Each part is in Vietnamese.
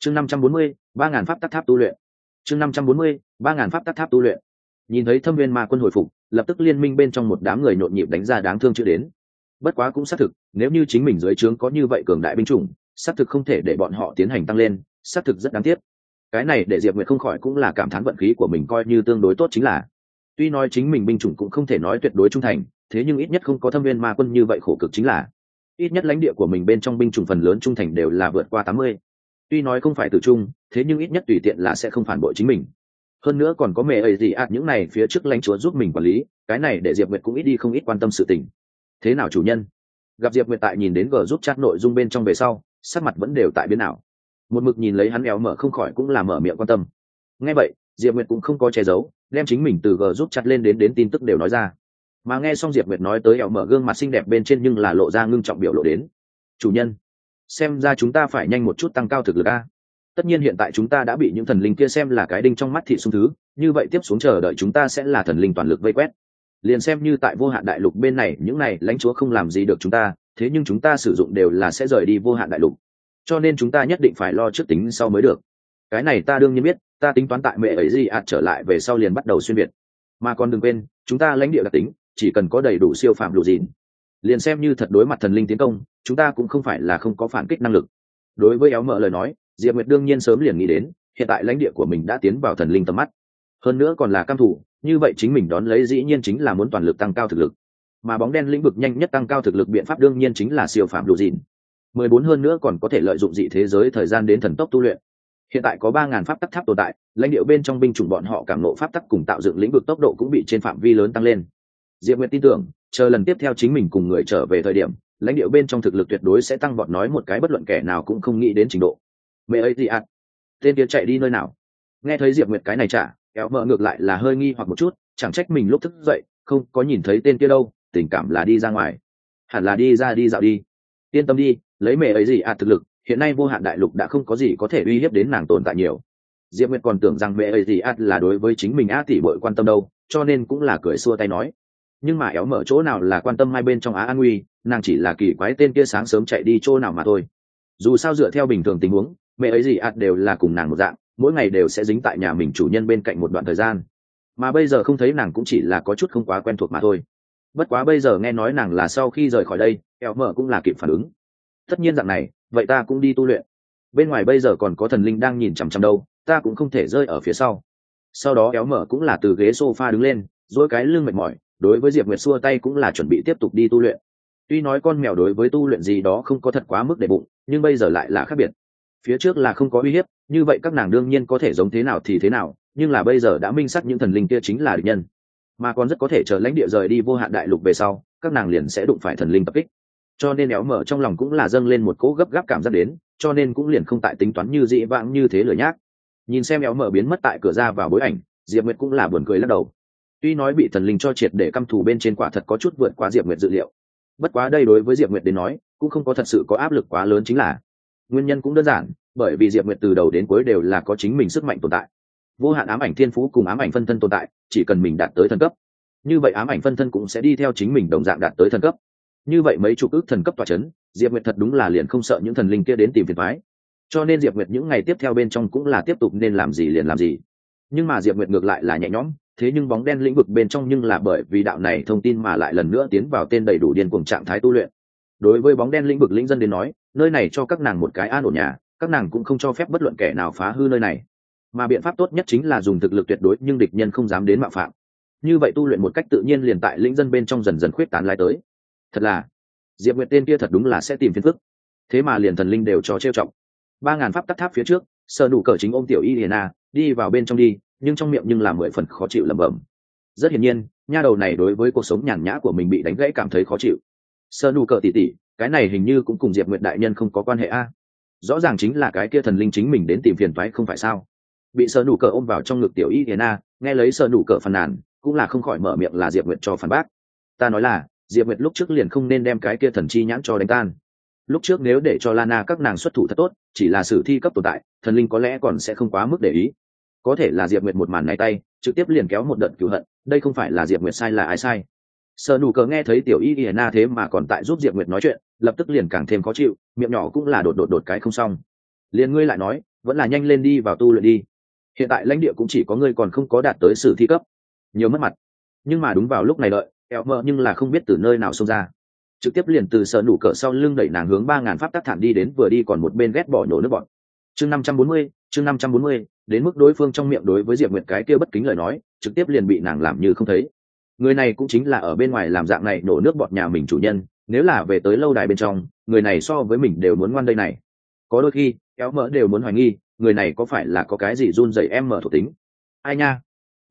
chương 540, 3.000 pháp tắc tháp tu luyện. chương 540, 3.000 pháp tắc tháp tu luyện. Nhìn thấy Thâm Viên Ma Quân hồi phục, lập tức liên minh bên trong một đám người nhộn nhịp đánh ra đáng thương chữ đến. Bất quá cũng xác thực, nếu như chính mình dưới trướng có như vậy cường đại binh chủng, xác thực không thể để bọn họ tiến hành tăng lên, xác thực rất đáng tiếc. Cái này để Diệp Nguyệt không khỏi cũng là cảm thán vận khí của mình coi như tương đối tốt chính là. Tuy nói chính mình binh chủng cũng không thể nói tuyệt đối trung thành, thế nhưng ít nhất không có Thâm Viên Ma Quân như vậy khổ cực chính là. Ít nhất lãnh địa của mình bên trong binh chủng phần lớn trung thành đều là vượt qua 80. Tuy nói không phải tử trung, thế nhưng ít nhất tùy tiện là sẽ không phản bội chính mình. Hơn nữa còn có mẹ ấy gì những này phía trước lãnh chúa giúp mình quản lý, cái này để Diệp Nguyệt cũng ít đi không ít quan tâm sự tình. Thế nào chủ nhân? Gặp Diệp Nguyệt tại nhìn đến giúp chat nội dung bên trong về sau, sắc mặt vẫn đều tại biến nào. Một mực nhìn lấy hắn éo mở không khỏi cũng là mở miệng quan tâm. Nghe vậy, Diệp Nguyệt cũng không có che giấu, đem chính mình từ giúp chat lên đến tin tức đều nói ra. Mà nghe xong Diệp Nguyệt nói tới éo mở gương mặt xinh đẹp bên trên nhưng là lộ ra ngưng trọng biểu lộ đến. Chủ nhân, xem ra chúng ta phải nhanh một chút tăng cao thực lực a. Tất nhiên hiện tại chúng ta đã bị những thần linh kia xem là cái đinh trong mắt thị xung thứ, như vậy tiếp xuống chờ đợi chúng ta sẽ là thần linh toàn lực vây quét. Liền xem như tại vô hạn đại lục bên này những này lãnh chúa không làm gì được chúng ta, thế nhưng chúng ta sử dụng đều là sẽ rời đi vô hạn đại lục, cho nên chúng ta nhất định phải lo trước tính sau mới được. Cái này ta đương nhiên biết, ta tính toán tại mẹ ấy gì trở lại về sau liền bắt đầu xuyên việt. Mà còn đừng quên, chúng ta lãnh địa đặc tính, chỉ cần có đầy đủ siêu phạm lù dịn, liền xem như thật đối mặt thần linh tiến công, chúng ta cũng không phải là không có phản kích năng lực. Đối với éo mở lời nói, Diệp Nguyệt đương nhiên sớm liền nghĩ đến, hiện tại lãnh địa của mình đã tiến vào thần linh tầm mắt, hơn nữa còn là cam thủ, như vậy chính mình đón lấy dĩ nhiên chính là muốn toàn lực tăng cao thực lực. Mà bóng đen lĩnh vực nhanh nhất tăng cao thực lực biện pháp đương nhiên chính là siêu phạm lù dịn. 14 hơn nữa còn có thể lợi dụng dị thế giới thời gian đến thần tốc tu luyện. Hiện tại có 3.000 pháp tắc tháp tồn tại, lãnh địa bên trong binh chủng bọn họ cảm ngộ pháp tắc cùng tạo dựng lĩnh vực tốc độ cũng bị trên phạm vi lớn tăng lên. Diệp Nguyệt tin tưởng, chờ lần tiếp theo chính mình cùng người trở về thời điểm, lãnh địa bên trong thực lực tuyệt đối sẽ tăng vọt, nói một cái bất luận kẻ nào cũng không nghĩ đến trình độ. Mẹ ấy thì tên kia chạy đi nơi nào? Nghe thấy Diệp Nguyệt cái này trả, kéo mờ ngược lại là hơi nghi hoặc một chút, chẳng trách mình lúc thức dậy không có nhìn thấy tên kia đâu, tình cảm là đi ra ngoài, hẳn là đi ra đi dạo đi. Yên tâm đi, lấy mẹ ấy gì thực lực, hiện nay vô hạn đại lục đã không có gì có thể uy hiếp đến nàng tồn tại nhiều. Diệp Nguyệt còn tưởng rằng mẹ ấy gì là đối với chính mình tỷ bội quan tâm đâu, cho nên cũng là cười xua tay nói. Nhưng mà éo mở chỗ nào là quan tâm hai bên trong an nguy, nàng chỉ là kỳ quái tên kia sáng sớm chạy đi chỗ nào mà thôi. Dù sao dựa theo bình thường tình huống, mẹ ấy gì đều là cùng nàng một dạng, mỗi ngày đều sẽ dính tại nhà mình chủ nhân bên cạnh một đoạn thời gian. Mà bây giờ không thấy nàng cũng chỉ là có chút không quá quen thuộc mà thôi. Bất quá bây giờ nghe nói nàng là sau khi rời khỏi đây, éo mở cũng là kịp phản ứng. Tất nhiên dạng này, vậy ta cũng đi tu luyện. Bên ngoài bây giờ còn có thần linh đang nhìn chằm chằm đâu, ta cũng không thể rơi ở phía sau. Sau đó éo mở cũng là từ ghế sofa đứng lên, dỗi cái lưng mệt mỏi, đối với Diệp Nguyệt xua tay cũng là chuẩn bị tiếp tục đi tu luyện. Tuy nói con mèo đối với tu luyện gì đó không có thật quá mức để bụng, nhưng bây giờ lại là khác biệt. Phía trước là không có uy hiếp, như vậy các nàng đương nhiên có thể giống thế nào thì thế nào, nhưng là bây giờ đã minh xác những thần linh kia chính là địch nhân, mà còn rất có thể chờ lãnh địa rời đi vô hạn đại lục về sau, các nàng liền sẽ đụng phải thần linh tập kích. Cho nên éo mở trong lòng cũng là dâng lên một cỗ gấp gáp cảm giác đến, cho nên cũng liền không tại tính toán như dị vãng như thế lửa nhác. Nhìn xem éo mở biến mất tại cửa ra vào bối ảnh, Diệp Nguyệt cũng là buồn cười lắc đầu. Tuy nói bị thần linh cho triệt để căm thù bên trên quả thật có chút vượt quá Diệp Nguyệt dự liệu, bất quá đây đối với Diệp Nguyệt đến nói cũng không có thật sự có áp lực quá lớn, chính là nguyên nhân cũng đơn giản, bởi vì Diệp Nguyệt từ đầu đến cuối đều là có chính mình sức mạnh tồn tại. Vô hạn ám ảnh thiên phú cùng ám ảnh phân thân tồn tại, chỉ cần mình đạt tới thần cấp, như vậy ám ảnh phân thân cũng sẽ đi theo chính mình đồng dạng đạt tới thần cấp. Như vậy mấy chục ước thần cấp tọa chấn, Diệp Nguyệt thật đúng là liền không sợ những thần linh kia đến tìm phiền toái. Cho nên Diệp Nguyệt những ngày tiếp theo bên trong cũng là tiếp tục nên làm gì liền làm gì. Nhưng mà Diệp Nguyệt ngược lại là nhẹ nhõm, thế nhưng bóng đen lĩnh vực bên trong nhưng là bởi vì đạo này thông tin mà lại lần nữa tiến vào tên đầy đủ điên cuồng trạng thái tu luyện. Đối với bóng đen lĩnh vực lĩnh dân đến nói, nơi này cho các nàng một cái an ổn nhà, các nàng cũng không cho phép bất luận kẻ nào phá hư nơi này. Mà biện pháp tốt nhất chính là dùng thực lực tuyệt đối nhưng địch nhân không dám đến mạo phạm. Như vậy tu luyện một cách tự nhiên liền tại lĩnh dân bên trong dần dần khuyết tán lại tới. Thật là Diệp Nguyệt tên kia thật đúng là sẽ tìm phiền phức. Thế mà liền thần linh đều cho trêu trọng. 3.000 pháp tắc tháp phía trước, Sở Nụ Cờ chính ôm tiểu Iliana đi vào bên trong đi, nhưng trong miệng nhưng là 10 phần khó chịu lẩm bẩm. Rất hiển nhiên, nha đầu này đối với cuộc sống nhàn nhã của mình bị đánh gãy cảm thấy khó chịu. Sở Nụ Cờ tỷ tỷ, cái này hình như cũng cùng Diệp Nguyệt đại nhân không có quan hệ a. Rõ ràng chính là cái kia thần linh chính mình đến tìm phiền toái không phải sao? Bị Sở Nụ Cờ ôm vào trong ngực tiểu Iliana, nghe lấy Sở Nụ Cờ phàn nàn, cũng là không khỏi mở miệng là Diệp Nguyệt cho phản bác. Ta nói là, Diệp Nguyệt lúc trước liền không nên đem cái kia thần chi nhãn cho đánh tan. Lúc trước nếu để cho Lana các nàng xuất thủ thật tốt, chỉ là sử thi cấp tồn tại, thần linh có lẽ còn sẽ không quá mức để ý. Có thể là Diệp Nguyệt một màn này tay, trực tiếp liền kéo một đợt cừu hận, đây không phải là Diệp Nguyệt sai là ai sai? Sở Nụ Cờ nghe thấy tiểu Iliana thế mà còn tại giúp Diệp Nguyệt nói chuyện, lập tức liền càng thêm khó chịu, miệng nhỏ cũng là đột cái không xong. Liền ngươi lại nói, vẫn là nhanh lên đi vào tu luyện đi. Hiện tại lãnh địa cũng chỉ có ngươi còn không có đạt tới sử thi cấp, nhiều mất mặt. Nhưng mà đúng vào lúc này đợi éo mờ nhưng là không biết từ nơi nào xông ra, trực tiếp liền từ sợ nủ cỡ sau lưng đẩy nàng hướng 3000 pháp tắc thản đi đến, vừa đi còn một bên ghét bỏ nhổ nước bọn. chương 540, đến mức đối phương trong miệng đối với Diệp Nguyệt cái kia bất kính lời nói trực tiếp liền bị nàng làm như không thấy. Người này cũng chính là ở bên ngoài làm dạng này nổ nước bọt nhà mình chủ nhân, nếu là về tới lâu đài bên trong, người này so với mình đều muốn ngoan đây này. Có đôi khi éo mỡ đều muốn hoài nghi người này có phải là có cái gì run rẩy em mở thuộc tính. Ai nha,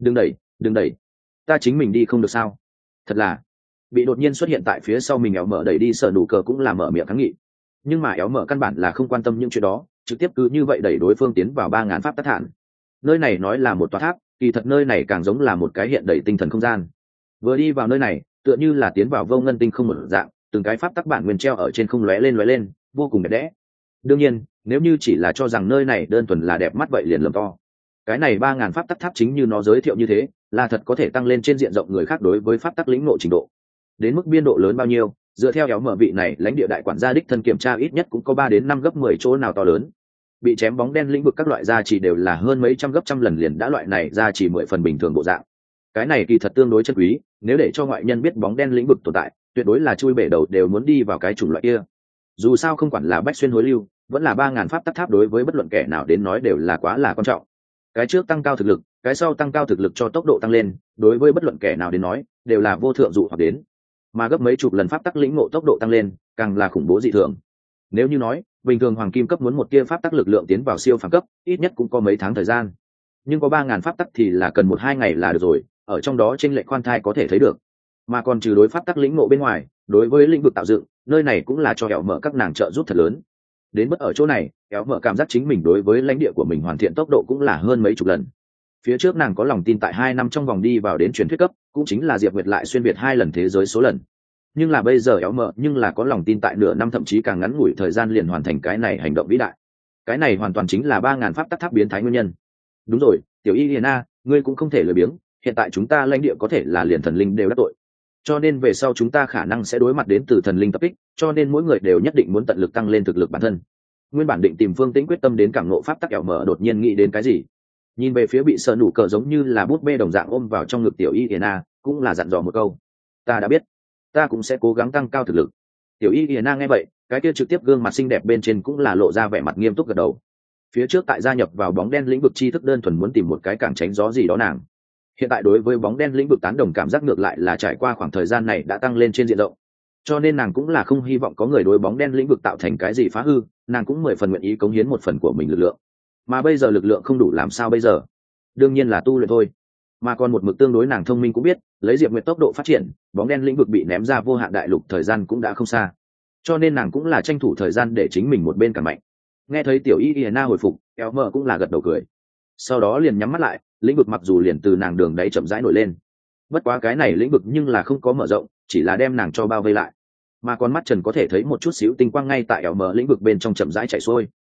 đừng đẩy, ta chính mình đi không được sao? Thật là bị đột nhiên xuất hiện tại phía sau mình éo mở đẩy đi, sợ nụ cờ cũng là mở miệng kháng nghị, nhưng mà éo mở căn bản là không quan tâm những chuyện đó, trực tiếp cứ như vậy đẩy đối phương tiến vào 3000 pháp tắc thản. Nơi này nói là một tòa tháp, kỳ thật nơi này càng giống là một cái hiện đầy tinh thần không gian. Vừa đi vào nơi này tựa như là tiến vào vô ngân tinh không một dạng, từng cái pháp tắc bản nguyên treo ở trên không lóe lên, vô cùng đẹp đẽ. Đương nhiên nếu như chỉ là cho rằng nơi này đơn thuần là đẹp mắt vậy liền lầm to. Cái này 3000 pháp tắc tháp chính như nó giới thiệu như thế, là thật có thể tăng lên trên diện rộng người khác đối với pháp tắc lĩnh ngộ trình độ. Đến mức biên độ lớn bao nhiêu, dựa theo éo mở vị này lãnh địa đại quản gia đích thân kiểm tra ít nhất cũng có 3 đến 5 gấp 10 chỗ nào to lớn. Bị chém bóng đen lĩnh vực các loại gia trì đều là hơn mấy trăm gấp trăm lần liền đã loại này gia trì 10 phần bình thường bộ dạng. Cái này kỳ thật tương đối chân quý, nếu để cho ngoại nhân biết bóng đen lĩnh vực tồn tại, tuyệt đối là chui bể đầu đều muốn đi vào cái chủng loại kia. Dù sao không quản là bách xuyên hối lưu, vẫn là 3000 pháp tắc tháp, đối với bất luận kẻ nào đến nói đều là quá là quan trọng. Cái trước tăng cao thực lực, cái sau tăng cao thực lực cho tốc độ tăng lên, đối với bất luận kẻ nào đến nói đều là vô thượng dụ hoặc đến. Mà gấp mấy chục lần pháp tắc lĩnh ngộ tốc độ tăng lên, càng là khủng bố dị thường. Nếu như nói bình thường hoàng kim cấp muốn một tia pháp tắc lực lượng tiến vào siêu phàm cấp, ít nhất cũng có mấy tháng thời gian. Nhưng có 3000 pháp tắc thì là cần 1-2 ngày là được rồi, ở trong đó chênh lệch khoan thai có thể thấy được. Mà còn trừ đối pháp tắc lĩnh ngộ bên ngoài, đối với lĩnh vực tạo dựng, nơi này cũng là cho éo mở các nàng trợ giúp thật lớn. Đến mức ở chỗ này, éo mở cảm giác chính mình đối với lãnh địa của mình hoàn thiện tốc độ cũng là hơn mấy chục lần. Phía trước nàng có lòng tin tại 2 năm trong vòng đi vào đến truyền thuyết cấp, cũng chính là Diệp Nguyệt lại xuyên việt 2 lần thế giới số lần. Nhưng là bây giờ éo mở nhưng là có lòng tin tại nửa năm thậm chí càng ngắn ngủi thời gian liền hoàn thành cái này hành động vĩ đại. Cái này hoàn toàn chính là 3000 pháp tắc tháp biến thái nguyên nhân. Đúng rồi, tiểu y Liana, ngươi cũng không thể lười biếng, hiện tại chúng ta lãnh địa có thể là liền thần linh đều đắc tội, cho nên về sau chúng ta khả năng sẽ đối mặt đến từ thần linh tập kích, cho nên mỗi người đều nhất định muốn tận lực tăng lên thực lực bản thân. Nguyên bản định tìm Phương Tĩnh quyết tâm đến cảm ngộ pháp tắc, éo mở đột nhiên nghĩ đến cái gì, nhìn về phía bị sợ nủ cờ giống như là bút bê đồng dạng ôm vào trong ngực tiểu y Liana, cũng là dặn dò một câu: ta đã biết, ta cũng sẽ cố gắng tăng cao thực lực. Tiểu y Liana nghe vậy, cái kia trực tiếp gương mặt xinh đẹp bên trên cũng là lộ ra vẻ mặt nghiêm túc gật đầu. Phía trước tại gia nhập vào bóng đen lĩnh vực tri thức đơn thuần muốn tìm một cái cảng tránh gió gì đó nàng, hiện tại đối với bóng đen lĩnh vực tán đồng cảm giác ngược lại là trải qua khoảng thời gian này đã tăng lên trên diện rộng, cho nên nàng cũng là không hy vọng có người đối bóng đen lĩnh vực tạo thành cái gì phá hư, nàng cũng 10 phần nguyện ý cống hiến một phần của mình lực lượng. Mà bây giờ lực lượng không đủ làm sao bây giờ? Đương nhiên là tu luyện thôi. Mà còn một mực tương đối nàng thông minh cũng biết, lấy Diệp Nguyệt tốc độ phát triển, bóng đen lĩnh vực bị ném ra vô hạn đại lục thời gian cũng đã không xa, cho nên nàng cũng là tranh thủ thời gian để chính mình một bên càng mạnh. Nghe thấy tiểu y Iena hồi phục, éo mờ cũng là gật đầu cười, sau đó liền nhắm mắt lại. Lĩnh vực mặc dù liền từ nàng đường đáy chậm rãi nổi lên, bất quá cái này lĩnh vực nhưng là không có mở rộng, chỉ là đem nàng cho bao vây lại. Mà con mắt trần có thể thấy một chút xíu tinh quang ngay tại éo mờ lĩnh vực bên trong chậm rãi chạy xuôi.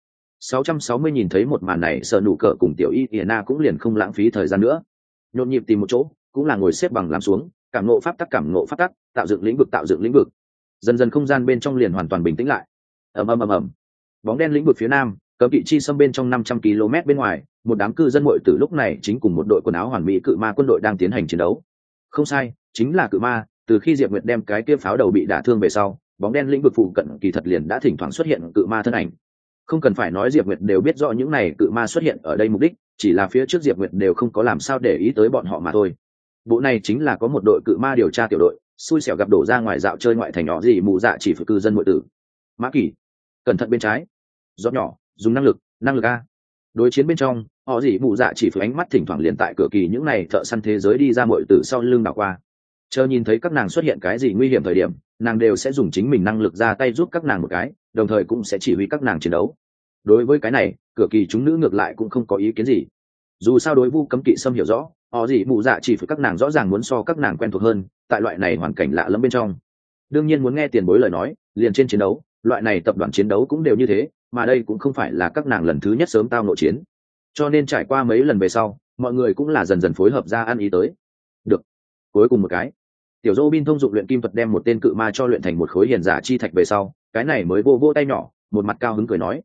660 nhìn thấy một màn này, sợ nụ cờ cùng tiểu y Iena cũng liền không lãng phí thời gian nữa, nhộn nhịp tìm một chỗ, cũng là ngồi xếp bằng làm xuống, cảm ngộ pháp tắc, tạo dựng lĩnh vực. Dần dần không gian bên trong liền hoàn toàn bình tĩnh lại. ầm. Bóng đen lĩnh vực phía nam, cấm kỵ chi xâm bên trong 500 km bên ngoài, một đám cư dân muội tử lúc này chính cùng một đội quần áo hoàn mỹ cự ma quân đội đang tiến hành chiến đấu. Không sai, chính là cự ma. Từ khi Diệp Nguyệt đem cái kia pháo đầu bị đả thương về sau, bóng đen lĩnh vực phụ cận kỳ thật liền đã thỉnh thoảng xuất hiện cự ma thân ảnh. Không cần phải nói, Diệp Nguyệt đều biết rõ những này cự ma xuất hiện ở đây mục đích, chỉ là phía trước Diệp Nguyệt đều không có làm sao để ý tới bọn họ mà thôi. Bộ này chính là có một đội cự ma điều tra tiểu đội, xui xẻo gặp đổ ra ngoài dạo chơi ngoại thành nhỏ gì mù dạ chỉ phải cư dân muội tử. Mã Kỳ, cẩn thận bên trái. Gió nhỏ, dùng năng lực a. Đối chiến bên trong, họ gì mù dạ chỉ phải ánh mắt thỉnh thoảng liền tại cửa kỳ những này thợ săn thế giới đi ra muội tử sau lưng đảo qua. Chờ nhìn thấy các nàng xuất hiện cái gì nguy hiểm thời điểm, nàng đều sẽ dùng chính mình năng lực ra tay giúp các nàng một cái, đồng thời cũng sẽ chỉ huy các nàng chiến đấu. Đối với cái này, cửa kỳ chúng nữ ngược lại cũng không có ý kiến gì. Dù sao đối vu cấm kỵ xâm hiểu rõ, họ gì mù dạ chỉ phải các nàng rõ ràng muốn so các nàng quen thuộc hơn, tại loại này hoàn cảnh lạ lẫm bên trong, đương nhiên muốn nghe tiền bối lời nói, liền trên chiến đấu, loại này tập đoàn chiến đấu cũng đều như thế, mà đây cũng không phải là các nàng lần thứ nhất sớm tao nội chiến, cho nên trải qua mấy lần về sau, mọi người cũng là dần dần phối hợp ra ăn ý tới. Được, cuối cùng một cái, tiểu Robin thông dụng luyện kim thuật đem một tên cự ma cho luyện thành một khối hiền giả chi thạch về sau, cái này mới vô tay nhỏ, một mặt cao hứng cười nói: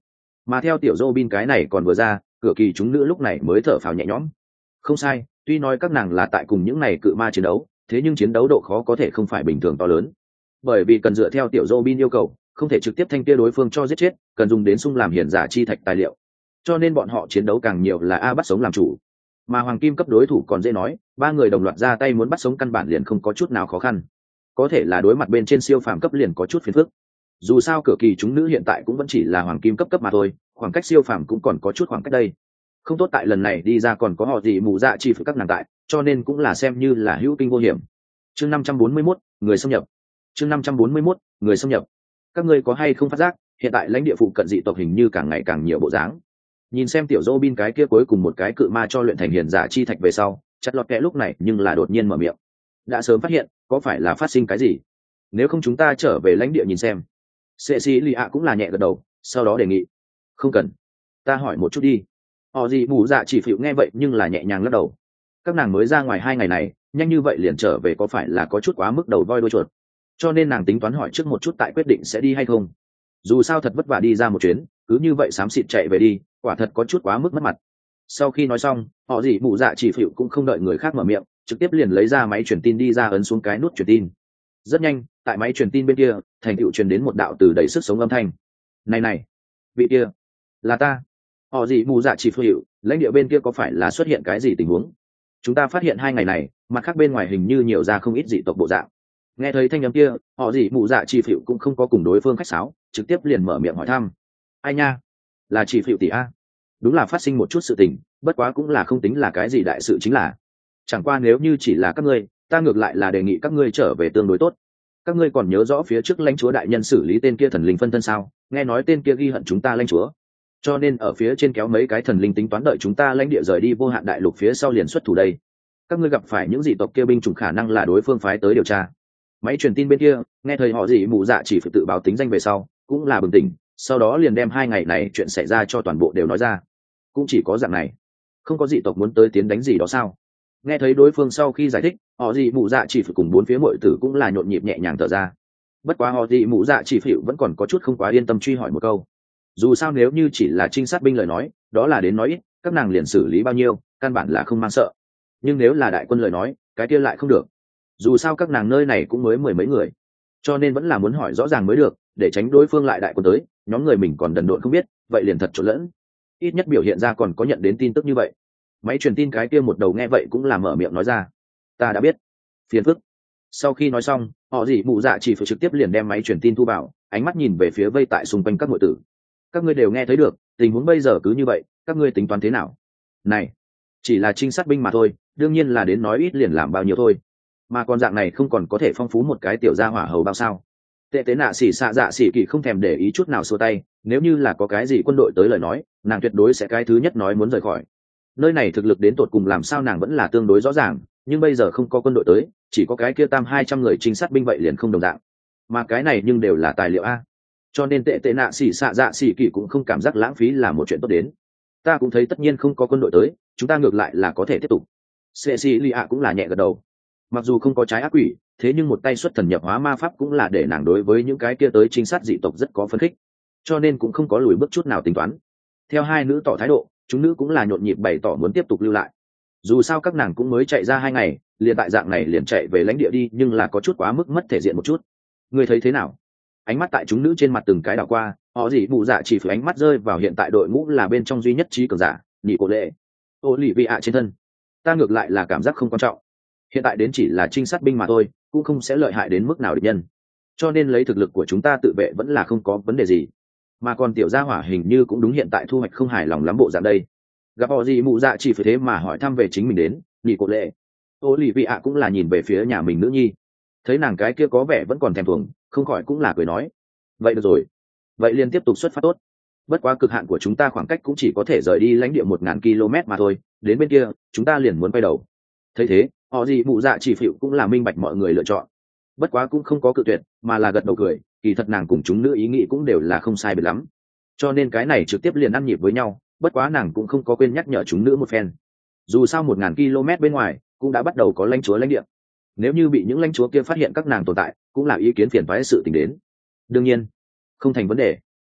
Mà theo tiểu Robin cái này còn vừa ra, cửa kỳ chúng nữ lúc này mới thở phào nhẹ nhõm. Không sai, tuy nói các nàng là tại cùng những này cự ma chiến đấu, thế nhưng chiến đấu độ khó có thể không phải bình thường to lớn. Bởi vì cần dựa theo tiểu Robin yêu cầu, không thể trực tiếp thanh kia đối phương cho giết chết, cần dùng đến sung làm hiển giả chi thạch tài liệu. Cho nên bọn họ chiến đấu càng nhiều là bắt sống làm chủ. Mà hoàng kim cấp đối thủ còn dễ nói, ba người đồng loạt ra tay muốn bắt sống căn bản liền không có chút nào khó khăn. Có thể là đối mặt bên trên siêu phàm cấp liền có chút phiền phức. Dù sao cửa kỳ chúng nữ hiện tại cũng vẫn chỉ là hoàng kim cấp mà thôi, khoảng cách siêu phàm cũng còn có chút khoảng cách đây. Không tốt tại lần này đi ra còn có họ gì mù dạ chi phức các nàng tại, cho nên cũng là xem như là hữu kinh vô hiểm. Chương 541, người xâm nhập. Chương 541, người xâm nhập. Các ngươi có hay không phát giác, hiện tại lãnh địa phụ cận dị tộc hình như càng ngày càng nhiều bộ dáng. Nhìn xem tiểu Robin cái kia cuối cùng một cái cự ma cho luyện thành hiền giả chi thạch về sau, chặt lọt kẽ lúc này nhưng là đột nhiên mở miệng. Đã sớm phát hiện, có phải là phát sinh cái gì? Nếu không chúng ta trở về lãnh địa nhìn xem. Cecilia cũng là nhẹ gật đầu, sau đó đề nghị. Không cần, ta hỏi một chút đi. Họ gì mù dạ chỉ phịu nghe vậy nhưng là nhẹ nhàng lắc đầu. Các nàng mới ra ngoài 2 ngày này, nhanh như vậy liền trở về có phải là có chút quá mức đầu voi đuôi chuột. Cho nên nàng tính toán hỏi trước một chút tại quyết định sẽ đi hay không. Dù sao thật vất vả đi ra một chuyến, cứ như vậy xám xịt chạy về đi, quả thật có chút quá mức mất mặt. Sau khi nói xong, họ gì mù dạ chỉ phịu cũng không đợi người khác mở miệng, trực tiếp liền lấy ra máy truyền tin đi ra ấn xuống cái nút truyền tin. Rất nhanh, tại máy truyền tin bên kia, thành tựu truyền đến một đạo từ đầy sức sống âm thanh. Này, vị kia, là ta. Họ gì mù dạ chỉ phịu, lãnh địa bên kia có phải là xuất hiện cái gì tình huống? Chúng ta phát hiện 2 ngày này, mặt khác bên ngoài hình như nhiều ra không ít dị tộc bộ dạng. Nghe thấy thanh âm kia, họ gì mù dạ chỉ phịu cũng không có cùng đối phương khách sáo, trực tiếp liền mở miệng hỏi thăm. Ai nha? Là chỉ phịu tỷ a? Đúng là phát sinh một chút sự tình, bất quá cũng là không tính là cái gì đại sự chính là. Chẳng qua nếu như chỉ là các ngươi, ta ngược lại là đề nghị các ngươi trở về tương đối tốt. Các ngươi còn nhớ rõ phía trước lãnh chúa đại nhân xử lý tên kia thần linh phân thân sao? Nghe nói tên kia ghi hận chúng ta lãnh chúa, cho nên ở phía trên kéo mấy cái thần linh tính toán đợi chúng ta lãnh địa rời đi vô hạn đại lục phía sau liền xuất thủ đây. Các ngươi gặp phải những dị tộc kia binh chủng khả năng là đối phương phái tới điều tra. Máy truyền tin bên kia nghe thời họ gì mù dạ chỉ phải tự báo tính danh về sau cũng là bừng tỉnh, sau đó liền đem 2 ngày này chuyện xảy ra cho toàn bộ đều nói ra. Cũng chỉ có dạng này, không có dị tộc muốn tới tiến đánh gì đó sao? Nghe thấy đối phương sau khi giải thích, họ gì mù dạ chỉ phải cùng 4 phía muội tử cũng là nhộn nhịp nhẹ nhàng thở ra. Bất quá họ gì mù dạ chỉ phải vẫn còn có chút không quá yên tâm truy hỏi một câu. Dù sao nếu như chỉ là trinh sát binh lời nói, đó là đến nói ít, các nàng liền xử lý bao nhiêu, căn bản là không mang sợ. Nhưng nếu là đại quân lời nói, cái kia lại không được. Dù sao các nàng nơi này cũng mới 10 mấy người, cho nên vẫn là muốn hỏi rõ ràng mới được, để tránh đối phương lại đại quân tới, nhóm người mình còn đần độn không biết, vậy liền thật trộn lẫn. Ít nhất biểu hiện ra còn có nhận đến tin tức như vậy. Máy truyền tin cái kia một đầu nghe vậy cũng là mở miệng nói ra. Ta đã biết. Phiền phức. Sau khi nói xong, họ gì mụ dạ chỉ phải trực tiếp liền đem máy truyền tin thu vào, ánh mắt nhìn về phía vây tại xung quanh các muội tử. Các ngươi đều nghe thấy được, tình huống bây giờ cứ như vậy, các ngươi tính toán thế nào? Này, chỉ là trinh sát binh mà thôi, đương nhiên là đến nói ít liền làm bao nhiêu thôi. Mà còn dạng này không còn có thể phong phú một cái tiểu gia hỏa hầu bao sao? Tệ tế nạ xỉ xạ dạ xỉ kỳ không thèm để ý chút nào xua tay, nếu như là có cái gì quân đội tới lời nói, nàng tuyệt đối sẽ cái thứ nhất nói muốn rời khỏi. Nơi này thực lực đến tột cùng làm sao nàng vẫn là tương đối rõ ràng, nhưng bây giờ không có quân đội tới, chỉ có cái kia tam 200 người trinh sát binh vậy liền không đồng dạng. Mà cái này nhưng đều là tài liệu a, cho nên tệ nạ xỉ xạ dạ xỉ kỳ cũng không cảm giác lãng phí là một chuyện tốt đến. Ta cũng thấy tất nhiên không có quân đội tới, chúng ta ngược lại là có thể tiếp tục. Cecilia cũng là nhẹ gật đầu. Mặc dù không có trái ác quỷ, thế nhưng một tay xuất thần nhập hóa ma pháp cũng là để nàng đối với những cái kia tới trinh sát dị tộc rất có phấn khích, cho nên cũng không có lùi bước chút nào tính toán. Theo hai nữ tỏ thái độ, chúng nữ cũng là nhộn nhịp bày tỏ muốn tiếp tục lưu lại. Dù sao các nàng cũng mới chạy ra 2 ngày, liền tại dạng này liền chạy về lãnh địa đi, nhưng là có chút quá mức mất thể diện một chút. Ngươi thấy thế nào? Ánh mắt tại chúng nữ trên mặt từng cái đảo qua, họ gì mụ dạ chỉ phải ánh mắt rơi vào hiện tại đội ngũ là bên trong duy nhất trí cường giả, nhị cổ lệ, ô lì vị ạ trên thân. Ta ngược lại là cảm giác không quan trọng, hiện tại đến chỉ là trinh sát binh mà thôi, cũng không sẽ lợi hại đến mức nào địch nhân, cho nên lấy thực lực của chúng ta tự vệ vẫn là không có vấn đề gì. Mà còn tiểu gia hỏa hình như cũng đúng hiện tại thu hoạch không hài lòng lắm bộ dạng đây. Gặp họ gì mụ dạ chỉ phải thế mà hỏi thăm về chính mình đến, nhị cổ lệ, ô lì vị ạ cũng là nhìn về phía nhà mình nữ nhi, thấy nàng cái kia có vẻ vẫn còn thèm thuồng, không khỏi cũng là cười nói. Vậy được rồi, vậy liền tiếp tục xuất phát tốt. Bất quá cực hạn của chúng ta khoảng cách cũng chỉ có thể rời đi lãnh địa 1000 km mà thôi, đến bên kia chúng ta liền muốn quay đầu. Thấy thế, họ gì mụ dạ chỉ phịu cũng là minh bạch mọi người lựa chọn. Bất quá cũng không có cự tuyệt, mà là gật đầu cười, kỳ thật nàng cùng chúng nữ ý nghĩ cũng đều là không sai biệt lắm, cho nên cái này trực tiếp liền ăn nhịp với nhau. Bất quá nàng cũng không có quên nhắc nhở chúng nữ một phen, dù sao 1000 km bên ngoài cũng đã bắt đầu có lãnh chúa lãnh địa, nếu như bị những lãnh chúa kia phát hiện các nàng tồn tại, cũng là ý kiến phiền toái sự tình đến. Đương nhiên không thành vấn đề,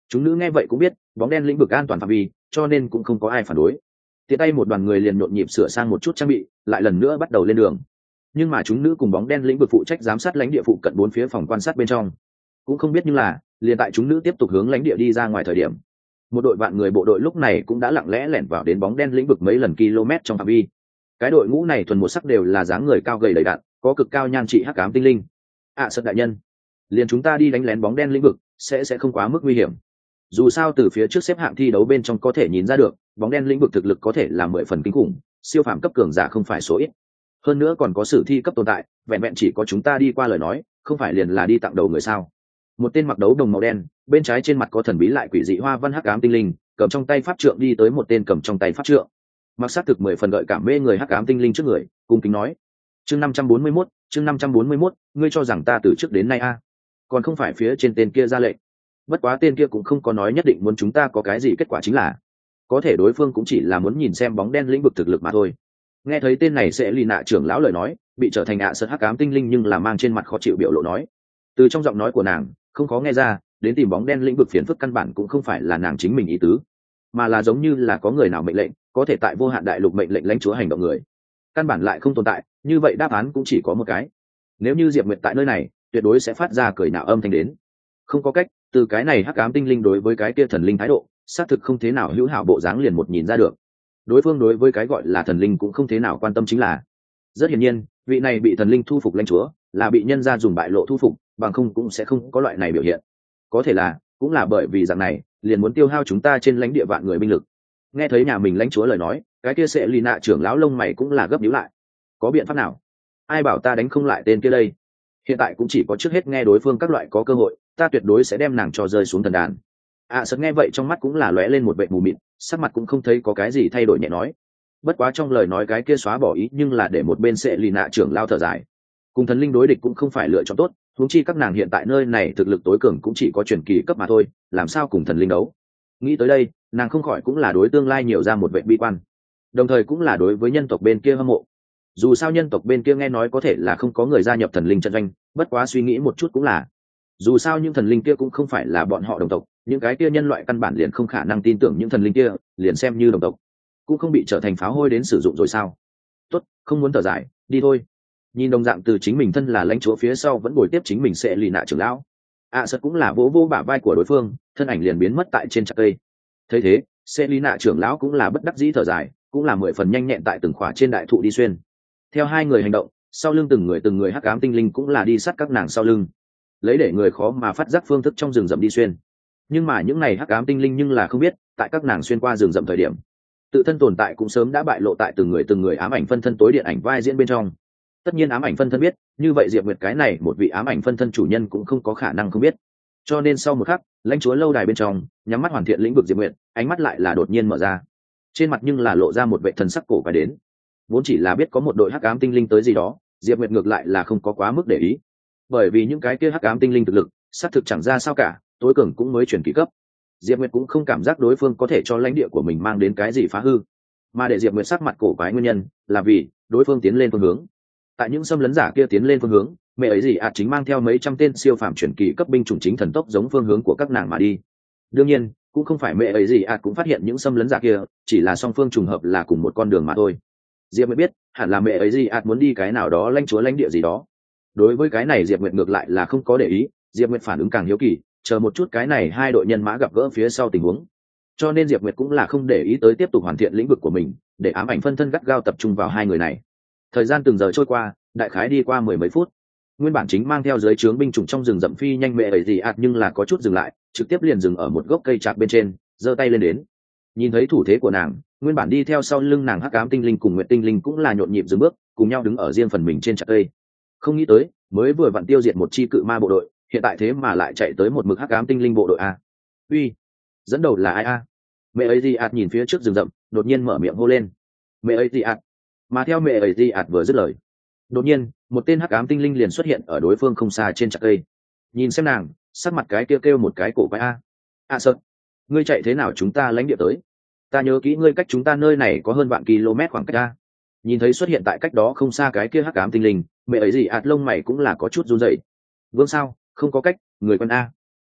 Chúng nữ nghe vậy cũng biết bóng đen lĩnh vực an toàn phạm vi, cho nên cũng không có ai phản đối. Tiện tay một đoàn người liền nhộn nhịp sửa sang một chút trang bị, lại lần nữa bắt đầu lên đường. Nhưng mà chúng nữ cùng bóng đen lĩnh vực phụ trách giám sát lãnh địa phụ cận 4 phía phòng quan sát bên trong, cũng không biết nhưng là liền tại chúng nữ tiếp tục hướng lãnh địa đi ra ngoài thời điểm, một đội vạn người bộ đội lúc này cũng đã lặng lẽ lẻn vào đến bóng đen lĩnh vực mấy lần km trong phạm vi. Cái đội ngũ này thuần một sắc đều là dáng người cao gầy đầy đặn, có cực cao nhan trị hắc ám tinh linh. Sơn đại nhân, liền chúng ta đi đánh lén bóng đen lĩnh vực sẽ không quá mức nguy hiểm. Dù sao từ phía trước xếp hạng thi đấu bên trong có thể nhìn ra được, bóng đen lĩnh vực thực lực có thể là 10 phần kinh khủng, siêu phàm cấp cường giả không phải số ít. Hơn nữa còn có sử thi cấp tồn tại, vẹn vẹn chỉ có chúng ta đi qua lời nói, không phải liền là đi tặng đầu người sao? Một tên mặc đấu đồng màu đen, bên trái trên mặt có thần bí lại quỷ dị hoa văn hắc ám tinh linh, cầm trong tay pháp trượng đi tới một tên cầm trong tay pháp trượng. Mặc sát thực 10 phần gợi cảm mê người hắc ám tinh linh trước người, cung kính nói: "Chương 541, ngươi cho rằng ta từ trước đến nay còn không phải phía trên tên kia ra lệnh. Bất quá tên kia cũng không có nói nhất định muốn chúng ta có cái gì kết quả, chính là có thể đối phương cũng chỉ là muốn nhìn xem bóng đen lĩnh vực thực lực mà thôi." Nghe thấy tên này sẽ lì nạ trưởng lão lời nói, bị trở thành sợ hắc ám tinh linh nhưng là mang trên mặt khó chịu biểu lộ nói. Từ trong giọng nói của nàng không khó nghe ra, đến tìm bóng đen lĩnh vực phiền phức căn bản cũng không phải là nàng chính mình ý tứ, mà là giống như là có người nào mệnh lệnh, có thể tại vô hạn đại lục mệnh lệnh lãnh chúa hành động người, căn bản lại không tồn tại. Như vậy đáp án cũng chỉ có một cái: nếu như Diệp Nguyệt tại nơi này, tuyệt đối sẽ phát ra cười nạo âm thanh đến. Không có cách, từ cái này hắc ám tinh linh đối với cái kia thần linh thái độ, xác thực không thế nào hữu hảo bộ dáng liền một nhìn ra được. Đối phương đối với cái gọi là thần linh cũng không thế nào quan tâm, chính là rất hiển nhiên vị này bị thần linh thu phục lãnh chúa là bị nhân gia dùng bại lộ thu phục, bằng không cũng sẽ không có loại này biểu hiện. Có thể là cũng là bởi vì dạng này liền muốn tiêu hao chúng ta trên lãnh địa vạn người binh lực. Nghe thấy nhà mình lãnh chúa lời nói, cái kia sẽ lì nạ trưởng lão lông mày cũng là gấp nhíu lại. Có biện pháp nào? Ai bảo ta đánh không lại tên kia đây? Hiện tại cũng chỉ có trước hết nghe đối phương các loại có cơ hội, ta tuyệt đối sẽ đem nàng cho rơi xuống thần đàn. Sật nghe vậy trong mắt cũng là lóe lên một vệ mù mịt, sắc mặt cũng không thấy có cái gì thay đổi, nhẹ nói. Bất quá trong lời nói cái kia xóa bỏ ý nhưng là để một bên sẽ lì nạ trưởng lao thở dài. Cùng thần linh đối địch cũng không phải lựa chọn tốt, huống chi các nàng hiện tại nơi này thực lực tối cường cũng chỉ có truyền kỳ cấp mà thôi, làm sao cùng thần linh đấu? Nghĩ tới đây, nàng không khỏi cũng là đối tương lai nhiều ra một vệ bi quan, đồng thời cũng là đối với nhân tộc bên kia hâm mộ. Dù sao nhân tộc bên kia nghe nói có thể là không có người gia nhập thần linh trận doanh, bất quá suy nghĩ một chút cũng là, dù sao những thần linh kia cũng không phải là bọn họ đồng tộc, những cái kia nhân loại căn bản liền không khả năng tin tưởng những thần linh kia, liền xem như đồng tộc cũng không bị trở thành pháo hôi đến sử dụng rồi sao? Tốt, không muốn thở dài, đi thôi. Nhìn đồng dạng từ chính mình thân là lãnh chúa phía sau vẫn bồi tiếp chính mình sẽ lì nạ trưởng lão, Sật cũng là vỗ vỗ bả vai của đối phương, thân ảnh liền biến mất tại trên chặt cây. Thấy thế, sẽ lì nạ trưởng lão cũng là bất đắc dĩ thở dài, cũng là 10 phần nhanh nhẹn tại từng khỏa trên đại thụ đi xuyên. Theo hai người hành động, sau lưng từng người hắc ám tinh linh cũng là đi sát các nàng sau lưng, lấy để người khó mà phát giác phương thức trong rừng rậm đi xuyên. Nhưng mà những này hắc ám tinh linh nhưng là không biết, tại các nàng xuyên qua rừng rậm thời điểm, tự thân tồn tại cũng sớm đã bại lộ tại từng người ám ảnh phân thân tối điện ảnh vai diễn bên trong. Tất nhiên ám ảnh phân thân biết, như vậy Diệp Nguyệt cái này một vị ám ảnh phân thân chủ nhân cũng không có khả năng không biết. Cho nên sau một khắc, lãnh chúa lâu đài bên trong nhắm mắt hoàn thiện lĩnh vực Diệp Nguyệt, ánh mắt lại là đột nhiên mở ra, trên mặt nhưng là lộ ra một vệ thần sắc cổ quái đến. Vốn chỉ là biết có một đội hắc ám tinh linh tới gì đó, Diệp Nguyệt ngược lại là không có quá mức để ý, bởi vì những cái kia hắc ám tinh linh thực lực xác thực chẳng ra sao cả, tối cường cũng mới chuyển kỳ cấp. Diệp Nguyệt cũng không cảm giác đối phương có thể cho lãnh địa của mình mang đến cái gì phá hư, mà để Diệp Nguyệt sắc mặt cổ quái nguyên nhân là vì đối phương tiến lên phương hướng. Tại những xâm lấn giả kia tiến lên phương hướng, mẹ ấy gì chính mang theo mấy trăm tên siêu phàm chuyển kỳ cấp binh chủng chính thần tốc giống phương hướng của các nàng mà đi. Đương nhiên, cũng không phải mẹ ấy gì cũng phát hiện những xâm lấn giả kia, chỉ là song phương trùng hợp là cùng một con đường mà thôi. Diệp Nguyệt biết, hẳn là mẹ ấy gì muốn đi cái nào đó lãnh chúa lãnh địa gì đó. Đối với cái này Diệp Nguyệt ngược lại là không có để ý, Diệp Nguyệt phản ứng càng hiếu kỳ, chờ một chút cái này hai đội nhân mã gặp gỡ phía sau tình huống. Cho nên Diệp Nguyệt cũng là không để ý tới tiếp tục hoàn thiện lĩnh vực của mình, để ám ảnh phân thân gắt gao tập trung vào hai người này. Thời gian từng giờ trôi qua, đại khái đi qua 10 mấy phút. Nguyên bản chính mang theo dưới trướng binh chủng trong rừng rậm phi nhanh mẹ ấy gì nhưng là có chút dừng lại, trực tiếp liền dừng ở một gốc cây trạc bên trên, giơ tay lên đến. Nhìn thấy thủ thế của nàng, nguyên bản đi theo sau lưng nàng hắc ám tinh linh cùng nguyệt tinh linh cũng là nhộn nhịp dừng bước, cùng nhau đứng ở riêng phần mình trên trạc cây. Không nghĩ tới, mới vừa vặn tiêu diệt một chi cự ma bộ đội, hiện tại thế mà lại chạy tới một mực hắc ám tinh linh bộ đội a. Uy, dẫn đầu là ai a? Mẹ ấy gì nhìn phía trước rừng rậm, đột nhiên mở miệng hô lên. Mẹ ấy gì mà theo mẹ ấy gì vừa dứt lời, đột nhiên một tên hắc ám tinh linh liền xuất hiện ở đối phương không xa trên trạc cây. Nhìn xem nàng, sắc mặt cái kêu một cái cổ quái Sợ, ngươi chạy thế nào chúng ta lãnh địa tới? Ta nhớ kỹ ngươi cách chúng ta nơi này có hơn vạn km khoảng cách a. Nhìn thấy xuất hiện tại cách đó không xa cái kia hắc ám tinh linh, mẹ ấy gì lông mày cũng là có chút run rẩy. Vương sao, không có cách, người quân a.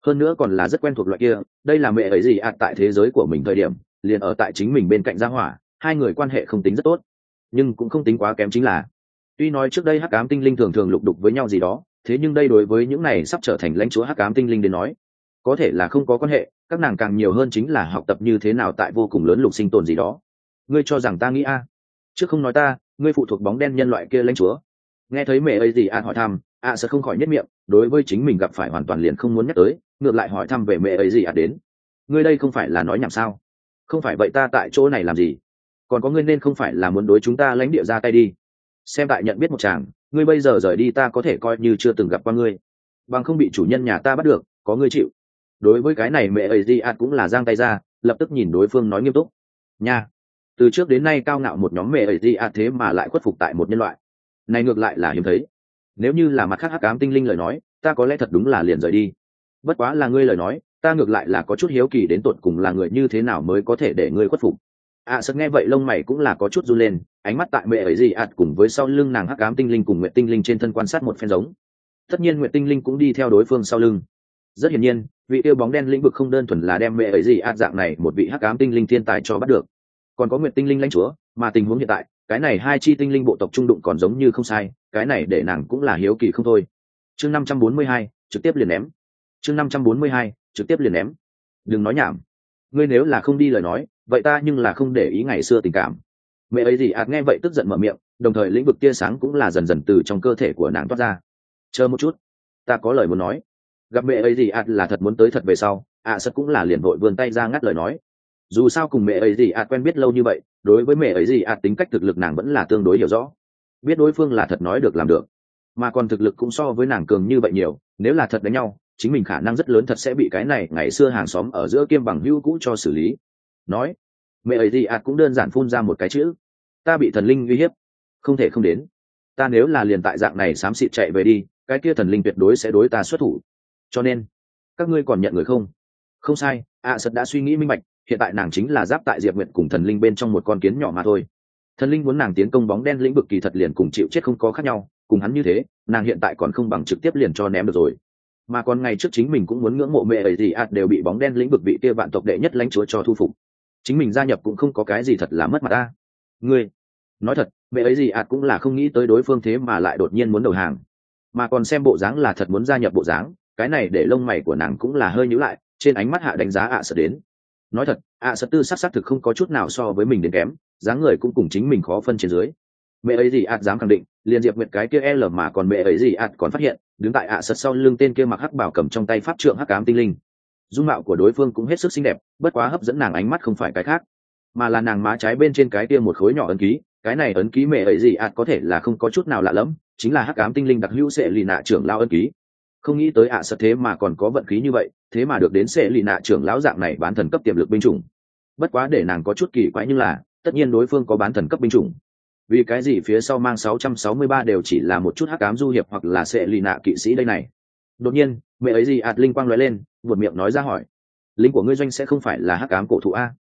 hơn nữa còn là rất quen thuộc loại kia. Đây là mẹ ấy gì tại thế giới của mình thời điểm liền ở tại chính mình bên cạnh gia hỏa, hai người quan hệ không tính rất tốt nhưng cũng không tính quá kém. Chính là tuy nói trước đây hắc ám tinh linh thường thường lục đục với nhau gì đó, thế nhưng đây đối với những này sắp trở thành lãnh chúa hắc ám tinh linh đến nói có thể là không có quan hệ. Các nàng càng nhiều hơn chính là học tập như thế nào tại vô cùng lớn lục sinh tồn gì đó. Ngươi cho rằng ta nghĩ chứ không nói ta, ngươi phụ thuộc bóng đen nhân loại kia lãnh chúa. Nghe thấy mẹ ấy gì hỏi thăm, sợ không khỏi nhất miệng, đối với chính mình gặp phải hoàn toàn liền không muốn nhắc tới, ngược lại hỏi thăm về mẹ ấy gì đến. Ngươi đây không phải là nói nhảm sao? Không phải vậy ta tại chỗ này làm gì? Còn có ngươi nên không phải là muốn đối chúng ta lãnh địa ra tay đi. Xem tại nhận biết một chàng, ngươi bây giờ rời đi ta có thể coi như chưa từng gặp qua ngươi, bằng không bị chủ nhân nhà ta bắt được, có ngươi chịu. Đối với cái này mẹ ấy gì cũng là giang tay ra, lập tức nhìn đối phương nói nghiêm túc. Nha, từ trước đến nay cao ngạo một nhóm mẹ ấy gì thế mà lại khuất phục tại một nhân loại, này ngược lại là hiếm thấy. Nếu như là mặt khác hắc ám tinh linh lời nói, ta có lẽ thật đúng là liền rời đi. Bất quá là ngươi lời nói, ta ngược lại là có chút hiếu kỳ đến tột cùng là người như thế nào mới có thể để ngươi khuất phục. Sật nghe vậy lông mày cũng là có chút run lên, ánh mắt tại mẹ ấy gì cùng với sau lưng nàng hắc ám tinh linh cùng nguyệt tinh linh trên thân quan sát một phen giống. Tất nhiên nguyệt tinh linh cũng đi theo đối phương sau lưng. Rất hiển nhiên, vị yêu bóng đen lĩnh vực không đơn thuần là đem mẹ ấy gì dạng này một vị hắc ám tinh linh thiên tài cho bắt được, còn có nguyệt tinh linh lãnh chúa, mà tình huống hiện tại cái này hai chi tinh linh bộ tộc trung đụng còn giống như không sai, cái này để nàng cũng là hiếu kỳ không thôi. Chương 542, trực tiếp liền ném. Chương 542, trực tiếp liền ném. Đừng nói nhảm, ngươi nếu là không đi lời nói, vậy ta nhưng là không để ý ngày xưa tình cảm. Mẹ ấy gì nghe vậy tức giận mở miệng, đồng thời lĩnh vực tia sáng cũng là dần dần từ trong cơ thể của nàng toát ra. Chờ một chút, ta có lời muốn nói. Gặp mẹ ấy gì là thật muốn tới thật về sau, sật cũng là liền vội vươn tay ra ngắt lời nói. Dù sao cùng mẹ ấy gì quen biết lâu như vậy, đối với mẹ ấy gì tính cách thực lực nàng vẫn là tương đối hiểu rõ, biết đối phương là thật nói được làm được, mà còn thực lực cũng so với nàng cường như vậy nhiều. Nếu là thật đánh nhau, chính mình khả năng rất lớn thật sẽ bị cái này ngày xưa hàng xóm ở giữa kiêm bằng hữu cũ cho xử lý. Nói mẹ ấy gì cũng đơn giản phun ra một cái chữ: ta bị thần linh uy hiếp, không thể không đến. Ta nếu là liền tại dạng này xám xịt chạy về đi, cái kia thần linh tuyệt đối sẽ đối ta xuất thủ. Cho nên các ngươi còn nhận người không? Không sai, sật đã suy nghĩ minh bạch, hiện tại nàng chính là giáp tại diệp nguyện cùng thần linh bên trong một con kiến nhỏ mà thôi. Thần linh muốn nàng tiến công bóng đen lĩnh vực kỳ thật liền cùng chịu chết không có khác nhau, cùng hắn như thế, nàng hiện tại còn không bằng trực tiếp liền cho ném được rồi. Mà còn ngày trước chính mình cũng muốn ngưỡng mộ mẹ ấy gì đều bị bóng đen lĩnh vực vị kia vạn tộc đệ nhất lãnh chúa cho thu phục, chính mình gia nhập cũng không có cái gì thật là mất mặt ta. Ngươi nói thật, mẹ ấy gì cũng là không nghĩ tới đối phương thế mà lại đột nhiên muốn đầu hàng, mà còn xem bộ dáng là thật muốn gia nhập bộ dáng, cái này để lông mày của nàng cũng là hơi nhíu lại, trên ánh mắt hạ đánh giá sợ đến. Nói thật, sợ tư sắc thực không có chút nào so với mình đến kém, dáng người cũng cùng chính mình khó phân trên dưới. Mẹ ấy gì dám khẳng định, liền diệp nguyệt cái kia L mà còn mẹ ấy gì còn phát hiện, đứng tại sật sau lưng tên kia mặc hắc bảo cầm trong tay pháp trượng hắc ám tinh linh. Dung mạo của đối phương cũng hết sức xinh đẹp, bất quá hấp dẫn nàng ánh mắt không phải cái khác, mà là nàng má trái bên trên cái kia một khối nhỏ ấn ký. Cái này ấn ký mẹ ấy gì có thể là không có chút nào lạ lẫm, chính là hắc ám tinh linh đặc hữu sẽ lì nạ trưởng lao ấn ký. Không nghĩ tới sật thế mà còn có vận khí như vậy, thế mà được đến sẽ lì nạ trưởng lão dạng này bán thần cấp tiềm lực binh chủng. Bất quá để nàng có chút kỳ quái, nhưng là tất nhiên đối phương có bán thần cấp binh chủng, vì cái gì phía sau mang 663 đều chỉ là một chút hắc ám du hiệp hoặc là sẽ lì nạ kỵ sĩ đây này? Đột nhiên mẹ ấy gì linh quang lóe lên, buột miệng nói ra hỏi: lính của ngươi doanh sẽ không phải là hắc ám cổ thụ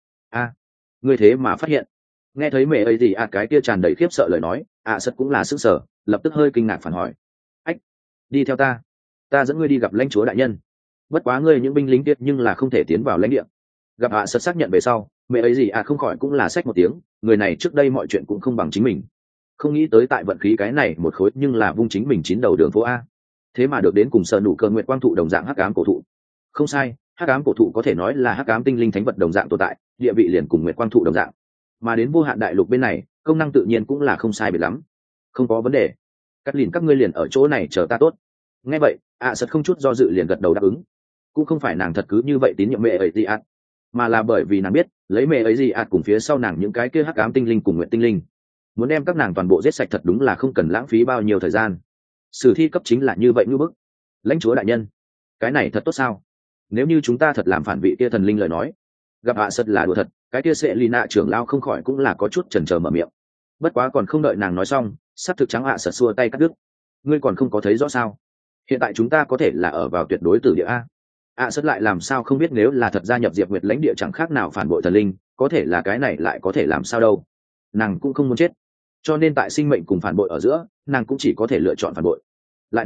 ngươi thế mà phát hiện? Nghe thấy mẹ ấy gì cái kia tràn đầy khiếp sợ lời nói, sật cũng là sức sở, lập tức hơi kinh ngạc phản hỏi: ách, đi theo ta dẫn ngươi đi gặp lãnh chúa đại nhân. Bất quá ngươi những binh lính kia nhưng là không thể tiến vào lãnh địa. Gặp sật xác nhận về sau, mẹ ấy gì không khỏi cũng là xách một tiếng, người này trước đây mọi chuyện cũng không bằng chính mình, không nghĩ tới tại vận khí cái này một khối nhưng là vung chính mình chín đầu đường phố thế mà được đến cùng sợ nụ cờ nguyện quang thụ đồng dạng hắc ám cổ thụ. Không sai, hắc ám cổ thụ có thể nói là hắc ám tinh linh thánh vật đồng dạng tồn tại, địa vị liền cùng nguyện quang thụ đồng dạng, mà đến vô hạn đại lục bên này công năng tự nhiên cũng là không sai biệt lắm. Không có vấn đề, cắt lìn các ngươi liền ở chỗ này chờ ta tốt. Nghe vậy sật không chút do dự liền gật đầu đáp ứng. Cũng không phải nàng thật cứ như vậy tín nhiệm mẹ ấy gì mà là bởi vì nàng biết lấy mẹ ấy gì cùng phía sau nàng những cái kia hắc ám tinh linh cùng nguyện tinh linh, muốn đem các nàng toàn bộ giết sạch thật đúng là không cần lãng phí bao nhiêu thời gian. Sử thi cấp chính là như vậy ngưỡng bức. Lãnh chúa đại nhân, cái này thật tốt sao? Nếu như chúng ta thật làm phản vị kia thần linh lời nói. Gặp sật là đùa thật, cái kia sẽ lì nạ trưởng lao không khỏi cũng là có chút chần chờ mở miệng. Bất quá còn không đợi nàng nói xong, sát thực trắng sật xua tay cắt đứt. Ngươi còn không có thấy rõ sao? Hiện tại chúng ta có thể là ở vào tuyệt đối tử địa sật lại làm sao không biết, nếu là thật gia nhập diệp nguyệt lãnh địa chẳng khác nào phản bội thần linh, có thể là cái này lại có thể làm sao đâu. Nàng cũng không muốn chết, cho nên tại sinh mệnh cùng phản bội ở giữa, nàng cũng chỉ có thể lựa chọn phản bội. Lại nói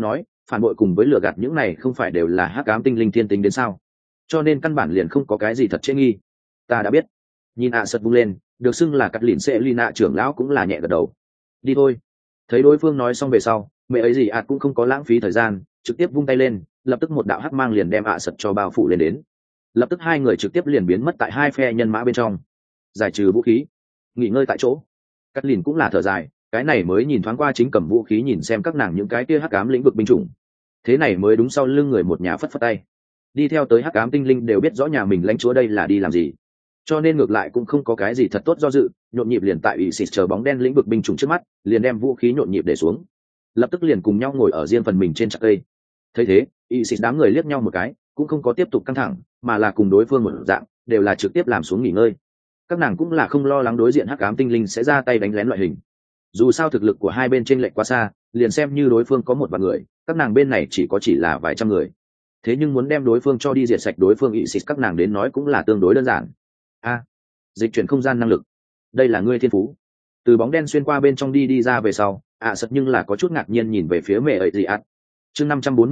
phản bội cùng với lừa gạt những này không phải đều là hắc ám tinh linh thiên tính đến sao? Cho nên căn bản liền không có cái gì thật chế nghi. Ta đã biết. Nhìn ạ sật vung lên, được xưng là cắt lìn sẽ Lina trưởng lão cũng là nhẹ gật đầu. Đi thôi. Thấy đối phương nói xong về sau, mẹ ấy gì ạ cũng không có lãng phí thời gian, trực tiếp vung tay lên, lập tức một đạo hắc mang liền đem ạ sật cho bao phủ lên đến. Lập tức hai người trực tiếp liền biến mất tại hai phe nhân mã bên trong. Giải trừ vũ khí, nghỉ ngơi tại chỗ. Cắt lìn cũng là thở dài, cái này mới nhìn thoáng qua chính cầm vũ khí nhìn xem các nàng những cái kia hắc ám lĩnh vực binh chủng. Thế này mới đúng sau lưng người một nhà phất phất tay. Đi theo tới hắc ám tinh linh đều biết rõ nhà mình lãnh chúa đây là đi làm gì, cho nên ngược lại cũng không có cái gì thật tốt do dự, nhộn nhịp liền tại ủy xịt chờ bóng đen lĩnh vực binh chủng trước mắt, liền đem vũ khí nhộn nhịp để xuống, lập tức liền cùng nhau ngồi ở riêng phần mình trên chặt cây. Thấy thế, ủy xịt đám người liếc nhau một cái, cũng không có tiếp tục căng thẳng, mà là cùng đối phương một dạng, đều là trực tiếp làm xuống nghỉ ngơi. Các nàng cũng là không lo lắng đối diện hắc ám tinh linh sẽ ra tay đánh lén loại hình. Dù sao thực lực của hai bên chênh lệch quá xa, liền xem như đối phương có một vạn người, các nàng bên này chỉ là vài trăm người. Thế nhưng muốn đem đối phương cho đi diệt sạch đối phương ỵ xịt các nàng đến nói cũng là tương đối đơn giản. Dịch chuyển không gian năng lực, đây là ngươi thiên phú. Từ bóng đen xuyên qua bên trong đi ra về sau, sật nhưng là có chút ngạc nhiên nhìn về phía mẹ ấy gì ạt. Chương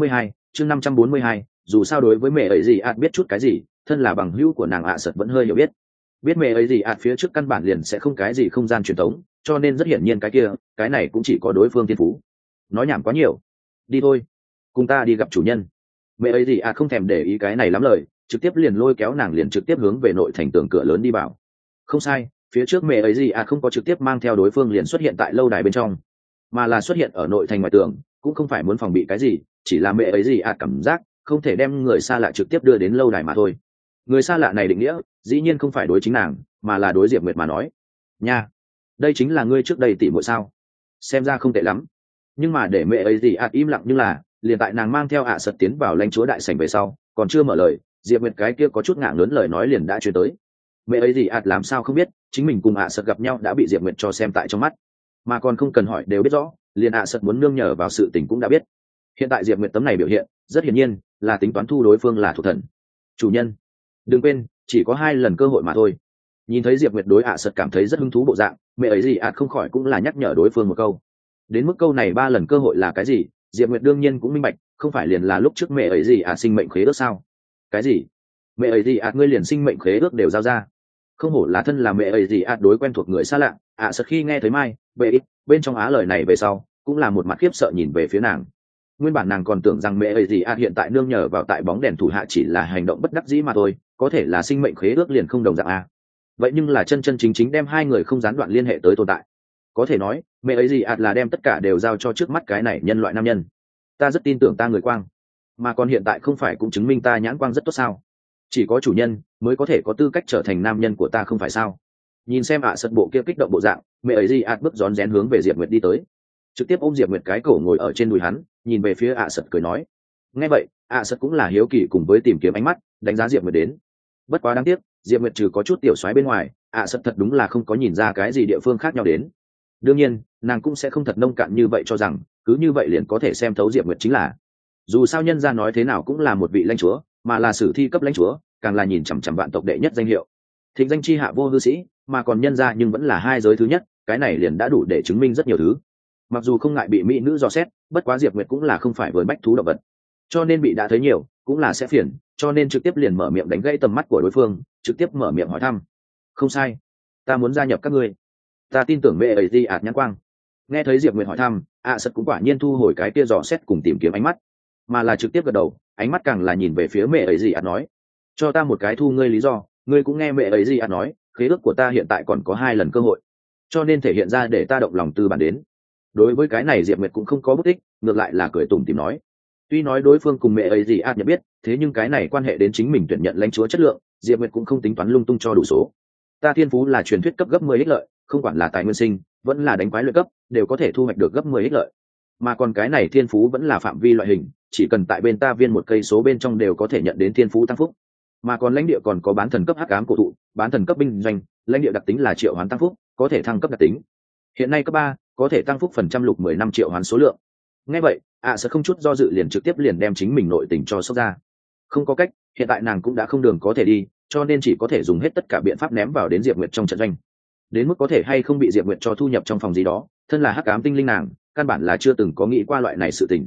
542, dù sao đối với mẹ ấy gì ạt biết chút cái gì, thân là bằng hữu của nàng sật vẫn hơi hiểu biết mẹ ấy gì ạt phía trước căn bản liền sẽ không cái gì không gian truyền thống, cho nên rất hiển nhiên cái này cũng chỉ có đối phương thiên phú. Nói nhảm quá nhiều, đi thôi, cùng ta đi gặp chủ nhân. Mẹ ấy gì không thèm để ý cái này lắm lời, trực tiếp liền lôi kéo nàng liền trực tiếp hướng về nội thành tường cửa lớn đi vào. Không sai, phía trước mẹ ấy gì không có trực tiếp mang theo đối phương liền xuất hiện tại lâu đài bên trong, mà là xuất hiện ở nội thành ngoài tường, cũng không phải muốn phòng bị cái gì, chỉ là mẹ ấy gì cảm giác không thể đem người xa lạ trực tiếp đưa đến lâu đài mà thôi. Người xa lạ này định nghĩa dĩ nhiên không phải đối chính nàng, mà là đối Diệp Nguyệt mà nói. Nha, đây chính là ngươi trước đây tỷ muội sao? Xem ra không tệ lắm. Nhưng mà để mẹ ấy gì im lặng, như là liền tại nàng mang theo sật tiến vào lãnh chúa đại sảnh về sau, còn chưa mở lời, Diệp Nguyệt cái kia có chút ngạng lớn lời nói liền đã truyền tới. Mẹ ấy gì làm sao không biết, chính mình cùng sật gặp nhau đã bị Diệp Nguyệt cho xem tại trong mắt, mà còn không cần hỏi đều biết rõ, liền sật muốn nương nhờ vào sự tình cũng đã biết. Hiện tại Diệp Nguyệt tấm này biểu hiện rất hiển nhiên là tính toán thu đối phương là thủ thần. Chủ nhân, đừng quên chỉ có 2 lần cơ hội mà thôi. Nhìn thấy Diệp Nguyệt đối sật cảm thấy rất hứng thú bộ dạng, mẹ ấy gì không khỏi cũng là nhắc nhở đối phương một câu. Đến mức câu này 3 lần cơ hội là cái gì, Diệp Nguyệt đương nhiên cũng minh bạch, không phải liền là lúc trước mẹ ấy gì sinh mệnh khế ước sao? Cái gì? Mẹ ấy gì ngươi liền sinh mệnh khế ước đều giao ra? Không hổ là thân là mẹ ấy gì đối quen thuộc người xa lạ. Sật khi nghe thấy mai bên trong lời này về sau, cũng là một mặt khiếp sợ nhìn về phía nàng. Nguyên bản nàng còn tưởng rằng mẹ ấy gì hiện tại nương nhờ vào tại bóng đèn thủ hạ chỉ là hành động bất đắc dĩ mà thôi, có thể là sinh mệnh khế ước liền không đồng dạng vậy nhưng là chân chính đem 2 người không gián đoạn liên hệ tới tồn tại. Có thể nói mẹ ấy gì là đem tất cả đều giao cho trước mắt cái này nhân loại nam nhân. Ta rất tin tưởng ta người quang, mà còn hiện tại không phải cũng chứng minh ta nhãn quang rất tốt sao? Chỉ có chủ nhân mới có thể có tư cách trở thành nam nhân của ta không phải sao? Nhìn xem sật bộ kia kích động bộ dạng, mẹ ấy gì bước rón rén hướng về Diệp Nguyệt đi tới, trực tiếp ôm Diệp Nguyệt cái cổ ngồi ở trên đùi hắn, nhìn về phía sật cười nói. Nghe vậy sật cũng là hiếu kỳ cùng với tìm kiếm ánh mắt đánh giá Diệp Nguyệt đến. Bất quá đáng tiếc, Diệp Nguyệt trừ có chút tiểu soái bên ngoài, sật thật đúng là không có nhìn ra cái gì địa phương khác nhau đến. Đương nhiên nàng cũng sẽ không thật nông cạn như vậy cho rằng cứ như vậy liền có thể xem thấu Diệp Nguyệt chính là. Dù sao nhân gia nói thế nào cũng là một vị lãnh chúa, mà là sử thi cấp lãnh chúa, càng là nhìn chằm chằm vạn tộc đệ nhất danh hiệu, thịnh danh chi hạ vô hư sĩ, mà còn nhân gia nhưng vẫn là 2 giới thứ nhất, cái này liền đã đủ để chứng minh rất nhiều thứ. Mặc dù không ngại bị mỹ nữ dò xét, bất quá Diệp Nguyệt cũng là không phải với bách thú động vật, cho nên bị đã thấy nhiều cũng là sẽ phiền, cho nên trực tiếp liền mở miệng đánh gãy tầm mắt của đối phương, trực tiếp mở miệng hỏi thăm. Không sai, ta muốn gia nhập các ngươi. Ta tin tưởng mẹ ấy gì nhãn quang. Nghe thấy Diệp Nguyệt hỏi thăm, sật cũng quả nhiên thu hồi cái kia dò xét cùng tìm kiếm ánh mắt, mà là trực tiếp gật đầu, ánh mắt càng là nhìn về phía mẹ ấy gì nói. Cho ta một cái thu ngươi lý do, ngươi cũng nghe mẹ ấy gì nói, khế ước của ta hiện tại còn có 2 lần cơ hội, cho nên thể hiện ra để ta động lòng tư bản đến. Đối với cái này Diệp Nguyệt cũng không có bức tích, ngược lại là cười tủm tỉm nói. Tuy nói đối phương cùng mẹ ấy gì nhận biết, thế nhưng cái này quan hệ đến chính mình tuyển nhận lãnh chúa chất lượng, Diệp Nguyệt cũng không tính toán lung tung cho đủ số. Ta thiên phú là truyền thuyết cấp gấp 10 ích lợi, không quản là tài nguyên sinh vẫn là đánh quái luyện cấp đều có thể thu hoạch được gấp 10 ích lợi, mà còn cái này thiên phú vẫn là phạm vi loại hình, chỉ cần tại bên ta viên 1 cây số bên trong đều có thể nhận đến thiên phú tăng phúc. Mà còn lãnh địa còn có bán thần cấp hắc ám cổ thụ, bán thần cấp binh doanh, lãnh địa đặc tính là triệu hoán tăng phúc, có thể thăng cấp đặc tính. Hiện nay cấp 3 có thể tăng phúc phần trăm lục 15 triệu hoán số lượng. Nghe vậy sẽ không chút do dự liền trực tiếp liền đem chính mình nội tình cho sốc ra. Không có cách, hiện tại nàng cũng đã không đường có thể đi, cho nên chỉ có thể dùng hết tất cả biện pháp ném vào đến Diệp Nguyệt trong trận doanh. Đến mức có thể hay không bị Diệp Nguyệt cho thu nhập trong phòng gì đó, thân là hắc ám tinh linh nàng căn bản là chưa từng có nghĩ qua loại này sự tình.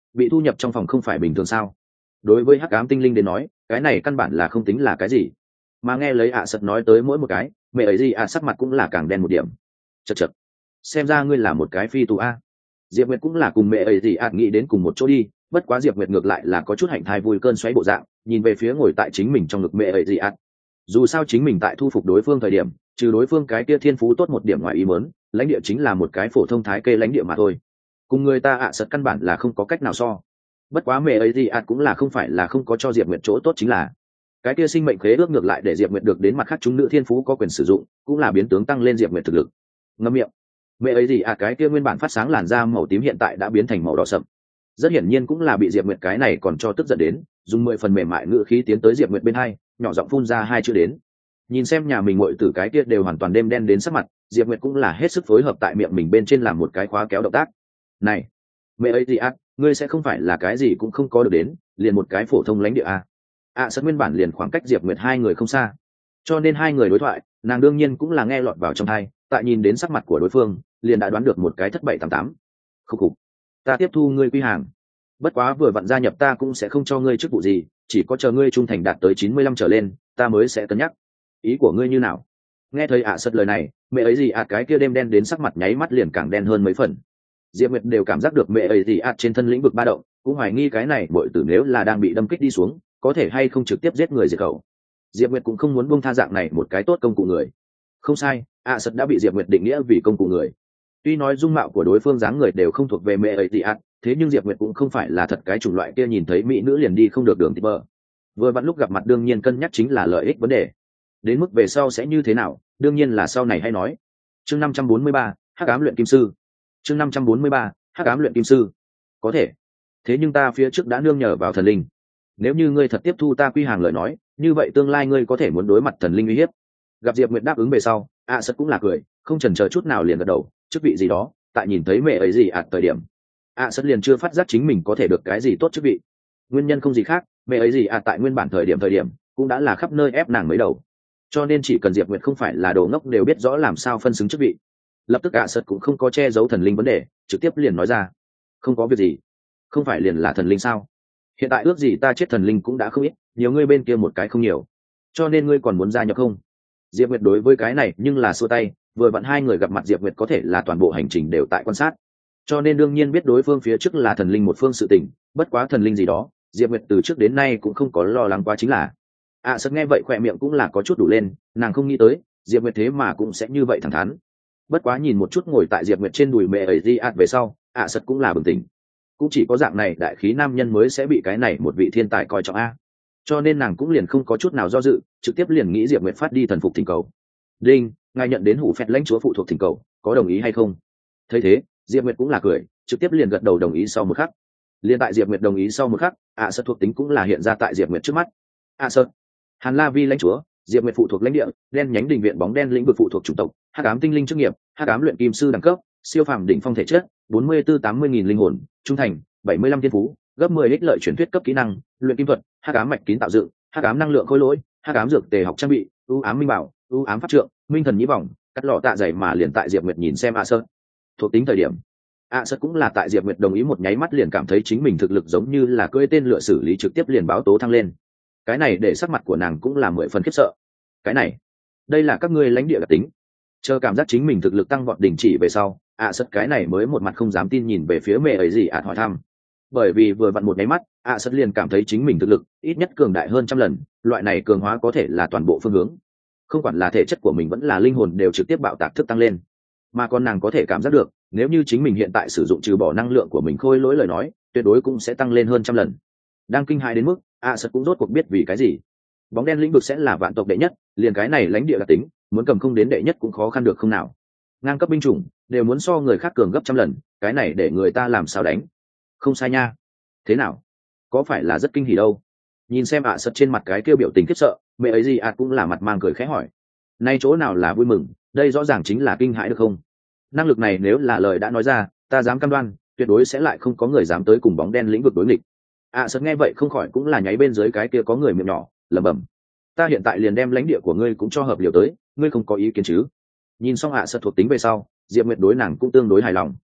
bị thu nhập trong phòng không phải bình thường sao? Đối với hắc ám tinh linh đến nói, cái này căn bản là không tính là cái gì. Mà nghe lấy ạ sật nói tới mỗi một cái, mẹ ấy gì ạ sắc mặt cũng là càng đen một điểm. Chật chật, xem ra ngươi là một cái phi tù a. Diệp Nguyệt cũng là cùng mẹ ấy gì ạ nghĩ đến cùng một chỗ đi, bất quá Diệp Nguyệt ngược lại là có chút hạnh thai vui cơn xoáy bộ dạng, nhìn về phía ngồi tại chính mình trong ngực mẹ ấy gì ạ. Dù sao chính mình tại thu phục đối phương thời điểm, trừ đối phương cái kia thiên phú tốt một điểm ngoài ý muốn, lãnh địa chính là một cái phổ thông thái kê lãnh địa mà thôi. Cùng người ta ạ sật căn bản là không có cách nào so. Bất quá mẹ ấy gì ạ cũng là không phải là không có cho Diệp Nguyệt chỗ tốt, chính là cái kia sinh mệnh khế ước ngược lại để Diệp Nguyệt được đến mặt khác chúng nữ thiên phú có quyền sử dụng, cũng là biến tướng tăng lên Diệp Nguyệt thực lực. Ngậm miệng. Mẹ ấy gì cái kia nguyên bản phát sáng làn da màu tím hiện tại đã biến thành màu đỏ sậm. Rất hiển nhiên cũng là bị Diệp Nguyệt cái này còn cho tức giận đến, dùng 10 phần mềm mại ngữ khí tiến tới Diệp Nguyệt bên hai, nhỏ giọng phun ra hai chữ đến. Nhìn xem nhà mình muội tử cái kia đều hoàn toàn đêm đen đến sắc mặt, Diệp Nguyệt cũng là hết sức phối hợp tại miệng mình bên trên làm một cái khóa kéo động tác. Này, mẹ ấy gì ngươi sẽ không phải là cái gì cũng không có được đến, liền một cái phổ thông lãnh địa sân nguyên bản liền khoảng cách Diệp Nguyệt hai người không xa, cho nên hai người đối thoại nàng đương nhiên cũng là nghe lọt vào trong tai, tại nhìn đến sắc mặt của đối phương liền đã đoán được một cái thất bại tám tám. Khúc khục, ta tiếp thu ngươi quy hàng, bất quá vừa vặn gia nhập ta cũng sẽ không cho ngươi chức vụ gì, chỉ có chờ ngươi trung thành đạt tới 95 trở lên ta mới sẽ cân nhắc. Ý của ngươi như nào? Nghe thấy sật lời này, mẹ ấy gì cái kia đêm đen đến sắc mặt nháy mắt liền càng đen hơn mấy phần. Diệp Nguyệt đều cảm giác được mẹ ấy gì trên thân lĩnh vực ba động, cũng hoài nghi cái này bội tử nếu là đang bị đâm kích đi xuống, có thể hay không trực tiếp giết người diệt khẩu. Diệp Nguyệt cũng không muốn buông tha dạng này một cái tốt công cụ người. Không sai, sật đã bị Diệp Nguyệt định nghĩa vì công cụ người. Tuy nói dung mạo của đối phương dáng người đều không thuộc về mẹ ấy gì thế nhưng Diệp Nguyệt cũng không phải là thật cái chủng loại kia nhìn thấy mỹ nữ liền đi không được đường tít bờ. Vừa vặn lúc gặp mặt đương nhiên cân nhắc chính là lợi ích vấn đề. Đến mức về sau sẽ như thế nào, đương nhiên là sau này hay nói. Chương 543, Hắc ám luyện kim sư. Chương 543, Hắc ám luyện kim sư. Có thể. Thế nhưng ta phía trước đã nương nhờ vào thần linh. Nếu như ngươi thật tiếp thu ta quy hàng lời nói, như vậy tương lai ngươi có thể muốn đối mặt thần linh uy hiếp. Gặp Diệp Nguyệt đáp ứng về sau, sật cũng là cười, không chần chờ chút nào liền gật đầu, chức vị gì đó, tại nhìn thấy mẹ ấy gì thời điểm. Sật liền chưa phát giác chính mình có thể được cái gì tốt chức vị. Nguyên nhân không gì khác, mẹ ấy gì tại nguyên bản thời điểm cũng đã là khắp nơi ép nàng mấy đầu. Cho nên chỉ cần Diệp Nguyệt không phải là đồ ngốc đều biết rõ làm sao phân xứng chức vị. Lập tức sật cũng không có che giấu thần linh vấn đề, trực tiếp liền nói ra, không có việc gì, không phải liền là thần linh sao? Hiện tại ước gì ta chết thần linh cũng đã không ít, nhiều ngươi bên kia một cái không nhiều, cho nên ngươi còn muốn gia nhập không? Diệp Nguyệt đối với cái này nhưng là xua tay, vừa vặn hai người gặp mặt Diệp Nguyệt có thể là toàn bộ hành trình đều tại quan sát, cho nên đương nhiên biết đối phương phía trước là thần linh một phương sự tình, bất quá thần linh gì đó Diệp Nguyệt từ trước đến nay cũng không có lo lắng quá chính là. Sật nghe vậy khỏe miệng cũng là có chút đủ lên, nàng không nghĩ tới Diệp Nguyệt thế mà cũng sẽ như vậy thẳng thắn. Bất quá nhìn một chút ngồi tại Diệp Nguyệt trên đùi mẹ ấy di về sau, sật cũng là bừng tỉnh. Cũng chỉ có dạng này đại khí nam nhân mới sẽ bị cái này một vị thiên tài coi trọng cho nên nàng cũng liền không có chút nào do dự, trực tiếp liền nghĩ Diệp Nguyệt phát đi thần phục thỉnh cầu. Đinh, ngài nhận đến hủ phẹt lãnh chúa phụ thuộc thỉnh cầu, có đồng ý hay không? Thấy thế, Diệp Nguyệt cũng là cười, trực tiếp liền gật đầu đồng ý sau một khắc. Liền tại Diệp Nguyệt đồng ý sau một khắc, sật thuộc tính cũng là hiện ra tại Diệp Nguyệt trước mắt. Sật, Hàn La Vi lãnh chúa, Diệp Nguyệt phụ thuộc lãnh địa, đen nhánh đình viện bóng đen lĩnh vực phụ thuộc chủng tộc, hắc ám tinh linh chức nghiệp, hắc ám luyện kim sư đẳng cấp, siêu phàm đỉnh phong thể chất, 44-80.000 linh hồn, trung thành, 75 thiên phú, gấp 10 ích lợi chuyển thuyết cấp kỹ năng, luyện kim thuật, hắc ám mạch kín tạo dựng, hắc ám năng lượng khối lỗi, hắc ám dược tề học trang bị, ưu ám minh bảo, ưu ám pháp trượng, minh thần nhĩ vòng, cắt lọ tạ dày mà liền tại Diệp Nguyệt nhìn xem sật. Thuộc tính thời điểm, sật cũng là tại Diệp Nguyệt đồng ý một nháy mắt liền cảm thấy chính mình thực lực giống như là cưỡi tên lửa xử lý trực tiếp liền báo tố thăng lên. Cái này để sắc mặt của nàng cũng là 10 phần khiếp sợ. Cái này, đây là các ngươi lãnh địa đặc tính. Chờ cảm giác chính mình thực lực tăng vọt đình chỉ về sau, sật cái này mới một mặt không dám tin nhìn về phía mẹ ấy gì hỏi thăm. Bởi vì vừa vặn một nháy mắt, sật liền cảm thấy chính mình thực lực ít nhất cường đại hơn trăm lần, loại này cường hóa có thể là toàn bộ phương hướng. Không quản là thể chất của mình vẫn là linh hồn đều trực tiếp bạo tạc thức tăng lên. Mà còn nàng có thể cảm giác được, nếu như chính mình hiện tại sử dụng trừ bỏ năng lượng của mình khôi lỗi lời nói, tuyệt đối cũng sẽ tăng lên hơn trăm lần. Đang kinh hãi đến mức, sật cũng rốt cuộc biết vì cái gì bóng đen lĩnh vực sẽ là vạn tộc đệ nhất, liền cái này lãnh địa đặc tính muốn cầm không đến đệ nhất cũng khó khăn được không nào. Ngang cấp binh chủng đều muốn so người khác cường gấp trăm lần, cái này để người ta làm sao đánh. Không sai nha. Thế nào, có phải là rất kinh hỉ đâu? Nhìn xem sật trên mặt cái kêu biểu tình khiếp sợ, mẹ ấy gì cũng là mặt mang cười khẽ hỏi. Nay chỗ nào là vui mừng, đây rõ ràng chính là kinh hãi được không? Năng lực này nếu là lời đã nói ra, ta dám cam đoan tuyệt đối sẽ lại không có người dám tới cùng bóng đen lĩnh vực đối nghịch. Sật nghe vậy không khỏi cũng là nháy bên dưới cái kia có người miệng nhỏ lẩm bẩm, ta hiện tại liền đem lãnh địa của ngươi cũng cho hợp liều tới, ngươi không có ý kiến chứ? Nhìn xong sật thuộc tính về sau, Diệp Nguyệt đối nàng cũng tương đối hài lòng.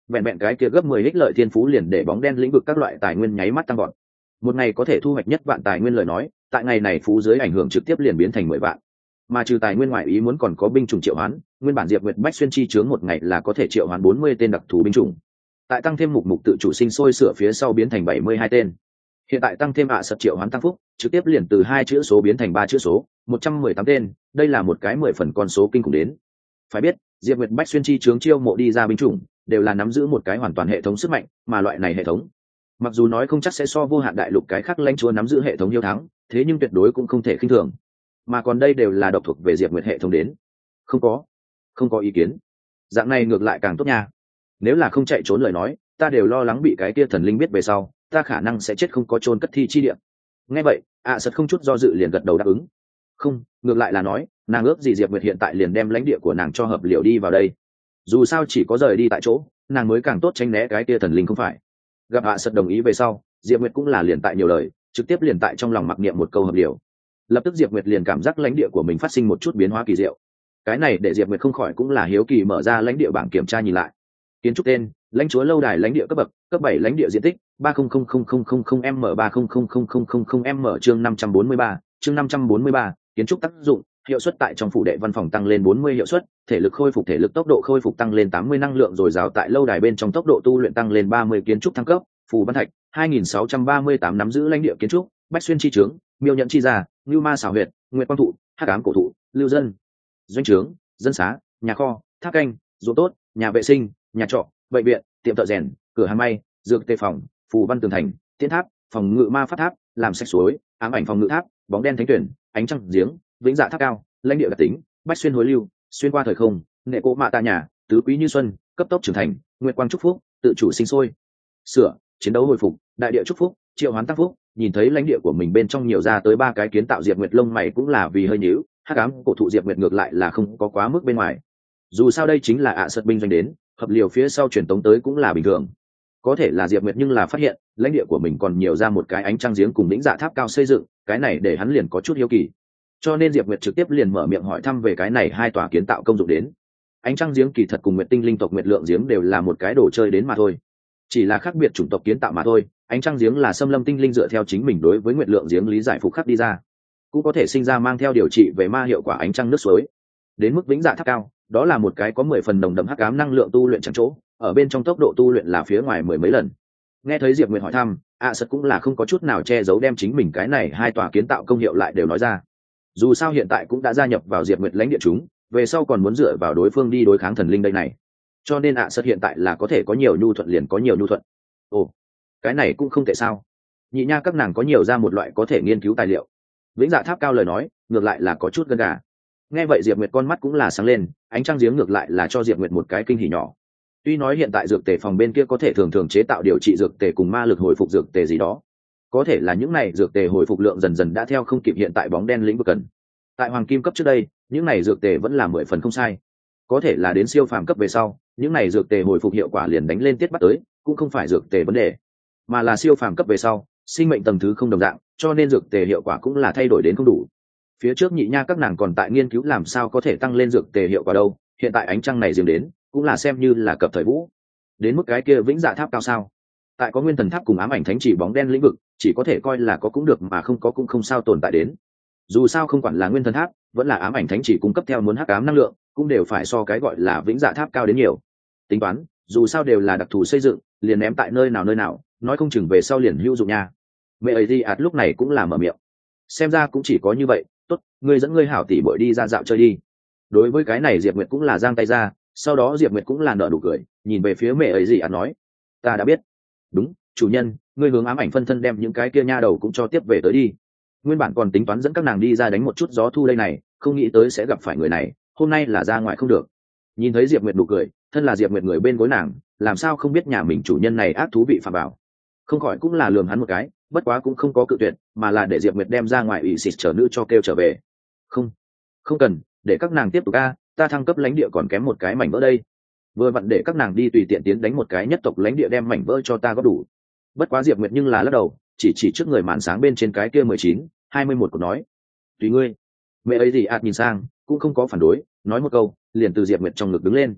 vẹn vẹn cái kia gấp 10 ích lợi thiên phú liền để bóng đen lĩnh vực các loại tài nguyên nháy mắt tăng vọt. Một ngày có thể thu hoạch nhất vạn tài nguyên lời nói, tại ngày này phú dưới ảnh hưởng trực tiếp liền biến thành 10 vạn. Mà trừ tài nguyên ngoại ý muốn còn có binh chủng triệu hoán, nguyên bản Diệp Nguyệt Bách xuyên chi chướng một ngày là có thể triệu hoán 40 tên đặc thù binh chủng. Tại tăng thêm mục tự chủ sinh sôi sửa phía sau biến thành 72 tên. Hiện tại tăng thêm sật triệu hoán tăng phúc, trực tiếp liền từ 2 chữ số biến thành 3 chữ số, 118 tên, đây là một cái 10 phần con số kinh khủng đến. Phải biết, Diệp Nguyệt Bách xuyên chi chướng chiêu mộ đi ra binh chủng, đều là nắm giữ một cái hoàn toàn hệ thống sức mạnh, mà loại này hệ thống, mặc dù nói không chắc sẽ so vô hạn đại lục cái khác lãnh chúa nắm giữ hệ thống hiếu thắng, thế nhưng tuyệt đối cũng không thể khinh thường. Mà còn đây đều là độc thuộc về Diệp Nguyệt hệ thống đến. Không có ý kiến. Dạng này ngược lại càng tốt nha. Nếu là không chạy trốn lời nói, ta đều lo lắng bị cái kia thần linh biết về sau, ta khả năng sẽ chết không có chôn cất thi chi địa. Nghe vậy, sật không chút do dự liền gật đầu đáp ứng. Không, ngược lại là nói, nàng ước gì Diệp Nguyệt hiện tại liền đem lãnh địa của nàng cho hợp liệu đi vào đây. Dù sao chỉ có rời đi tại chỗ, nàng mới càng tốt tránh né cái kia thần linh không phải. Gặp sật đồng ý về sau, Diệp Nguyệt cũng là liền tại nhiều lời, trực tiếp liền tại trong lòng mặc niệm một câu hợp liệu. Lập tức Diệp Nguyệt liền cảm giác lãnh địa của mình phát sinh một chút biến hóa kỳ diệu. Cái này để Diệp Nguyệt không khỏi cũng là hiếu kỳ mở ra lãnh địa bảng kiểm tra nhìn lại. Kiến trúc tên: lãnh chúa lâu đài lãnh địa cấp bậc, cấp 7 lãnh địa diện tích 300000m, chương 543, kiến trúc tác dụng: hiệu suất tại trong phủ đệ văn phòng tăng lên 40 hiệu suất, thể lực khôi phục, thể lực tốc độ khôi phục tăng lên 80, năng lượng dồi dào tại lâu đài bên trong, tốc độ tu luyện tăng lên 30, kiến trúc thăng cấp: phù văn thạch 2638, nắm giữ lãnh địa kiến trúc: Bách xuyên chi trướng, Miêu nhận chi gia, Ngưu ma xảo huyệt, Nguyệt quang thụ, Hắc ám cổ thụ, lưu dân, doanh trướng, dân xá, nhà kho, tháp canh, ruộng tốt, nhà vệ sinh, nhà trọ, bệnh viện, tiệm thợ rèn, cửa hàng may, dược tê phòng, phù văn tường thành, tiến tháp, phòng ngự ma pháp tháp, làm sạch suối, ám ảnh phòng ngự tháp, bóng đen thánh tuyển, ánh trăng giếng, vĩnh dạ tháp cao, lãnh địa đặc tính: bách xuyên hối lưu, xuyên qua thời không, nghệ cỗ mạ ta nhà, tứ quý như xuân, cấp tốc trưởng thành, nguyệt quang chúc phúc, tự chủ sinh sôi, sửa, chiến đấu hồi phục, đại địa chúc phúc, triệu hoán tăng phúc. Nhìn thấy lãnh địa của mình bên trong nhiều ra tới 3 cái kiến tạo, Diệp Nguyệt lông mày cũng là vì hơi nhíu. Hắc ám cổ thụ Diệp Nguyệt ngược lại là không có quá mức bên ngoài, dù sao đây chính là sật binh doanh đến, hợp liều phía sau truyền tống tới cũng là bình thường. Có thể là Diệp Nguyệt nhưng là phát hiện lãnh địa của mình còn nhiều ra một cái ánh trăng giếng cùng lĩnh dạ tháp cao xây dựng, cái này để hắn liền có chút hiếu kỳ, cho nên Diệp Nguyệt trực tiếp liền mở miệng hỏi thăm về cái này 2 tòa kiến tạo công dụng đến. Ánh trăng giếng kỳ thật cùng Nguyệt tinh linh tộc Nguyệt lượng giếng đều là một cái đồ chơi đến mà thôi, chỉ là khác biệt chủng tộc kiến tạo mà thôi. Ánh trăng giếng là xâm lâm tinh linh dựa theo chính mình đối với Nguyệt lượng giếng lý giải phục khắc đi ra, cũng có thể sinh ra mang theo điều trị về ma hiệu quả ánh trăng nước suối. Đến mức vĩnh dạ tháp cao, đó là một cái có 10 phần nồng đậm hắc ám năng lượng tu luyện chẳng chỗ, ở bên trong tốc độ tu luyện là phía ngoài 10 mấy lần. Nghe thấy Diệp Nguyệt hỏi thăm, sật cũng là không có chút nào che giấu đem chính mình cái này 2 tòa kiến tạo công hiệu lại đều nói ra. Dù sao hiện tại cũng đã gia nhập vào Diệp Nguyệt lãnh địa chúng, về sau còn muốn dựa vào đối phương đi đối kháng thần linh đây này, cho nên sật hiện tại là có thể có nhiều nhu thuận liền có nhiều nhu thuận. Ồ, cái này cũng không tệ sao? Nhị nha các nàng có nhiều ra một loại có thể nghiên cứu tài liệu. Vĩnh dạ tháp cao lời nói ngược lại là có chút gân gà. Nghe vậy Diệp Nguyệt con mắt cũng là sáng lên, ánh trăng giếng ngược lại là cho Diệp Nguyệt một cái kinh hỉ nhỏ. Tuy nói hiện tại dược tề phòng bên kia có thể thường thường chế tạo điều trị dược tề cùng ma lực hồi phục dược tề gì đó, có thể là những này dược tề hồi phục lượng dần dần đã theo không kịp hiện tại bóng đen lĩnh vực cần. Tại hoàng kim cấp trước đây, những này dược tề vẫn là 10 phần không sai, có thể là đến siêu phàm cấp về sau, những này dược tề hồi phục hiệu quả liền đánh lên tiết bắt tới, cũng không phải dược tề vấn đề, mà là siêu phàm cấp về sau, sinh mệnh tầng thứ không đồng dạng, cho nên dược tề hiệu quả cũng là thay đổi đến không đủ. Phía trước nhị nha các nàng còn tại nghiên cứu làm sao có thể tăng lên dược tề hiệu quả đâu, hiện tại ánh trăng này dừng đến, cũng là xem như là cập thời vũ. Đến mức cái kia vĩnh dạ tháp cao sao? Tại có nguyên thần tháp cùng ám ảnh thánh chỉ bóng đen lĩnh vực, chỉ có thể coi là có cũng được mà không có cũng không sao tồn tại đến. Dù sao không quản là nguyên thần tháp, vẫn là ám ảnh thánh chỉ cung cấp theo muốn hắc ám năng lượng, cũng đều phải so cái gọi là vĩnh dạ tháp cao đến nhiều. Tính toán, dù sao đều là đặc thù xây dựng, liền ném tại nơi nào, nói không chừng về sau liền hữu dụng nha. Mẹ ấy đi lúc này cũng là mở miệng. Xem ra cũng chỉ có như vậy, tốt, ngươi dẫn ngươi hảo tỷ bội đi ra dạo chơi đi. Đối với cái này Diệp Nguyệt cũng là giang tay ra, sau đó Diệp Nguyệt cũng là nở nụ cười, nhìn về phía mẹ ấy gì nói, ta đã biết. Đúng, chủ nhân, ngươi hướng ám ảnh phân thân đem những cái kia nha đầu cũng cho tiếp về tới đi. Nguyên bản còn tính toán dẫn các nàng đi ra đánh một chút gió thu đây này, không nghĩ tới sẽ gặp phải người này, hôm nay là ra ngoài không được. Nhìn thấy Diệp Nguyệt nụ cười, thân là Diệp Nguyệt người bên gối nàng, làm sao không biết nhà mình chủ nhân này ác thú vị phạm bảo, không khỏi cũng là lườm hắn một cái, bất quá cũng không có cự tuyệt, mà là để Diệp Nguyệt đem ra ngoài ủy xịt trở nữ cho kêu trở về. Không cần, để các nàng tiếp tục ta thăng cấp lãnh địa còn kém một cái mảnh vỡ đây, vừa vặn để các nàng đi tùy tiện tiến đánh một cái nhất tộc lãnh địa đem mảnh vỡ cho ta có đủ. Bất quá Diệp Nguyệt nhưng là lắc đầu, chỉ trước người màn sáng bên trên cái kia 19-21 của nói, tùy ngươi. Mẹ ấy gì nhìn sang cũng không có phản đối, nói một câu liền từ Diệp Nguyệt trong ngực đứng lên.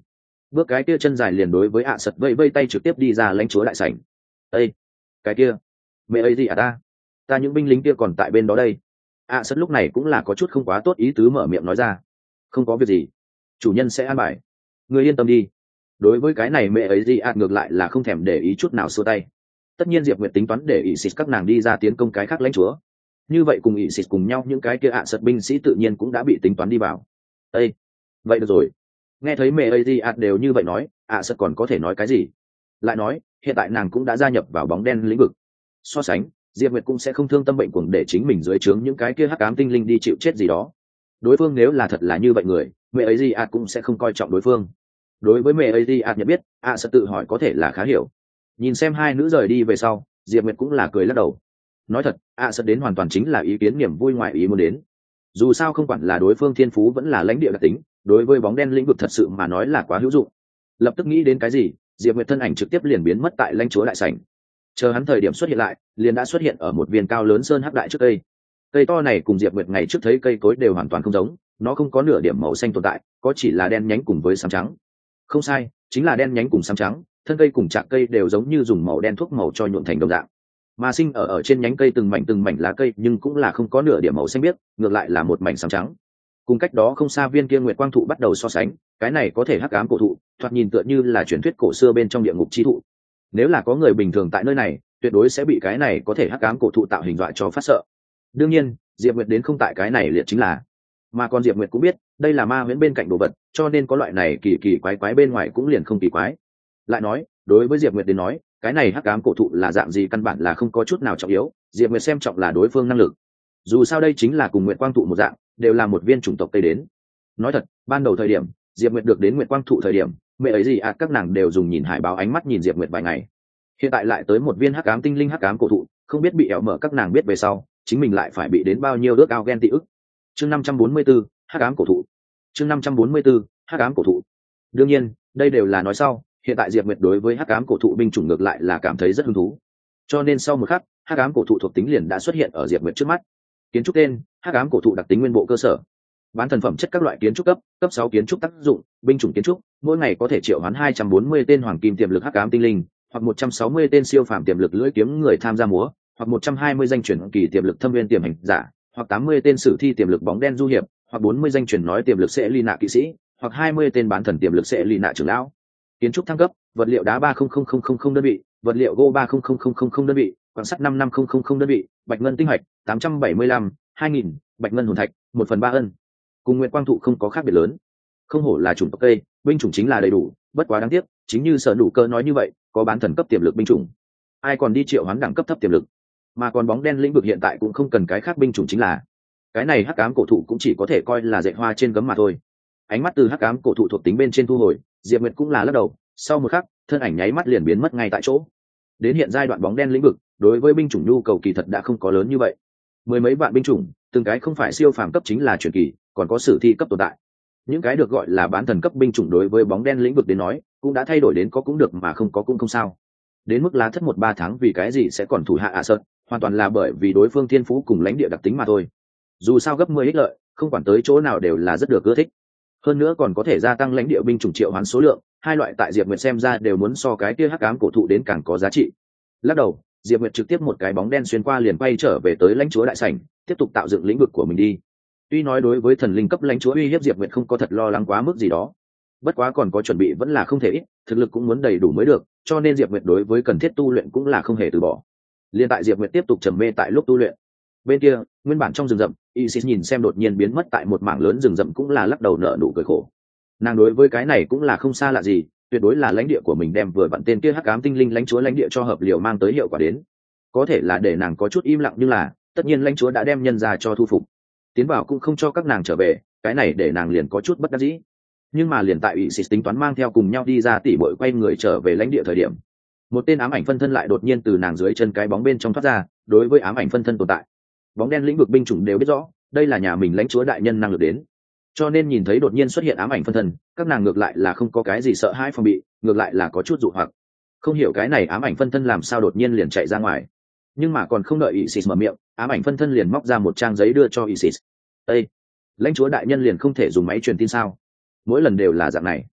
bước cái kia chân dài liền đối với ạ sật vây vây tay trực tiếp đi ra lãnh chúa đại sảnh. Ê, cái kia mẹ ấy gì à, ta những binh lính kia còn tại bên đó đây. ạ sật lúc này cũng là có chút không quá tốt ý tứ mở miệng nói ra. Không có việc gì, chủ nhân sẽ an bài, ngươi yên tâm đi. Đối với cái này mẹ ấy gì ạ ngược lại là không thèm để ý chút nào xua tay. Tất nhiên Diệp Nguyệt tính toán để ỷ xịt các nàng đi ra tiến công cái khác lãnh chúa, như vậy cùng ỷ xịt cùng nhau những cái kia ạ sật binh sĩ tự nhiên cũng đã bị tính toán đi vào. Ê, vậy được rồi. Nghe thấy mẹ ấy gì ạ đều như vậy nói, ạ sật còn có thể nói cái gì? Lại nói hiện tại nàng cũng đã gia nhập vào bóng đen lĩnh vực, so sánh Diệp Nguyệt cũng sẽ không thương tâm bệnh cuồng để chính mình dưới trướng những cái kia hắc ám tinh linh đi chịu chết gì đó. Đối phương nếu là thật là như vậy người, mẹ ấy gì ạ cũng sẽ không coi trọng đối phương. Đối với mẹ ấy gì ạ nhận biết, ạ sẽ tự hỏi có thể là khá hiểu. Nhìn xem hai nữ rời đi về sau, Diệp Nguyệt cũng là cười lắc đầu. Nói thật, ạ sẽ đến hoàn toàn chính là ý kiến niềm vui ngoại ý muốn đến. Dù sao không quản là đối phương thiên phú vẫn là lãnh địa đặc tính, đối với bóng đen lĩnh vực thật sự mà nói là quá hữu dụng. Lập tức nghĩ đến cái gì, Diệp Nguyệt thân ảnh trực tiếp liền biến mất tại lãnh chúa đại sảnh. Chờ hắn thời điểm xuất hiện lại, liền đã xuất hiện ở một viên cao lớn sơn hắc đại trước cây. Cây to này cùng Diệp Nguyệt ngày trước thấy cây cối đều hoàn toàn không giống, nó không có nửa điểm màu xanh tồn tại, có chỉ là đen nhánh cùng với xám trắng. Không sai, chính là đen nhánh cùng xám trắng, thân cây cùng trạng cây đều giống như dùng màu đen thuốc màu cho nhuộm thành đồng dạng. Mà sinh ở trên nhánh cây từng mảnh lá cây nhưng cũng là không có nửa điểm màu xanh biếc, ngược lại là một mảnh xám trắng. Cùng cách đó không xa viên kia nguyệt quang thụ bắt đầu so sánh, cái này có thể hắc ám cổ thụ, thoạt nhìn tựa như là truyền thuyết cổ xưa bên trong địa ngục chi thụ. Nếu là có người bình thường tại nơi này, tuyệt đối sẽ bị cái này có thể hắc ám cổ thụ tạo hình dọa cho phát sợ. Đương nhiên, Diệp Nguyệt đến không tại cái này liệt chính là, mà còn Diệp Nguyệt cũng biết, đây là ma huyễn bên cạnh đồ vật, cho nên có loại này kỳ kỳ quái quái bên ngoài cũng liền không kỳ quái. Lại nói, đối với Diệp Nguyệt đến nói, cái này hắc ám cổ thụ là dạng gì căn bản là không có chút nào trọng yếu, Diệp Nguyệt xem trọng là đối phương năng lực. Dù sao đây chính là cùng Nguyệt Quang thụ một dạng, đều là một viên chủng tộc Tây đến. Nói thật, ban đầu thời điểm, Diệp Nguyệt được đến Nguyệt Quang thụ thời điểm, mẹ ấy gì các nàng đều dùng nhìn hải báo ánh mắt nhìn Diệp Nguyệt vài ngày. Hiện tại lại tới một viên hắc ám tinh linh hắc ám cổ thụ, không biết bị ẻo mở các nàng biết về sau, chính mình lại phải bị đến bao nhiêu ước ao ghen tị ức. Chương 544, hắc ám cổ thụ. Chương 544, hắc ám cổ thụ. Đương nhiên, đây đều là nói sau, hiện tại Diệp Nguyệt đối với hắc ám cổ thụ binh chủng ngược lại là cảm thấy rất hứng thú. Cho nên sau một khắc, hắc ám cổ thụ thuộc tính liền đã xuất hiện ở Diệp Nguyệt trước mắt. Kiến trúc tên: hắc ám cổ thụ, đặc tính nguyên bộ cơ sở. Bán thần phẩm chất các loại kiến trúc cấp 6 kiến trúc tác dụng: binh chủng kiến trúc, mỗi ngày có thể triệu hoán 240 tên hoàng kim tiềm lực hắc ám tinh linh, hoặc 160 tên siêu phàm tiềm lực lưỡi kiếm người tham gia múa, hoặc 120 danh chuyển kỳ tiềm lực thâm viên tiềm hành giả, hoặc 80 tên sử thi tiềm lực bóng đen du hiệp, hoặc 40 danh chuyển nói tiềm lực sẽ ly nạ kỵ sĩ, hoặc 20 tên bán thần tiềm lực sẽ ly nạ trưởng lão. Kiến trúc thăng cấp: vật liệu đá 300000 đơn vị, vật liệu gỗ 300000 đơn vị, quặng sắt 55000 đơn vị, bạch ngân tinh hạch 875, 2000, bạch ngân hồn thạch 1/3 ân. Cùng Nguyệt Quang thụ không có khác biệt lớn. Không hổ là chủng tộc Tây, binh chủng chính là đầy đủ, bất quá đáng tiếc, chính như Sở Đủ Cơ nói như vậy, có bán thần cấp tiềm lực binh chủng, ai còn đi triệu hoán đẳng cấp thấp tiềm lực. Mà còn bóng đen lĩnh vực hiện tại cũng không cần cái khác binh chủng, chính là cái này hắc ám cổ thụ cũng chỉ có thể coi là dạy hoa trên gấm mà thôi. Ánh mắt từ hắc ám cổ thụ thuộc tính bên trên thu hồi, Diệp Nguyệt cũng là lắc đầu, sau một khắc, thân ảnh nháy mắt liền biến mất ngay tại chỗ. Đến hiện giai đoạn bóng đen lĩnh vực, đối với binh chủng nhu cầu kỳ thật đã không có lớn như vậy. Mười mấy vạn binh chủng, từng cái không phải siêu phàm cấp chính là truyền kỳ, còn có sử thi cấp tồn tại. Những cái được gọi là bán thần cấp binh chủng đối với bóng đen lĩnh vực đến nói, cũng đã thay đổi đến có cũng được mà không có cũng không sao. Đến mức lá thất 1-3 tháng vì cái gì sẽ còn thủ hạ ạ sơn, hoàn toàn là bởi vì đối phương thiên phú cùng lãnh địa đặc tính mà thôi. Dù sao gấp 10 ích lợi, không quản tới chỗ nào đều là rất được ưa thích. Hơn nữa còn có thể gia tăng lãnh địa binh chủng triệu hoán số lượng, hai loại tại Diệp Nguyệt xem ra đều muốn so cái kia hắc ám cổ thụ đến càng có giá trị. Lắc đầu, Diệp Nguyệt trực tiếp một cái bóng đen xuyên qua liền quay trở về tới lãnh chúa đại sảnh, tiếp tục tạo dựng lĩnh vực của mình đi. Tuy nói đối với thần linh cấp lãnh chúa uy hiếp Diệp Nguyệt không có thật lo lắng quá mức gì đó, bất quá còn có chuẩn bị vẫn là không thể ít, thực lực cũng muốn đầy đủ mới được, cho nên Diệp Nguyệt đối với cần thiết tu luyện cũng là không hề từ bỏ. Liên tại Diệp Nguyệt tiếp tục trầm mê tại lúc tu luyện. Bên kia, nguyên bản trong rừng rậm, Isis nhìn xem đột nhiên biến mất tại một mảng lớn rừng rậm cũng là lắc đầu nở nụ cười khổ. Nàng đối với cái này cũng là không xa lạ gì, tuyệt đối là lãnh địa của mình đem vừa vặn tên kia hắc ám tinh linh lãnh chúa lãnh địa cho hợp liều mang tới hiệu quả đến. Có thể là để nàng có chút im lặng, nhưng là tất nhiên lãnh chúa đã đem nhân ra cho thu phục, tiến vào cũng không cho các nàng trở về, cái này để nàng liền có chút bất đắc dĩ. Nhưng mà liền tại Isis tính toán mang theo cùng nhau đi ra tỉ muội quay người trở về lãnh địa thời điểm, một tên ám ảnh phân thân lại đột nhiên từ nàng dưới chân cái bóng bên trong thoát ra. Đối với ám ảnh phân thân tồn tại, bóng đen lĩnh vực binh chủng đều biết rõ, đây là nhà mình lãnh chúa đại nhân năng lực đến, cho nên nhìn thấy đột nhiên xuất hiện ám ảnh phân thân, các nàng ngược lại là không có cái gì sợ hãi phòng bị, ngược lại là có chút dụ hoặc. Không hiểu cái này ám ảnh phân thân làm sao đột nhiên liền chạy ra ngoài. Nhưng mà còn không đợi Isis mở miệng, ám ảnh phân thân liền móc ra một trang giấy đưa cho Isis. Ê, lãnh chúa đại nhân liền không thể dùng máy truyền tin sao? Mỗi lần đều là dạng này.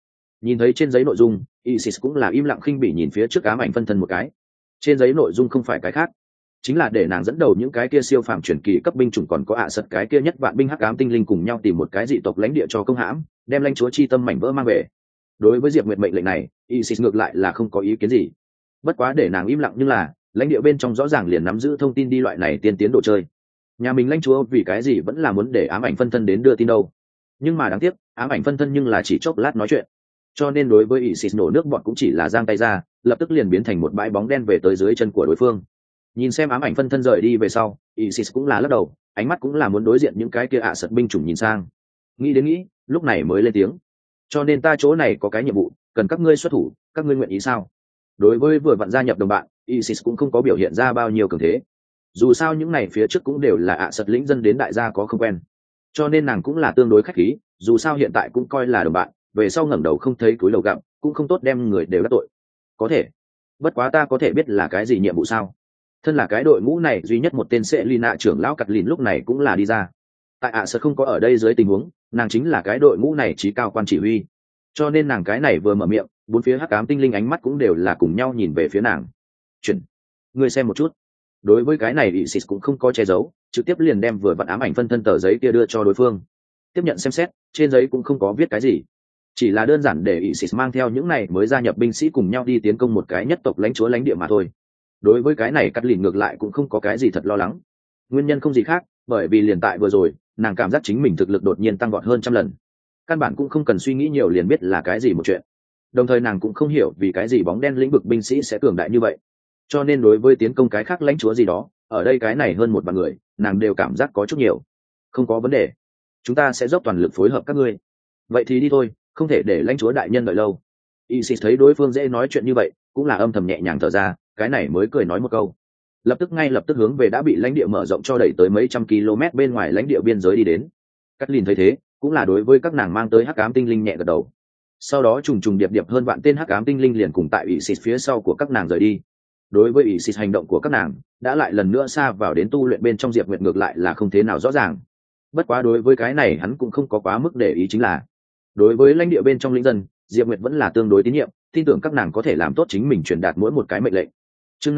Nhìn thấy trên giấy nội dung, Isis cũng là im lặng khinh bỉ nhìn phía trước ám ảnh phân thân một cái. Trên giấy nội dung không phải cái khác, chính là để nàng dẫn đầu những cái kia siêu phàm truyền kỳ cấp binh chủng còn có ạ sật cái kia nhất vạn binh hắc ám tinh linh cùng nhau tìm một cái dị tộc lãnh địa cho công hãm, đem lãnh chúa chi tâm mảnh vỡ mang về. Đối với Diệp Nguyệt mệnh lệnh này, Isis ngược lại là không có ý kiến gì. Bất quá để nàng im lặng nhưng là, lãnh địa bên trong rõ ràng liền nắm giữ thông tin đi loại này tiên tiến đồ chơi. Nhà mình lãnh chúa vì cái gì vẫn là muốn để ám ảnh phân thân đến đưa tin đâu? Nhưng mà đáng tiếc, ám ảnh phân thân nhưng là chỉ chốc lát nói chuyện. Cho nên đối với Isis nổ nước bọt cũng chỉ là giang tay ra, lập tức liền biến thành một bãi bóng đen về tới dưới chân của đối phương. Nhìn xem ám ảnh phân thân rời đi về sau, Isis cũng là lắc đầu, ánh mắt cũng là muốn đối diện những cái kia ạ sật binh chủng nhìn sang. Nghĩ đến nghĩ, lúc này mới lên tiếng. Cho nên ta chỗ này có cái nhiệm vụ, cần các ngươi xuất thủ, các ngươi nguyện ý sao? Đối với vừa vặn gia nhập đồng bạn, Isis cũng không có biểu hiện ra bao nhiêu cường thế. Dù sao những này phía trước cũng đều là ạ sật lĩnh dân đến đại gia có không quen, cho nên nàng cũng là tương đối khách khí. Dù sao hiện tại cũng coi là đồng bạn, về sau ngẩng đầu không thấy cúi đầu gặm, cũng không tốt đem người đều đắc tội. Có thể, bất quá ta có thể biết là cái gì nhiệm vụ sao? Thân là cái đội ngũ này duy nhất một tên sẽ Lina trưởng lão cặt lìn lúc này cũng là đi ra. Tại ạ sật không có ở đây dưới tình huống, nàng chính là cái đội ngũ này trí cao quan chỉ huy, cho nên nàng cái này vừa mở miệng, bốn phía hắc ám tinh linh ánh mắt cũng đều là cùng nhau nhìn về phía nàng. Chuyển, ngươi xem một chút. Đối với cái này Isis cũng không có che giấu, trực tiếp liền đem vừa vặn ám ảnh phân thân tờ giấy kia đưa cho đối phương. Tiếp nhận xem xét, trên giấy cũng không có viết cái gì, chỉ là đơn giản để Isis mang theo những này mới gia nhập binh sĩ cùng nhau đi tiến công một cái nhất tộc lãnh chúa lãnh địa mà thôi. Đối với cái này cắt lìn ngược lại cũng không có cái gì thật lo lắng. Nguyên nhân không gì khác, bởi vì liền tại vừa rồi, nàng cảm giác chính mình thực lực đột nhiên tăng vọt hơn trăm lần. Căn bản cũng không cần suy nghĩ nhiều liền biết là cái gì một chuyện. Đồng thời nàng cũng không hiểu vì cái gì bóng đen lĩnh vực binh sĩ sẽ cường đại như vậy. Cho nên đối với tiến công cái khác lãnh chúa gì đó, ở đây cái này hơn một vạn người, nàng đều cảm giác có chút nhiều. Không có vấn đề, chúng ta sẽ dốc toàn lực phối hợp các ngươi. Vậy thì đi thôi, không thể để lãnh chúa đại nhân đợi lâu. Isis thấy đối phương dễ nói chuyện như vậy, cũng là âm thầm nhẹ nhàng thở ra, cái này mới cười nói một câu. Lập tức hướng về đã bị lãnh địa mở rộng cho đẩy tới mấy trăm km bên ngoài lãnh địa biên giới đi đến. Cắt Lìn thấy thế, cũng là đối với các nàng mang tới hắc ám tinh linh nhẹ gật đầu. Sau đó trùng trùng điệp điệp hơn vạn tên hắc ám tinh linh liền cùng tại Isis phía sau của các nàng rời đi. Đối với Isis hành động của các nàng, đã lại lần nữa xa vào đến tu luyện bên trong Diệp Nguyệt ngược lại là không thế nào rõ ràng. Bất quá đối với cái này hắn cũng không có quá mức để ý, chính là đối với lãnh địa bên trong linh dân, Diệp Nguyệt vẫn là tương đối tín nhiệm, tin tưởng các nàng có thể làm tốt chính mình truyền đạt mỗi một cái mệnh lệnh. Chương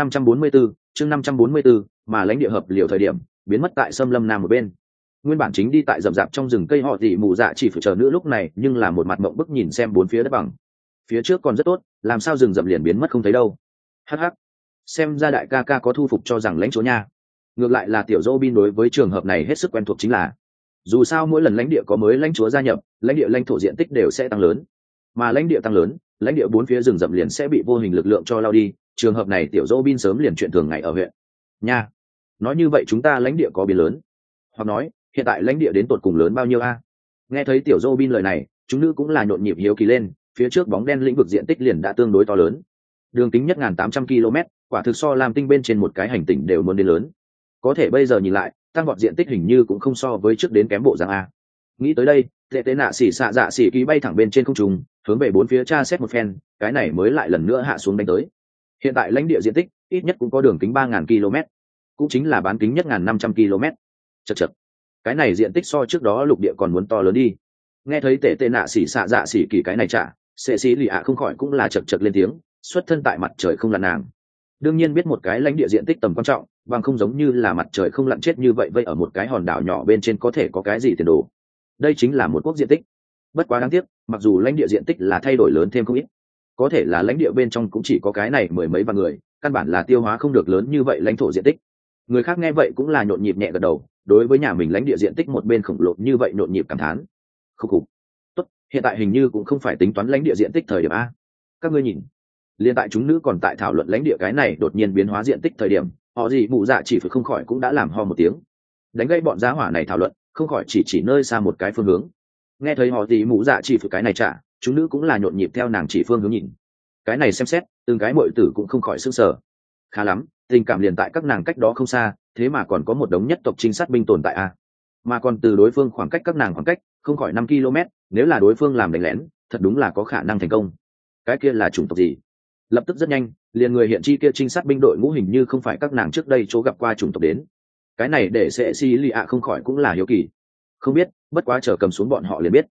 544, mà lãnh địa hợp liều thời điểm biến mất tại xâm lâm nam một bên. Nguyên bản chính đi tại rậm rạp trong rừng cây họ dị mù dạ chỉ phải chờ nữ lúc này nhưng là một mặt mộng bức nhìn xem bốn phía đất bằng. Phía trước còn rất tốt, làm sao rừng rậm liền biến mất không thấy đâu? Hắc hắc, xem ra đại ca ca có thu phục cho rằng lãnh chúa nha. Ngược lại là tiểu Robin đối với trường hợp này hết sức quen thuộc, chính là dù sao mỗi lần lãnh địa có mới lãnh chúa gia nhập, lãnh địa lãnh thổ diện tích đều sẽ tăng lớn, mà lãnh địa tăng lớn, lãnh địa bốn phía rừng rậm liền sẽ bị vô hình lực lượng cho lao đi. Trường hợp này tiểu Robin sớm liền chuyện thường ngày ở huyện nha. Nói như vậy chúng ta lãnh địa có biến lớn, hoặc nói hiện tại lãnh địa đến tột cùng lớn bao nhiêu a? Nghe thấy tiểu Robin lời này, chúng nữ cũng là nhộn nhịp hiếu kỳ lên. Phía trước bóng đen lĩnh vực diện tích liền đã tương đối to lớn, đường kính nhất 1.800 km, quả thực so làm tinh bên trên một cái hành tinh đều muốn đến lớn. Có thể bây giờ nhìn lại, tăng vọt diện tích hình như cũng không so với trước đến kém bộ dạng a. Nghĩ tới đây, tệ tế nạ xỉ xạ dạ xỉ ký bay thẳng bên trên không trung, hướng về bốn phía tra xét một phen, cái này mới lại lần nữa hạ xuống đánh tới. Hiện tại lãnh địa diện tích ít nhất cũng có đường kính 3.000 km, cũng chính là bán kính nhất 1.500 km. Chật, cái này diện tích so trước đó lục địa còn muốn to lớn đi. Nghe thấy tệ tệ nạ xỉ xạ dạ xỉ kỳ cái này trả, sệ xỉ lì ạ không khỏi cũng là chật lên tiếng, xuất thân tại mặt trời không lặn nàng đương nhiên biết một cái lãnh địa diện tích tầm quan trọng, bằng không giống như là mặt trời không lặn chết như vậy vây ở một cái hòn đảo nhỏ bên trên có thể có cái gì tiền đồ. Đây chính là một quốc diện tích. Bất quá đáng tiếc, mặc dù lãnh địa diện tích là thay đổi lớn thêm không ít, có thể là lãnh địa bên trong cũng chỉ có cái này mười mấy vạn người, căn bản là tiêu hóa không được lớn như vậy lãnh thổ diện tích. Người khác nghe vậy cũng là nhộn nhịp nhẹ gật đầu, đối với nhà mình lãnh địa diện tích một bên khổng lồ như vậy nhộn nhịp cảm thán. Khục. Tốt, hiện tại hình như cũng không phải tính toán lãnh địa diện tích thời điểm a. Các ngươi nhìn, liên tại chúng nữ còn tại thảo luận lãnh địa cái này đột nhiên biến hóa diện tích thời điểm, họ gì mụ dạ chỉ phải không khỏi cũng đã làm ho một tiếng, đánh gây bọn giá hỏa này thảo luận, không khỏi chỉ nơi xa một cái phương hướng. Nghe thấy họ gì mụ dạ chỉ phải cái này trả, chúng nữ cũng là nhộn nhịp theo nàng chỉ phương hướng nhìn. Cái này xem xét, từng cái muội tử cũng không khỏi sững sờ. Khá lắm, tình cảm liền tại các nàng cách đó không xa, thế mà còn có một đống nhất tộc trinh sát binh tồn tại a. Mà còn từ đối phương khoảng cách các nàng khoảng cách không khỏi 5 km, nếu là đối phương làm đánh lén, thật đúng là có khả năng thành công. Cái kia là chủng tộc gì? Lập tức rất nhanh, liền người hiện chi kia trinh sát binh đội ngũ hình như không phải các nàng trước đây chỗ gặp qua chủng tộc đến. Cái này để sẽ si lì ạ không khỏi cũng là hiếu kỳ. Không biết, bất quá chờ cầm xuống bọn họ liền biết.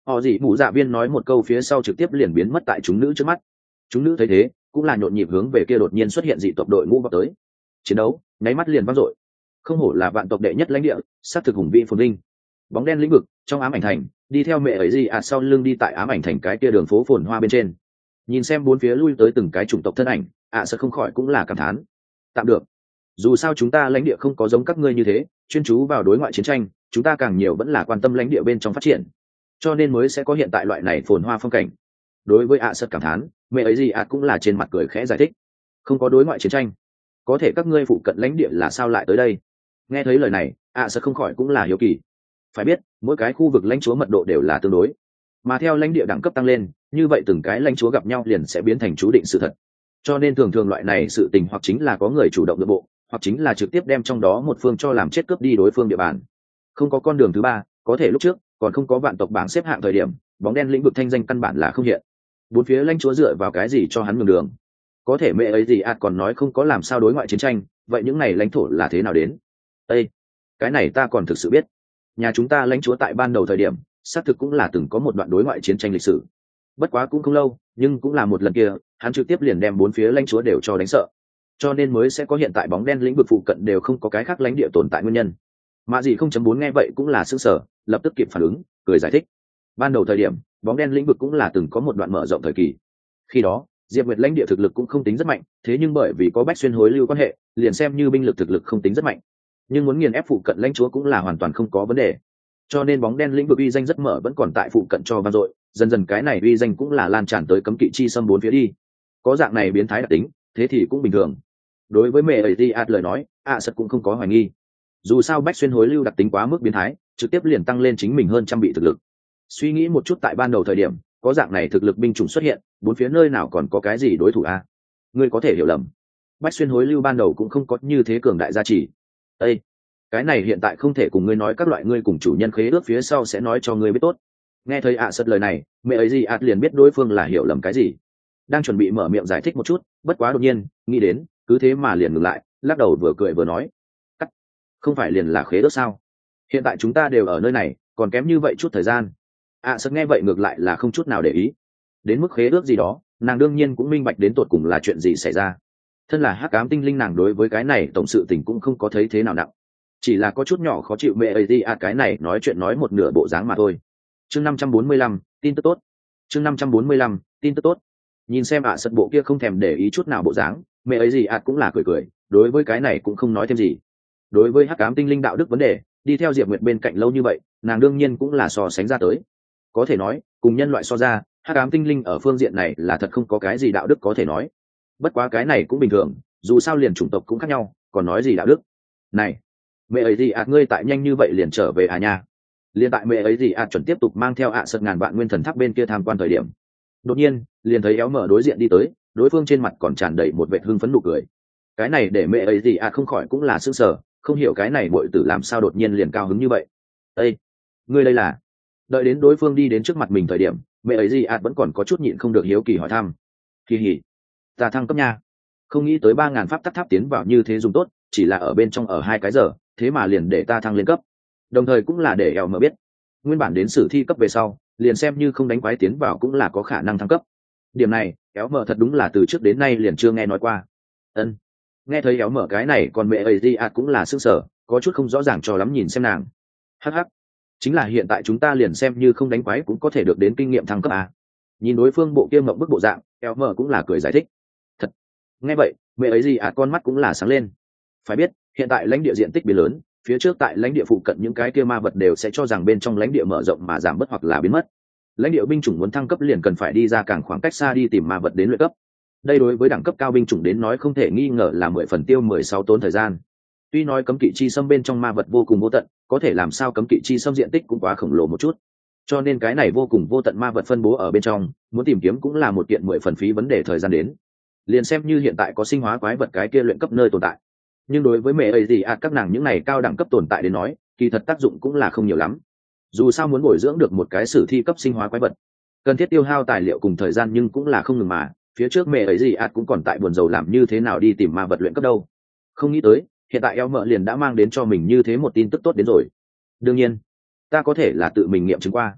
họ gì mụ dạ viên nói một câu phía sau trực tiếp liền biến mất tại chúng nữ trước mắt. Chúng nữ thấy thế cũng là nhộn nhịp hướng về kia đột nhiên xuất hiện dị tộc đội ngũ vào tới. Chiến đấu nháy mắt liền vang dội. Không hổ là vạn tộc đệ nhất lãnh địa, sát thực hùng vĩ phồn vinh. Bóng đen lĩnh vực trong ám ảnh thành, đi theo mẹ ấy gì sau lưng đi tại ám ảnh thành cái kia đường phố phồn hoa bên trên. Nhìn xem bốn phía lui tới từng cái chủng tộc thân ảnh, sợ không khỏi cũng là cảm thán. Tạm được. Dù sao chúng ta lãnh địa không có giống các ngươi như thế, chuyên chú vào đối ngoại chiến tranh, chúng ta càng nhiều vẫn là quan tâm lãnh địa bên trong phát triển, cho nên mới sẽ có hiện tại loại này phồn hoa phong cảnh. Đối với sợ cảm thán, mẹ ấy gì cũng là trên mặt cười khẽ giải thích. Không có đối ngoại chiến tranh, có thể các ngươi phụ cận lãnh địa là sao lại tới đây? Nghe thấy lời này, sợ không khỏi cũng là hiếu kỳ. Phải biết, mỗi cái khu vực lãnh chúa mật độ đều là tương đối, mà theo lãnh địa đẳng cấp tăng lên, như vậy từng cái lãnh chúa gặp nhau liền sẽ biến thành chú định sự thật. Cho nên thường thường loại này sự tình hoặc chính là có người chủ động nội bộ, hoặc chính là trực tiếp đem trong đó một phương cho làm chết, cướp đi đối phương địa bàn. Không có con đường thứ ba, có thể lúc trước còn không có vạn tộc bảng xếp hạng thời điểm, bóng đen lĩnh vực thanh danh căn bản là không hiện. Bốn phía lãnh chúa dựa vào cái gì cho hắn nhường đường? Có thể mẹ ấy gì còn nói không có làm sao đối ngoại chiến tranh, vậy những này lãnh thổ là thế nào đến? Ê, cái này ta còn thực sự biết. Nhà chúng ta lãnh chúa tại ban đầu thời điểm, xác thực cũng là từng có một đoạn đối ngoại chiến tranh lịch sử. Bất quá cũng không lâu, nhưng cũng là một lần kia, hắn trực tiếp liền đem bốn phía lãnh chúa đều cho đánh sợ. Cho nên mới sẽ có hiện tại bóng đen lĩnh vực phụ cận đều không có cái khác lãnh địa tồn tại nguyên nhân. Mà gì 0.4 nghe vậy cũng là sửng sở, lập tức kịp phản ứng, cười giải thích. Ban đầu thời điểm, bóng đen lĩnh vực cũng là từng có một đoạn mở rộng thời kỳ. Khi đó, Diệp Nguyệt lãnh địa thực lực cũng không tính rất mạnh, thế nhưng bởi vì có Bách Xuyên hối lưu quan hệ, liền xem như binh lực thực lực không tính rất mạnh, nhưng muốn nghiền ép phụ cận lãnh chúa cũng là hoàn toàn không có vấn đề. Cho nên bóng đen lĩnh vực uy danh rất mở vẫn còn tại phụ cận cho vang dội, dần dần cái này uy danh cũng là lan tràn tới cấm kỵ chi xâm bốn phía đi. Có dạng này biến thái đặc tính, thế thì cũng bình thường. Đối với mẹ ấy đi lời nói, sật cũng không có hoài nghi. Dù sao Bách Xuyên hối lưu đặc tính quá mức biến thái, trực tiếp liền tăng lên chính mình hơn trăm bị thực lực. Suy nghĩ một chút tại ban đầu thời điểm, có dạng này thực lực binh chủng xuất hiện, bốn phía nơi nào còn có cái gì đối thủ a? Ngươi có thể hiểu lầm. Bách Xuyên hối lưu ban đầu cũng không có như thế cường đại gia trì. Ê, cái này hiện tại không thể cùng ngươi nói, các loại ngươi cùng chủ nhân khế ước phía sau sẽ nói cho ngươi biết tốt. Nghe thấy sật lời này, mẹ ấy gì liền biết đối phương là hiểu lầm cái gì. Đang chuẩn bị mở miệng giải thích một chút, bất quá đột nhiên nghĩ đến, cứ thế mà liền ngừng lại, lắc đầu vừa cười vừa nói, cắt, không phải liền là khế ước sao? Hiện tại chúng ta đều ở nơi này, còn kém như vậy chút thời gian. Sật nghe vậy ngược lại là không chút nào để ý. Đến mức khế ước gì đó, nàng đương nhiên cũng minh bạch đến tột cùng là chuyện gì xảy ra. Thân là hắc ám tinh linh, nàng đối với cái này tổng sự tình cũng không có thấy thế nào nặng, chỉ là có chút nhỏ khó chịu mẹ ấy đi cái này nói chuyện nói một nửa bộ dáng mà thôi. Chương 545, tin tức tốt. Chương 545, tin tức tốt. Nhìn xem sật bộ kia không thèm để ý chút nào bộ dáng, mẹ ấy gì cũng là cười cười, đối với cái này cũng không nói thêm gì. Đối với hắc ám tinh linh đạo đức vấn đề, đi theo Diệp Nguyệt bên cạnh lâu như vậy, nàng đương nhiên cũng là so sánh ra tới. Có thể nói, cùng nhân loại so ra, hắc ám tinh linh ở phương diện này là thật không có cái gì đạo đức có thể nói. Bất quá cái này cũng bình thường, dù sao liền chủng tộc cũng khác nhau, còn nói gì đạo đức. Này, mẹ ấy gì ngươi tại nhanh như vậy liền trở về nha? Liền tại mẹ ấy gì chuẩn tiếp tục mang theo sật ngàn vạn nguyên thần tháp bên kia tham quan thời điểm, đột nhiên liền thấy éo mở đối diện đi tới, đối phương trên mặt còn tràn đầy một vệt hưng phấn nụ cười. Cái này để mẹ ấy gì không khỏi cũng là sững sờ, không hiểu cái này muội tử làm sao đột nhiên liền cao hứng như vậy. Ê, ngươi đây là? Đợi đến đối phương đi đến trước mặt mình thời điểm, mẹ ấy gì vẫn còn có chút nhịn không được hiếu kỳ hỏi thăm. Kỳ hỉ, ta thăng cấp nha. Không nghĩ tới 3000 pháp tắc tháp tiến vào như thế dùng tốt, chỉ là ở bên trong ở 2 cái giờ, thế mà liền để ta thăng lên cấp. Đồng thời cũng là để éo mở biết, nguyên bản đến sử thi cấp về sau, liền xem như không đánh quái tiến vào cũng là có khả năng thăng cấp. Điểm này éo mở thật đúng là từ trước đến nay liền chưa nghe nói qua. Ân, nghe thấy éo mở cái này, còn mẹ ấy gì cũng là sững sờ, có chút không rõ ràng cho lắm nhìn xem nàng. Hắc hắc, chính là hiện tại chúng ta liền xem như không đánh quái cũng có thể được đến kinh nghiệm thăng cấp à? Nhìn đối phương bộ kia mộng bức bộ dạng, éo mở cũng là cười giải thích. Thật, nghe vậy mẹ ấy gì con mắt cũng là sáng lên. Phải biết hiện tại lãnh địa diện tích biến lớn, phía trước tại lãnh địa phụ cận những cái kia ma vật đều sẽ cho rằng bên trong lãnh địa mở rộng mà giảm bớt hoặc là biến mất. Lãnh địa binh chủng muốn thăng cấp liền cần phải đi ra càng khoảng cách xa đi tìm ma vật đến luyện cấp. Đây đối với đẳng cấp cao binh chủng đến nói không thể nghi ngờ là 10 phần tiêu 16 tốn thời gian. Tuy nói cấm kỵ chi xâm bên trong ma vật vô cùng vô tận, có thể làm sao cấm kỵ chi xâm diện tích cũng quá khổng lồ một chút. Cho nên cái này vô cùng vô tận ma vật phân bố ở bên trong, muốn tìm kiếm cũng là một kiện 10 phần phí vấn đề thời gian đến. Liền xem như hiện tại có sinh hóa quái vật cái kia luyện cấp nơi tồn tại, nhưng đối với mẹ ấy gì các nàng những này cao đẳng cấp tồn tại đến nói, kỳ thật tác dụng cũng là không nhiều lắm. Dù sao muốn bồi dưỡng được một cái sử thi cấp sinh hóa quái vật, cần thiết tiêu hao tài liệu cùng thời gian nhưng cũng là không ngừng mà. Phía trước mẹ ấy gì cũng còn tại buồn rầu làm như thế nào đi tìm ma vật luyện cấp đâu. Không nghĩ tới hiện tại eo mợ liền đã mang đến cho mình như thế một tin tức tốt đến rồi. Đương nhiên ta có thể là tự mình nghiệm chứng qua.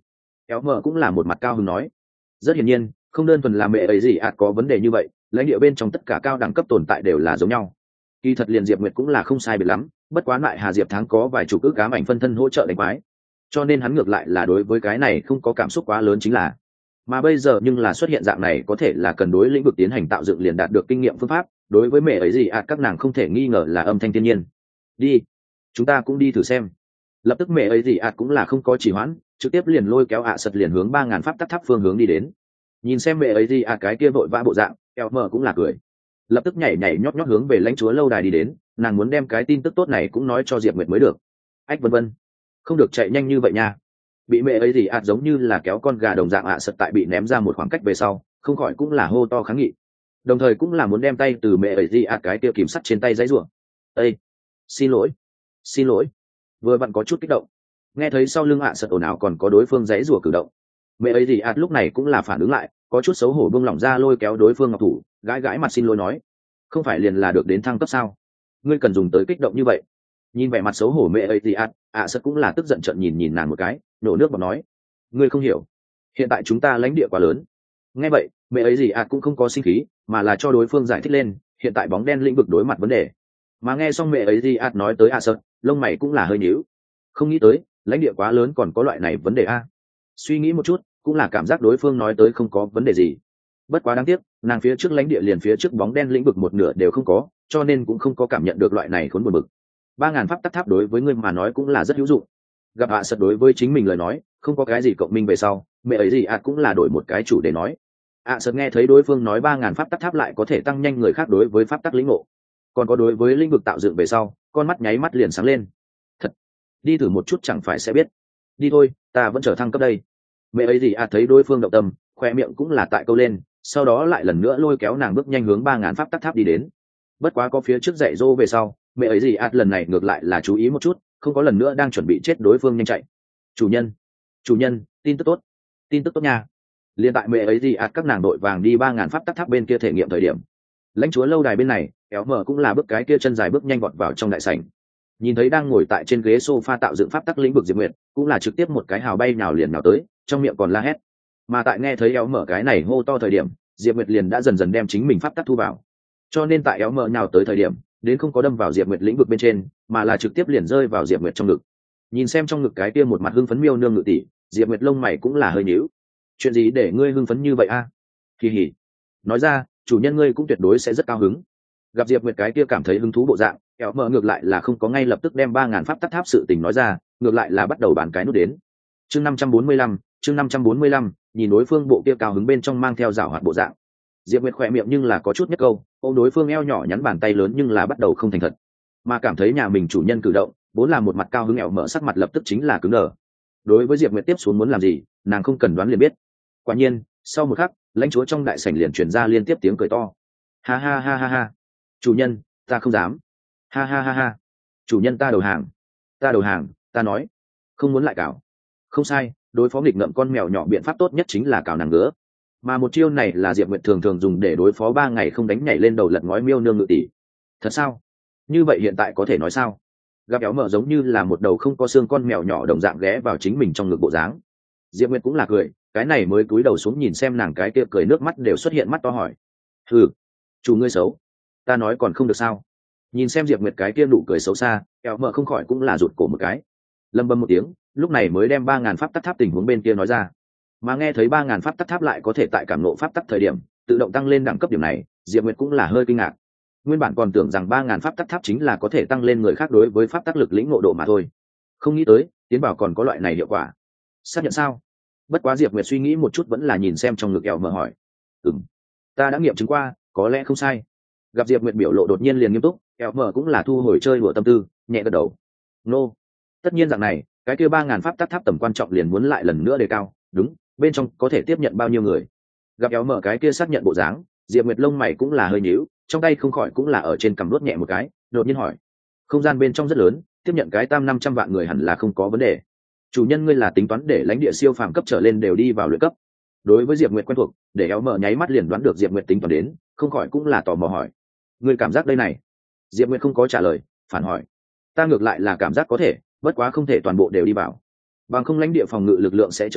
Kéo mở cũng là một mặt cao hứng nói. Rất hiển nhiên, không đơn thuần là mẹ ấy gì có vấn đề như vậy, lãnh địa bên trong tất cả cao đẳng cấp tồn tại đều là giống nhau. Kỳ thật liền Diệp Nguyệt cũng là không sai biệt lắm, bất quá lại Hà Diệp Thắng có vài chục ức ám ảnh phân thân hỗ trợ đánh quái, cho nên hắn ngược lại là đối với cái này không có cảm xúc quá lớn chính là. Mà bây giờ nhưng là xuất hiện dạng này có thể là cần đối lĩnh vực tiến hành tạo dựng liền đạt được kinh nghiệm phương pháp, đối với mẹ ấy gì các nàng không thể nghi ngờ là âm thanh thiên nhiên. Đi, chúng ta cũng đi thử xem. Lập tức mẹ ấy gì cũng là không có trì hoãn, trực tiếp liền lôi kéo sật liền hướng 3000 pháp tắc tháp phương hướng đi đến. Nhìn xem mẹ ấy gì cái kia vội vã bộ dạng, eo mờ cũng là cười, lập tức nhảy nhảy nhót nhót hướng về lãnh chúa lâu đài đi đến, nàng muốn đem cái tin tức tốt này cũng nói cho Diệp Nguyệt mới được. Ách vân vân, không được chạy nhanh như vậy nha. Bị mẹ ấy gì giống như là kéo con gà đồng dạng sật tại bị ném ra một khoảng cách về sau, không khỏi cũng là hô to kháng nghị, đồng thời cũng là muốn đem tay từ mẹ ấy gì cái kia kìm sắt trên tay giấy rủa. Ê, xin lỗi, xin lỗi. Vừa vặn có chút kích động, nghe thấy sau lưng sật ồn ào còn có đối phương giấy rủa cử động, mẹ ấy gì lúc này cũng là phản ứng lại, có chút xấu hổ buông lỏng ra lôi kéo đối phương ngọc thủ, gãi gãi mặt xin lỗi nói, không phải liền là được đến thăng cấp sao, ngươi cần dùng tới kích động như vậy. Nhìn vẻ mặt xấu hổ mẹ ấy thì sật cũng là tức giận trợn nhìn nàng một cái, nổ nước bọt nói, ngươi không hiểu, hiện tại chúng ta lãnh địa quá lớn. Nghe vậy mẹ ấy gì cũng không có sinh khí, mà là cho đối phương giải thích lên hiện tại bóng đen lĩnh vực đối mặt vấn đề. Mà nghe xong mẹ ấy gì nói tới sật, lông mày cũng là hơi nhíu, không nghĩ tới lãnh địa quá lớn còn có loại này vấn đề suy nghĩ một chút cũng là cảm giác đối phương nói tới không có vấn đề gì. Bất quá đáng tiếc nàng phía trước lãnh địa liền phía trước bóng đen lĩnh vực một nửa đều không có, cho nên cũng không có cảm nhận được loại này khốn buồn bực. 3000 pháp tắc tháp đối với ngươi mà nói cũng là rất hữu dụng. Gặp sật đối với chính mình lời nói không có cái gì cộng minh về sau, mẹ ấy gì cũng là đổi một cái chủ để nói. Sật nghe thấy đối phương nói 3000 pháp tắc tháp lại có thể tăng nhanh người khác đối với pháp tắc lĩnh ngộ, còn có đối với lĩnh vực tạo dựng về sau, con mắt nháy mắt liền sáng lên. Thật, đi thử một chút chẳng phải sẽ biết. Đi thôi, ta vẫn trở thăng cấp đây. Mẹ ấy gì thấy đối phương động tâm, khoe miệng cũng là tại câu lên, sau đó lại lần nữa lôi kéo nàng bước nhanh hướng 3000 pháp tắc tháp đi đến. Bất quá có phía trước dạy dỗ về sau, mẹ ấy gì lần này ngược lại là chú ý một chút, không có lần nữa đang chuẩn bị chết đối phương nhanh chạy. Chủ nhân, tin tức tốt nha. Liên tại mẹ ấy gì các nàng đội vàng đi 3000 pháp tắc tháp bên kia thể nghiệm thời điểm, lãnh chúa lâu đài bên này kéo mở cũng là bước cái kia chân dài bước nhanh vọt vào trong đại sảnh. Nhìn thấy đang ngồi tại trên ghế sofa tạo dựng pháp tắc lĩnh vực Diệp Nguyệt, cũng là trực tiếp một cái hào bay nhào liền nào tới, trong miệng còn la hét. Mà tại nghe thấy éo mở cái này hô to thời điểm, Diệp Nguyệt liền đã dần dần đem chính mình pháp tắc thu vào, cho nên tại éo mở nhào tới thời điểm đến không có đâm vào Diệp Nguyệt lĩnh vực bên trên, mà là trực tiếp liền rơi vào Diệp Nguyệt trong ngực. Nhìn xem trong ngực cái kia một mặt hưng phấn miêu nương ngự tỷ, Diệp Nguyệt lông mày cũng là hơi nhíu. Chuyện gì để ngươi hưng phấn như vậy kỳ hỉ, nói ra chủ nhân ngươi cũng tuyệt đối sẽ rất cao hứng. Gặp Diệp Nguyệt cái kia cảm thấy hứng thú bộ dạng, éo mở ngược lại là không có ngay lập tức đem 3000 pháp tắc tháp sự tình nói ra, ngược lại là bắt đầu bàn cái nút đến. chương 545, nhìn đối phương bộ kia cao hứng bên trong mang theo rào hoạt bộ dạng, Diệp Nguyệt khỏe miệng nhưng là có chút nhất câu, ôm đối phương eo nhỏ nhắn bàn tay lớn nhưng là bắt đầu không thành thật, mà cảm thấy nhà mình chủ nhân cử động vốn là một mặt cao hứng, éo mở sắc mặt lập tức chính là cứng đờ. Đối với Diệp Nguyệt tiếp xuống muốn làm gì, nàng không cần đoán liền biết. Quả nhiên sau một khắc, lãnh chúa trong đại sảnh liền truyền ra liên tiếp tiếng cười to. Ha ha ha ha ha, chủ nhân ta không dám. Ha ha ha ha, chủ nhân ta đầu hàng. Ta nói không muốn lại cào. Không sai, đối phó nghịch ngợm con mèo nhỏ biện pháp tốt nhất chính là cào nàng ngứa, mà một chiêu này là Diệp Nguyệt thường thường dùng để đối phó 3 ngày không đánh nhảy lên đầu lật ngói miêu nương ngự tỷ. Thật sao? Như vậy hiện tại có thể nói sao? Gặp éo mở giống như là một đầu không có xương con mèo nhỏ đồng dạng ghé vào chính mình trong ngực bộ dáng. Diệp Nguyệt cũng là cười, cái này mới cúi đầu xuống nhìn xem nàng cái kia cười nước mắt đều xuất hiện mắt to hỏi. Chủ ngươi xấu, ta nói còn không được sao? Nhìn xem Diệp Nguyệt cái kia nụ cười xấu xa, éo mở không khỏi cũng là rụt cổ một cái, lầm bầm một tiếng, lúc này mới đem 3000 pháp tắc tháp tình huống bên kia nói ra. Mà nghe thấy 3000 pháp tắc tháp lại có thể tại cảm ngộ pháp tắc thời điểm tự động tăng lên đẳng cấp điểm này, Diệp Nguyệt cũng là hơi kinh ngạc. Nguyên bản còn tưởng rằng 3000 pháp tắc tháp chính là có thể tăng lên người khác đối với pháp tắc lực lĩnh ngộ độ mà thôi, không nghĩ tới tiến bảo còn có loại này hiệu quả. Xác nhận sao? Bất quá Diệp Nguyệt suy nghĩ một chút vẫn là nhìn xem trong ngực éo mở hỏi. Ta đã nghiệm chứng qua, có lẽ không sai. Gặp Diệp Nguyệt biểu lộ đột nhiên liền nghiêm túc, éo mở cũng là thu hồi chơi đùa tâm tư, nhẹ gật đầu. Nô, tất nhiên rằng này cái kia 3000 pháp tắc tháp tầm quan trọng liền muốn lại lần nữa đề cao. Đúng, bên trong có thể tiếp nhận bao nhiêu người? Gặp éo mở cái kia xác nhận bộ dáng, Diệp Nguyệt lông mày cũng là hơi nhíu, trong tay không khỏi cũng là ở trên cằm đốt nhẹ một cái, đột nhiên hỏi. Không gian bên trong rất lớn, tiếp nhận cái 500 vạn người hẳn là không có vấn đề. Chủ nhân ngươi là tính toán để lãnh địa siêu phàm cấp trở lên đều đi vào luyện cấp? Đối với Diệp Nguyệt quen thuộc, để éo mở nháy mắt liền đoán được Diệp Nguyệt tính toán đến, không khỏi cũng là tò mò hỏi. Ngươi cảm giác đây này? Diệp Nguyệt không có trả lời, phản hỏi. Ta ngược lại là cảm giác có thể, bất quá không thể toàn bộ đều đi vào, bằng không lãnh địa phòng ngự lực lượng sẽ chợt giảm,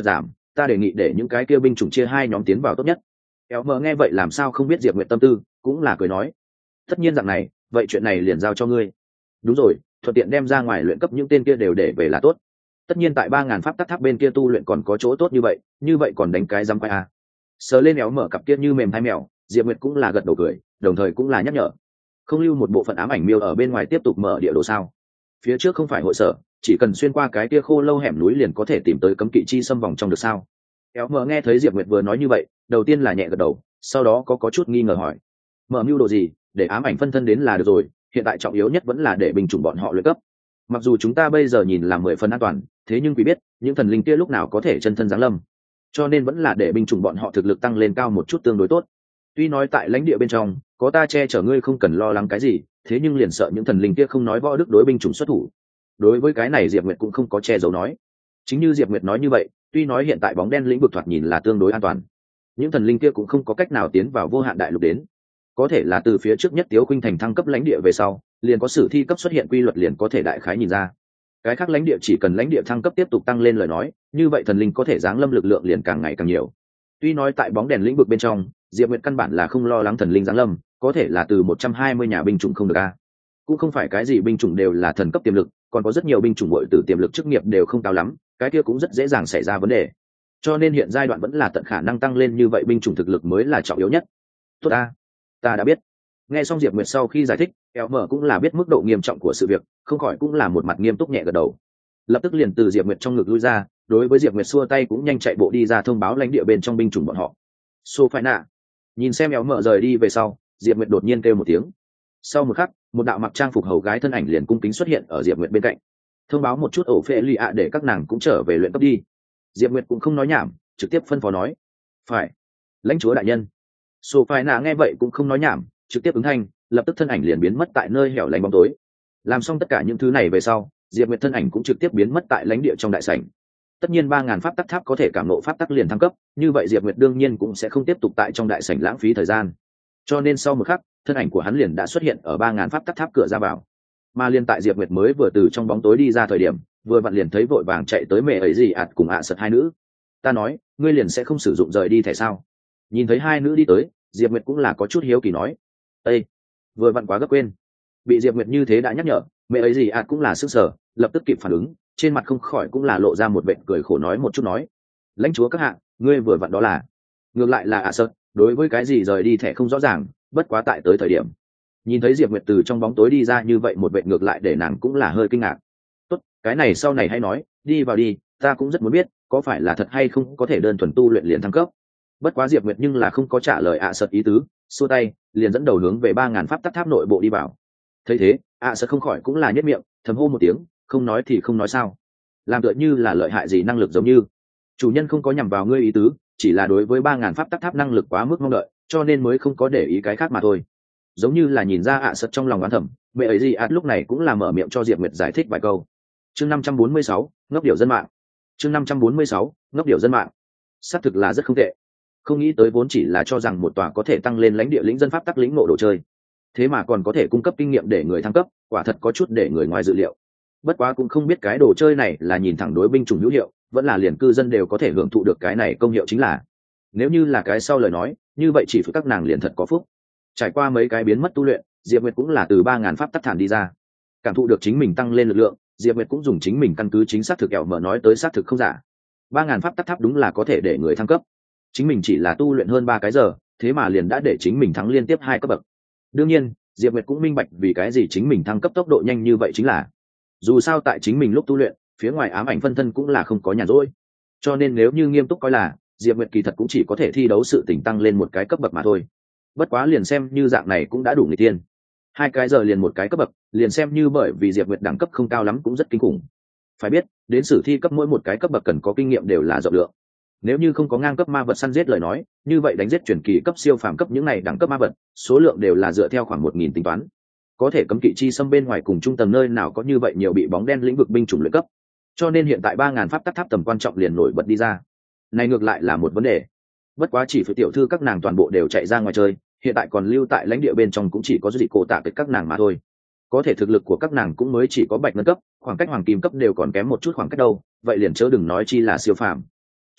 ta đề nghị để những cái kia binh chủng chia hai nhóm tiến vào tốt nhất. Kéo mờ nghe vậy làm sao không biết Diệp Nguyệt tâm tư, cũng là cười nói, tất nhiên dạng này, vậy chuyện này liền giao cho ngươi. Đúng rồi, thuận tiện đem ra ngoài luyện cấp những tên kia đều để về là tốt. Tất nhiên tại 3000 pháp tắc tháp bên kia tu luyện còn có chỗ tốt như vậy còn đánh cái răm quay à. Sờ lên éo mở cặp kia như mềm hai mèo, Diệp Nguyệt cũng là gật đầu cười, đồng thời cũng là nhắc nhở, không lưu một bộ phận ám ảnh miêu ở bên ngoài tiếp tục mở địa đồ sao? Phía trước không phải hội sở, chỉ cần xuyên qua cái kia khô lâu hẻm núi liền có thể tìm tới cấm kỵ chi xâm vòng trong được sao? Éo mở nghe thấy Diệp Nguyệt vừa nói như vậy, đầu tiên là nhẹ gật đầu, sau đó có chút nghi ngờ hỏi, mở mưu đồ gì? Để ám ảnh phân thân đến là được rồi, hiện tại trọng yếu nhất vẫn là để binh chủng bọn họ luyện cấp. Mặc dù chúng ta bây giờ nhìn là 10 phần an toàn, thế nhưng quý biết những thần linh kia lúc nào có thể chân thân giáng lâm, cho nên vẫn là để binh chủng bọn họ thực lực tăng lên cao một chút tương đối tốt. Tuy nói tại lãnh địa bên trong có ta che chở ngươi không cần lo lắng cái gì, thế nhưng liền sợ những thần linh kia không nói võ đức đối binh chủng xuất thủ. Đối với cái này Diệp Nguyệt cũng không có che giấu nói. Chính như Diệp Nguyệt nói như vậy, tuy nói hiện tại bóng đen lĩnh vực thoạt nhìn là tương đối an toàn, những thần linh kia cũng không có cách nào tiến vào vô hạn đại lục đến. Có thể là từ phía trước nhất Tiếu Khuynh thành thăng cấp lãnh địa về sau, liền có sử thi cấp xuất hiện quy luật liền có thể đại khái nhìn ra. Cái khác lãnh địa chỉ cần lãnh địa thăng cấp tiếp tục tăng lên lời nói, như vậy thần linh có thể giáng lâm lực lượng liền càng ngày càng nhiều. Tuy nói tại bóng đèn lĩnh vực bên trong, Diệp Nguyệt căn bản là không lo lắng thần linh giáng lâm, có thể là từ 120 nhà binh chủng không được a. Cũng không phải cái gì binh chủng đều là thần cấp tiềm lực, còn có rất nhiều binh chủng bội tử tiềm lực chức nghiệp đều không cao lắm, cái kia cũng rất dễ dàng xảy ra vấn đề. Cho nên hiện giai đoạn vẫn là tận khả năng tăng lên như vậy binh chủng thực lực mới là trọng yếu nhất. Tốt a, ta đã biết. Nghe xong Diệp Nguyệt sau khi giải thích, Kéo mở cũng là biết mức độ nghiêm trọng của sự việc, không khỏi cũng là một mặt nghiêm túc nhẹ gật đầu. Lập tức liền từ Diệp Nguyệt trong ngực lui ra, đối với Diệp Nguyệt xua tay cũng nhanh chạy bộ đi ra thông báo lãnh địa bên trong binh chủng bọn họ. Sophina, nhìn xem Kéo mở rời đi về sau, Diệp Nguyệt đột nhiên kêu một tiếng. Sau một khắc, một đạo mặc trang phục hầu gái thân ảnh liền cung kính xuất hiện ở Diệp Nguyệt bên cạnh, thông báo một chút ổ phệ lì ạ để các nàng cũng trở về luyện cấp đi. Diệp Nguyệt cũng không nói nhảm, trực tiếp phân phó nói, phải, lãnh chúa đại nhân. Sophina nghe vậy cũng không nói nhảm, trực tiếp ứng thanh, lập tức thân ảnh liền biến mất tại nơi hẻo lánh bóng tối. Làm xong tất cả những thứ này về sau, Diệp Nguyệt thân ảnh cũng trực tiếp biến mất tại lãnh địa trong đại sảnh. Tất nhiên 3000 pháp tắc tháp có thể cảm ngộ pháp tắc liền thăng cấp, như vậy Diệp Nguyệt đương nhiên cũng sẽ không tiếp tục tại trong đại sảnh lãng phí thời gian. Cho nên sau một khắc, thân ảnh của hắn liền đã xuất hiện ở 3000 pháp tắc tháp cửa ra vào. Mà liên tại Diệp Nguyệt mới vừa từ trong bóng tối đi ra thời điểm, vừa vặn liền thấy vội vàng chạy tới mẹ ấy gì ạt cùng sật hai nữ. Ta nói, ngươi liền sẽ không sử dụng rời đi thẻ sao? Nhìn thấy hai nữ đi tới, Diệp Nguyệt cũng là có chút hiếu kỳ nói, ê, vừa vặn quá gấp quên. Bị Diệp Nguyệt như thế đã nhắc nhở, mẹ ấy gì cũng là sức sở, lập tức kịp phản ứng, trên mặt không khỏi cũng là lộ ra một vệt cười khổ nói một chút nói, lãnh chúa các hạ, ngươi vừa vặn đó là. Ngược lại là sật, đối với cái gì rời đi thẻ không rõ ràng, bất quá tại tới thời điểm nhìn thấy Diệp Nguyệt từ trong bóng tối đi ra như vậy một vệt ngược lại để nàng cũng là hơi kinh ngạc. Tốt, cái này sau này hay nói, đi vào đi, ta cũng rất muốn biết có phải là thật hay không có thể đơn thuần tu luyện liền thăng cấp. Bất quá Diệp Nguyệt nhưng là không có trả lời sật ý tứ, xua tay liền dẫn đầu hướng về 3000 pháp tắc tháp nội bộ đi vào. Thấy thế, sật không khỏi cũng là nhất miệng thầm hô một tiếng, không nói thì không nói sao, làm tựa như là lợi hại gì năng lực giống như. Chủ nhân không có nhằm vào ngươi ý tứ, chỉ là đối với 3000 pháp tắc tháp năng lực quá mức mong đợi, cho nên mới không có để ý cái khác mà thôi. Giống như là nhìn ra sật trong lòng oán thầm, mẹ ấy gì lúc này cũng là mở miệng cho Diệp Nguyệt giải thích vài câu. Chương 546, ngốc điểu dân mạng. Chương 546, ngốc điểu dân mạng. Xác thực là rất không tệ. Không nghĩ tới vốn chỉ là cho rằng một tòa có thể tăng lên lãnh địa lĩnh dân pháp tắc lĩnh ngộ đồ chơi, thế mà còn có thể cung cấp kinh nghiệm để người thăng cấp, quả thật có chút để người ngoài dự liệu. Bất quá cũng không biết cái đồ chơi này là nhìn thẳng đối binh chủng hữu hiệu, vẫn là liền cư dân đều có thể hưởng thụ được cái này công hiệu chính là. Nếu như là cái sau lời nói, như vậy chỉ phải các nàng liền thật có phúc. Trải qua mấy cái biến mất tu luyện, Diệp Nguyệt cũng là từ 3000 pháp tắc thản đi ra, cảm thụ được chính mình tăng lên lực lượng, Diệp Nguyệt cũng dùng chính mình căn cứ chính xác thực kẹo mở nói tới xác thực không giả. 3000 pháp tắc tháp đúng là có thể để người thăng cấp. Chính mình chỉ là tu luyện hơn 3 cái giờ, thế mà liền đã để chính mình thắng liên tiếp 2 cấp bậc. Đương nhiên, Diệp Nguyệt cũng minh bạch vì cái gì chính mình thăng cấp tốc độ nhanh như vậy chính là, dù sao tại chính mình lúc tu luyện, phía ngoài ám ảnh phân thân cũng là không có nhàn rỗi. Cho nên nếu như nghiêm túc coi là, Diệp Nguyệt kỳ thật cũng chỉ có thể thi đấu sự tỉnh tăng lên một cái cấp bậc mà thôi. Bất quá liền xem như dạng này cũng đã đủ người tiên. 2 cái giờ liền một cái cấp bậc, liền xem như bởi vì Diệp Nguyệt đẳng cấp không cao lắm cũng rất kinh khủng. Phải biết, đến sử thi cấp mỗi một cái cấp bậc cần có kinh nghiệm đều là rộng lượng. Nếu như không có ngang cấp ma vật săn giết lời nói, như vậy đánh giết truyền kỳ cấp siêu phàm cấp những này đẳng cấp ma vật, số lượng đều là dựa theo khoảng 1000 tính toán. Có thể cấm kỵ chi xâm bên ngoài cùng trung tầng nơi nào có như vậy nhiều bị bóng đen lĩnh vực binh chủng luyện cấp. Cho nên hiện tại 3000 pháp tắc tháp tầm quan trọng liền nổi bật đi ra. Này ngược lại là một vấn đề. Bất quá chỉ phải tiểu thư các nàng toàn bộ đều chạy ra ngoài chơi, hiện tại còn lưu tại lãnh địa bên trong cũng chỉ có dị cổ tạ kết các nàng mà thôi. Có thể thực lực của các nàng cũng mới chỉ có bạch ngân cấp, khoảng cách hoàng kim cấp đều còn kém một chút khoảng cách đâu, vậy liền chớ đừng nói chi là siêu phàm.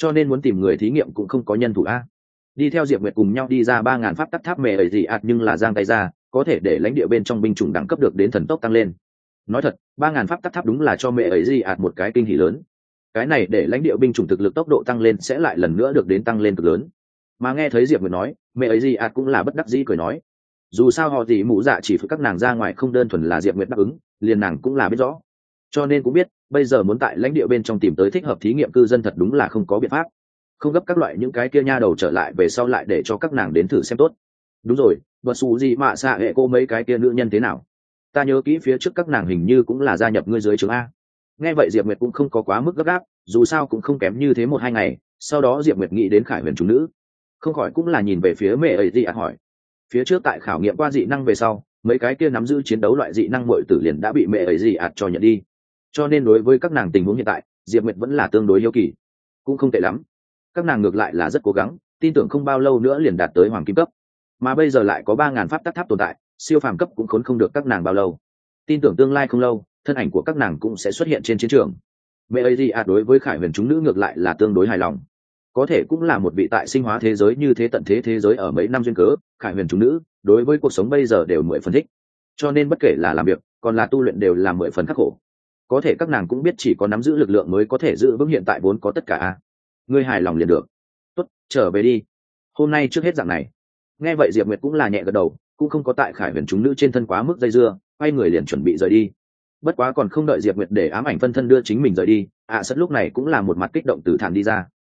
cho nên muốn tìm người thí nghiệm cũng không có nhân thủ a. Đi theo Diệp Nguyệt cùng nhau đi ra 3000 pháp tắc tháp mẹ ấy gì nhưng là giang tay ra có thể để lãnh địa bên trong binh chủng đẳng cấp được đến thần tốc tăng lên. Nói thật, 3000 pháp tắc tháp đúng là cho mẹ ấy gì một cái kinh hỉ lớn. Cái này để lãnh địa binh chủng thực lực tốc độ tăng lên sẽ lại lần nữa được đến tăng lên cực lớn. Mà nghe thấy Diệp Nguyệt nói, mẹ ấy gì cũng là bất đắc dĩ cười nói, dù sao họ gì mụ dạ chỉ phụ các nàng ra ngoài không đơn thuần là Diệp Nguyệt đáp ứng, liền nàng cũng là biết rõ, cho nên cũng biết bây giờ muốn tại lãnh địa bên trong tìm tới thích hợp thí nghiệm cư dân thật đúng là không có biện pháp, không gấp các loại những cái kia nha đầu trở lại về sau lại để cho các nàng đến thử xem tốt. Đúng rồi, vật xù gì mà xạ hệ cô mấy cái kia nữ nhân thế nào? Ta nhớ kỹ phía trước các nàng hình như cũng là gia nhập ngươi dưới trường a. Nghe vậy Diệp Nguyệt cũng không có quá mức gấp gáp, dù sao cũng không kém như thế 1-2 ngày. Sau đó Diệp Nguyệt nghĩ đến Khải Huyền chúng nữ, không khỏi cũng là nhìn về phía mẹ ấy gì hỏi. Phía trước tại khảo nghiệm qua dị năng về sau, mấy cái kia nắm giữ chiến đấu loại dị năng muội tử liền đã bị mẹ ấy gì cho nhận đi. Cho nên đối với các nàng tình huống hiện tại, Diệp Nguyệt vẫn là tương đối hiếu kỳ, cũng không tệ lắm. Các nàng ngược lại là rất cố gắng, tin tưởng không bao lâu nữa liền đạt tới hoàng kim cấp, mà bây giờ lại có 3000 pháp tắc tháp tồn tại, siêu phàm cấp cũng khốn không được các nàng bao lâu. Tin tưởng tương lai không lâu, thân ảnh của các nàng cũng sẽ xuất hiện trên chiến trường. Mẹ ấy gì đối với Khải Huyền chúng nữ ngược lại là tương đối hài lòng, có thể cũng là một vị tại sinh hóa thế giới như thế tận thế thế giới ở mấy năm duyên cớ, Khải Huyền chúng nữ đối với cuộc sống bây giờ đều 10 phần thích, cho nên bất kể là làm việc còn là tu luyện đều là 10 phần khắc khổ. Có thể các nàng cũng biết chỉ có nắm giữ lực lượng mới có thể giữ vững hiện tại vốn có tất cả. Ngươi hài lòng liền được. Tốt, trở về đi, hôm nay trước hết dạng này. Nghe vậy Diệp Nguyệt cũng là nhẹ gật đầu, cũng không có tại Khải Huyền chúng nữ trên thân quá mức dây dưa, quay người liền chuẩn bị rời đi. Bất quá còn không đợi Diệp Nguyệt để ám ảnh phân thân đưa chính mình rời đi, sất lúc này cũng là một mặt kích động từ thản đi ra.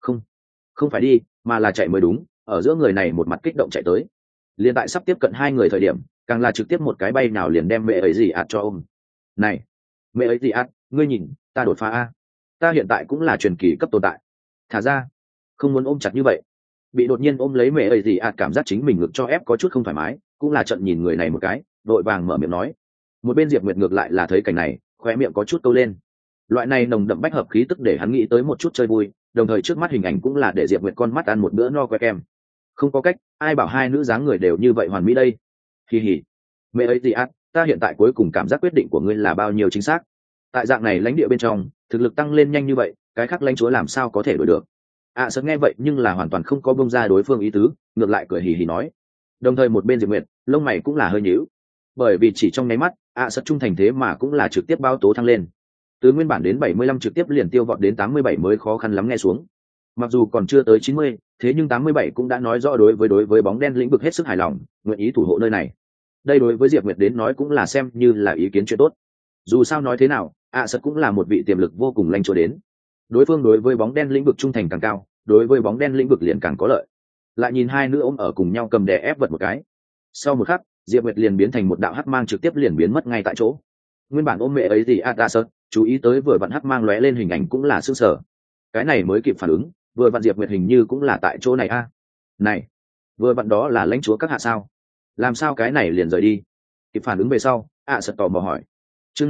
Không phải đi, mà là chạy mới đúng. Ở giữa người này một mặt kích động chạy tới, liền tại sắp tiếp cận hai người thời điểm, càng là trực tiếp một cái bay nào liền đem mẹ ấy gì cho ôm. Này, mẹ ấy gì ngươi nhìn, ta đột phá a, ta hiện tại cũng là truyền kỳ cấp tồn tại. Thả ra, không muốn ôm chặt như vậy. Bị đột nhiên ôm lấy mẹ ấy gì cảm giác chính mình ngực cho ép có chút không thoải mái, cũng là trận nhìn người này một cái, đội vàng mở miệng nói. Một bên Diệp Nguyệt ngược lại là thấy cảnh này, khóe miệng có chút câu lên. Loại này nồng đậm bách hợp khí tức để hắn nghĩ tới một chút chơi vui, đồng thời trước mắt hình ảnh cũng là để Diệp Nguyệt con mắt ăn một bữa no que kem. Không có cách, ai bảo hai nữ dáng người đều như vậy hoàn mỹ đây. Kỳ hỉ, mẹ ấy gì ta hiện tại cuối cùng cảm giác quyết định của ngươi là bao nhiêu chính xác. Tại dạng này lãnh địa bên trong, thực lực tăng lên nhanh như vậy, cái khác lãnh chúa làm sao có thể đuổi được. Sớm nghe vậy nhưng là hoàn toàn không có bông ra đối phương ý tứ, ngược lại cười hì hì nói. Đồng thời một bên Diệp Nguyệt, lông mày cũng là hơi nhíu, bởi vì chỉ trong nháy mắt, sớm trung thành thế mà cũng là trực tiếp bao tố thăng lên. Từ nguyên bản đến 75 trực tiếp liền tiêu vọt đến 87 mới khó khăn lắm nghe xuống. Mặc dù còn chưa tới 90, thế nhưng 87 cũng đã nói rõ đối với bóng đen lĩnh vực hết sức hài lòng, nguyện ý thủ hộ nơi này. Đây đối với Diệp Nguyệt đến nói cũng là xem như là ý kiến chuyện tốt. Dù sao nói thế nào, sật cũng là một vị tiềm lực vô cùng lãnh chúa đến. Đối phương đối với bóng đen lĩnh vực trung thành càng cao, đối với bóng đen lĩnh vực liền càng có lợi. Lại nhìn hai nữ ôm ở cùng nhau cầm đè ép vật một cái. Sau một khắc, Diệp Nguyệt liền biến thành một đạo hắc mang trực tiếp liền biến mất ngay tại chỗ. Nguyên bản ôm mẹ ấy gì sật, chú ý tới vừa vặn hắc mang lóe lên hình ảnh cũng là sửng sở. Cái này mới kịp phản ứng, vừa vặn Diệp Nguyệt hình như cũng là tại chỗ này Này, vừa vặn đó là lãnh chúa các hạ sao? Làm sao cái này liền rời đi? Kịp phản ứng về sau, sật tò mò hỏi. Chương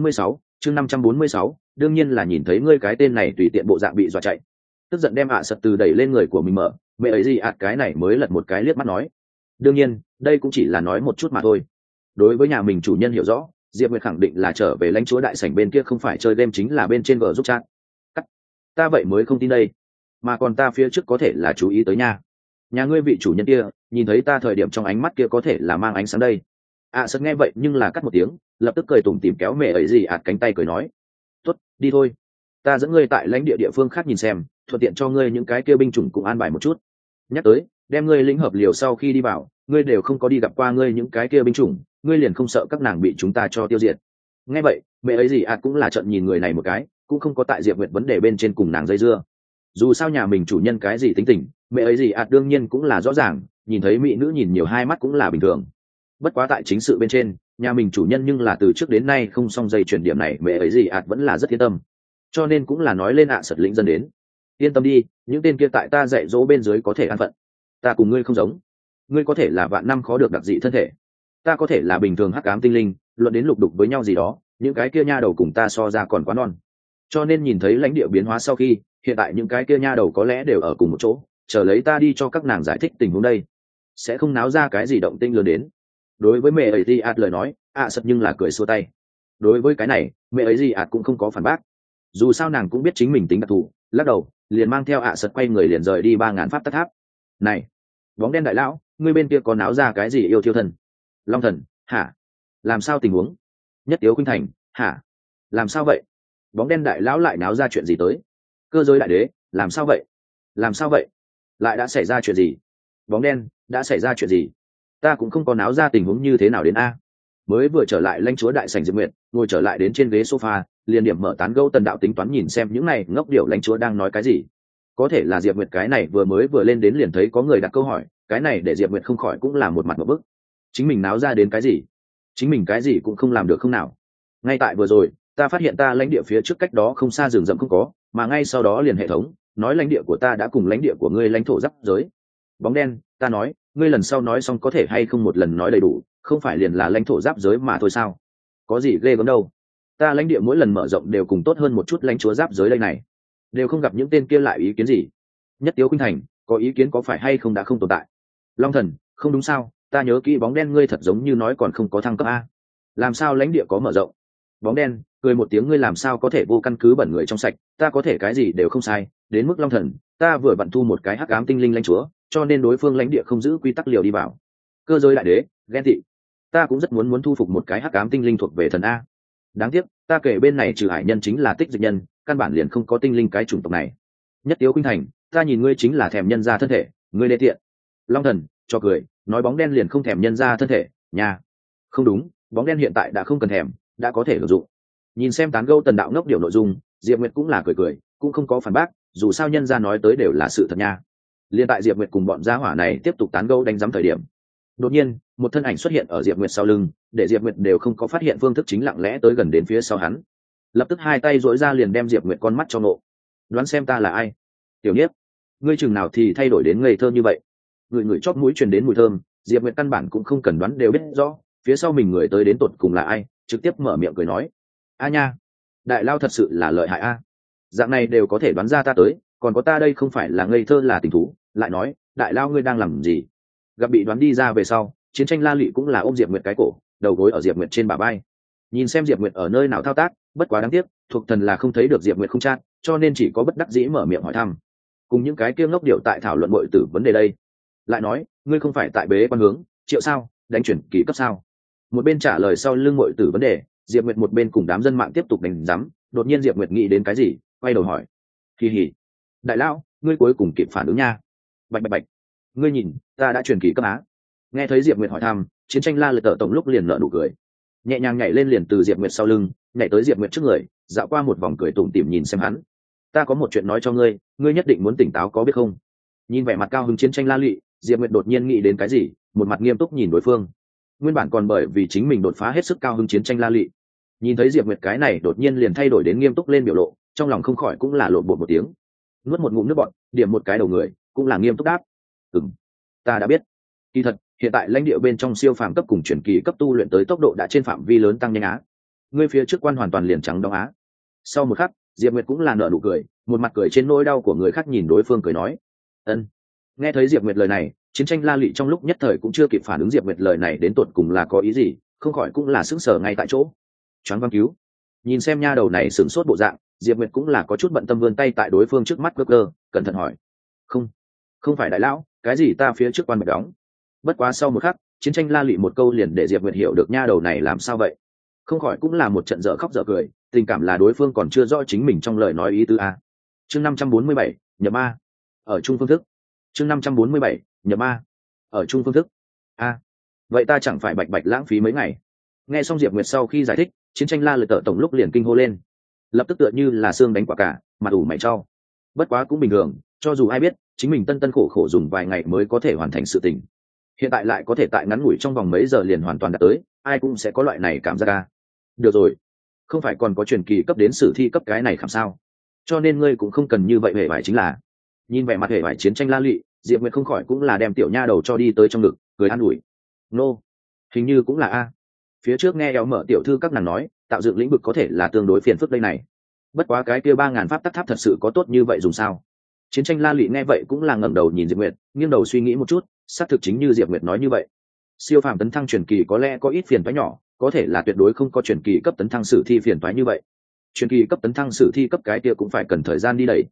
546, đương nhiên là nhìn thấy ngươi cái tên này tùy tiện bộ dạng bị dọa chạy. Tức giận đem sật từ đẩy lên người của mình mở, mẹ ấy gì cái này mới lật một cái liếc mắt nói. Đương nhiên, đây cũng chỉ là nói một chút mà thôi. Đối với nhà mình chủ nhân hiểu rõ, Diệp Nguyệt khẳng định là trở về lãnh chúa đại sảnh bên kia không phải chơi game chính là bên trên vở giúp chat. Ta vậy mới không tin đây, mà còn ta phía trước có thể là chú ý tới nha. Nhà ngươi vị chủ nhân kia, nhìn thấy ta thời điểm trong ánh mắt kia có thể là mang ánh sáng đây. Sật nghe vậy nhưng là cắt một tiếng, lập tức cười tủm tỉm kéo mẹ ấy gì cánh tay cười nói. Tốt, đi thôi. Ta dẫn ngươi tại lãnh địa địa phương khác nhìn xem, thuận tiện cho ngươi những cái kia binh chủng cũng an bài một chút. Nhắc tới, đem ngươi lĩnh hợp liều sau khi đi vào, ngươi đều không có đi gặp qua ngươi những cái kia binh chủng, ngươi liền không sợ các nàng bị chúng ta cho tiêu diệt. Nghe vậy, mẹ ấy gì cũng là trận nhìn người này một cái, cũng không có tại Diệp Nguyệt vấn đề bên trên cùng nàng dây dưa. Dù sao nhà mình chủ nhân cái gì tính tình, mẹ ấy gì đương nhiên cũng là rõ ràng, nhìn thấy mỹ nữ nhìn nhiều hai mắt cũng là bình thường. Bất quá tại chính sự bên trên, nhà mình chủ nhân nhưng là từ trước đến nay không xong dây chuyển điểm này, mẹ ấy gì vẫn là rất yên tâm, cho nên cũng là nói lên sật lĩnh dân đến. Yên tâm đi, những tên kia tại ta dạy dỗ bên dưới có thể an phận. Ta cùng ngươi không giống, ngươi có thể là vạn năm khó được đặc dị thân thể, ta có thể là bình thường hắc ám tinh linh, luận đến lục đục với nhau gì đó, những cái kia nha đầu cùng ta so ra còn quá non. Cho nên nhìn thấy lãnh địa biến hóa sau khi, hiện tại những cái kia nha đầu có lẽ đều ở cùng một chỗ, chờ lấy ta đi cho các nàng giải thích tình huống đây, sẽ không náo ra cái gì động tinh lớn đến. Đối với mẹ ấy gì lời nói, sật nhưng là cười xua tay. Đối với cái này, mẹ ấy gì cũng không có phản bác. Dù sao nàng cũng biết chính mình tính đặc thù, lắc đầu liền mang theo ạ sật quay người liền rời đi 3.000 pháp tắc tháp. Này, bóng đen đại lão, ngươi bên kia có náo ra cái gì yêu thiêu thần? Long thần, hả? Làm sao tình huống? Nhất Tiếu Khuynh Thành, hả? Làm sao vậy? Bóng đen đại lão lại náo ra chuyện gì tới? Cơ giới đại đế, làm sao vậy? Làm sao vậy? Lại đã xảy ra chuyện gì? Bóng đen, đã xảy ra chuyện gì? Ta cũng không có náo ra tình huống như thế nào đến a. Mới vừa trở lại lãnh chúa đại sảnh Diệp Nguyệt, ngồi trở lại đến trên ghế sofa, liền điểm mở tán gẫu Tần Đạo tính toán nhìn xem những này ngốc điểu lãnh chúa đang nói cái gì. Có thể là Diệp Nguyệt cái này vừa lên đến liền thấy có người đặt câu hỏi, cái này để Diệp Nguyệt không khỏi cũng là một mặt ngộp bức. Chính mình náo ra đến cái gì? Chính mình cái gì cũng không làm được không nào? Ngay tại vừa rồi, ta phát hiện ta lãnh địa phía trước cách đó không xa rừng rậm không có, mà ngay sau đó liền hệ thống nói lãnh địa của ta đã cùng lãnh địa của ngươi lãnh thổ giáp giới. Bóng đen, ta nói, ngươi lần sau nói xong có thể hay không một lần nói đầy đủ, không phải liền là lãnh thổ giáp giới mà thôi sao? Có gì ghê gớm đâu. Ta lãnh địa mỗi lần mở rộng đều cùng tốt hơn một chút lãnh chúa giáp giới đây này, đều không gặp những tên kia lại ý kiến gì. Nhất Tiếu Khuynh Thành, có ý kiến có phải hay không đã không tồn tại. Long thần, không đúng sao, ta nhớ kỹ bóng đen ngươi thật giống như nói còn không có thăng cấp a. Làm sao lãnh địa có mở rộng? Bóng đen cười một tiếng, ngươi làm sao có thể vô căn cứ bẩn người trong sạch, ta có thể cái gì đều không sai, đến mức Long thần, ta vừa vặn thu một cái hắc ám tinh linh lãnh chúa, cho nên đối phương lãnh địa không giữ quy tắc liều đi vào. Cơ giới đại đế, ghen tị. Ta cũng rất muốn thu phục một cái hắc ám tinh linh thuộc về thần a. Đáng tiếc, ta kể bên này trừ hải nhân chính là tích dịch nhân, căn bản liền không có tinh linh cái chủng tộc này. Nhất Tiếu Khuynh Thành, ta nhìn ngươi chính là thèm nhân ra thân thể, ngươi đê tiện. Long thần cho cười, nói bóng đen liền không thèm nhân ra thân thể, nhà. Không đúng, bóng đen hiện tại đã không cần thèm, đã có thể sử dụng. Nhìn xem tán gẫu Tần Đạo ngốc điều nội dung, Diệp Nguyệt cũng là cười, cũng không có phản bác, dù sao nhân ra nói tới đều là sự thật nha. Liên tại Diệp Nguyệt cùng bọn gia hỏa này tiếp tục tán gẫu đánh giấm thời điểm, đột nhiên một thân ảnh xuất hiện ở Diệp Nguyệt sau lưng, để Diệp Nguyệt đều không có phát hiện phương thức chính lặng lẽ tới gần đến phía sau hắn, lập tức hai tay duỗi ra liền đem Diệp Nguyệt con mắt cho nộ. Đoán xem ta là ai? Tiểu Niếp, ngươi chừng nào thì thay đổi đến ngây thơ như vậy? Người chót mũi truyền đến mùi thơm, Diệp Nguyệt căn bản cũng không cần đoán đều biết rõ, phía sau mình người tới đến tột cùng là ai, trực tiếp mở miệng cười nói: "A nha, đại lao thật sự là lợi hại a. Dạng này đều có thể đoán ra ta tới, còn có ta đây không phải là ngây thơ là tình thú." Lại nói, đại lao ngươi đang làm gì? Gặp bị đoán đi ra về sau, Chiến Tranh La Lụy cũng là ôm Diệp Nguyệt cái cổ, đầu gối ở Diệp Nguyệt trên bả vai, nhìn xem Diệp Nguyệt ở nơi nào thao tác. Bất quá đáng tiếc, thuộc thần là không thấy được Diệp Nguyệt không chat, cho nên chỉ có bất đắc dĩ mở miệng hỏi thăm. Cùng những cái kia ngốc điệu tại thảo luận bội tử vấn đề đây. Lại nói, ngươi không phải tại bế quan hướng triệu sao, đánh chuyển kỳ cấp sao? Một bên trả lời sau lưng bội tử vấn đề, Diệp Nguyệt một bên cùng đám dân mạng tiếp tục đánh giấm. Đột nhiên Diệp Nguyệt nghĩ đến cái gì, quay đầu hỏi: "Kỳ hỉ, đại lão, ngươi cuối cùng kịp phản ứng nha." Bạch bạch bạch, ngươi nhìn, ta đã truyền kỳ cấp á. Nghe thấy Diệp Nguyệt hỏi thăm, Chiến Tranh La Lệ Tở tổng lúc liền nở nụ cười, nhẹ nhàng nhảy lên liền từ Diệp Nguyệt sau lưng nhảy tới Diệp Nguyệt trước người, dạo qua một vòng cười tủm tỉm nhìn xem hắn. "Ta có một chuyện nói cho ngươi, ngươi nhất định muốn tỉnh táo có biết không?" Nhìn vẻ mặt cao hứng Chiến Tranh La Lụy, Diệp Nguyệt đột nhiên nghĩ đến cái gì, một mặt nghiêm túc nhìn đối phương. Nguyên bản còn bởi vì chính mình đột phá hết sức cao hứng Chiến Tranh La Lụy, nhìn thấy Diệp Nguyệt cái này đột nhiên liền thay đổi đến nghiêm túc lên biểu lộ, trong lòng không khỏi cũng là lộn bột một tiếng, nuốt một ngụm nước bọt, điểm một cái đầu người, cũng là nghiêm túc đáp: Ta đã biết. Kỳ thật, hiện tại lãnh địa bên trong siêu phàm cấp cùng chuyển kỳ cấp tu luyện tới tốc độ đã trên phạm vi lớn tăng nhanh á. Ngươi phía trước quan hoàn toàn liền trắng đóng á." Sau một khắc, Diệp Nguyệt cũng là nở nụ cười, một mặt cười trên nỗi đau của người khác nhìn đối phương cười nói: "Ân." Nghe thấy Diệp Nguyệt lời này, Chiến Tranh La Lụy trong lúc nhất thời cũng chưa kịp phản ứng Diệp Nguyệt lời này đến tột cùng là có ý gì, không khỏi cũng là sững sờ ngay tại chỗ. Choáng váng cứu. Nhìn xem nha đầu này sửng sốt bộ dạng, Diệp Nguyệt cũng là có chút bận tâm vươn tay tại đối phương trước mắt cơ, cẩn thận hỏi: Không phải đại lão, cái gì ta phía trước quan bạch đóng." Bất quá sau một khắc, Chiến Tranh La Lụy một câu liền để Diệp Nguyệt hiểu được nha đầu này làm sao vậy, không khỏi cũng là một trận dở khóc dở cười, tình cảm là đối phương còn chưa rõ chính mình trong lời nói ý tứ a. Chương 547, nhập ma. Ở chung phương thức. Chương 547, nhập ma. Ở chung phương thức. A, vậy ta chẳng phải bạch bạch lãng phí mấy ngày. Nghe xong Diệp Nguyệt sau khi giải thích, Chiến Tranh La Lụy Tở tổng lúc liền kinh hô lên, lập tức tựa như là xương đánh quả cả, mặt ủ mày cho. Bất quá cũng bình thường, cho dù ai biết chính mình tân khổ khổ dùng vài ngày mới có thể hoàn thành sự tình, hiện tại lại có thể tại ngắn ngủi trong vòng mấy giờ liền hoàn toàn đạt tới, ai cũng sẽ có loại này cảm giác ca. Được rồi, không phải còn có truyền kỳ cấp đến sử thi cấp cái này khảm sao, cho nên ngươi cũng không cần như vậy hề vải chính là. Nhìn vẻ mặt hề vải Chiến Tranh La Lụy, Diệp Nguyệt không khỏi cũng là đem tiểu nha đầu cho đi tới trong ngực, cười an ủi: "Nô, hình như cũng là a. Phía trước nghe éo mở tiểu thư các nàng nói, tạo dựng lĩnh vực có thể là tương đối phiền phức đây này. Bất quá cái kia 3.000 pháp tắc tháp thật sự có tốt như vậy dùng sao?" Chiến Tranh La Lụy nghe vậy cũng là ngẩng đầu nhìn Diệp Nguyệt, nghiêng đầu suy nghĩ một chút, xác thực chính như Diệp Nguyệt nói như vậy. Siêu phàm tấn thăng truyền kỳ có lẽ có ít phiền toái nhỏ, có thể là tuyệt đối không có truyền kỳ cấp tấn thăng sử thi phiền toái như vậy. Truyền kỳ cấp tấn thăng sử thi cấp cái kia cũng phải cần thời gian đi đẩy.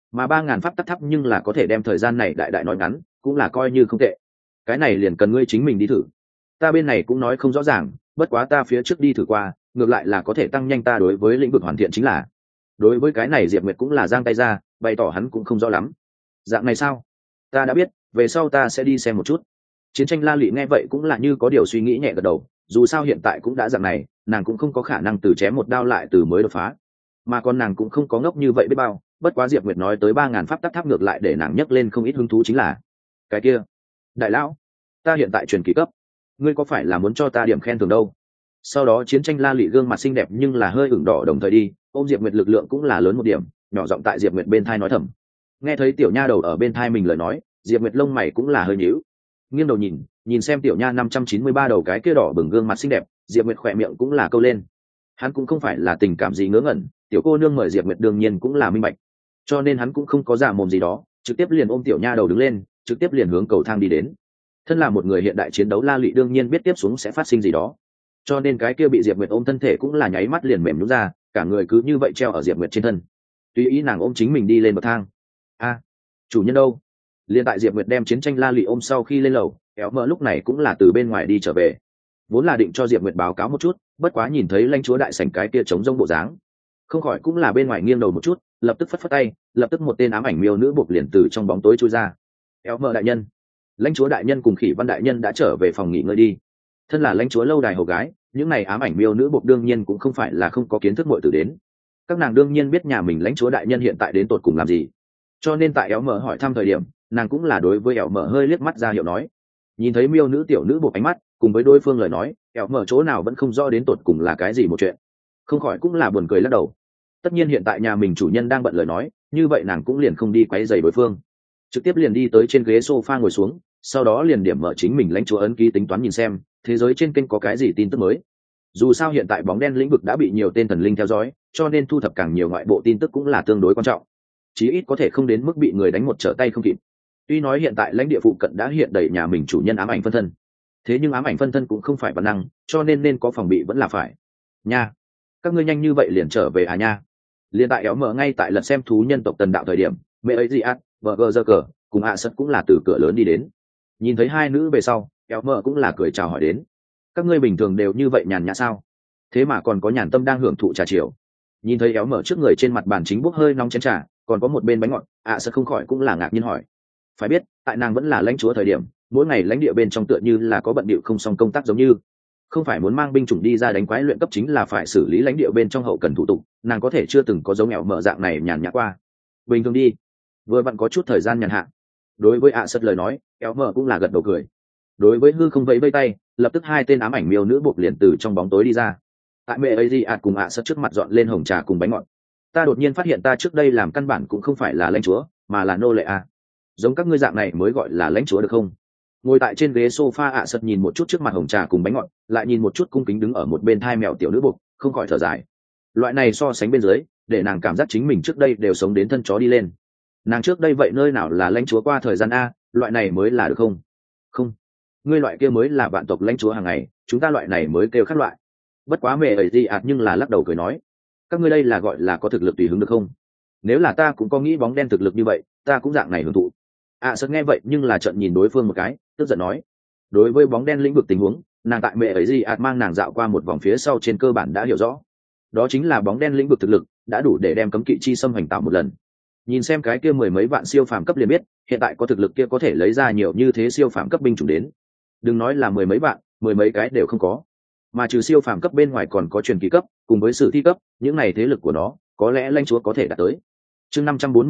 mà 3.000 pháp tắc tháp nhưng là có thể đem thời gian này đại đại nói ngắn, cũng là coi như không tệ. Cái này liền cần ngươi chính mình đi thử. Ta bên này cũng nói không rõ ràng, bất quá ta phía trước đi thử qua, ngược lại là có thể tăng nhanh ta đối với lĩnh vực hoàn thiện chính là. Đối với cái này Diệp Nguyệt cũng là giang tay ra, bày tỏ hắn cũng không rõ lắm. Dạng này sao? Ta đã biết, về sau ta sẽ đi xem một chút. Chiến tranh La Lị nghe vậy cũng là như có điều suy nghĩ nhẹ gật đầu, dù sao hiện tại cũng đã dạng này, nàng cũng không có khả năng từ chém một đao lại từ mới đột phá. Mà con nàng cũng không có ngốc như vậy biết bao, bất quá Diệp Nguyệt nói tới 3.000 pháp tắc tháp ngược lại để nàng nhấc lên không ít hứng thú chính là. Cái kia, đại lão, ta hiện tại truyền kỳ cấp, ngươi có phải là muốn cho ta điểm khen thưởng đâu? Sau đó Chiến tranh La Lị gương mặt xinh đẹp nhưng là hơi ửng đỏ đồng thời đi, ôm Diệp Nguyệt lực lượng cũng là lớn một điểm, nhỏ giọng tại Diệp Nguyệt bên thai nói thầm. Nghe thấy tiểu nha đầu ở bên thai mình lời nói, Diệp Nguyệt lông mày cũng là hơi nhíu, nghiêng đầu nhìn xem tiểu nha 593 đầu cái kia đỏ bừng gương mặt xinh đẹp, Diệp Nguyệt khỏe miệng cũng là câu lên. Hắn cũng không phải là tình cảm gì ngớ ngẩn, tiểu cô nương mời Diệp Nguyệt đương nhiên cũng là minh bạch, cho nên hắn cũng không có giả mồm gì đó, trực tiếp liền ôm tiểu nha đầu đứng lên, trực tiếp liền hướng cầu thang đi đến. Thân là một người hiện đại chiến đấu La Lị đương nhiên biết tiếp xuống sẽ phát sinh gì đó, cho nên cái kia bị Diệp Nguyệt ôm thân thể cũng là nháy mắt liền mềm nhũn ra, cả người cứ như vậy treo ở Diệp Nguyệt trên thân. Tùy ý nàng ôm chính mình đi lên bậc thang. A, chủ nhân đâu? Liên tại Diệp Nguyệt đem Chiến tranh La Lị ôm sau khi lên lầu, kéo mờ lúc này cũng là từ bên ngoài đi trở về. Vốn là định cho Diệp Nguyệt báo cáo một chút, bất quá nhìn thấy lãnh chúa đại sảnh cái kia trống rông bộ dáng, không khỏi cũng là bên ngoài nghiêng đầu một chút, lập tức phất phất tay, lập tức một tên ám ảnh miêu nữ buộc liền từ trong bóng tối chui ra. Kéo mờ đại nhân, lãnh chúa đại nhân cùng Khỉ Văn đại nhân đã trở về phòng nghỉ ngơi đi. Thân là lãnh chúa lâu đài hầu gái, những này ám ảnh miêu nữ buộc đương nhiên cũng không phải là không có kiến thức muội tử đến. Các nàng đương nhiên biết nhà mình lãnh chúa đại nhân hiện tại đến tột cùng làm gì, cho nên tại éo mở hỏi thăm thời điểm, nàng cũng là đối với éo mở hơi liếc mắt ra hiệu nói. Nhìn thấy miêu nữ tiểu nữ buộc ánh mắt cùng với đối phương lời nói, éo mở chỗ nào vẫn không rõ đến tột cùng là cái gì một chuyện, không khỏi cũng là buồn cười lắc đầu. Tất nhiên hiện tại nhà mình chủ nhân đang bận lời nói, như vậy nàng cũng liền không đi quấy rầy đối phương, trực tiếp liền đi tới trên ghế sofa ngồi xuống, sau đó liền điểm mở chính mình lãnh chúa ấn ký tính toán nhìn xem thế giới trên kênh có cái gì tin tức mới. Dù sao hiện tại bóng đen lĩnh vực đã bị nhiều tên thần linh theo dõi, cho nên thu thập càng nhiều ngoại bộ tin tức cũng là tương đối quan trọng, chí ít có thể không đến mức bị người đánh một trở tay không kịp. Tuy nói hiện tại lãnh địa phụ cận đã hiện đầy nhà mình chủ nhân ám ảnh phân thân, thế nhưng ám ảnh phân thân cũng không phải bản năng, cho nên có phòng bị vẫn là phải nha. Các ngươi nhanh như vậy liền trở về à nha? Liên tại éo mở ngay tại lật xem thú nhân tộc tần đạo thời điểm, mẹ ấy gì ác vợ gờ giơ cờ cùng ạ sật cũng là từ cửa lớn đi đến. Nhìn thấy hai nữ về sau, éo mở cũng là cười chào hỏi đến. Các ngươi bình thường đều như vậy nhàn nhã sao? Thế mà còn có nhàn tâm đang hưởng thụ trà chiều. Nhìn thấy éo mở trước người trên mặt bàn chính bốc hơi nóng chén trà, còn có một bên bánh ngọt, ạ sật không khỏi cũng là ngạc nhiên hỏi. Phải biết tại nàng vẫn là lãnh chúa thời điểm, mỗi ngày lãnh địa bên trong tựa như là có bận bịu không xong công tác, giống như không phải muốn mang binh chủng đi ra đánh quái luyện cấp chính là phải xử lý lãnh địa bên trong hậu cần thủ tục, nàng có thể chưa từng có giống éo mở dạng này nhàn nhã qua. Bình thường đi, vừa vặn có chút thời gian nhàn hạ. Đối với ạ sật lời nói, éo mở cũng là gật đầu cười. Đối với hư không vẫy vây tay, lập tức hai tên ám ảnh miêu nữ buộc liền từ trong bóng tối đi ra. Tại mẹ ấy gì cùng ạ sật trước mặt dọn lên hồng trà cùng bánh ngọt. Ta đột nhiên phát hiện ta trước đây làm căn bản cũng không phải là lãnh chúa, mà là nô lệ à. Giống các ngươi dạng này mới gọi là lãnh chúa được không? Ngồi tại trên ghế sofa ạ sật nhìn một chút trước mặt hồng trà cùng bánh ngọt, lại nhìn một chút cung kính đứng ở một bên thai mèo tiểu nữ buộc, không khỏi thở dài. Loại này so sánh bên dưới, để nàng cảm giác chính mình trước đây đều sống đến thân chó đi lên. Nàng trước đây vậy nơi nào là lãnh chúa qua thời gian a, loại này mới là được không? Không, ngươi loại kia mới là vạn tộc lãnh chúa hàng ngày, chúng ta loại này mới kêu khác loại. Bất quá mẹ ấy gì nhưng là lắc đầu cười nói, các ngươi đây là gọi là có thực lực tùy hứng được không? Nếu là ta cũng có nghĩ bóng đen thực lực như vậy, ta cũng dạng này hưởng thụ. Sật nghe vậy nhưng là trợn nhìn đối phương một cái, tức giận nói. Đối với bóng đen lĩnh vực tình huống, nàng tại mẹ ấy gì mang nàng dạo qua một vòng phía sau trên cơ bản đã hiểu rõ. Đó chính là bóng đen lĩnh vực thực lực đã đủ để đem cấm kỵ chi xâm hành tạo một lần. Nhìn xem cái kia mười mấy vạn siêu phàm cấp liền biết, hiện tại có thực lực kia có thể lấy ra nhiều như thế siêu phàm cấp binh chủng đến. Đừng nói là mười mấy vạn, mười mấy cái đều không có. Mà trừ siêu phàm cấp bên ngoài còn có truyền kỳ cấp, cùng với sử thi cấp, những này thế lực của nó, có lẽ lãnh chúa có thể đạt tới. Chương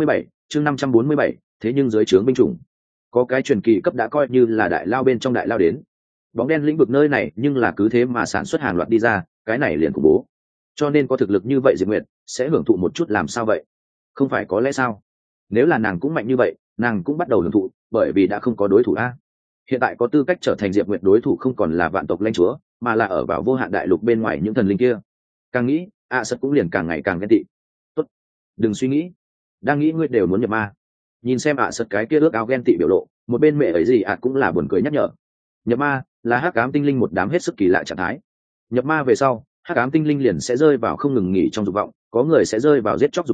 547, thế nhưng dưới trướng binh chủng, có cái truyền kỳ cấp đã coi như là đại lao bên trong đại lao đến. Bóng đen lĩnh vực nơi này nhưng là cứ thế mà sản xuất hàng loạt đi ra, cái này liền khủng bố. Cho nên có thực lực như vậy Diệp Nguyệt sẽ hưởng thụ một chút làm sao vậy? Không phải có lẽ sao? Nếu là nàng cũng mạnh như vậy, nàng cũng bắt đầu hưởng thụ, bởi vì đã không có đối thủ a. Hiện tại có tư cách trở thành Diệp Nguyệt đối thủ không còn là vạn tộc lãnh chúa, mà là ở vào vô hạn đại lục bên ngoài những thần linh kia. Càng nghĩ, sật cũng liền càng ngày càng ghen tị. Tốt, đừng suy nghĩ, đang nghĩ ngươi đều muốn nhập ma. Nhìn xem sật cái kia ước ao ghen tị biểu lộ, một bên mẹ ấy gì cũng là buồn cười nhắc nhở. Nhập ma là hắc ám tinh linh một đám hết sức kỳ lạ trạng thái. Nhập ma về sau, hắc ám tinh linh liền sẽ rơi vào không ngừng nghỉ trong dục vọng, có người sẽ rơi vào giết chóc dục vọng,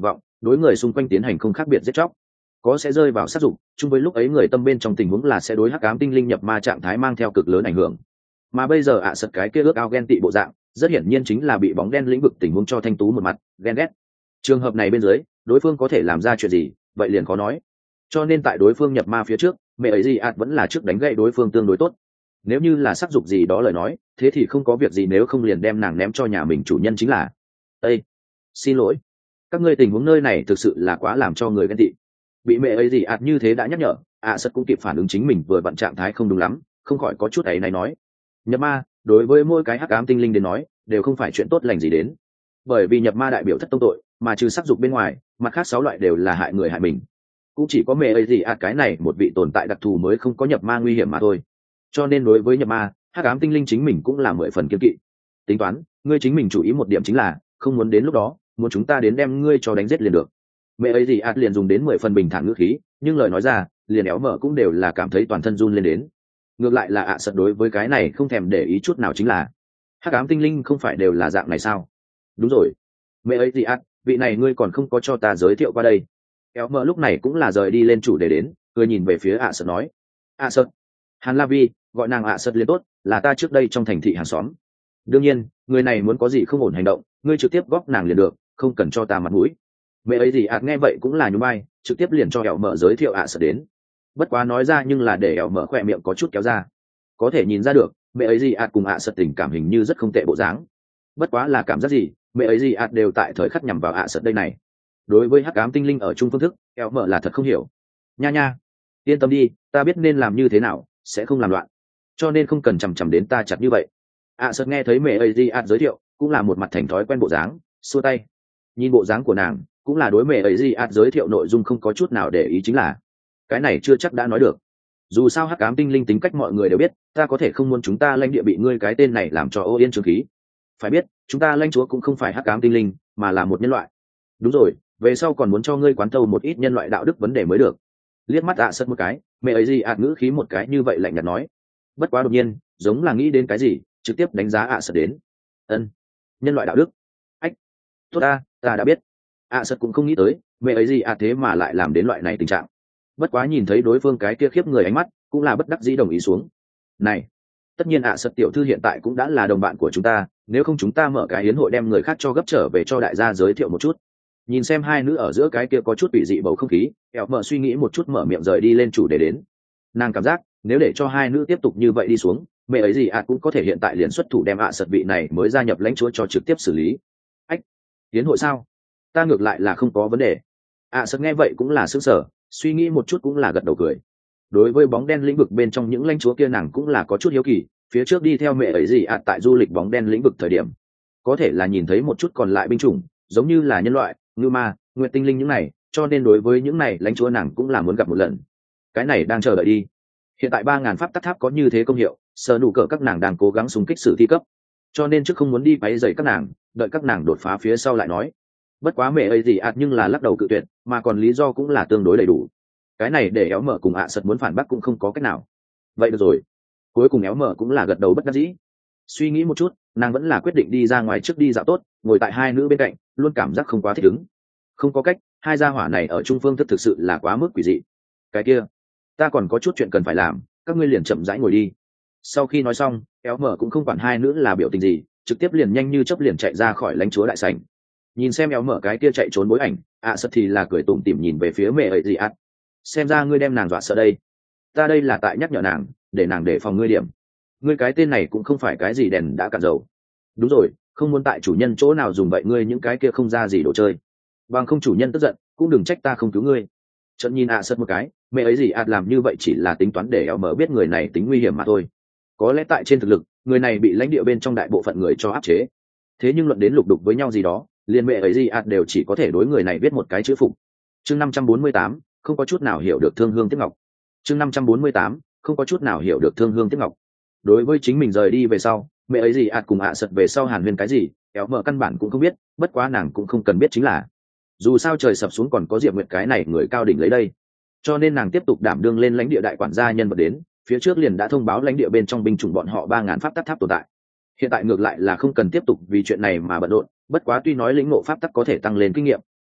đối người xung quanh tiến hành không khác biệt giết chóc, có sẽ rơi vào sát dụng chung với lúc ấy người tâm bên trong tình huống là sẽ đối hắc ám tinh linh nhập ma trạng thái mang theo cực lớn ảnh hưởng. Mà bây giờ ạ sật cái kia ước ao ghen tị bộ dạng rất hiển nhiên chính là bị bóng đen lĩnh vực tình huống cho thanh tú một mặt ghen ghét. Trường hợp này bên dưới đối phương có thể làm ra chuyện gì vậy liền khó nói, cho nên tại đối phương nhập ma phía trước mẹ ấy gì ạt vẫn là trước đánh gậy đối phương tương đối tốt. Nếu như là sắc dục gì đó lời nói thế thì không có việc gì, nếu không liền đem nàng ném cho nhà mình chủ nhân chính là. Ê, xin lỗi, các ngươi tình huống nơi này thực sự là quá làm cho người ghen tị. Bị mẹ ấy gì ạt như thế đã nhắc nhở, sật cũng kịp phản ứng chính mình vừa vặn trạng thái không đúng lắm, không khỏi có chút ấy này nói. Nhập ma đối với mỗi cái hắc ám tinh linh đến nói đều không phải chuyện tốt lành gì đến, bởi vì nhập ma đại biểu thất tông tội, mà trừ sắc dục bên ngoài mặt khác 6 loại đều là hại người hại mình. Cũng chỉ có mẹ ấy gì cái này một vị tồn tại đặc thù mới không có nhập ma nguy hiểm mà thôi. Cho nên đối với nhập ma hắc ám tinh linh chính mình cũng là 10 phần kiên kỵ. Tính toán ngươi chính mình chú ý một điểm chính là không muốn đến lúc đó muốn chúng ta đến đem ngươi cho đánh giết liền được. Mẹ ấy gì liền dùng đến 10 phần bình thản ngữ khí, nhưng lời nói ra liền éo mở cũng đều là cảm thấy toàn thân run lên đến. Ngược lại là sật đối với cái này không thèm để ý chút nào, chính là hắc ám tinh linh không phải đều là dạng này sao? Đúng rồi, mẹ ấy gì vị này ngươi còn không có cho ta giới thiệu qua đây. Éo mở lúc này cũng là rời đi lên chủ đề đến, cười nhìn về phía sật nói, sật, Hàn La Vi, gọi nàng sật liền tốt, là ta trước đây trong thành thị hàng xóm. Đương nhiên người này muốn có gì không ổn hành động ngươi trực tiếp góp nàng liền được, không cần cho ta mặt mũi. Mẹ ấy gì nghe vậy cũng là nhún vai, trực tiếp liền cho éo mở giới thiệu sật đến. Bất quá nói ra nhưng là để éo mở khỏe miệng có chút kéo ra, có thể nhìn ra được mẹ ấy gì cùng sật tình cảm hình như rất không tệ bộ dáng. Bất quá là cảm giác gì mẹ ấy gì đều tại thời khắc nhằm vào sật đây này. Đối với hắc ám tinh linh ở chung phương thức éo mở là thật không hiểu. Nha yên tâm đi, ta biết nên làm như thế nào, sẽ không làm loạn, cho nên không cần chằm chằm đến ta chặt như vậy. Sật nghe thấy mẹ ấy gì giới thiệu cũng là một mặt thành thói quen bộ dáng, xua tay. Nhìn bộ dáng của nàng cũng là đối mẹ ấy gì giới thiệu nội dung không có chút nào để ý, chính là cái này chưa chắc đã nói được. Dù sao hắc ám tinh linh tính cách mọi người đều biết, ta có thể không muốn chúng ta lãnh địa bị ngươi cái tên này làm cho ô yên trường khí. Phải biết chúng ta lãnh chúa cũng không phải hắc ám tinh linh mà là một nhân loại. Đúng rồi, về sau còn muốn cho ngươi quán thâu một ít nhân loại đạo đức vấn đề mới được. Liếc mắt sật một cái, mẹ ấy gì ngữ khí một cái như vậy lạnh nhạt nói. Bất quá đột nhiên giống là nghĩ đến cái gì, trực tiếp đánh giá sật đến. Ân, nhân loại đạo đức? Ách, tốt ta đã biết. Sật cũng không nghĩ tới mẹ ấy gì thế mà lại làm đến loại này tình trạng. Bất quá nhìn thấy đối phương cái kia khiếp người ánh mắt cũng là bất đắc dĩ đồng ý xuống. Này, tất nhiên sật tiểu thư hiện tại cũng đã là đồng bạn của chúng ta, nếu không chúng ta mở cái hiến hội đem người khác cho gấp trở về cho đại gia giới thiệu một chút. Nhìn xem hai nữ ở giữa cái kia có chút bị dị bầu không khí, éo mở suy nghĩ một chút mở miệng rời đi lên chủ đề đến. Nàng cảm giác nếu để cho hai nữ tiếp tục như vậy đi xuống, mẹ ấy gì cũng có thể hiện tại liền xuất thủ đem sật vị này mới gia nhập lãnh chúa cho trực tiếp xử lý. Ách, hiến hội sao? Ta ngược lại là không có vấn đề. Sật nghe vậy cũng là sững sờ, suy nghĩ một chút cũng là gật đầu cười. Đối với bóng đen lĩnh vực bên trong những lãnh chúa kia nàng cũng là có chút hiếu kỳ, phía trước đi theo mẹ ấy gì tại du lịch bóng đen lĩnh vực thời điểm có thể là nhìn thấy một chút còn lại binh chủng giống như là nhân loại, ngưu ma, nguyệt tinh linh những này, cho nên đối với những này lãnh chúa nàng cũng là muốn gặp một lần. Cái này đang chờ đợi đi. Hiện tại 3000 pháp tắc tháp có như thế công hiệu, sở nụ cỡ các nàng đang cố gắng xung kích sử thi cấp, cho nên trước không muốn đi quấy rầy các nàng, đợi các nàng đột phá phía sau lại nói. Bất quá mẹ ấy gì nhưng là lắc đầu cự tuyệt, mà còn lý do cũng là tương đối đầy đủ. Cái này để éo mở cùng sật muốn phản bác cũng không có cách nào. Vậy được rồi. Cuối cùng éo mở cũng là gật đầu bất đắc dĩ. Suy nghĩ một chút, nàng vẫn là quyết định đi ra ngoài trước đi dạo tốt, ngồi tại hai nữ bên cạnh luôn cảm giác không quá thích ứng. Không có cách, hai gia hỏa này ở trung phương thực sự là quá mức quỷ dị. Cái kia, ta còn có chút chuyện cần phải làm, các ngươi liền chậm rãi ngồi đi. Sau khi nói xong éo mở cũng không quản hai nữ là biểu tình gì, trực tiếp liền nhanh như chớp liền chạy ra khỏi lãnh chúa đại sảnh. Nhìn xem éo mở cái kia chạy trốn bối ảnh, sật thì là cười tủm tỉm nhìn về phía mẹ ấy gì xem ra ngươi đem nàng dọa sợ đây. Ta đây là tại nhắc nhở nàng, để nàng để phòng ngươi điểm. Ngươi cái tên này cũng không phải cái gì đèn đã cạn dầu. Đúng rồi, không muốn tại chủ nhân chỗ nào dùng vậy ngươi những cái kia không ra gì đồ chơi. Bằng không chủ nhân tức giận, cũng đừng trách ta không cứu ngươi. Trận nhìn sật một cái, mẹ ấy gì làm như vậy chỉ là tính toán để éo mở biết người này tính nguy hiểm mà thôi. Có lẽ tại trên thực lực, người này bị lãnh địa bên trong đại bộ phận người cho áp chế. Thế nhưng luận đến lục đục với nhau gì đó, liền mẹ ấy gì đều chỉ có thể đối người này biết một cái chữ phục. Chương 548, không có chút nào hiểu được thương hương tiếc ngọc. Chương 548, không có chút nào hiểu được thương hương tiếc ngọc. Đối với chính mình rời đi về sau, mẹ ấy gì cùng sật về sau hàn huyên cái gì, éo mở căn bản cũng không biết, bất quá nàng cũng không cần biết chính là. Dù sao trời sập xuống còn có Diệp Nguyệt cái này người cao đỉnh lấy đây. Cho nên nàng tiếp tục đảm đương lên lãnh địa đại quản gia nhân vật đến, phía trước liền đã thông báo lãnh địa bên trong binh chủng bọn họ 3000 pháp tắc tháp tồn tại. Hiện tại ngược lại là không cần tiếp tục vì chuyện này mà bận rộn, bất quá tuy nói lĩnh ngộ pháp tắc có thể tăng lên kinh nghiệm,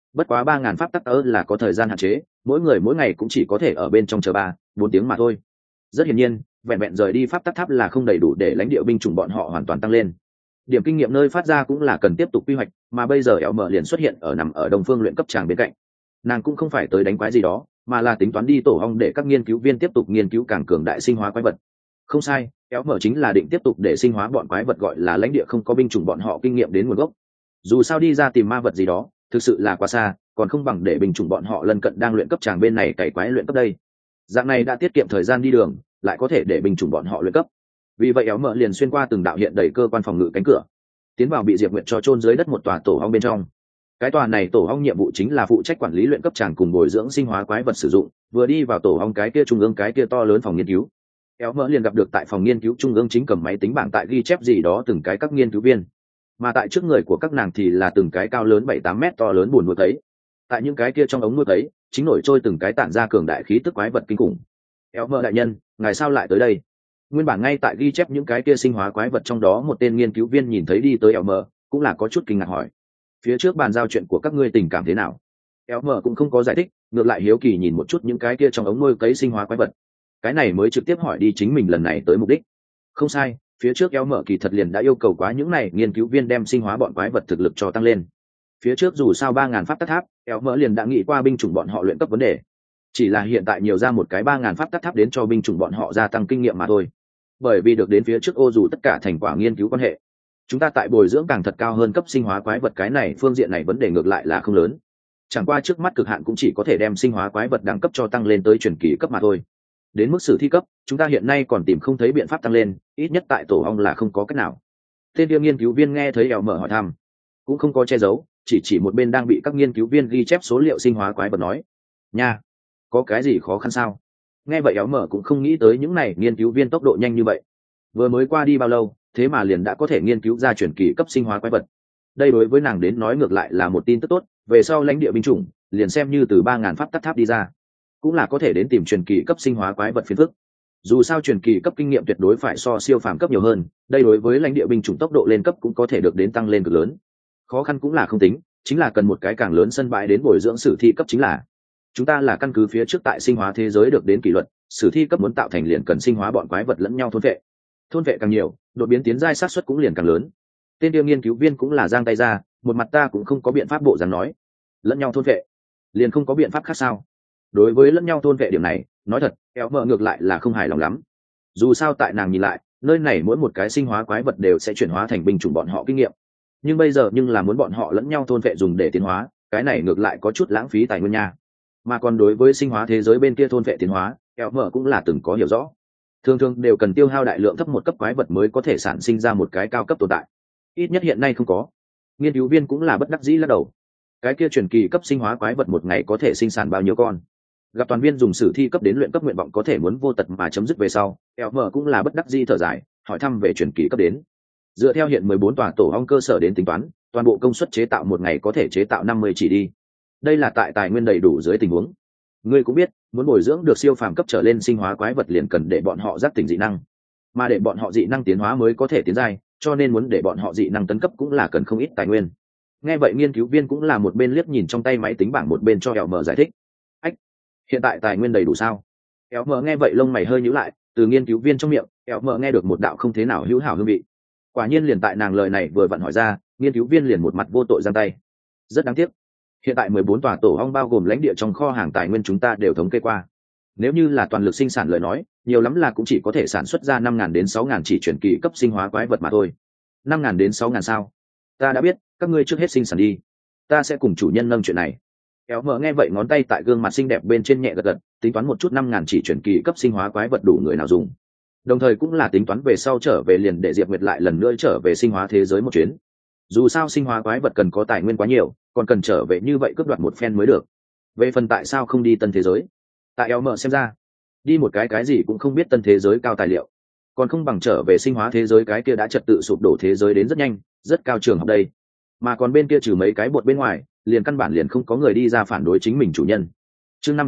bất quá 3.000 pháp tắc tơ là có thời gian hạn chế, mỗi người mỗi ngày cũng chỉ có thể ở bên trong chờ 3-4 tiếng mà thôi. Rất hiển nhiên, vẹn vẹn rời đi pháp tắc tháp là không đầy đủ để lãnh địa binh chủng bọn họ hoàn toàn tăng lên. Điểm kinh nghiệm nơi phát ra cũng là cần tiếp tục quy hoạch, mà bây giờ éo mở liền xuất hiện ở nằm ở đông phương luyện cấp tràng bên cạnh. Nàng cũng không phải tới đánh quái gì đó, mà là tính toán đi tổ ong để các nghiên cứu viên tiếp tục nghiên cứu càng cường đại sinh hóa quái vật. Không sai, éo mở chính là định tiếp tục để sinh hóa bọn quái vật gọi là lãnh địa không có binh chủng bọn họ kinh nghiệm đến nguồn gốc. Dù sao đi ra tìm ma vật gì đó thực sự là quá xa, còn không bằng để binh chủng bọn họ lân cận đang luyện cấp tràng bên này cày quái luyện cấp đây. Dạng này đã tiết kiệm thời gian đi đường, lại có thể để binh chủng bọn họ luyện cấp. Vì vậy éo mở liền xuyên qua từng đạo hiện đầy cơ quan phòng ngự cánh cửa, tiến vào bị Diệp Nguyệt cho chôn dưới đất một tòa tổ ong bên trong. Cái tòa này tổ ong nhiệm vụ chính là phụ trách quản lý luyện cấp tràng cùng bồi dưỡng sinh hóa quái vật sử dụng. Vừa đi vào tổ ong cái kia trung ương cái kia to lớn phòng nghiên cứu, éo mở liền gặp được tại phòng nghiên cứu trung ương chính cầm máy tính bảng tại ghi chép gì đó từng cái các nghiên cứu viên, mà tại trước người của các nàng thì là từng cái cao lớn 7-8 mét to lớn buồn nuôi thấy. Tại những cái kia trong ống nuôi thấy chính nổi trôi từng cái tản ra cường đại khí tức quái vật kinh khủng. Éo mở đại nhân, ngài sao lại tới đây? Nguyên bản ngay tại ghi chép những cái kia sinh hóa quái vật trong đó một tên nghiên cứu viên nhìn thấy đi tới éo mở, cũng là có chút kinh ngạc hỏi: phía trước bàn giao chuyện của các ngươi tình cảm thế nào? Éo mở cũng không có giải thích, ngược lại hiếu kỳ nhìn một chút những cái kia trong ống nuôi cấy sinh hóa quái vật. Cái này mới trực tiếp hỏi đi chính mình lần này tới mục đích. Không sai, phía trước éo mở kỳ thật liền đã yêu cầu quá những này nghiên cứu viên đem sinh hóa bọn quái vật thực lực cho tăng lên. Phía trước dù sao 3.000 pháp tắc tháp, éo mở liền đã nghĩ qua binh chủng bọn họ luyện cấp vấn đề. Chỉ là hiện tại nhiều ra một cái 3.000 pháp tắc tháp đến cho binh chủng bọn họ gia tăng kinh nghiệm mà thôi. Bởi vì được đến phía trước ô dù tất cả thành quả nghiên cứu quan hệ, chúng ta tại bồi dưỡng càng thật cao hơn cấp sinh hóa quái vật cái này phương diện này vấn đề ngược lại là không lớn. Chẳng qua trước mắt cực hạn cũng chỉ có thể đem sinh hóa quái vật đẳng cấp cho tăng lên tới truyền kỳ cấp mà thôi. Đến mức sử thi cấp, chúng ta hiện nay còn tìm không thấy biện pháp tăng lên, ít nhất tại tổ ong là không có cách nào. Tên kia nghiên cứu viên nghe thấy éo mở hỏi thăm, cũng không có che giấu, chỉ một bên đang bị các nghiên cứu viên ghi chép số liệu sinh hóa quái vật nói: nha, có cái gì khó khăn sao? Nghe vậy éo mở cũng không nghĩ tới những này nghiên cứu viên tốc độ nhanh như vậy, vừa mới qua đi bao lâu thế mà liền đã có thể nghiên cứu ra truyền kỳ cấp sinh hóa quái vật. Đây đối với nàng đến nói ngược lại là một tin tức tốt, về sau lãnh địa binh chủng liền xem như từ 3.000 pháp tắc tháp đi ra, cũng là có thể đến tìm truyền kỳ cấp sinh hóa quái vật phiền phức. Dù sao truyền kỳ cấp kinh nghiệm tuyệt đối phải so siêu phàm cấp nhiều hơn, đây đối với lãnh địa binh chủng tốc độ lên cấp cũng có thể được đến tăng lên cực lớn. Khó khăn cũng là không tính, chính là cần một cái càng lớn sân bãi đến bồi dưỡng sử thi cấp chính là. Chúng ta là căn cứ phía trước tại sinh hóa thế giới được đến kỷ luật, sử thi cấp muốn tạo thành liền cần sinh hóa bọn quái vật lẫn nhau thôn vệ càng nhiều, đột biến tiến giai xác suất cũng liền càng lớn. Tên tiêu nghiên cứu viên cũng là giang tay ra, một mặt ta cũng không có biện pháp bộ dáng nói: lẫn nhau thôn vệ liền không có biện pháp khác sao? Đối với lẫn nhau thôn vệ điểm này, nói thật éo mở ngược lại là không hài lòng lắm. Dù sao tại nàng nhìn lại, nơi này mỗi một cái sinh hóa quái vật đều sẽ chuyển hóa thành binh chủng bọn họ kinh nghiệm, nhưng bây giờ nhưng là muốn bọn họ lẫn nhau thôn vệ dùng để tiến hóa, cái này ngược lại có chút lãng phí tài nguyên nha. Mà còn đối với sinh hóa thế giới bên kia thôn vệ tiến hóa, éo mở cũng là từng có hiểu rõ, thường thường đều cần tiêu hao đại lượng thấp một cấp quái vật mới có thể sản sinh ra một cái cao cấp tồn tại, ít nhất hiện nay không có. Nghiên cứu viên cũng là bất đắc dĩ lắc đầu, cái kia truyền kỳ cấp sinh hóa quái vật một ngày có thể sinh sản bao nhiêu con? Gặp toàn viên dùng sử thi cấp đến luyện cấp nguyện vọng có thể muốn vô tật mà chấm dứt về sau, éo mở cũng là bất đắc dĩ thở dài, hỏi thăm về truyền kỳ cấp đến. Dựa theo hiện 14 tòa tổ ong cơ sở đến tính toán, toàn bộ công suất chế tạo một ngày có thể chế tạo 50 chỉ đi. Đây là tại tài nguyên đầy đủ dưới tình huống. Ngươi cũng biết, muốn bồi dưỡng được siêu phàm cấp trở lên sinh hóa quái vật liền cần để bọn họ giác tỉnh dị năng, mà để bọn họ dị năng tiến hóa mới có thể tiến giai, cho nên muốn để bọn họ dị năng tấn cấp cũng là cần không ít tài nguyên. Nghe vậy nghiên cứu viên cũng là một bên liếc nhìn trong tay máy tính bảng một bên cho éo mở giải thích. Ách, hiện tại tài nguyên đầy đủ sao? Éo mở nghe vậy lông mày hơi nhíu lại, từ nghiên cứu viên trong miệng éo mở nghe được một đạo không thế nào hữu hảo hương vị. Quả nhiên liền tại nàng lời này vừa vặn hỏi ra, nghiên cứu viên liền một mặt vô tội giang tay. Rất đáng tiếc, hiện tại 14 tòa tổ ong bao gồm lãnh địa trong kho hàng tài nguyên chúng ta đều thống kê qua, nếu như là toàn lực sinh sản lời nói, nhiều lắm là cũng chỉ có thể sản xuất ra 5.000 đến 6.000 chỉ truyền kỳ cấp sinh hóa quái vật mà thôi. 5.000 đến 6.000 sao? Ta đã biết, các ngươi trước hết sinh sản đi, ta sẽ cùng chủ nhân nâng chuyện này. Éo mở nghe vậy ngón tay tại gương mặt xinh đẹp bên trên nhẹ gật gật, tính toán một chút 5.000 chỉ truyền kỳ cấp sinh hóa quái vật đủ người nào dùng, đồng thời cũng là tính toán về sau trở về liền để Diệp Nguyệt lại lần nữa trở về sinh hóa thế giới một chuyến. Dù sao sinh hóa quái vật cần có tài nguyên quá nhiều, còn cần trở về như vậy cướp đoạt một phen mới được. Về phần tại sao không đi tân thế giới, tại éo mở xem ra, đi một cái gì cũng không biết tân thế giới cao tài liệu, còn không bằng trở về sinh hóa thế giới cái kia đã trật tự sụp đổ thế giới đến rất nhanh, rất cao trường học đây. Mà còn bên kia trừ mấy cái bột bên ngoài, liền căn bản liền không có người đi ra phản đối chính mình chủ nhân. Chương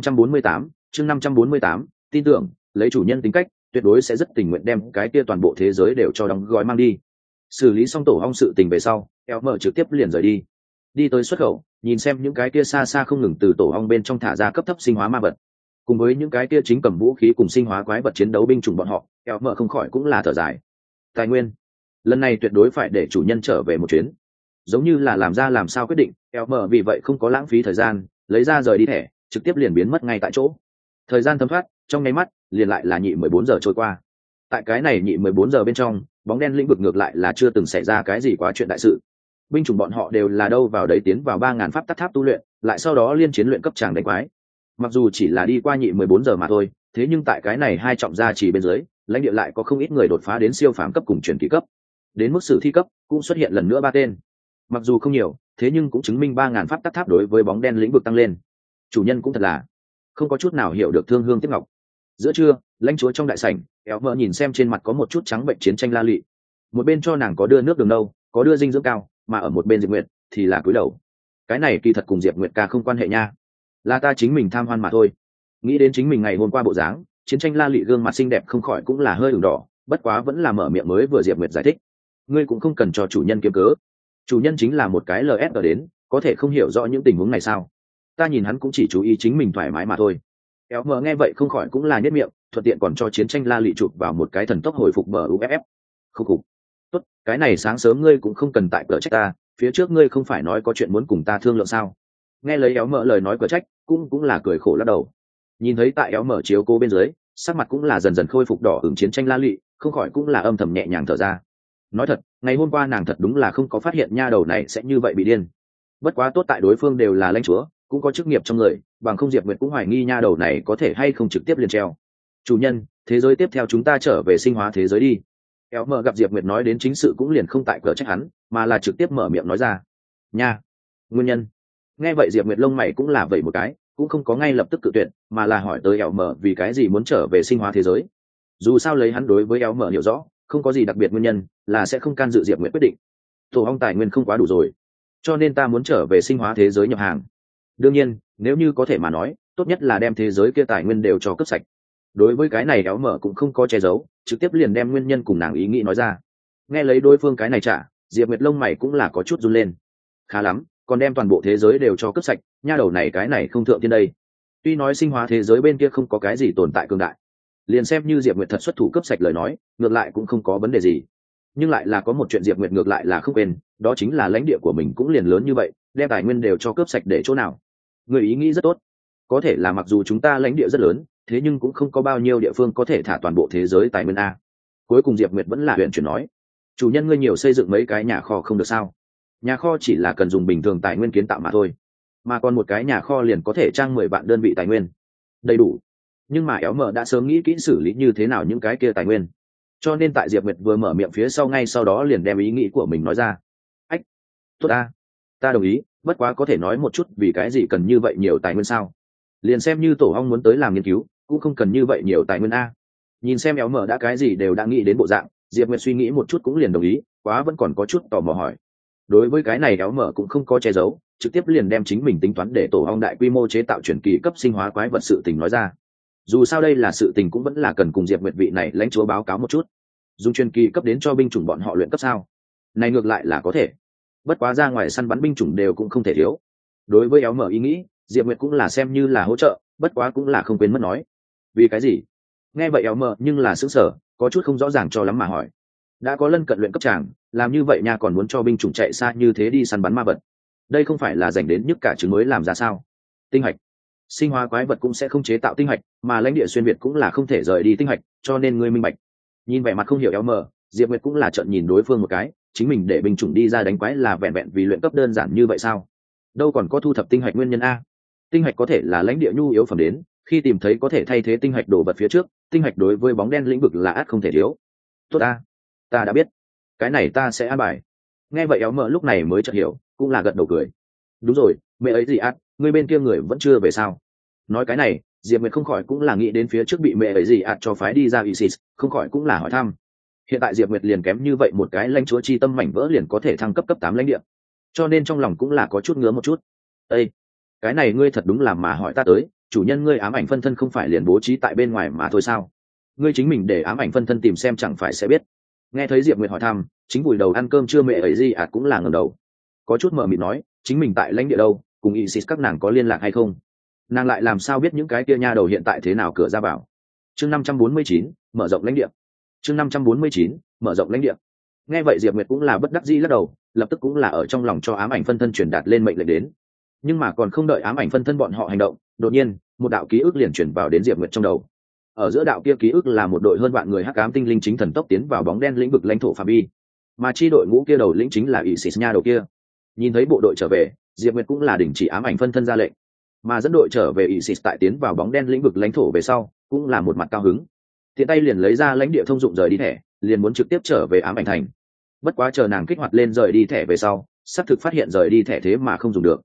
548, tin tưởng lấy chủ nhân tính cách, tuyệt đối sẽ rất tình nguyện đem cái kia toàn bộ thế giới đều cho đóng gói mang đi. Xử lý xong tổ ong sự tình về sau, éo mở trực tiếp liền rời đi tới xuất khẩu, nhìn xem những cái kia xa xa không ngừng từ tổ ong bên trong thả ra cấp thấp sinh hóa ma vật, cùng với những cái kia chính cầm vũ khí cùng sinh hóa quái vật chiến đấu binh chủng bọn họ, eo mở không khỏi cũng là thở dài. Tài nguyên lần này tuyệt đối phải để chủ nhân trở về một chuyến, giống như là làm ra làm sao quyết định. Eo mở vì vậy không có lãng phí thời gian, lấy ra rời đi thẻ, trực tiếp liền biến mất ngay tại chỗ. Thời gian thấm thoát trong nháy mắt, liền lại là nhị 14 giờ trôi qua. Tại cái này nhị 14 giờ bên trong, bóng đen lĩnh vực ngược lại là chưa từng xảy ra cái gì quá chuyện đại sự. Binh chủng bọn họ đều là đâu vào đấy tiến vào 3000 pháp tắc tháp tu luyện, lại sau đó liên chiến luyện cấp tràng đánh quái. Mặc dù chỉ là đi qua nhị 14 giờ mà thôi, thế nhưng tại cái này hai trọng gia chỉ bên dưới, lãnh địa lại có không ít người đột phá đến siêu phàm cấp cùng truyền kỳ cấp. Đến mức sử thi cấp cũng xuất hiện lần nữa 3 tên. Mặc dù không nhiều, thế nhưng cũng chứng minh 3000 pháp tắc tháp đối với bóng đen lĩnh vực tăng lên. Chủ nhân cũng thật là không có chút nào hiểu được thương hương tiếc ngọc. Giữa trưa, lãnh chúa trong đại sảnh, éo mờ nhìn xem trên mặt có một chút trắng bệnh chiến tranh la lị. Một bên cho nàng có đưa nước đường nâu, có đưa dinh dưỡng cao, mà ở một bên Diệp Nguyệt thì là cúi đầu. Cái này kỳ thật cùng Diệp Nguyệt ca không quan hệ nha, là ta chính mình tham hoan mà thôi. Nghĩ đến chính mình ngày hôm qua bộ dáng, chiến tranh la lị gương mặt xinh đẹp không khỏi cũng là hơi ửng đỏ, bất quá vẫn là mở miệng mới vừa Diệp Nguyệt giải thích. Ngươi cũng không cần cho chủ nhân kiếm cớ, chủ nhân chính là một cái LS ở đến, có thể không hiểu rõ những tình huống này sao? Ta nhìn hắn cũng chỉ chú ý chính mình thoải mái mà thôi. Éo mờ nghe vậy không khỏi cũng là nhất miệng, thuận tiện còn cho chiến tranh la lị chụp vào một cái thần tốc hồi phục bờ uff. Khúc khục. Tốt, cái này sáng sớm ngươi cũng không cần tại cửa trách ta, phía trước ngươi không phải nói có chuyện muốn cùng ta thương lượng sao? Nghe lấy éo mờ lời nói cửa trách, cũng là cười khổ lắc đầu. Nhìn thấy tại éo mờ chiếu cô bên dưới, sắc mặt cũng là dần dần khôi phục đỏ ửng chiến tranh la lị, không khỏi cũng là âm thầm nhẹ nhàng thở ra. Nói thật, ngày hôm qua nàng thật đúng là không có phát hiện nha đầu này sẽ như vậy bị điên. Bất quá tốt tại đối phương đều là lãnh chúa, cũng có chức nghiệp trong người, bằng không Diệp Nguyệt cũng hoài nghi nha đầu này có thể hay không trực tiếp liền treo. Chủ nhân, thế giới tiếp theo chúng ta trở về sinh hóa thế giới đi. Éo mờ gặp Diệp Nguyệt nói đến chính sự cũng liền không tại cờ trách hắn, mà là trực tiếp mở miệng nói ra. Nha, nguyên nhân. Nghe vậy Diệp Nguyệt lông mày cũng là vậy một cái, cũng không có ngay lập tức cự tuyệt, mà là hỏi tới Éo mờ vì cái gì muốn trở về sinh hóa thế giới. Dù sao lấy hắn đối với Éo mờ hiểu rõ, không có gì đặc biệt nguyên nhân, là sẽ không can dự Diệp Nguyệt quyết định. Tổ ong tài nguyên không quá đủ rồi, cho nên ta muốn trở về sinh hóa thế giới nhập hàng. Đương nhiên, nếu như có thể mà nói, tốt nhất là đem thế giới kia tài nguyên đều cho cướp sạch. Đối với cái này Éo mở cũng không có che giấu, trực tiếp liền đem nguyên nhân cùng nàng ý nghĩ nói ra. Nghe lấy đối phương cái này trả, Diệp Nguyệt lông mày cũng là có chút run lên. Khá lắm, còn đem toàn bộ thế giới đều cho cướp sạch, nha đầu này cái này không thượng tiên đây. Tuy nói sinh hóa thế giới bên kia không có cái gì tồn tại cường đại, liền xem như Diệp Nguyệt thật xuất thủ cướp sạch lời nói, ngược lại cũng không có vấn đề gì. Nhưng lại là có một chuyện Diệp Nguyệt ngược lại là không quên, đó chính là lãnh địa của mình cũng liền lớn như vậy, đem tài nguyên đều cho cướp sạch để chỗ nào. Người ý nghĩ rất tốt, có thể là mặc dù chúng ta lãnh địa rất lớn, thế nhưng cũng không có bao nhiêu địa phương có thể thả toàn bộ thế giới tài nguyên a. Cuối cùng Diệp Nguyệt vẫn là huyện chuyển nói, chủ nhân ngươi nhiều xây dựng mấy cái nhà kho không được sao? Nhà kho chỉ là cần dùng bình thường tài nguyên kiến tạo mà thôi, mà còn một cái nhà kho liền có thể trang 10 vạn đơn vị tài nguyên, đầy đủ. Nhưng mà Éo Mờ đã sớm nghĩ kỹ xử lý như thế nào những cái kia tài nguyên, cho nên tại Diệp Nguyệt vừa mở miệng phía sau ngay sau đó liền đem ý nghĩ của mình nói ra. Ách, tốt ta đồng ý, bất quá có thể nói một chút vì cái gì cần như vậy nhiều tài nguyên sao? Liền xem như tổ ong muốn tới làm nghiên cứu, cũng không cần như vậy nhiều tài nguyên a. Nhìn xem Éo Mờ đã cái gì đều đã nghĩ đến bộ dạng, Diệp Nguyệt suy nghĩ một chút cũng liền đồng ý, quá vẫn còn có chút tò mò hỏi. Đối với cái này Éo Mờ cũng không có che giấu, trực tiếp liền đem chính mình tính toán để tổ ong đại quy mô chế tạo chuyển kỳ cấp sinh hóa quái vật sự tình nói ra. Dù sao đây là sự tình cũng vẫn là cần cùng Diệp Nguyệt vị này lãnh chúa báo cáo một chút. Dùng truyền kỳ cấp đến cho binh chủng bọn họ luyện cấp sao? Này ngược lại là có thể. Bất quá ra ngoài săn bắn binh chủng đều cũng không thể thiếu. Đối với Éo Mở ý nghĩ, Diệp Nguyệt cũng là xem như là hỗ trợ, bất quá cũng là không quên mất nói. Vì cái gì? Nghe vậy Éo Mở nhưng là sững sờ, có chút không rõ ràng cho lắm mà hỏi. Đã có lân cận luyện cấp tràng, làm như vậy nha còn muốn cho binh chủng chạy xa như thế đi săn bắn ma vật. Đây không phải là dành đến nhức cả trứng mới làm ra sao? Tinh hạch. Sinh hóa quái vật cũng sẽ không chế tạo tinh hạch, mà lãnh địa xuyên việt cũng là không thể rời đi tinh hạch, cho nên ngươi minh bạch. Nhìn vẻ mặt không hiểu Éo Mở, Diệp Nguyệt cũng là trợn nhìn đối phương một cái, chính mình để binh chủng đi ra đánh quái là vẹn vẹn vì luyện cấp đơn giản như vậy sao? Đâu còn có thu thập tinh hạch nguyên nhân a. Tinh hạch có thể là lãnh địa nhu yếu phẩm đến, khi tìm thấy có thể thay thế tinh hạch đồ vật phía trước, tinh hạch đối với bóng đen lĩnh vực là ắt không thể thiếu. Tốt ta đã biết, cái này ta sẽ an bài. Nghe vậy Éo Mở lúc này mới chợt hiểu, cũng là gật đầu cười. Đúng rồi, mẹ ấy gì ắt, người bên kia người vẫn chưa về sao? Nói cái này, Diệp Nguyệt không khỏi cũng là nghĩ đến phía trước bị mẹ ấy gì ạt cho phái đi ra ISIS, không khỏi cũng là hỏi thăm. Hiện tại Diệp Nguyệt liền kém như vậy một cái lãnh chúa chi tâm mảnh vỡ liền có thể thăng cấp cấp 8 lãnh địa, cho nên trong lòng cũng là có chút ngứa một chút. Ê, cái này ngươi thật đúng là mà hỏi ta tới, chủ nhân ngươi ám ảnh phân thân không phải liền bố trí tại bên ngoài mà thôi sao? Ngươi chính mình để ám ảnh phân thân tìm xem chẳng phải sẽ biết. Nghe thấy Diệp Nguyệt hỏi thăm, chính vùi đầu ăn cơm trưa mẹ ấy gì ạt cũng là ngẩng đầu, có chút mờ mịt nói, chính mình tại lãnh địa đâu, cùng Isis các nàng có liên lạc hay không? Nàng lại làm sao biết những cái kia nha đầu hiện tại thế nào cửa ra vào? Chương 549, mở rộng lãnh địa. Chương 549, mở rộng lãnh địa. Nghe vậy Diệp Nguyệt cũng là bất đắc dĩ lắc đầu, lập tức cũng là ở trong lòng cho ám ảnh phân thân truyền đạt lên mệnh lệnh đến. Nhưng mà còn không đợi ám ảnh phân thân bọn họ hành động, đột nhiên một đạo ký ức liền truyền vào đến Diệp Nguyệt trong đầu. Ở giữa đạo kia ký ức là một đội hơn vạn người hắc ám tinh linh chính thần tốc tiến vào bóng đen lĩnh vực lãnh thổ phạm vi, mà chi đội ngũ kia đầu lĩnh chính là Isis nha đầu kia. Nhìn thấy bộ đội trở về, Diệp Nguyệt cũng là đình chỉ ám ảnh phân thân ra lệnh, mà dẫn đội trở về Isis tại tiến vào bóng đen lĩnh vực lãnh thổ về sau, cũng là một mặt cao hứng. Tiện tay liền lấy ra lãnh địa thông dụng rời đi thẻ, liền muốn trực tiếp trở về ám ảnh thành. Bất quá chờ nàng kích hoạt lên rời đi thẻ về sau, xác thực phát hiện rời đi thẻ thế mà không dùng được.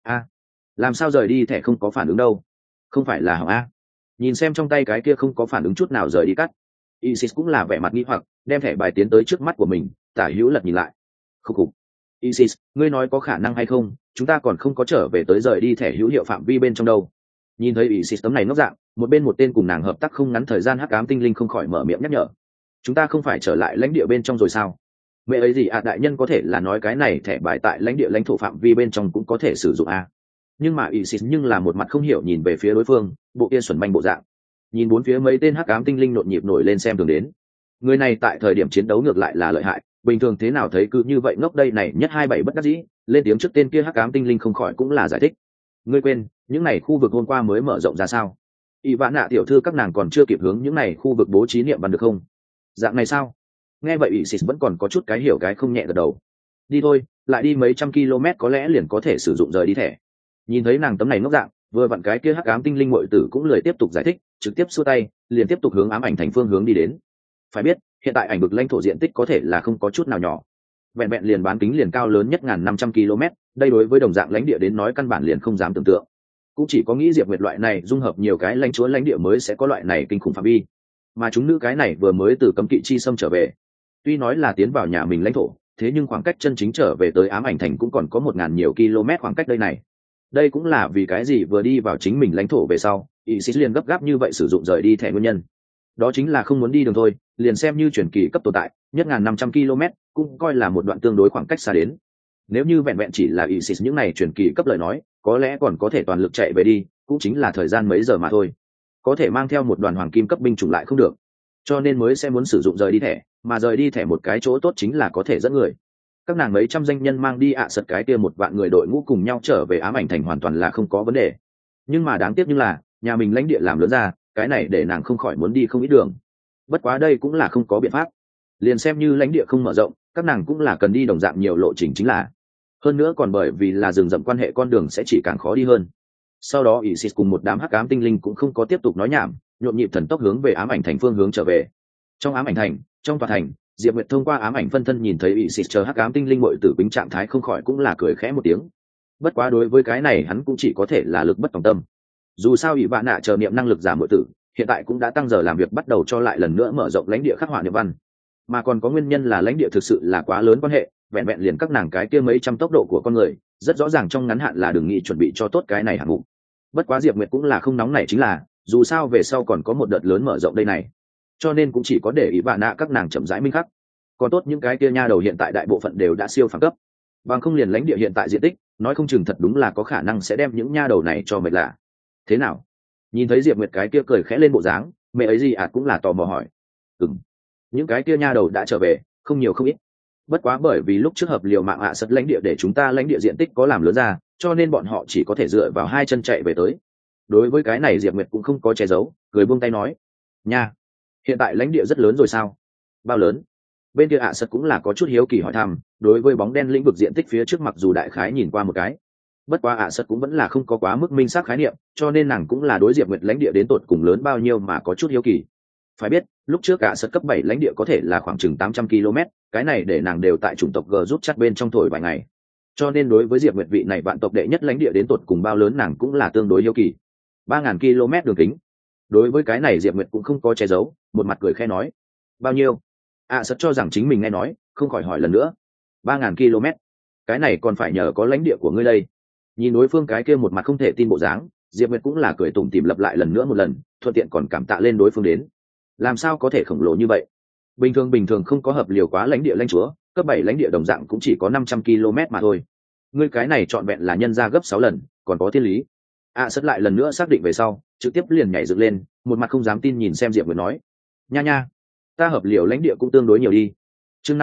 Làm sao rời đi thẻ không có phản ứng đâu? Không phải là hỏng a? Nhìn xem trong tay cái kia không có phản ứng chút nào rời đi cắt, Isis cũng là vẻ mặt nghi hoặc, đem thẻ bài tiến tới trước mắt của mình, tả hữu lật nhìn lại. Khúc khục. Isis, ngươi nói có khả năng hay không? Chúng ta còn không có trở về tới rời đi thẻ hữu hiệu phạm vi bên trong đâu. Nhìn thấy Isis tấm này ngốc dạng, một bên một tên cùng nàng hợp tác không ngắn thời gian hắc ám tinh linh không khỏi mở miệng nhắc nhở. Chúng ta không phải trở lại lãnh địa bên trong rồi sao? Mẹ ấy gì đại nhân có thể là nói cái này thẻ bài tại lãnh địa lãnh thổ phạm vi bên trong cũng có thể sử dụng nhưng mà Isis nhưng là một mặt không hiểu nhìn về phía đối phương, bộ kia xuẩn manh bộ dạng. Nhìn bốn phía mấy tên hắc ám tinh linh nhộn nhịp nổi lên xem thường đến. Người này tại thời điểm chiến đấu ngược lại là lợi hại, bình thường thế nào thấy cứ như vậy ngốc đây này nhất 27 bất đắc dĩ, lên tiếng trước tên kia hắc ám tinh linh không khỏi cũng là giải thích. Ngươi quên, những này khu vực hôm qua mới mở rộng ra sao? Ivana tiểu thư các nàng còn chưa kịp hướng những này khu vực bố trí niệm văn được không? Dạng này sao? Nghe vậy Isis vẫn còn có chút cái hiểu cái không nhẹ gật đầu. Đi thôi, lại đi mấy trăm km có lẽ liền có thể sử dụng rời đi thẻ. Nhìn thấy nàng tấm này ngốc dạng, vừa vặn cái kia hắc ám tinh linh muội tử cũng lười tiếp tục giải thích, trực tiếp xua tay, liền tiếp tục hướng ám ảnh thành phương hướng đi đến. Phải biết, hiện tại ảnh vực lãnh thổ diện tích có thể là không có chút nào nhỏ. Vẹn vẹn liền bán kính liền cao lớn nhất 1.500 km, đây đối với đồng dạng lãnh địa đến nói căn bản liền không dám tưởng tượng. Cũng chỉ có nghĩ Diệp Nguyệt loại này dung hợp nhiều cái lãnh chúa lãnh địa mới sẽ có loại này kinh khủng phạm vi. Mà chúng nữ cái này vừa mới từ cấm kỵ chi xâm trở về, tuy nói là tiến vào nhà mình lãnh thổ, thế nhưng khoảng cách chân chính trở về tới ám ảnh thành cũng còn có 1.000 nhiều km khoảng cách đây này. Đây cũng là vì cái gì vừa đi vào chính mình lãnh thổ về sau, Isis liền gấp gáp như vậy sử dụng rời đi thẻ nguyên nhân. Đó chính là không muốn đi đường thôi, liền xem như chuyển kỳ cấp tồn tại, nhất 1.500 km cũng coi là một đoạn tương đối khoảng cách xa đến. Nếu như vẹn vẹn chỉ là Isis những này chuyển kỳ cấp lời nói, có lẽ còn có thể toàn lực chạy về đi, cũng chính là thời gian mấy giờ mà thôi. Có thể mang theo một đoàn hoàng kim cấp binh chủng lại không được, cho nên mới sẽ muốn sử dụng rời đi thẻ, mà rời đi thẻ một cái chỗ tốt chính là có thể dẫn người. Các nàng mấy trăm danh nhân mang đi sật cái kia một vạn người đội ngũ cùng nhau trở về ám ảnh thành hoàn toàn là không có vấn đề. Nhưng mà đáng tiếc như là nhà mình lãnh địa làm lớn ra, cái này để nàng không khỏi muốn đi không ít đường. Bất quá đây cũng là không có biện pháp, liền xem như lãnh địa không mở rộng, các nàng cũng là cần đi đồng dạng nhiều lộ trình chính là. Hơn nữa còn bởi vì là rừng rậm quan hệ con đường sẽ chỉ càng khó đi hơn. Sau đó Isis cùng một đám hắc ám tinh linh cũng không có tiếp tục nói nhảm, nhộn nhịp thần tốc hướng về ám ảnh thành phương hướng trở về. Trong ám ảnh thành, trong tòa thành, Diệp Nguyệt thông qua ám ảnh phân thân nhìn thấy Isis chờ hắc ám tinh linh muội tử bính trạng thái không khỏi cũng là cười khẽ một tiếng. Bất quá đối với cái này hắn cũng chỉ có thể là lực bất tòng tâm. Dù sao ủy bạn nạ chờ niệm năng lực giảm muội tử, hiện tại cũng đã tăng giờ làm việc bắt đầu cho lại lần nữa mở rộng lãnh địa khắc họa niệm văn. Mà còn có nguyên nhân là lãnh địa thực sự là quá lớn quan hệ, vẹn vẹn liền các nàng cái kia mấy trăm tốc độ của con người, rất rõ ràng trong ngắn hạn là đừng nghĩ chuẩn bị cho tốt cái này hạng mục. Bất quá Diệp Nguyệt cũng là không nóng nảy chính là, dù sao về sau còn có một đợt lớn mở rộng đây này, cho nên cũng chỉ có để ý bạn nạ các nàng chậm rãi minh khắc. Còn tốt những cái kia nha đầu hiện tại đại bộ phận đều đã siêu phàm cấp, bằng không liền lãnh địa hiện tại diện tích, nói không chừng thật đúng là có khả năng sẽ đem những nha đầu này cho mệt lạ. Thế nào? Nhìn thấy Diệp Nguyệt cái kia cười khẽ lên bộ dáng, mẹ ấy gì cũng là tò mò hỏi. Những cái kia nha đầu đã trở về, không nhiều không ít. Bất quá bởi vì lúc trước hợp liều mạng sật lãnh địa để chúng ta lãnh địa diện tích có làm lớn ra, cho nên bọn họ chỉ có thể dựa vào hai chân chạy về tới. Đối với cái này Diệp Nguyệt cũng không có che giấu, cười buông tay nói. Nha, hiện tại lãnh địa rất lớn rồi sao? Bao lớn? Bên kia sật cũng là có chút hiếu kỳ hỏi thăm, đối với bóng đen lĩnh vực diện tích phía trước mặc dù đại khái nhìn qua một cái, bất quá sật cũng vẫn là không có quá mức minh xác khái niệm, cho nên nàng cũng là đối Diệp Nguyệt lãnh địa đến tột cùng lớn bao nhiêu mà có chút hiếu kỳ. Phải biết, lúc trước sật cấp 7 lãnh địa có thể là khoảng chừng 800 km, cái này để nàng đều tại chủng tộc G rút chắt bên trong thổi vài ngày. Cho nên đối với Diệp Nguyệt vị này vạn tộc đệ nhất lãnh địa đến tột cùng bao lớn nàng cũng là tương đối hiếu kỳ. 3.000 km đường kính. Đối với cái này Diệp Nguyệt cũng không có che giấu, một mặt cười khẽ nói. Bao nhiêu? Sật cho rằng chính mình nghe nói, không khỏi hỏi lần nữa. 3.000 km. Cái này còn phải nhờ có lãnh địa của ngươi đây. Nhìn đối phương cái kia một mặt không thể tin bộ dáng, Diệp Nguyệt cũng là cười tủm tỉm lặp lại lần nữa một lần, thuận tiện còn cảm tạ lên đối phương đến. Làm sao có thể khổng lồ như vậy? Bình thường không có hợp liều quá lãnh địa lãnh chúa, cấp 7 lãnh địa đồng dạng cũng chỉ có 500 km mà thôi. ngươi cái này trọn vẹn là nhân ra gấp 6 lần còn có thiên lý. Sật lại lần nữa xác định về sau trực tiếp liền nhảy dựng lên, một mặt không dám tin nhìn xem Diệp Nguyệt nói, nha nha, ta hợp liều lãnh địa cũng tương đối nhiều đi. chương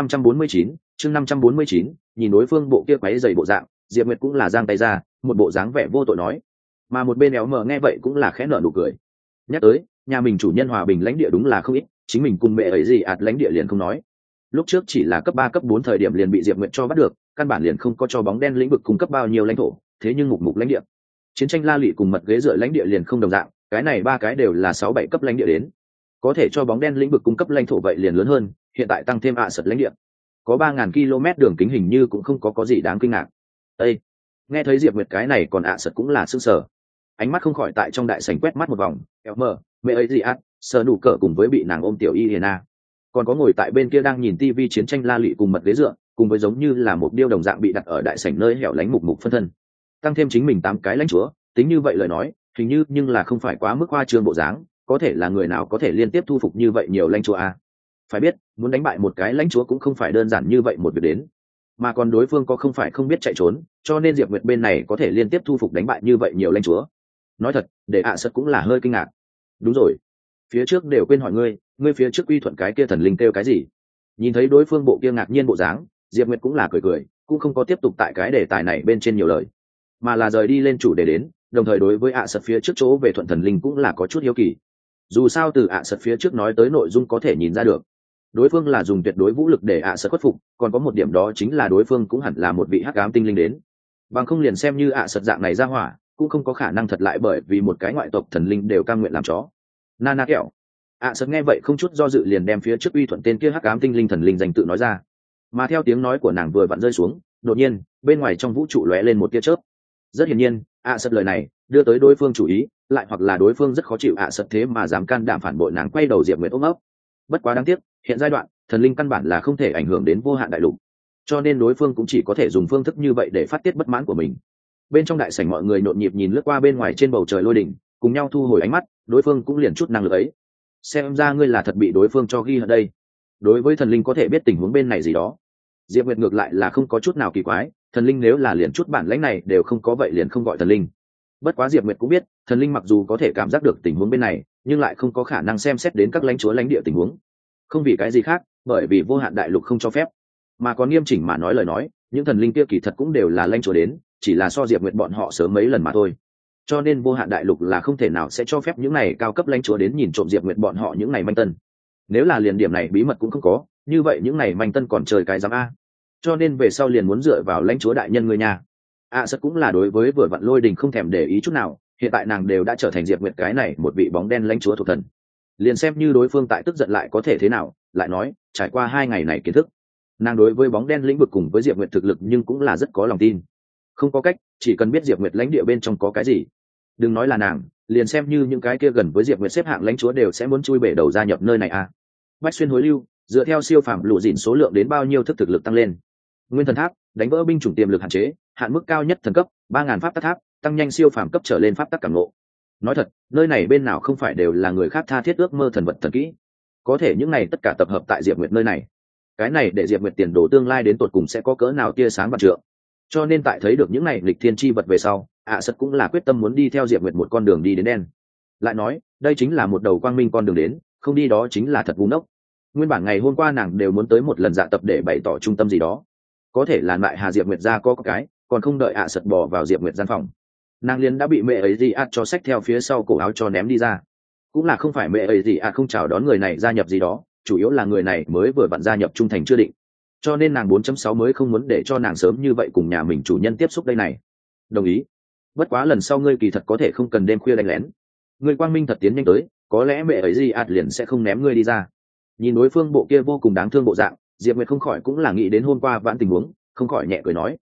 549, nhìn đối phương bộ kia quấy dày bộ dạng, Diệp Nguyệt cũng là giang tay ra, một bộ dáng vẻ vô tội nói. Mà một bên éo mờ nghe vậy cũng là khẽ nở nụ cười. Nhắc tới nhà mình chủ nhân hòa bình lãnh địa đúng là không ít, chính mình cùng mẹ ấy gì lãnh địa liền không nói, lúc trước chỉ là cấp 3 cấp 4 thời điểm liền bị Diệp Nguyệt cho bắt được, căn bản liền không có cho bóng đen lĩnh vực cung cấp bao nhiêu lãnh thổ, thế nhưng mục lãnh địa, chiến tranh la lụy cùng mật ghế dựa lãnh địa liền không đồng dạng, cái này ba cái đều là 6-7 cấp lãnh địa đến, có thể cho bóng đen lĩnh vực cung cấp lãnh thổ vậy liền lớn hơn, hiện tại tăng thêm sật lãnh địa có 3.000 km đường kính, hình như cũng không có gì đáng kinh ngạc. Ê! Nghe thấy Diệp Nguyệt cái này còn sật cũng là sững sờ, ánh mắt không khỏi tại trong đại sảnh quét mắt một vòng, kéo mờ mẹ ấy gì sờ nụ cỡ cùng với bị nàng ôm tiểu Iena, còn có ngồi tại bên kia đang nhìn tivi chiến tranh la lụy cùng mật ghế dựa, cùng với giống như là một điêu đồng dạng bị đặt ở đại sảnh nơi hẻo lánh mục phân thân, tăng thêm chính mình 8 cái lãnh chúa, tính như vậy lời nói hình như nhưng là không phải quá mức hoa trương bộ dáng, có thể là người nào có thể liên tiếp thu phục như vậy nhiều lãnh chúa phải biết muốn đánh bại một cái lãnh chúa cũng không phải đơn giản như vậy một việc đến, mà còn đối phương có không phải không biết chạy trốn, cho nên Diệp Nguyệt bên này có thể liên tiếp thu phục đánh bại như vậy nhiều lãnh chúa. Nói thật, để sật cũng là hơi kinh ngạc. Đúng rồi, phía trước đều quên hỏi ngươi phía trước quy thuận cái kia thần linh kêu cái gì? Nhìn thấy đối phương bộ kia ngạc nhiên bộ dáng, Diệp Nguyệt cũng là cười, cũng không có tiếp tục tại cái đề tài này bên trên nhiều lời, mà là rời đi lên chủ đề đến, đồng thời đối với sật phía trước chỗ về thuận thần linh cũng là có chút hiếu kỳ. Dù sao từ sật phía trước nói tới nội dung có thể nhìn ra được, đối phương là dùng tuyệt đối vũ lực để sật khuất phục, còn có một điểm đó chính là đối phương cũng hẳn là một vị hắc ám tinh linh đến, bằng không liền xem như sật dạng này ra hỏa cũng không có khả năng thật lại bởi vì một cái ngoại tộc thần linh đều cam nguyện làm chó. Nana kẹo. Sật nghe vậy không chút do dự liền đem phía trước uy thuận tên kia hắc ám tinh linh thần linh danh tự nói ra, mà theo tiếng nói của nàng vừa vặn rơi xuống, đột nhiên bên ngoài trong vũ trụ lóe lên một tia chớp. Rất hiển nhiên sật lời này đưa tới đối phương chủ ý, lại hoặc là đối phương rất khó chịu sật thế mà dám can đảm phản bội nàng, quay đầu Diệp Nguyệt ôm ấp. Bất quá đáng tiếc, hiện giai đoạn thần linh căn bản là không thể ảnh hưởng đến vô hạn đại lục, cho nên đối phương cũng chỉ có thể dùng phương thức như vậy để phát tiết bất mãn của mình. Bên trong đại sảnh mọi người nhộn nhịp nhìn lướt qua bên ngoài trên bầu trời lôi đỉnh, cùng nhau thu hồi ánh mắt, đối phương cũng liền chút năng lực ấy. Xem ra ngươi là thật bị đối phương cho ghi ở đây. Đối với thần linh có thể biết tình huống bên này gì đó, Diệp Nguyệt ngược lại là không có chút nào kỳ quái, thần linh nếu là liền chút bản lãnh này đều không có vậy liền không gọi thần linh. Bất quá Diệp Nguyệt cũng biết, thần linh mặc dù có thể cảm giác được tình huống bên này, nhưng lại không có khả năng xem xét đến các lãnh chúa lãnh địa tình huống. Không vì cái gì khác, bởi vì vô hạn đại lục không cho phép. Mà còn nghiêm chỉnh mà nói lời nói, những thần linh kia kỳ thật cũng đều là lãnh chúa đến, chỉ là so Diệp Nguyệt bọn họ sớm mấy lần mà thôi. Cho nên vô hạn đại lục là không thể nào sẽ cho phép những này cao cấp lãnh chúa đến nhìn trộm Diệp Nguyệt bọn họ những này manh tân. Nếu là liền điểm này bí mật cũng không có, như vậy những này manh tân còn trời cái dám cho nên về sau liền muốn dựa vào lãnh chúa đại nhân người nhà. Sật cũng là đối với vừa vặn lôi đình không thèm để ý chút nào, hiện tại nàng đều đã trở thành Diệp Nguyệt cái này một vị bóng đen lãnh chúa thuộc thần, liền xem như đối phương tại tức giận lại có thể thế nào, lại nói trải qua 2 ngày này kiến thức, nàng đối với bóng đen lĩnh vực cùng với Diệp Nguyệt thực lực nhưng cũng là rất có lòng tin. Không có cách, chỉ cần biết Diệp Nguyệt lãnh địa bên trong có cái gì, đừng nói là nàng, liền xem như những cái kia gần với Diệp Nguyệt xếp hạng lãnh chúa đều sẽ muốn chui bể đầu gia nhập nơi này Bách xuyên hối lưu, dựa theo siêu phàm lũ dịn số lượng đến bao nhiêu thức thực lực tăng lên. Nguyên thần tháp, đánh vỡ binh chủng tiềm lực hạn chế, hạn mức cao nhất thần cấp, 3.000 pháp tắc tháp, tăng nhanh siêu phàm cấp trở lên pháp tắc cảm ngộ. Nói thật, nơi này bên nào không phải đều là người khác tha thiết ước mơ thần vật thần kỹ, có thể những này tất cả tập hợp tại Diệp Nguyệt nơi này, cái này để Diệp Nguyệt tiền đồ tương lai đến tột cùng sẽ có cỡ nào tia sáng vạn trượng. Cho nên tại thấy được những này lịch thiên chi vật về sau, sật cũng là quyết tâm muốn đi theo Diệp Nguyệt một con đường đi đến đen. Lại nói, đây chính là một đầu quang minh con đường đến, không đi đó chính là thật ngu ngốc. Nguyên bản ngày hôm qua nàng đều muốn tới một lần dạ tập để bày tỏ trung tâm gì đó, có thể là lại Hà Diệp Nguyệt ra có cái, còn không đợi sật bỏ vào Diệp Nguyệt gian phòng, nàng liền đã bị mẹ ấy gì cho xách theo phía sau cổ áo cho ném đi ra. Cũng là không phải mẹ ấy gì không chào đón người này gia nhập gì đó, chủ yếu là người này mới vừa vặn gia nhập trung thành chưa định, cho nên nàng 4.6 mới không muốn để cho nàng sớm như vậy cùng nhà mình chủ nhân tiếp xúc đây này. Đồng ý. Bất quá lần sau ngươi kỳ thật có thể không cần đêm khuya đánh lén, ngươi quang minh thật tiến nhanh tới, có lẽ mẹ ấy gì liền sẽ không ném ngươi đi ra. Nhìn đối phương bộ kia vô cùng đáng thương bộ dạng, Diệp Nguyệt không khỏi cũng là nghĩ đến hôm qua vãn tình huống, không khỏi nhẹ cười nói,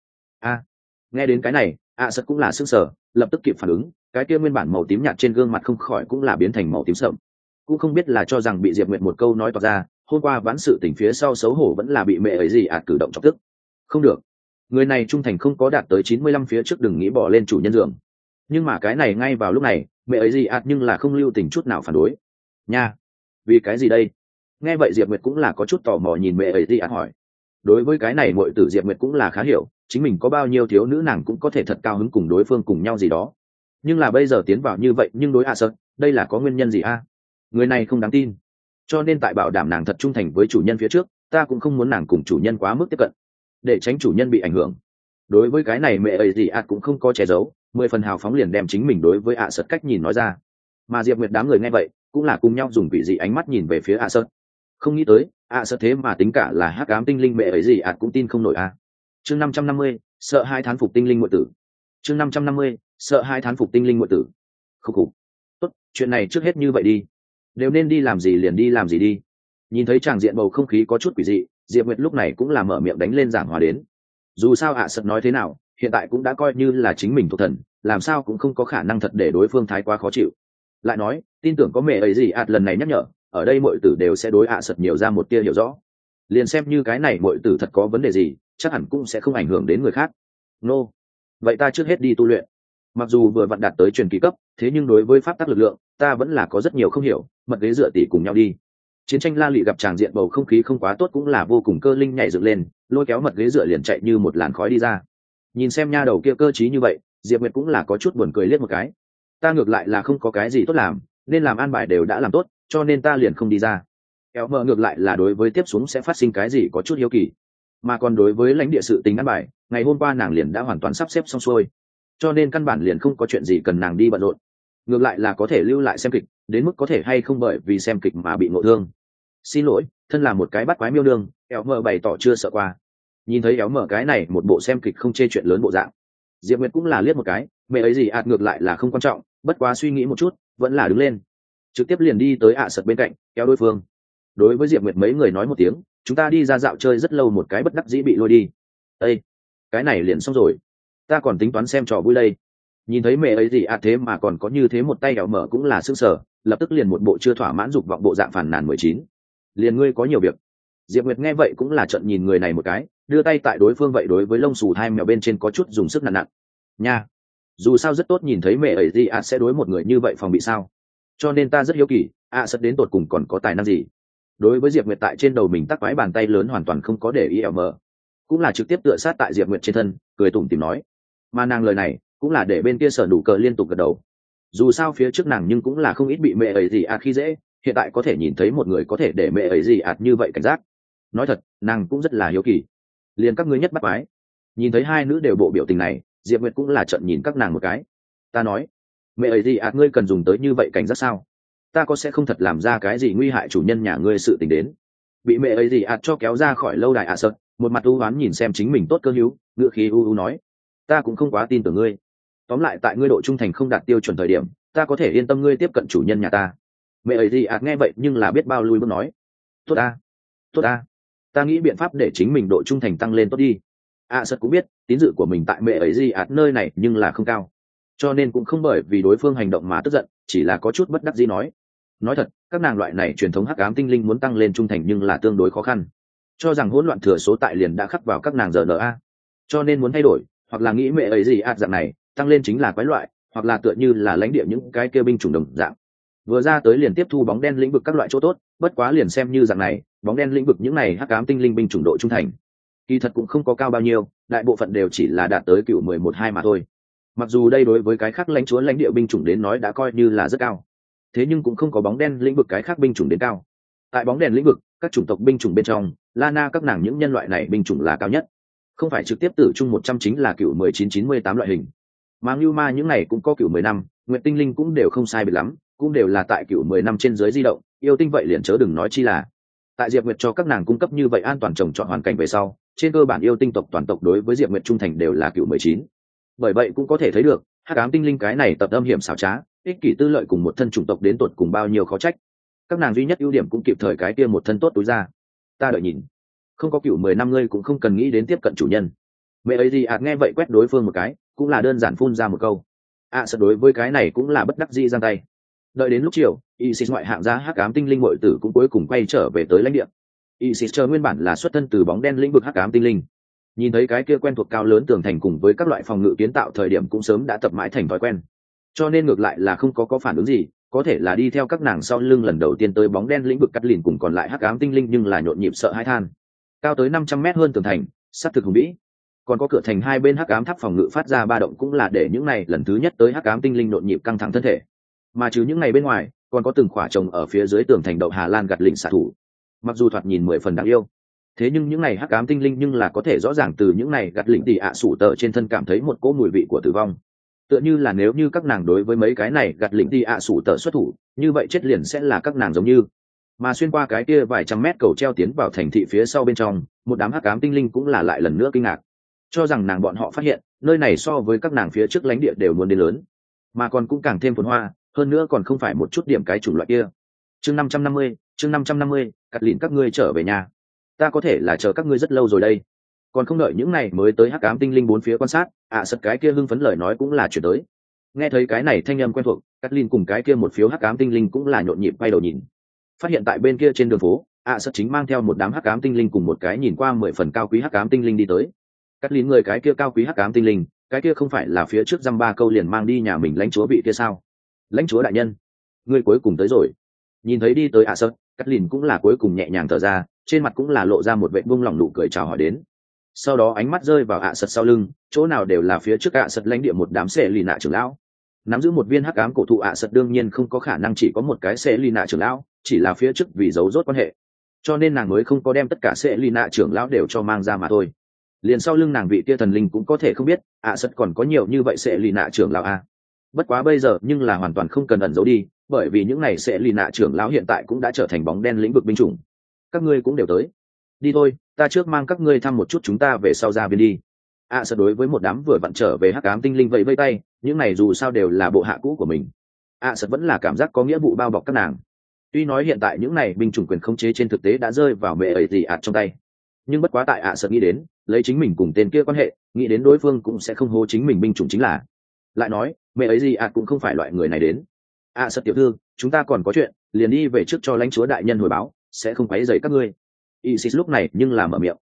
nghe đến cái này, sật cũng là sững sờ, lập tức kịp phản ứng, cái kia nguyên bản màu tím nhạt trên gương mặt không khỏi cũng là biến thành màu tím sậm. Cũng không biết là cho rằng bị Diệp Nguyệt một câu nói toạc ra, hôm qua vãn sự tình phía sau xấu hổ vẫn là bị mẹ ấy gì cử động chọc tức. Không được, người này trung thành không có đạt tới 95 phía trước đừng nghĩ bỏ lên chủ nhân giường. Nhưng mà cái này ngay vào lúc này, mẹ ấy gì nhưng là không lưu tình chút nào phản đối. Nha, vì cái gì đây? Nghe vậy Diệp Nguyệt cũng là có chút tò mò nhìn mẹ ấy gì hỏi. đối với cái này mọi tử Diệp Nguyệt cũng là khá hiểu, chính mình có bao nhiêu thiếu nữ nàng cũng có thể thật cao hứng cùng đối phương cùng nhau gì đó, nhưng là bây giờ tiến vào như vậy nhưng đối sợ đây là có nguyên nhân gì người này không đáng tin, cho nên tại bảo đảm nàng thật trung thành với chủ nhân phía trước ta cũng không muốn nàng cùng chủ nhân quá mức tiếp cận để tránh chủ nhân bị ảnh hưởng. Đối với cái này mẹ ấy gì cũng không có che giấu, 10 phần hào phóng liền đem chính mình đối với sợ cách nhìn nói ra, mà Diệp Nguyệt đám người nghe vậy cũng là cùng nhau dùng quỷ dị ánh mắt nhìn về phía sợ. Không nghĩ tới sợ thế mà tính cả là hắc ám tinh linh mẹ ấy gì cũng tin không nổi chương 550, sợ hai thán phục tinh linh muội tử. chương 550, sợ hai thán phục tinh linh muội tử. Khúc khục. Tốt, chuyện này trước hết như vậy đi, đều nên đi làm gì liền đi làm gì đi. Nhìn thấy tràng diện bầu không khí có chút quỷ dị, Diệp Nguyệt lúc này cũng là mở miệng đánh lên giảng hòa đến. Dù sao sật nói thế nào hiện tại cũng đã coi như là chính mình thuộc thần, làm sao cũng không có khả năng thật để đối phương thái quá khó chịu. Lại nói tin tưởng có mẹ ấy gì lần này nhắc nhở, ở đây mọi tử đều sẽ đối sật nhiều ra một tia hiểu rõ, liền xem như cái này mọi tử thật có vấn đề gì chắc hẳn cũng sẽ không ảnh hưởng đến người khác. Nô, vậy ta trước hết đi tu luyện. Mặc dù vừa vặn đạt tới truyền kỳ cấp, thế nhưng đối với pháp tắc lực lượng ta vẫn là có rất nhiều không hiểu, mật ghế dựa tỉ cùng nhau đi. Chiến tranh la lị gặp tràng diện bầu không khí không quá tốt cũng là vô cùng cơ linh nhảy dựng lên, lôi kéo mật ghế dựa liền chạy như một làn khói đi ra. Nhìn xem nha đầu kia cơ trí như vậy, Diệp Nguyệt cũng là có chút buồn cười liếc một cái. Ta ngược lại là không có cái gì tốt làm, nên làm an bài đều đã làm tốt, cho nên ta liền không đi ra. Kéo mờ ngược lại là đối với tiếp xuống sẽ phát sinh cái gì có chút hiếu kỳ, mà còn đối với lãnh địa sự tính an bài, ngày hôm qua nàng liền đã hoàn toàn sắp xếp xong xuôi, cho nên căn bản liền không có chuyện gì cần nàng đi bận rộn. Ngược lại là có thể lưu lại xem kịch, đến mức có thể hay không bởi vì xem kịch mà bị ngộ thương. Xin lỗi, thân là một cái bắt quái miêu nương, éo mờ bày tỏ chưa sợ qua. Nhìn thấy éo mờ cái này một bộ xem kịch không chê chuyện lớn bộ dạng, Diệp Nguyệt cũng là liếc một cái, mẹ ấy gì ngược lại là không quan trọng, bất quá suy nghĩ một chút vẫn là đứng lên, trực tiếp liền đi tới sật bên cạnh kéo đối phương. Đối với Diệp Nguyệt mấy người nói một tiếng, chúng ta đi ra dạo chơi rất lâu, một cái bất đắc dĩ bị lôi đi. Ê, cái này liền xong rồi, ta còn tính toán xem trò vui đây. Nhìn thấy mẹ ấy gì thế mà còn có như thế một tay éo mở cũng là sững sờ, lập tức liền một bộ chưa thỏa mãn dục vọng bộ dạng phàn nàn 19. Liền ngươi có nhiều việc. Diệp Nguyệt nghe vậy cũng là trợn nhìn người này một cái, đưa tay tại đối phương vậy đối với lông xù hai mèo bên trên có chút dùng sức nặng nặng nha. Dù sao rất tốt nhìn thấy mẹ ấy gì sẽ đối một người như vậy phòng bị sao, cho nên ta rất hiếu kỳ sật đến tột cùng còn có tài năng gì. Đối với Diệp Nguyệt tại trên đầu mình tắc quái bàn tay lớn hoàn toàn không có để ý ẻo mờ, cũng là trực tiếp tựa sát tại Diệp Nguyệt trên thân, cười tủm tỉm nói. Mà nàng lời này cũng là để bên kia Sở Đủ Cờ liên tục gật đầu. Dù sao phía trước nàng nhưng cũng là không ít bị mẹ ấy gì khi dễ, hiện tại có thể nhìn thấy một người có thể để mẹ ấy gì như vậy cảnh giác, nói thật nàng cũng rất là hiếu kỳ. Liền các ngươi nhất bắt quái. Nhìn thấy hai nữ đều bộ biểu tình này, Diệp Nguyệt cũng là trợn nhìn các nàng một cái. Ta nói, mẹ ấy gì ngươi cần dùng tới như vậy cảnh giác sao? Ta có sẽ không thật làm ra cái gì nguy hại chủ nhân nhà ngươi sự tình đến. Bị mẹ ấy gì cho kéo ra khỏi lâu đài sợ, một mặt u oán nhìn xem chính mình tốt cơ hữu, ngựa khí u nói, ta cũng không quá tin tưởng ngươi. Tóm lại tại ngươi độ trung thành không đạt tiêu chuẩn thời điểm, ta có thể yên tâm ngươi tiếp cận chủ nhân nhà ta. Mẹ ấy gì nghe vậy nhưng là biết bao lui bước nói, tốt ta, ta nghĩ biện pháp để chính mình độ trung thành tăng lên tốt đi. Sật cũng biết tín dự của mình tại mẹ ấy gì nơi này nhưng là không cao, cho nên cũng không bởi vì đối phương hành động mà tức giận, chỉ là có chút bất đắc dĩ nói thật các nàng loại này truyền thống hắc ám tinh linh muốn tăng lên trung thành nhưng là tương đối khó khăn, cho rằng hỗn loạn thừa số tại liền đã khắc vào các nàng RNA, cho nên muốn thay đổi hoặc là nghĩ mẹ ấy gì dạng này tăng lên chính là quái loại, hoặc là tựa như là lãnh địa những cái kia binh chủng đồng dạng vừa ra tới liền tiếp thu bóng đen lĩnh vực các loại chỗ tốt. Bất quá liền xem như dạng này bóng đen lĩnh vực những này hắc ám tinh linh binh chủng độ trung thành kỳ thật cũng không có cao bao nhiêu, đại bộ phận đều chỉ là đạt tới cựu 11-2 mà thôi. Mặc dù đây đối với cái khác lãnh chúa lãnh địa binh chủng đến nói đã coi như là rất cao, thế nhưng cũng không có bóng đen lĩnh vực cái khác binh chủng đến cao. Tại bóng đèn lĩnh vực các chủng tộc binh chủng bên trong, Lana các nàng những nhân loại này binh chủng là cao nhất, không phải trực tiếp tử trung 100 chính là cựu 19-98 loại hình. Mà Ngưu Ma những này cũng có cựu 15, Nguyệt tinh linh cũng đều không sai biệt lắm, cũng đều là tại cựu 10 năm trên dưới di động, yêu tinh vậy liền chớ đừng nói chi là. Tại Diệp Nguyệt cho các nàng cung cấp như vậy an toàn trồng trọt hoàn cảnh về sau, trên cơ bản yêu tinh tộc toàn tộc đối với Diệp Nguyệt trung thành đều là cựu 19. Bởi vậy cũng có thể thấy được hắc ám tinh linh cái này tập âm hiểm xảo trá, ích kỷ tư lợi cùng một thân chủng tộc đến tột cùng bao nhiêu khó trách. Các nàng duy nhất ưu điểm cũng kịp thời cái kia một thân tốt túi ra. Ta đợi nhìn, không có cựu 10 năm ngươi cũng không cần nghĩ đến tiếp cận chủ nhân. Mẹ ấy gì nghe vậy quét đối phương một cái, cũng là đơn giản phun ra một câu. Sợ đối với cái này cũng là bất đắc dĩ giang tay. Đợi đến lúc chiều, Isis ngoại hạng gia hắc ám tinh linh muội tử cũng cuối cùng quay trở về tới lãnh địa. Isis chờ nguyên bản là xuất thân từ bóng đen lĩnh vực hắc ám tinh linh, nhìn thấy cái kia quen thuộc cao lớn tường thành cùng với các loại phòng ngự kiến tạo thời điểm cũng sớm đã tập mãi thành thói quen, cho nên ngược lại là không có phản ứng gì. Có thể là đi theo các nàng sau lưng lần đầu tiên tới bóng đen lĩnh vực cắt lìn cùng còn lại hắc ám tinh linh nhưng là nhộn nhịp sợ hãi than. cao tới 500 mét hơn tường thành, sát thực hùng vĩ. Còn có cửa thành hai bên hắc ám tháp phòng ngự phát ra ba động cũng là để những này lần thứ nhất tới hắc ám tinh linh nhộn nhịp căng thẳng thân thể. Mà trừ những ngày bên ngoài, còn có từng khỏa trồng ở phía dưới tường thành đậu Hà Lan gạt lỉnh xạ thủ. Mặc dù thoạt nhìn 10 phần đáng yêu, thế nhưng những này hắc ám tinh linh nhưng là có thể rõ ràng từ những này gạt lỉnh tỉ ạ sủ tờ trên thân cảm thấy một cỗ mùi vị của tử vong. Tựa như là nếu như các nàng đối với mấy cái này gạt lỉnh tỉ ạ sủ tờ xuất thủ, như vậy chết liền sẽ là các nàng giống như. Mà xuyên qua cái kia vài trăm mét cầu treo tiến vào thành thị phía sau bên trong, một đám hắc ám tinh linh cũng là lại lần nữa kinh ngạc, cho rằng nàng bọn họ phát hiện nơi này so với các nàng phía trước lãnh địa đều muốn đến lớn, mà còn cũng càng thêm phồn hoa hơn nữa, còn không phải một chút điểm cái chủng loại kia. chương 550, cắt lìn các ngươi trở về nhà, ta có thể là chờ các ngươi rất lâu rồi đây. Còn không đợi những này mới tới hắc ám tinh linh bốn phía quan sát, sật cái kia hưng phấn lời nói cũng là chuyển tới. Nghe thấy cái này thanh âm quen thuộc, cắt lìn cùng cái kia một phiếu hắc ám tinh linh cũng là nhộn nhịp quay đầu nhìn, phát hiện tại bên kia trên đường phố, sật chính mang theo một đám hắc ám tinh linh cùng một cái nhìn qua 10 phần cao quý hắc ám tinh linh đi tới. Cắt lín người cái kia cao quý hắc ám tinh linh, cái kia không phải là phía trước dăm ba câu liền mang đi nhà mình lãnh chúa vị kia sao? Lãnh chúa đại nhân, người cuối cùng tới rồi. Nhìn thấy đi tới sật, cắt lín cũng là cuối cùng nhẹ nhàng thở ra, trên mặt cũng là lộ ra một vẻ buông lòng nụ cười chào hỏi đến. Sau đó ánh mắt rơi vào sật sau lưng, chỗ nào đều là phía trước sật lãnh địa một đám xệ lì nạ trưởng lão. Nắm giữ một viên hắc ám cổ thụ sật đương nhiên không có khả năng chỉ có một cái xệ lì nạ trưởng lão, chỉ là phía trước vì giấu rốt quan hệ, cho nên nàng mới không có đem tất cả xệ lì nạ trưởng lão đều cho mang ra mà thôi. Liền sau lưng nàng vị kia thần linh cũng có thể không biết sật còn có nhiều như vậy xệ lì nạ trưởng lão a. Bất quá bây giờ nhưng là hoàn toàn không cần ẩn giấu đi, bởi vì những này xệ lì nạ trưởng lão hiện tại cũng đã trở thành bóng đen lĩnh vực binh chủng. Các ngươi cũng đều tới, đi thôi, ta trước mang các ngươi thăm một chút chúng ta về sau ra viên đi. Sật đối với một đám vừa vặn trở về hắc ám tinh linh vẫy vây tay, những này dù sao đều là bộ hạ cũ của mình. Sật vẫn là cảm giác có nghĩa vụ bao bọc các nàng. Tuy nói hiện tại những này binh chủng quyền khống chế trên thực tế đã rơi vào mẹ ấy gì trong tay, nhưng bất quá tại sật nghĩ đến lấy chính mình cùng tên kia quan hệ, nghĩ đến đối phương cũng sẽ không hô chính mình binh chủng chính là. Lại nói mẹ ấy gì cũng không phải loại người này đến. Sật tiểu thư, chúng ta còn có chuyện, liền đi về trước cho lãnh chúa đại nhân hồi báo, sẽ không quấy rầy các ngươi. Isis lúc này nhưng là mở miệng.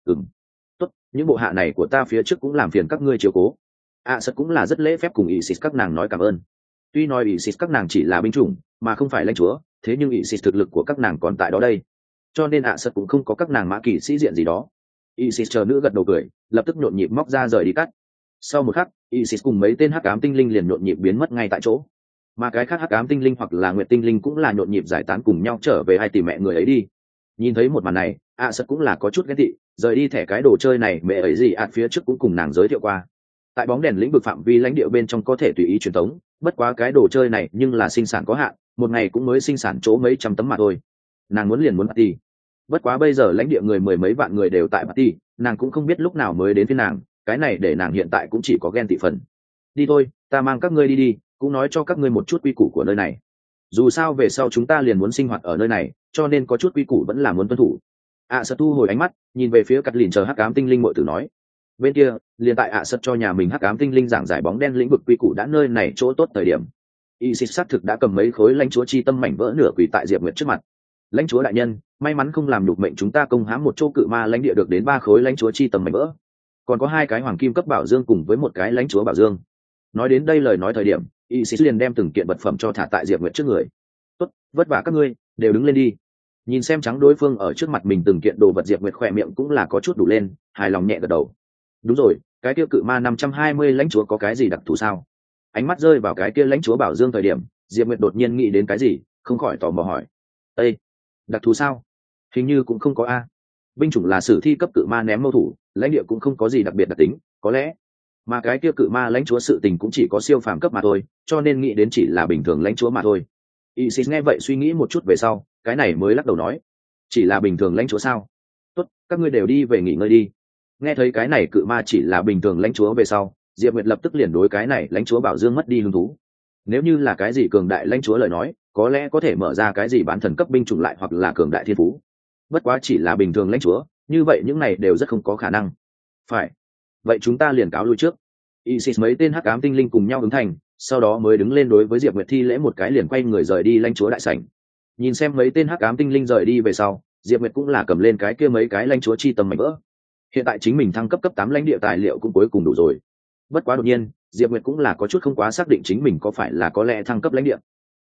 Tốt, những bộ hạ này của ta phía trước cũng làm phiền các ngươi chiếu cố. Sật cũng là rất lễ phép cùng Isis các nàng nói cảm ơn. Tuy nói Isis các nàng chỉ là binh chủng mà không phải lãnh chúa, thế nhưng Isis thực lực của các nàng còn tại đó đây, cho nên sật cũng không có các nàng mã kỵ sĩ diện gì đó. Isis chờ nữ gật đầu cười, lập tức nhộn nhịp móc ra rời đi cắt. Sau một khắc, Isis cùng mấy tên hắc ám tinh linh liền nhộn nhịp biến mất ngay tại chỗ, mà cái khác hắc ám tinh linh hoặc là nguyệt tinh linh cũng là nhộn nhịp giải tán cùng nhau trở về hay tìm mẹ người ấy đi. Nhìn thấy một màn này, sật cũng là có chút ghét tị, rời đi thẻ cái đồ chơi này mẹ ấy gì phía trước cũng cùng nàng giới thiệu qua. Tại bóng đèn lĩnh vực phạm vi lãnh địa bên trong có thể tùy ý truyền tống, bất quá cái đồ chơi này nhưng là sinh sản có hạn, một ngày cũng mới sinh sản chỗ mấy trăm tấm mà thôi. Nàng muốn liền muốn party. Bất quá bây giờ lãnh địa người mười mấy vạn người đều tại party, nàng cũng không biết lúc nào mới đến phía nàng, cái này để nàng hiện tại cũng chỉ có ghen tị phần. Đi thôi, ta mang các ngươi đi, cũng nói cho các ngươi một chút quy củ của nơi này. Dù sao về sau chúng ta liền muốn sinh hoạt ở nơi này, cho nên có chút quy củ vẫn là muốn tuân thủ. Sật thu hồi ánh mắt, nhìn về phía cắt lìn chờ hắc ám tinh linh muội tử nói. Bên kia, liền tại sật cho nhà mình hắc ám tinh linh giảng giải bóng đen lĩnh vực quy củ đã nơi này chỗ tốt thời điểm. Isis xác thực đã cầm mấy khối lãnh chúa chi tâm mảnh vỡ nửa quỳ tại Diệp Nguyệt trước mặt. Lãnh chúa đại nhân, may mắn không làm nhục mệnh chúng ta công hãm một chỗ cự ma lãnh địa được đến 3 khối lãnh chúa chi tâm mảnh vỡ, còn có 2 cái hoàng kim cấp bảo dương cùng với một cái lãnh chúa bảo dương. Nói đến đây lời nói thời điểm, Isis liền đem từng kiện vật phẩm cho thả tại Diệp Nguyệt trước người. Tốt, vất vả các ngươi, đều đứng lên đi. Nhìn xem trắng đối phương ở trước mặt mình từng kiện đồ vật, Diệp Nguyệt khỏe miệng cũng là có chút đủ lên, hài lòng nhẹ gật đầu. Đúng rồi, cái kia cự ma 520 lãnh chúa có cái gì đặc thù sao? Ánh mắt rơi vào cái kia lãnh chúa bảo dương thời điểm, Diệp Nguyệt đột nhiên nghĩ đến cái gì, không khỏi tò mò hỏi. Ê, đặc thù sao? Hình như cũng không có a. Binh chủng là sử thi cấp cự ma ném mâu thủ, lãnh địa cũng không có gì đặc biệt đặc tính, có lẽ mà cái kia cự ma lãnh chúa sự tình cũng chỉ có siêu phàm cấp mà thôi, cho nên nghĩ đến chỉ là bình thường lãnh chúa mà thôi. Isis nghe vậy suy nghĩ một chút về sau, cái này mới lắc đầu nói, chỉ là bình thường lãnh chúa sao? Tốt, các ngươi đều đi về nghỉ ngơi đi. Nghe thấy cái này cự ma chỉ là bình thường lãnh chúa về sau, Diệp Nguyệt lập tức liền đối cái này lãnh chúa bảo dương mất đi hứng thú. Nếu như là cái gì cường đại lãnh chúa lời nói, có lẽ có thể mở ra cái gì bán thần cấp binh chủng lại hoặc là cường đại thiên phú. Bất quá chỉ là bình thường lãnh chúa, như vậy những này đều rất không có khả năng. Phải, vậy chúng ta liền cáo lui trước. Isis mấy tên hắc ám tinh linh cùng nhau ứng thành, sau đó mới đứng lên đối với Diệp Nguyệt thi lễ một cái liền quay người rời đi lãnh chúa đại sảnh. Nhìn xem mấy tên hắc ám tinh linh rời đi về sau, Diệp Nguyệt cũng là cầm lên cái kia mấy cái lãnh chúa chi tầm mảnh vỡ. Hiện tại chính mình thăng cấp 8 lãnh địa tài liệu cũng cuối cùng đủ rồi. Bất quá đột nhiên, Diệp Nguyệt cũng là có chút không quá xác định chính mình có phải là có lẽ thăng cấp lãnh địa.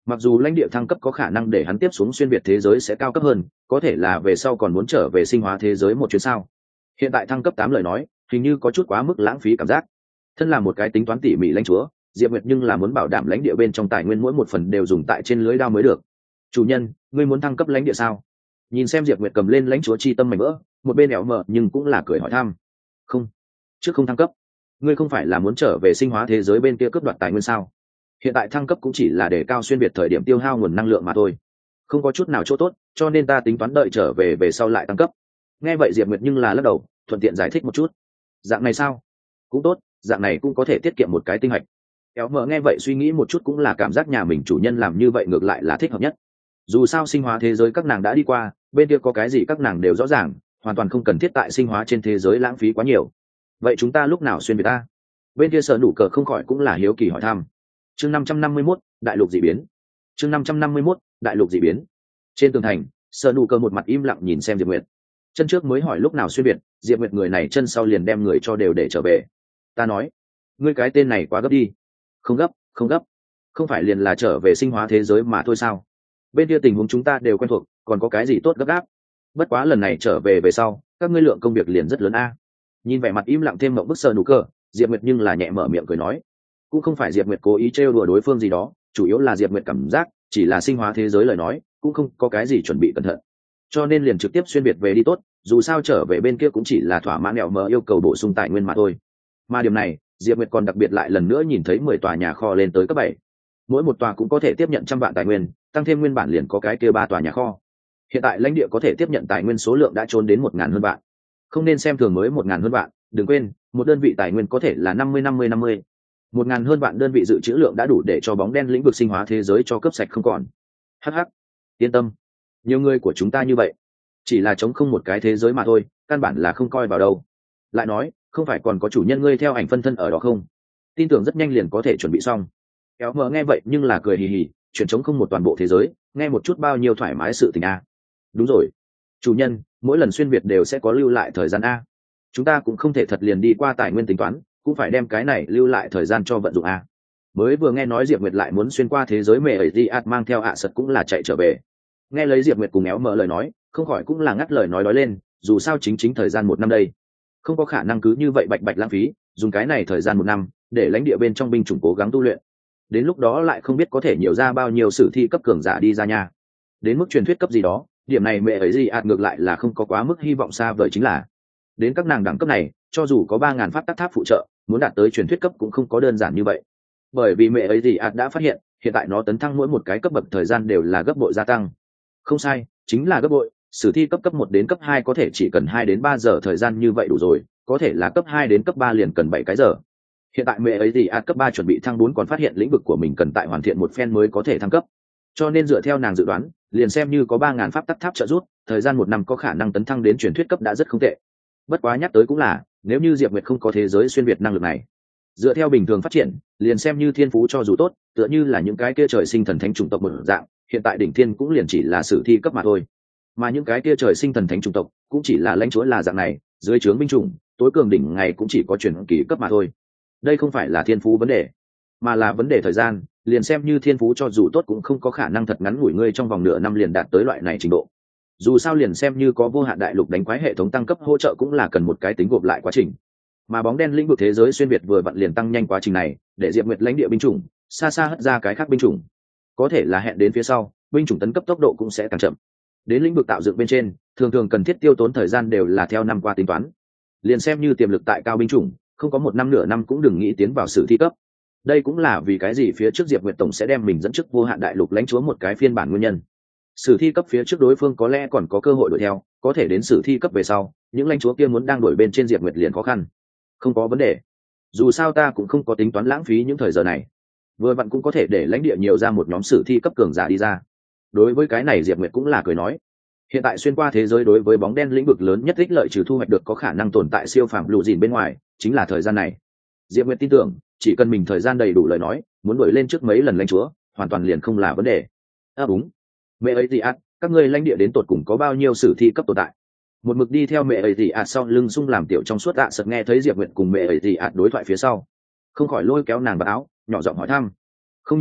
Mặc dù lãnh địa thăng cấp có khả năng để hắn tiếp xuống xuyên việt thế giới sẽ cao cấp hơn, có thể là về sau còn muốn trở về sinh hóa thế giới một chuyến sao. Hiện tại thăng cấp 8 lời nói hình như có chút quá mức lãng phí cảm giác. Thân là một cái tính toán tỉ mỉ lãnh chúa, Diệp Nguyệt nhưng là muốn bảo đảm lãnh địa bên trong tài nguyên mỗi một phần đều dùng tại trên lưới đao mới được. Chủ nhân, ngươi muốn thăng cấp lãnh địa sao? Nhìn xem Diệp Nguyệt cầm lên lãnh chúa chi tâm mảnh vỡ, một bên ẻo mờ nhưng cũng là cười hỏi thăm. Không, trước không thăng cấp. Ngươi không phải là muốn trở về sinh hóa thế giới bên kia cướp đoạt tài nguyên sao? Hiện tại thăng cấp cũng chỉ là để cao xuyên việt thời điểm tiêu hao nguồn năng lượng mà thôi, không có chút nào chỗ tốt, cho nên ta tính toán đợi trở về sau lại tăng cấp. Nghe vậy Diệp Nguyệt nhưng là lắc đầu, thuận tiện giải thích một chút. Dạng này sao? Cũng tốt, dạng này cũng có thể tiết kiệm một cái tinh hạch. Kéo mở nghe vậy suy nghĩ một chút cũng là cảm giác nhà mình chủ nhân làm như vậy ngược lại là thích hợp nhất. Dù sao sinh hóa thế giới các nàng đã đi qua, bên kia có cái gì các nàng đều rõ ràng, hoàn toàn không cần thiết tại sinh hóa trên thế giới lãng phí quá nhiều. Vậy chúng ta lúc nào xuyên việt ta? Bên kia Sở Nụ Cờ không khỏi cũng là hiếu kỳ hỏi thăm. Chương 551, đại lục dị biến. Chương 551, đại lục dị biến. Trên tường thành, Sở Nụ Cờ một mặt im lặng nhìn xem Diệp Nguyệt. Chân trước mới hỏi lúc nào xuyên việt, Diệp Nguyệt người này chân sau liền đem người cho đều để trở về. Ta nói, ngươi cái tên này quá gấp đi. Không gấp, không gấp. Không phải liền là trở về sinh hóa thế giới mà thôi sao? Bên kia tình huống chúng ta đều quen thuộc, còn có cái gì tốt gấp gáp? Bất quá lần này trở về sau, các ngươi lượng công việc liền rất lớn a. Nhìn vẻ mặt im lặng thêm mộng bức Sở Nụ Cờ, Diệp Nguyệt nhưng là nhẹ mở miệng cười nói. Cũng không phải Diệp Nguyệt cố ý trêu đùa đối phương gì đó, chủ yếu là Diệp Nguyệt cảm giác chỉ là sinh hóa thế giới lời nói cũng không có cái gì chuẩn bị cẩn thận, cho nên liền trực tiếp xuyên việt về đi tốt, dù sao trở về bên kia cũng chỉ là thỏa mãn mẹo mờ yêu cầu bổ sung tài nguyên mà thôi. Mà điểm này Diệp Nguyệt còn đặc biệt lại lần nữa nhìn thấy 10 tòa nhà kho lên tới cấp 7, mỗi một tòa cũng có thể tiếp nhận 100 vạn tài nguyên, tăng thêm nguyên bản liền có cái kia 3 tòa nhà kho. Hiện tại lãnh địa có thể tiếp nhận tài nguyên số lượng đã trốn đến 1000 hơn vạn, không nên xem thường mới 1000 hơn vạn, đừng quên một đơn vị tài nguyên có thể là 50 1.000 hơn vạn đơn vị dự trữ lượng đã đủ để cho bóng đen lĩnh vực sinh hóa thế giới cho cấp sạch không còn. Hh, yên tâm, nhiều người của chúng ta như vậy, chỉ là chống không một cái thế giới mà thôi, căn bản là không coi vào đâu. Lại nói, không phải còn có chủ nhân ngươi theo ảnh phân thân ở đó không? Tin tưởng rất nhanh liền có thể chuẩn bị xong. Kéo mờ nghe vậy nhưng là cười hì hì, chuyển chống không một toàn bộ thế giới, nghe một chút bao nhiêu thoải mái sự tình a. Đúng rồi, chủ nhân, mỗi lần xuyên việt đều sẽ có lưu lại thời gian a. Chúng ta cũng không thể thật liền đi qua tài nguyên tính toán, cũng phải đem cái này lưu lại thời gian cho vận dụng a. Mới vừa nghe nói Diệp Nguyệt lại muốn xuyên qua thế giới mẹ ấy đi mang theo ạ sật cũng là chạy trở về. Nghe lấy Diệp Nguyệt cùng éo mở lời nói, không khỏi cũng là ngắt lời nói lên, dù sao chính thời gian 1 năm đây, không có khả năng cứ như vậy bạch bạch lãng phí, dùng cái này thời gian 1 năm để lãnh địa bên trong binh chủng cố gắng tu luyện, đến lúc đó lại không biết có thể nhiều ra bao nhiêu sử thi cấp cường giả đi ra nha. Đến mức truyền thuyết cấp gì đó, điểm này mẹ ấy gì ngược lại là không có quá mức hy vọng xa vời, chính là đến các nàng đẳng cấp này, cho dù có 3000 pháp tắc tháp phụ trợ, muốn đạt tới truyền thuyết cấp cũng không có đơn giản như vậy. Bởi vì mẹ ấy gì đã phát hiện, hiện tại nó tấn thăng mỗi một cái cấp bậc thời gian đều là gấp bội gia tăng. Không sai, chính là gấp bội. Sử thi cấp 1 đến cấp 2 có thể chỉ cần 2 đến 3 giờ thời gian như vậy đủ rồi, có thể là cấp 2 đến cấp 3 liền cần 7 cái giờ. Hiện tại mẹ ấy gì cấp 3 chuẩn bị thăng 4 còn phát hiện lĩnh vực của mình cần tại hoàn thiện một phen mới có thể thăng cấp. Cho nên dựa theo nàng dự đoán, liền xem như có 3000 pháp tắc tháp trợ giúp, thời gian 1 năm có khả năng tấn thăng đến truyền thuyết cấp đã rất không tệ. Bất quá nhắc tới cũng là, nếu như Diệp Nguyệt không có thế giới xuyên việt năng lực này, dựa theo bình thường phát triển, liền xem như thiên phú cho dù tốt, tựa như là những cái kia trời sinh thần thánh chủng tộc một dạng, hiện tại đỉnh thiên cũng liền chỉ là sử thi cấp mà thôi. Mà những cái kia trời sinh thần thánh chủng tộc cũng chỉ là lãnh chúa là dạng này, dưới trướng binh chủng, tối cường đỉnh ngày cũng chỉ có truyền kỳ cấp mà thôi. Đây không phải là thiên phú vấn đề, mà là vấn đề thời gian, liền xem như thiên phú cho dù tốt cũng không có khả năng thật ngắn ngủi ngươi trong vòng nửa năm liền đạt tới loại này trình độ. Dù sao liền xem như có vô hạn đại lục đánh quái hệ thống tăng cấp hỗ trợ cũng là cần một cái tính gộp lại quá trình, mà bóng đen lĩnh vực thế giới xuyên việt vừa vặn liền tăng nhanh quá trình này, để Diệp Nguyệt lãnh địa binh chủng xa xa hất ra cái khác binh chủng, có thể là hẹn đến phía sau binh chủng tấn cấp tốc độ cũng sẽ càng chậm. Đến lĩnh vực tạo dựng bên trên, thường cần thiết tiêu tốn thời gian đều là theo năm qua tính toán, liền xem như tiềm lực tại cao binh chủng, không có 1 năm nửa năm cũng đừng nghĩ tiến vào sử thi cấp. Đây cũng là vì cái gì phía trước Diệp Nguyệt tổng sẽ đem mình dẫn trước vô hạn đại lục lãnh chúa một cái phiên bản nguyên nhân. Sử thi cấp phía trước đối phương có lẽ còn có cơ hội đuổi theo, có thể đến sử thi cấp về sau, những lãnh chúa kia muốn đang đuổi bên trên Diệp Nguyệt liền khó khăn. Không có vấn đề, dù sao ta cũng không có tính toán lãng phí những thời giờ này, vừa vặn cũng có thể để lãnh địa nhiều ra một nhóm sử thi cấp cường giả đi ra. Đối với cái này Diệp Nguyệt cũng là cười nói, hiện tại xuyên qua thế giới đối với bóng đen lĩnh vực lớn nhất ích lợi trừ thu hoạch được có khả năng tồn tại siêu phàm lũ dìn bên ngoài, chính là thời gian này. Diệp Nguyệt tin tưởng, chỉ cần mình thời gian đầy đủ lời nói, muốn đuổi lên trước mấy lần lãnh chúa, hoàn toàn liền không là vấn đề. Đúng, mẹ ấy gì các ngươi lãnh địa đến tột cùng có bao nhiêu sử thi cấp tồn tại? Một mực đi theo mẹ ấy gì sau lưng sung làm tiểu trong suốt sật nghe thấy Diệp Nguyệt cùng mẹ ấy gì đối thoại phía sau, không khỏi lôi kéo nàng vào áo, nhỏ giọng hỏi thăm. Không nhiều,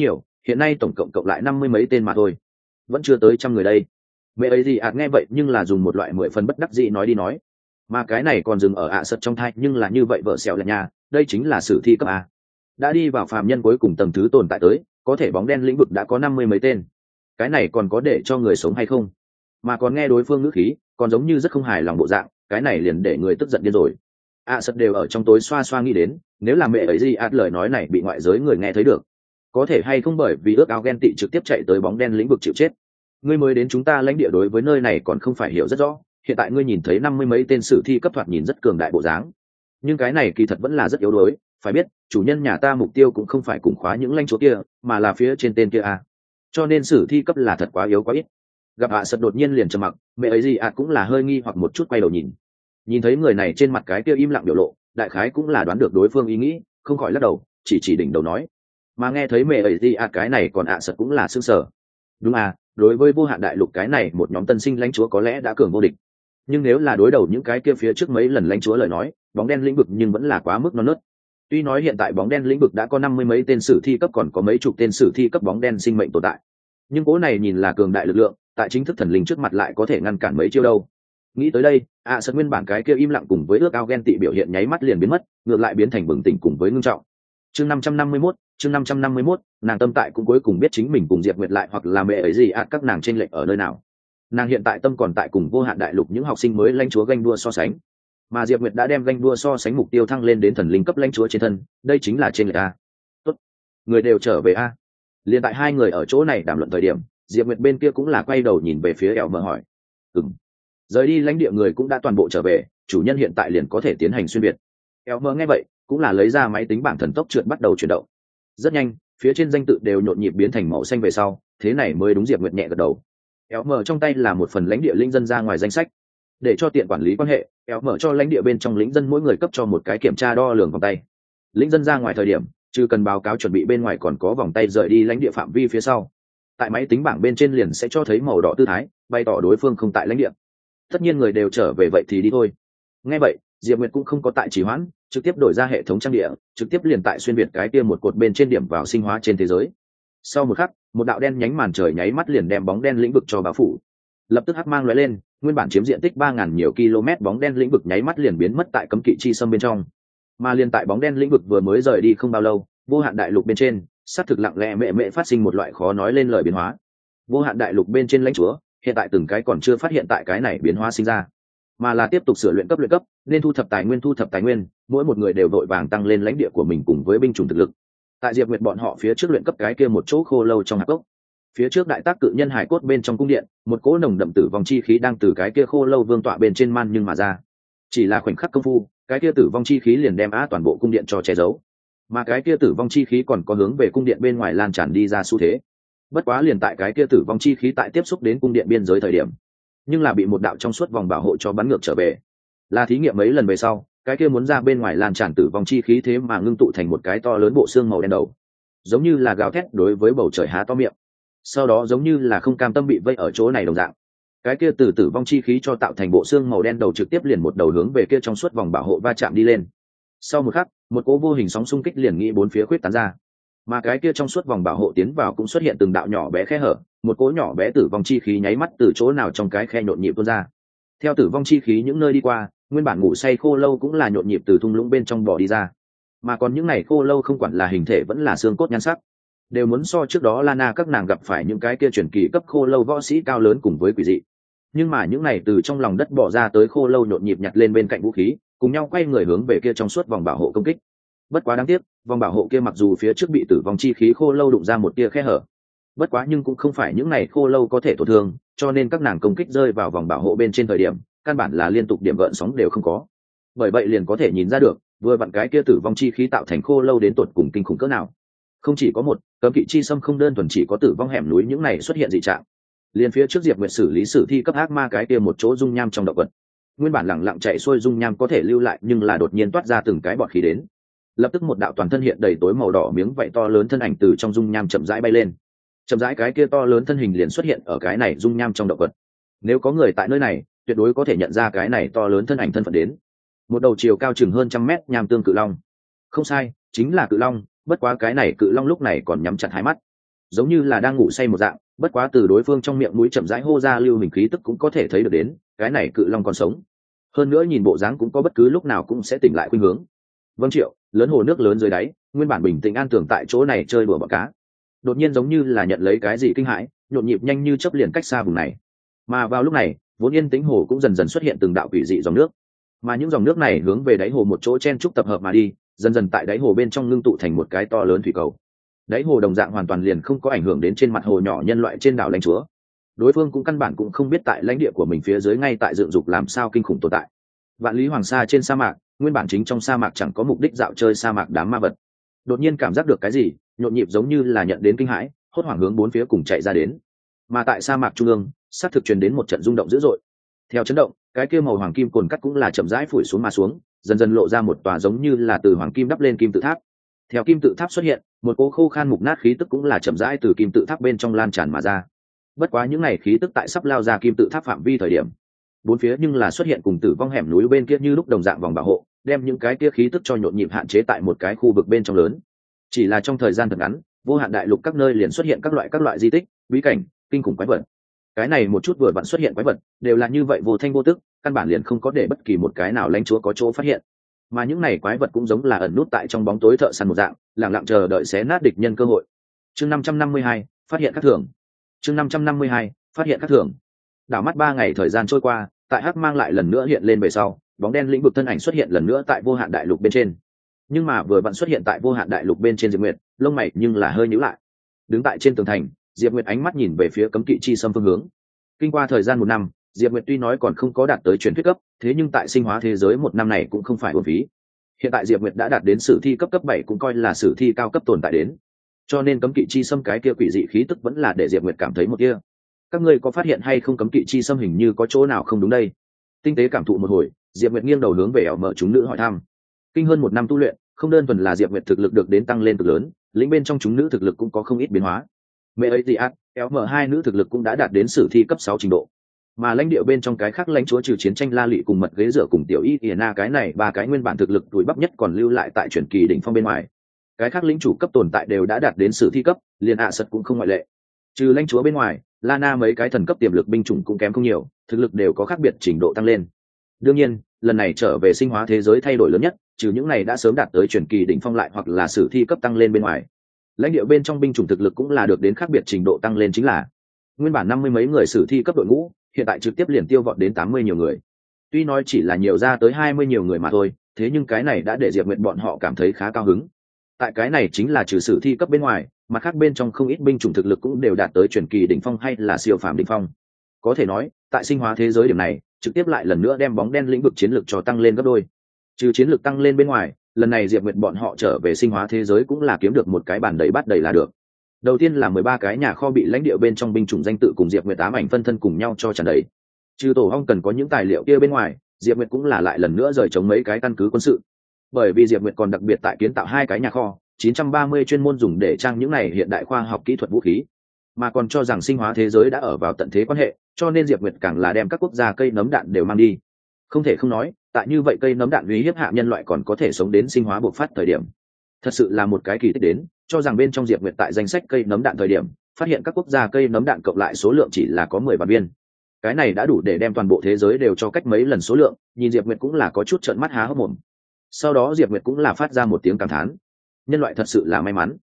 hiện nay tổng cộng cộng lại 50 mấy tên mà thôi, vẫn chưa tới 100 người đây. Mẹ ấy gì nghe vậy nhưng là dùng một loại 10 phần bất đắc dĩ nói đi nói, mà cái này còn dừng ở sật trong thai, nhưng là như vậy vợ xẻo là nhà, đây chính là sử thi cấp a, đã đi vào phàm nhân cuối cùng tầng thứ tồn tại tới, có thể bóng đen lĩnh vực đã có 50 mấy tên, cái này còn có để cho người sống hay không? Mà còn nghe đối phương ngữ khí còn giống như rất không hài lòng bộ dạng, cái này liền để người tức giận điên rồi. Sật đều ở trong tối xoa xoa nghĩ đến, nếu là mẹ ấy gì lời nói này bị ngoại giới người nghe thấy được, có thể hay không bởi vì ước ao ghen tị trực tiếp chạy tới bóng đen lĩnh vực chịu chết. Ngươi mới đến chúng ta lãnh địa đối với nơi này còn không phải hiểu rất rõ, hiện tại ngươi nhìn thấy 50 mấy tên sử thi cấp thoạt nhìn rất cường đại bộ dáng, nhưng cái này kỳ thật vẫn là rất yếu đuối. Phải biết chủ nhân nhà ta mục tiêu cũng không phải cùng khóa những lãnh chúa kia, mà là phía trên tên kia a, cho nên sử thi cấp là thật quá yếu quá ít. Gặp sật đột nhiên liền trầm mặc, mẹ ấy gì cũng là hơi nghi hoặc một chút, quay đầu nhìn thấy người này trên mặt cái kia im lặng biểu lộ, đại khái cũng là đoán được đối phương ý nghĩ, không khỏi lắc đầu, chỉ đỉnh đầu nói. Mà nghe thấy mẹ ấy gì cái này còn sật cũng là sững sờ. Đúng đối với vô hạn đại lục cái này một nhóm tân sinh lãnh chúa có lẽ đã cường vô địch, nhưng nếu là đối đầu những cái kia phía trước mấy lần lãnh chúa lời nói, bóng đen lĩnh vực nhưng vẫn là quá mức non nớt. Tuy nói hiện tại bóng đen lĩnh vực đã có 50 mấy tên sử thi cấp, còn có mấy chục tên sử thi cấp bóng đen sinh mệnh tồn tại, nhưng cố này nhìn là cường đại lực lượng, tại chính thức thần linh trước mặt lại có thể ngăn cản mấy chiêu đâu. Nghĩ tới đây, sật nguyên bản cái kia im lặng cùng với ước ao ghen tị biểu hiện nháy mắt liền biến mất, ngược lại biến thành bừng tỉnh cùng với ngưng trọng. Chương 551, nàng tâm tại cũng cuối cùng biết chính mình cùng Diệp Nguyệt lại hoặc là mẹ ấy gì các nàng chênh lệch ở nơi nào. Nàng hiện tại tâm còn tại cùng vô hạn đại lục những học sinh mới lãnh chúa ganh đua so sánh, mà Diệp Nguyệt đã đem ganh đua so sánh mục tiêu thăng lên đến thần linh cấp lãnh chúa trên thân, đây chính là chênh lệch a. Tốt, người đều trở về a. Liên tại hai người ở chỗ này đàm luận thời điểm, Diệp Nguyệt bên kia cũng là quay đầu nhìn về phía Elmer hỏi. Rời đi lãnh địa người cũng đã toàn bộ trở về, chủ nhân hiện tại liền có thể tiến hành xuyên việt. Elmer nghe vậy cũng là lấy ra máy tính bảng thần tốc trượt bắt đầu chuyển động. Rất nhanh, phía trên danh tự đều nhộn nhịp biến thành màu xanh về sau, thế này mới đúng. Diệp Nguyệt nhẹ gật đầu. Elmer trong tay là một phần lãnh địa linh dân ra ngoài danh sách, để cho tiện quản lý quan hệ, Elmer cho lãnh địa bên trong lĩnh dân mỗi người cấp cho một cái kiểm tra đo lường vòng tay. Lĩnh dân ra ngoài thời điểm, chứ cần báo cáo chuẩn bị bên ngoài còn có vòng tay rời đi lãnh địa phạm vi phía sau, tại máy tính bảng bên trên liền sẽ cho thấy màu đỏ tư thái, bày tỏ đối phương không tại lãnh địa. Tất nhiên người đều trở về vậy thì đi thôi. Nghe vậy, Diệp Nguyệt cũng không có tại trì hoãn, trực tiếp đổi ra hệ thống trang địa, trực tiếp liền tại xuyên việt cái kia một cột bên trên điểm vào sinh hóa trên thế giới. Sau một khắc, một đạo đen nhánh màn trời nháy mắt liền đem bóng đen lĩnh vực cho bao phủ. Lập tức hắc mang lóe lên, nguyên bản chiếm diện tích 3000 nhiều km bóng đen lĩnh vực nháy mắt liền biến mất tại cấm kỵ chi xâm bên trong. Mà liền tại bóng đen lĩnh vực vừa mới rời đi không bao lâu, vô hạn đại lục bên trên, sát thực lặng lẽ mẹ phát sinh một loại khó nói lên lời biến hóa. Vô hạn đại lục bên trên lãnh chúa, hiện tại từng cái còn chưa phát hiện tại cái này biến hóa sinh ra, mà là tiếp tục sửa luyện cấp, nên thu thập tài nguyên, mỗi một người đều vội vàng tăng lên lãnh địa của mình cùng với binh chủng thực lực. Tại Diệp Nguyệt bọn họ phía trước luyện cấp cái kia một chỗ khô lâu trong hạp gốc, phía trước đại tác cự nhân hải cốt bên trong cung điện, một cỗ nồng đậm tử vong chi khí đang từ cái kia khô lâu vương tọa bên trên man nhưng mà ra. Chỉ là khoảnh khắc công phu, cái kia tử vong chi khí liền đem toàn bộ cung điện cho che giấu, mà cái kia tử vong chi khí còn có hướng về cung điện bên ngoài lan tràn đi ra xu thế. Bất quá liền tại cái kia tử vong chi khí tại tiếp xúc đến cung điện biên giới thời điểm, nhưng là bị một đạo trong suốt vòng bảo hộ cho bắn ngược trở về. Là thí nghiệm mấy lần về sau, cái kia muốn ra bên ngoài lan tràn tử vong chi khí thế mà ngưng tụ thành một cái to lớn bộ xương màu đen đầu, giống như là gào thét đối với bầu trời há to miệng, sau đó giống như là không cam tâm bị vây ở chỗ này đồng dạng, cái kia từ tử vong chi khí cho tạo thành bộ xương màu đen đầu trực tiếp liền một đầu hướng về kia trong suốt vòng bảo hộ va chạm đi lên. Sau một khắc, một cỗ vô hình sóng xung kích liền nghĩ bốn phía khuyết tán ra, mà cái kia trong suốt vòng bảo hộ tiến vào cũng xuất hiện từng đạo nhỏ bé khe hở, một cỗ nhỏ bé tử vong chi khí nháy mắt từ chỗ nào trong cái khe nhộn nhịp tuôn ra. Theo tử vong chi khí những nơi đi qua, nguyên bản ngủ say khô lâu cũng là nhộn nhịp từ thung lũng bên trong bò đi ra, mà còn những này khô lâu không quản là hình thể vẫn là xương cốt nhan sắc, đều muốn so trước đó Lana các nàng gặp phải những cái kia truyền kỳ cấp khô lâu võ sĩ cao lớn cùng với quỷ dị. Nhưng mà những này từ trong lòng đất bỏ ra tới khô lâu nhộn nhịp nhặt lên bên cạnh vũ khí, cùng nhau quay người hướng về kia trong suốt vòng bảo hộ công kích. Bất quá đáng tiếc, vòng bảo hộ kia mặc dù phía trước bị tử vong chi khí khô lâu đụng ra một tia khe hở, bất quá nhưng cũng không phải những này khô lâu có thể tổn thương, cho nên các nàng công kích rơi vào vòng bảo hộ bên trên thời điểm, căn bản là liên tục điểm gợn sóng đều không có. Bởi vậy liền có thể nhìn ra được, vừa vặn cái kia tử vong chi khí tạo thành khô lâu đến tột cùng kinh khủng cỡ nào. Không chỉ có một, cấm kỵ chi xâm không đơn thuần chỉ có tử vong hẻm núi những này xuất hiện dị trạng. Liền phía trước Diệp Nguyệt xử lý sử thi cấp ác ma cái kia một chỗ dung nham trong động vật, nguyên bản lẳng lặng chạy xuôi dung nham có thể lưu lại, nhưng là đột nhiên toát ra từng cái bọt khí đến. Lập tức một đạo toàn thân hiện đầy tối màu đỏ miếng vảy to lớn thân ảnh từ trong dung nham chậm rãi bay lên. Chậm rãi cái kia to lớn thân hình liền xuất hiện ở cái này dung nham trong động vật. Nếu có người tại nơi này, tuyệt đối có thể nhận ra cái này to lớn thân ảnh thân phận đến. Một đầu chiều cao chừng hơn 100 mét nham tương cự long. Không sai, chính là cự long, bất quá cái này cự long lúc này còn nhắm chặt hai mắt. giống như là đang ngủ say một dạng, bất quá từ đối phương trong miệng mũi chậm rãi hô ra lưu hình khí tức cũng có thể thấy được đến cái này cự long còn sống, hơn nữa nhìn bộ dáng cũng có bất cứ lúc nào cũng sẽ tỉnh lại khuynh hướng. Vâng Triệu, lớn hồ nước lớn dưới đáy, nguyên bản bình tĩnh an tường tại chỗ này chơi đùa bọn cá, đột nhiên giống như là nhận lấy cái gì kinh hãi, nhộn nhịp nhanh như chớp liền cách xa vùng này. Mà vào lúc này, vốn yên tĩnh hồ cũng dần dần xuất hiện từng đạo quỷ dị dòng nước, mà những dòng nước này hướng về đáy hồ một chỗ chen trúc tập hợp mà đi, dần dần tại đáy hồ bên trong ngưng tụ thành một cái to lớn thủy cầu. Đáy hồ đồng dạng hoàn toàn liền không có ảnh hưởng đến trên mặt hồ nhỏ nhân loại trên đảo lãnh chúa. Đối phương cũng căn bản cũng không biết tại lãnh địa của mình phía dưới ngay tại dựng dục làm sao kinh khủng tồn tại. Vạn lý hoàng sa trên sa mạc, nguyên bản chính trong sa mạc chẳng có mục đích dạo chơi sa mạc đám ma vật, đột nhiên cảm giác được cái gì, nhộn nhịp giống như là nhận đến kinh hãi, hốt hoảng hướng bốn phía cùng chạy ra đến. Mà tại sa mạc trung ương, xác thực truyền đến một trận rung động dữ dội. Theo chấn động, cái kia màu hoàng kim cồn cắt cũng là chậm rãi phủi xuống mà xuống, dần dần lộ ra một tòa giống như là từ hoàng kim đắp lên kim tự tháp. Theo kim tự tháp xuất hiện, một cỗ khô khan mục nát khí tức cũng là chậm rãi từ kim tự tháp bên trong lan tràn mà ra. Bất quá những này khí tức tại sắp lao ra kim tự tháp phạm vi thời điểm, bốn phía nhưng là xuất hiện cùng tử vong hẻm núi bên kia như lúc đồng dạng vòng bảo hộ, đem những cái kia khí tức cho nhộn nhịp hạn chế tại một cái khu vực bên trong lớn. Chỉ là trong thời gian thật ngắn, vô hạn đại lục các nơi liền xuất hiện các loại di tích, bí cảnh, kinh khủng quái vật. Cái này một chút vừa vặn xuất hiện quái vật, đều là như vậy vô thanh vô tức, căn bản liền không có để bất kỳ một cái nào lãnh chúa có chỗ phát hiện. Mà những này quái vật cũng giống là ẩn nút tại trong bóng tối thợ săn một dạng, lặng lặng chờ đợi xé nát địch nhân cơ hội. Chương 552, phát hiện các thưởng. Chương 552, phát hiện các thưởng. Đảo mắt 3 ngày thời gian trôi qua, tại Hắc Mang lại lần nữa hiện lên về sau, bóng đen lĩnh vực thân ảnh xuất hiện lần nữa tại vô hạn đại lục bên trên. Nhưng mà vừa vặn xuất hiện tại vô hạn đại lục bên trên Diệp Nguyệt, lông mày nhưng là hơi nhíu lại. Đứng tại trên tường thành, Diệp Nguyệt ánh mắt nhìn về phía cấm kỵ chi xâm phương hướng. Kinh qua thời gian 1 năm, Diệp Nguyệt tuy nói còn không có đạt tới truyền thuyết cấp, thế nhưng tại sinh hóa thế giới 1 năm này cũng không phải uổng phí. Hiện tại Diệp Nguyệt đã đạt đến sử thi cấp 7 cũng coi là sử thi cao cấp tồn tại đến. Cho nên cấm kỵ chi xâm cái kia quỷ dị khí tức vẫn là để Diệp Nguyệt cảm thấy một kia. Các ngươi có phát hiện hay không cấm kỵ chi xâm hình như có chỗ nào không đúng đây? Tinh tế cảm thụ một hồi, Diệp Nguyệt nghiêng đầu hướng về ẻo mở chúng nữ hỏi thăm. Kinh hơn 1 năm tu luyện, không đơn thuần là Diệp Nguyệt thực lực được đến tăng lên cực lớn, lĩnh bên trong chúng nữ thực lực cũng có không ít biến hóa. Mẹ ấy gì ác, ẻo mở 2 nữ thực lực cũng đã đạt đến sử thi cấp 6 trình độ. Mà lãnh địa bên trong cái khác lãnh chúa trừ chiến tranh La Lị cùng mật ghế rửa cùng tiểu y Tiana cái này 3 cái nguyên bản thực lực tuổi bắp nhất còn lưu lại tại truyền kỳ đỉnh phong bên ngoài. Cái khác lĩnh chủ cấp tồn tại đều đã đạt đến sử thi cấp, liền ạ sật cũng không ngoại lệ. Trừ lãnh chúa bên ngoài, Lana mấy cái thần cấp tiềm lực binh chủng cũng kém không nhiều, thực lực đều có khác biệt trình độ tăng lên. Đương nhiên, lần này trở về sinh hóa thế giới thay đổi lớn nhất, trừ những này đã sớm đạt tới truyền kỳ đỉnh phong lại hoặc là sử thi cấp tăng lên bên ngoài, lãnh địa bên trong binh chủng thực lực cũng là được đến khác biệt trình độ tăng lên, chính là nguyên bản 50 mấy người sử thi cấp đội ngũ, hiện tại trực tiếp liền tiêu vọt đến 80 nhiều người. Tuy nói chỉ là nhiều ra tới 20 nhiều người mà thôi, thế nhưng cái này đã để Diệp Nguyệt bọn họ cảm thấy khá cao hứng. Tại cái này chính là trừ sử thi cấp bên ngoài, mà khác bên trong không ít binh chủng thực lực cũng đều đạt tới truyền kỳ đỉnh phong hay là siêu phàm đỉnh phong. Có thể nói, tại sinh hóa thế giới điểm này, trực tiếp lại lần nữa đem bóng đen lĩnh vực chiến lược cho tăng lên gấp đôi. Trừ chiến lược tăng lên bên ngoài, lần này Diệp Nguyệt bọn họ trở về sinh hóa thế giới cũng là kiếm được một cái bàn đầy bát đầy là được. Đầu tiên là 13 cái nhà kho bị lãnh địa bên trong binh chủng danh tự cùng Diệp Nguyệt ám ảnh phân thân cùng nhau cho tràn đầy. Trừ tổ ong cần có những tài liệu kia bên ngoài, Diệp Nguyệt cũng là lại lần nữa rời chống mấy cái căn cứ quân sự. Bởi vì Diệp Nguyệt còn đặc biệt tại kiến tạo 2 cái nhà kho, 930 chuyên môn dùng để trang những này hiện đại khoa học kỹ thuật vũ khí, mà còn cho rằng sinh hóa thế giới đã ở vào tận thế quan hệ, cho nên Diệp Nguyệt càng là đem các quốc gia cây nấm đạn đều mang đi. Không thể không nói, tại như vậy cây nấm đạn uy hiếp hạ nhân loại còn có thể sống đến sinh hóa bộc phát thời điểm, thật sự là một cái kỳ tích đến. Cho rằng bên trong Diệp Nguyệt tại danh sách cây nấm đạn thời điểm, phát hiện các quốc gia cây nấm đạn cộng lại số lượng chỉ là có 10 vạn viên. Cái này đã đủ để đem toàn bộ thế giới đều cho cách mấy lần số lượng, nhìn Diệp Nguyệt cũng là có chút trợn mắt há hốc mồm. Sau đó Diệp Nguyệt cũng là phát ra một tiếng cảm thán. Nhân loại thật sự là may mắn.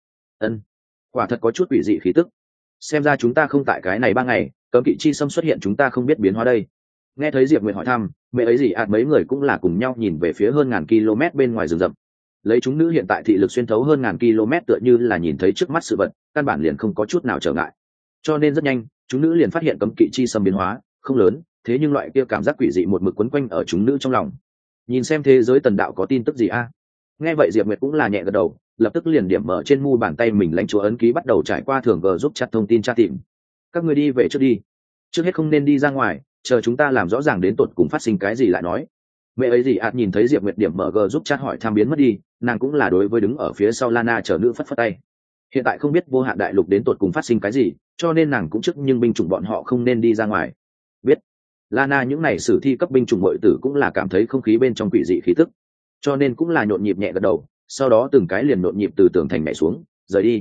Quả thật có chút quỷ dị khí tức. Xem ra chúng ta không tại cái này 3 ngày, cấm kỵ chi xâm xuất hiện chúng ta không biết biến hóa đây. Nghe thấy Diệp Nguyệt hỏi thăm, mẹ ấy gì mấy người cũng là cùng nhau nhìn về phía hơn ngàn km bên ngoài rừng rậm. Lấy chúng nữ hiện tại thị lực xuyên thấu hơn ngàn km tựa như là nhìn thấy trước mắt sự vật, căn bản liền không có chút nào trở ngại. Cho nên rất nhanh, chúng nữ liền phát hiện cấm kỵ chi xâm biến hóa không lớn, thế nhưng loại kia cảm giác quỷ dị một mực quấn quanh ở chúng nữ trong lòng. Nhìn xem thế giới tần đạo có tin tức gì a? Nghe vậy Diệp Nguyệt cũng là nhẹ gật đầu, lập tức liền điểm mở trên mu bàn tay mình lãnh chúa ấn ký bắt đầu trải qua thưởng g giúp chat thông tin tra tìm. Các người đi về trước đi, trước hết không nên đi ra ngoài, chờ chúng ta làm rõ ràng đến tột cùng phát sinh cái gì lại nói. Mẹ ấy gì nhìn thấy Diệp Nguyệt điểm mở g giúp chat hỏi thăm biến mất đi, nàng cũng là đối với đứng ở phía sau Lana chờ nữ phất phất tay. Hiện tại không biết vô hạn đại lục đến tột cùng phát sinh cái gì, cho nên nàng cũng trước nhưng binh chủng bọn họ không nên đi ra ngoài. Biết. Lana những này sử thi cấp binh chủng muội tử cũng là cảm thấy không khí bên trong quỷ dị khí tức, cho nên cũng là nhộn nhịp nhẹ gật đầu, sau đó từng cái liền nhộn nhịp từ tường thành nhảy xuống, rời đi.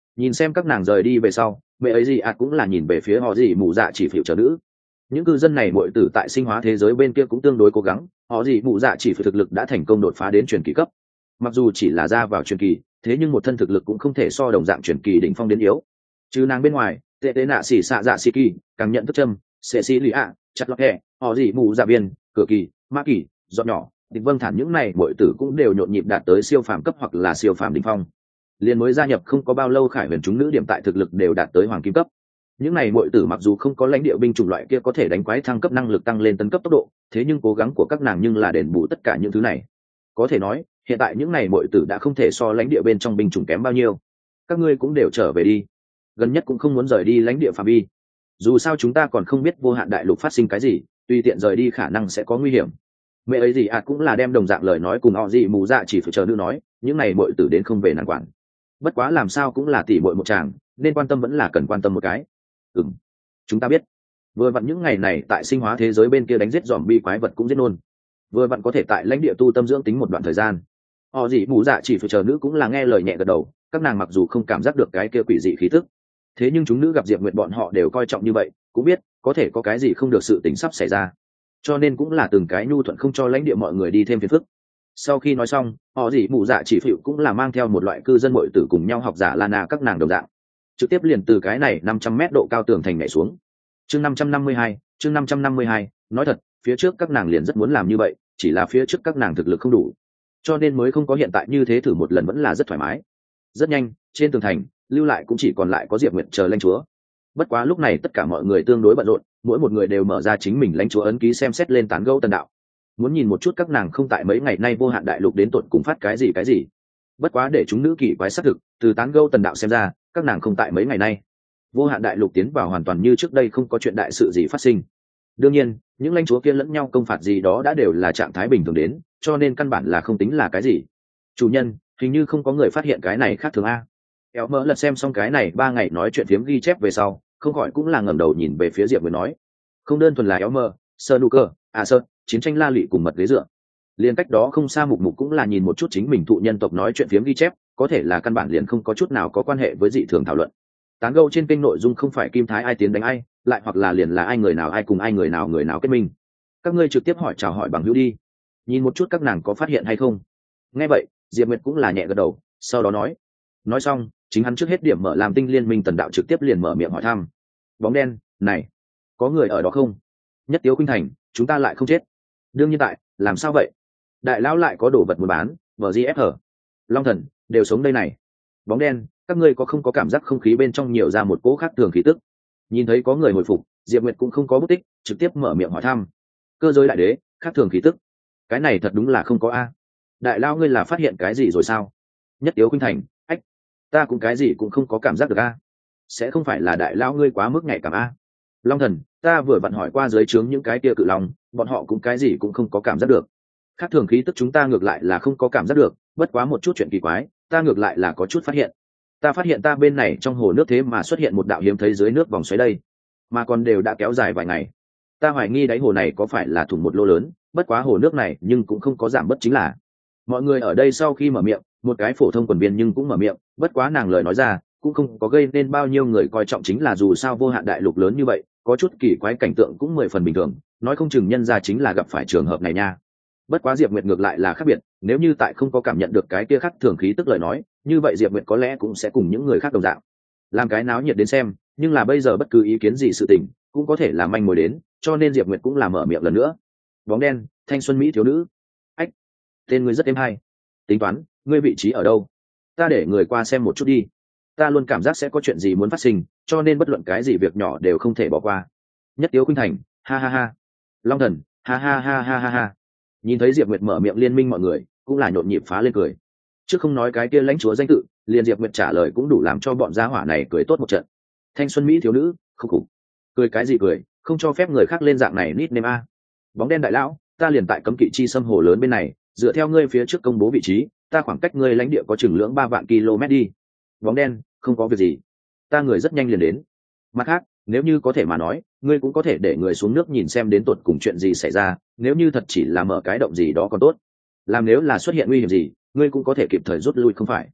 Nhìn xem các nàng rời đi về sau, mẹ ấy gì cũng là nhìn về phía họ gì mụ dạ chỉ phịu chờ nữ. Những cư dân này muội tử tại sinh hóa thế giới bên kia cũng tương đối cố gắng, họ gì mụ dạ chỉ phịu thực lực đã thành công đột phá đến truyền kỳ cấp. Mặc dù chỉ là ra vào truyền kỳ, thế nhưng một thân thực lực cũng không thể so đồng dạng truyền kỳ đỉnh phong đến yếu. Trừ nàng bên ngoài, tệ tế nạ xỉ xạ dạ xỉ kỳ càng nhận thức châm, sẽ xỉ lì ạ, chặt lọt hẹ, họ gì mụ dạ biên, cửa kỳ, ma kỳ, giọt nhỏ, địch vâng thản những này muội tử cũng đều nhộn nhịp đạt tới siêu phàm cấp hoặc là siêu phàm đỉnh phong. Liên mới gia nhập không có bao lâu Khải Huyền chúng nữ điểm tại thực lực đều đạt tới hoàng kim cấp. Những này muội tử mặc dù không có lãnh địa binh chủng loại kia có thể đánh quái thăng cấp năng lực tăng lên tấn cấp tốc độ, thế nhưng cố gắng của các nàng nhưng là đền bù tất cả những thứ này. Có thể nói, hiện tại những này muội tử đã không thể so lãnh địa bên trong binh chủng kém bao nhiêu. Các ngươi cũng đều trở về đi, gần nhất cũng không muốn rời đi lãnh địa phạm vi. Dù sao chúng ta còn không biết vô hạn đại lục phát sinh cái gì, tùy tiện rời đi khả năng sẽ có nguy hiểm. Mẹ ấy gì cũng là đem đồng dạng lời nói cùng họ gì mù dạ chỉ phải chờ nữ nói, những này muội tử đến không về nàng quản. Bất quá làm sao cũng là tỷ muội một chàng, nên quan tâm vẫn là cần quan tâm một cái. Chúng ta biết. Vừa vặn những ngày này tại sinh hóa thế giới bên kia đánh giết zombie quái vật cũng giết nôn. Vừa vặn có thể tại lãnh địa tu tâm dưỡng tính một đoạn thời gian. Họ gì mù dạ chỉ phải chờ nữ cũng là nghe lời nhẹ gật đầu, các nàng mặc dù không cảm giác được cái kia quỷ dị khí tức, thế nhưng chúng nữ gặp Diệp Nguyệt bọn họ đều coi trọng như vậy, cũng biết có thể có cái gì không được sự tình sắp xảy ra, cho nên cũng là từng cái nhu thuận không cho lãnh địa mọi người đi thêm phiền phức. Sau khi nói xong, họ gì mù dạ chỉ phịu cũng là mang theo một loại cư dân muội tử cùng nhau học giả Lana các nàng đồng dạng, trực tiếp liền từ cái này 500 mét độ cao tường thành nhảy xuống. Chương 552, nói thật, phía trước các nàng liền rất muốn làm như vậy, chỉ là phía trước các nàng thực lực không đủ, cho nên mới không có hiện tại như thế thử một lần vẫn là rất thoải mái. Rất nhanh, trên tường thành, lưu lại cũng chỉ còn lại có Diệp Nguyệt chờ lãnh chúa. Bất quá lúc này tất cả mọi người tương đối bận rộn, mỗi một người đều mở ra chính mình lãnh chúa ấn ký xem xét lên tán gẫu tần đạo. Muốn nhìn một chút các nàng không tại mấy ngày nay vô hạn đại lục đến tột cùng phát cái gì. Bất quá để chúng nữ kỳ quái xác thực, từ tán gẫu tần đạo xem ra, các nàng không tại mấy ngày nay. Vô hạn đại lục tiến vào hoàn toàn như trước đây không có chuyện đại sự gì phát sinh. Đương nhiên, những lãnh chúa kia lẫn nhau công phạt gì đó đã đều là trạng thái bình thường đến, cho nên căn bản là không tính là cái gì. Chủ nhân, hình như không có người phát hiện cái này khác thường a. Kéo mỡ lật xem xong cái này 3 ngày nói chuyện phiếm ghi chép về sau, không khỏi cũng là ngẩng đầu nhìn về phía Diệp Nguyệt nói, không đơn thuần là éo mơ, sơ nụ cơ, sơn, chiến tranh la lụy cùng mật ghế dựa. Liên cách đó không xa mục cũng là nhìn một chút chính mình thụ nhân tộc nói chuyện phiếm ghi chép, có thể là căn bản liền không có chút nào có quan hệ với dị thường thảo luận. Tán gẫu trên kênh nội dung không phải kim thái ai tiến đánh ai, lại hoặc là liền là ai người nào ai cùng ai người nào kết minh. Các ngươi trực tiếp hỏi chào hỏi bằng hữu đi, nhìn một chút các nàng có phát hiện hay không. Nghe vậy, Diệp Nguyệt cũng là nhẹ gật đầu, sau đó nói xong, chính hắn trước hết điểm mở làm tinh liên minh tần đạo trực tiếp liền mở miệng hỏi thăm. Bóng đen, này, có người ở đó không? Nhất Tiếu Khuynh Thành, chúng ta lại không chết. Đương nhiên tại, làm sao vậy? Đại lão lại có đồ vật muốn bán, VGF. Long Thần, đều sống đây này. Bóng đen, các ngươi có không có cảm giác không khí bên trong nhiều ra một cỗ khác thường khí tức? Nhìn thấy có người hồi phục, Diệp Nguyệt cũng không có bút tích, trực tiếp mở miệng hỏi thăm. Cơ giới đại đế, khác thường khí tức. Cái này thật đúng là không có a. Đại lão ngươi là phát hiện cái gì rồi sao? Nhất Tiếu Khuynh Thành, ách, ta cũng cái gì cũng không có cảm giác được a. Sẽ không phải là đại lão ngươi quá mức nhạy cảm a. Long Thần, ta vừa vặn hỏi qua dưới trướng những cái kia cự long, bọn họ cũng cái gì cũng không có cảm giác được. Khác thường khí tức chúng ta ngược lại là không có cảm giác được, bất quá một chút chuyện kỳ quái, ta ngược lại là có chút phát hiện. Ta phát hiện ta bên này trong hồ nước thế mà xuất hiện một đạo hiếm thấy dưới nước vòng xoáy đây, mà còn đều đã kéo dài vài ngày. Ta hoài nghi đáy hồ này có phải là thủng một lỗ lớn, bất quá hồ nước này nhưng cũng không có giảm bất chính là. Mọi người ở đây sau khi mở miệng, một cái phổ thông quần viên nhưng cũng mở miệng, bất quá nàng lời nói ra cũng không có gây nên bao nhiêu người coi trọng, chính là dù sao vô hạn đại lục lớn như vậy, có chút kỳ quái cảnh tượng cũng 10 phần bình thường, nói không chừng nhân ra chính là gặp phải trường hợp này nha. Bất quá Diệp Nguyệt ngược lại là khác biệt, nếu như tại không có cảm nhận được cái kia khác thường khí tức lời nói, như vậy Diệp Nguyệt có lẽ cũng sẽ cùng những người khác đồng dạng, làm cái náo nhiệt đến xem, nhưng là bây giờ bất cứ ý kiến gì sự tình cũng có thể là manh mối đến, cho nên Diệp Nguyệt cũng là mở miệng lần nữa. Bóng đen, thanh xuân mỹ thiếu nữ. Ách, tên ngươi rất êm hay. Tính toán, ngươi vị trí ở đâu? Ta để người qua xem một chút đi. Ta luôn cảm giác sẽ có chuyện gì muốn phát sinh, cho nên bất luận cái gì việc nhỏ đều không thể bỏ qua. Nhất Tiếu Khuynh Thành, ha ha ha. Long Thần, ha ha ha ha ha ha. Nhìn thấy Diệp Nguyệt mở miệng liên minh mọi người cũng là nhộn nhịp phá lên cười. Chứ không nói cái kia lãnh chúa danh tự, liền Diệp Nguyệt trả lời cũng đủ làm cho bọn gia hỏa này cười tốt một trận. Thanh xuân mỹ thiếu nữ, khục khục. Cười cái gì cười, không cho phép người khác lên dạng này nít nêm a. Bóng đen đại lão, ta liền tại cấm kỵ chi xâm hồ lớn bên này, dựa theo ngươi phía trước công bố vị trí, ta khoảng cách ngươi lãnh địa có chừng lưỡng 3 vạn km đi. Bóng đen, không có việc gì, ta người rất nhanh liền đến. Mặt khác, nếu như có thể mà nói, ngươi cũng có thể để người xuống nước nhìn xem đến tột cùng chuyện gì xảy ra, nếu như thật chỉ là mở cái động gì đó còn tốt, làm nếu là xuất hiện nguy hiểm gì, ngươi cũng có thể kịp thời rút lui không phải.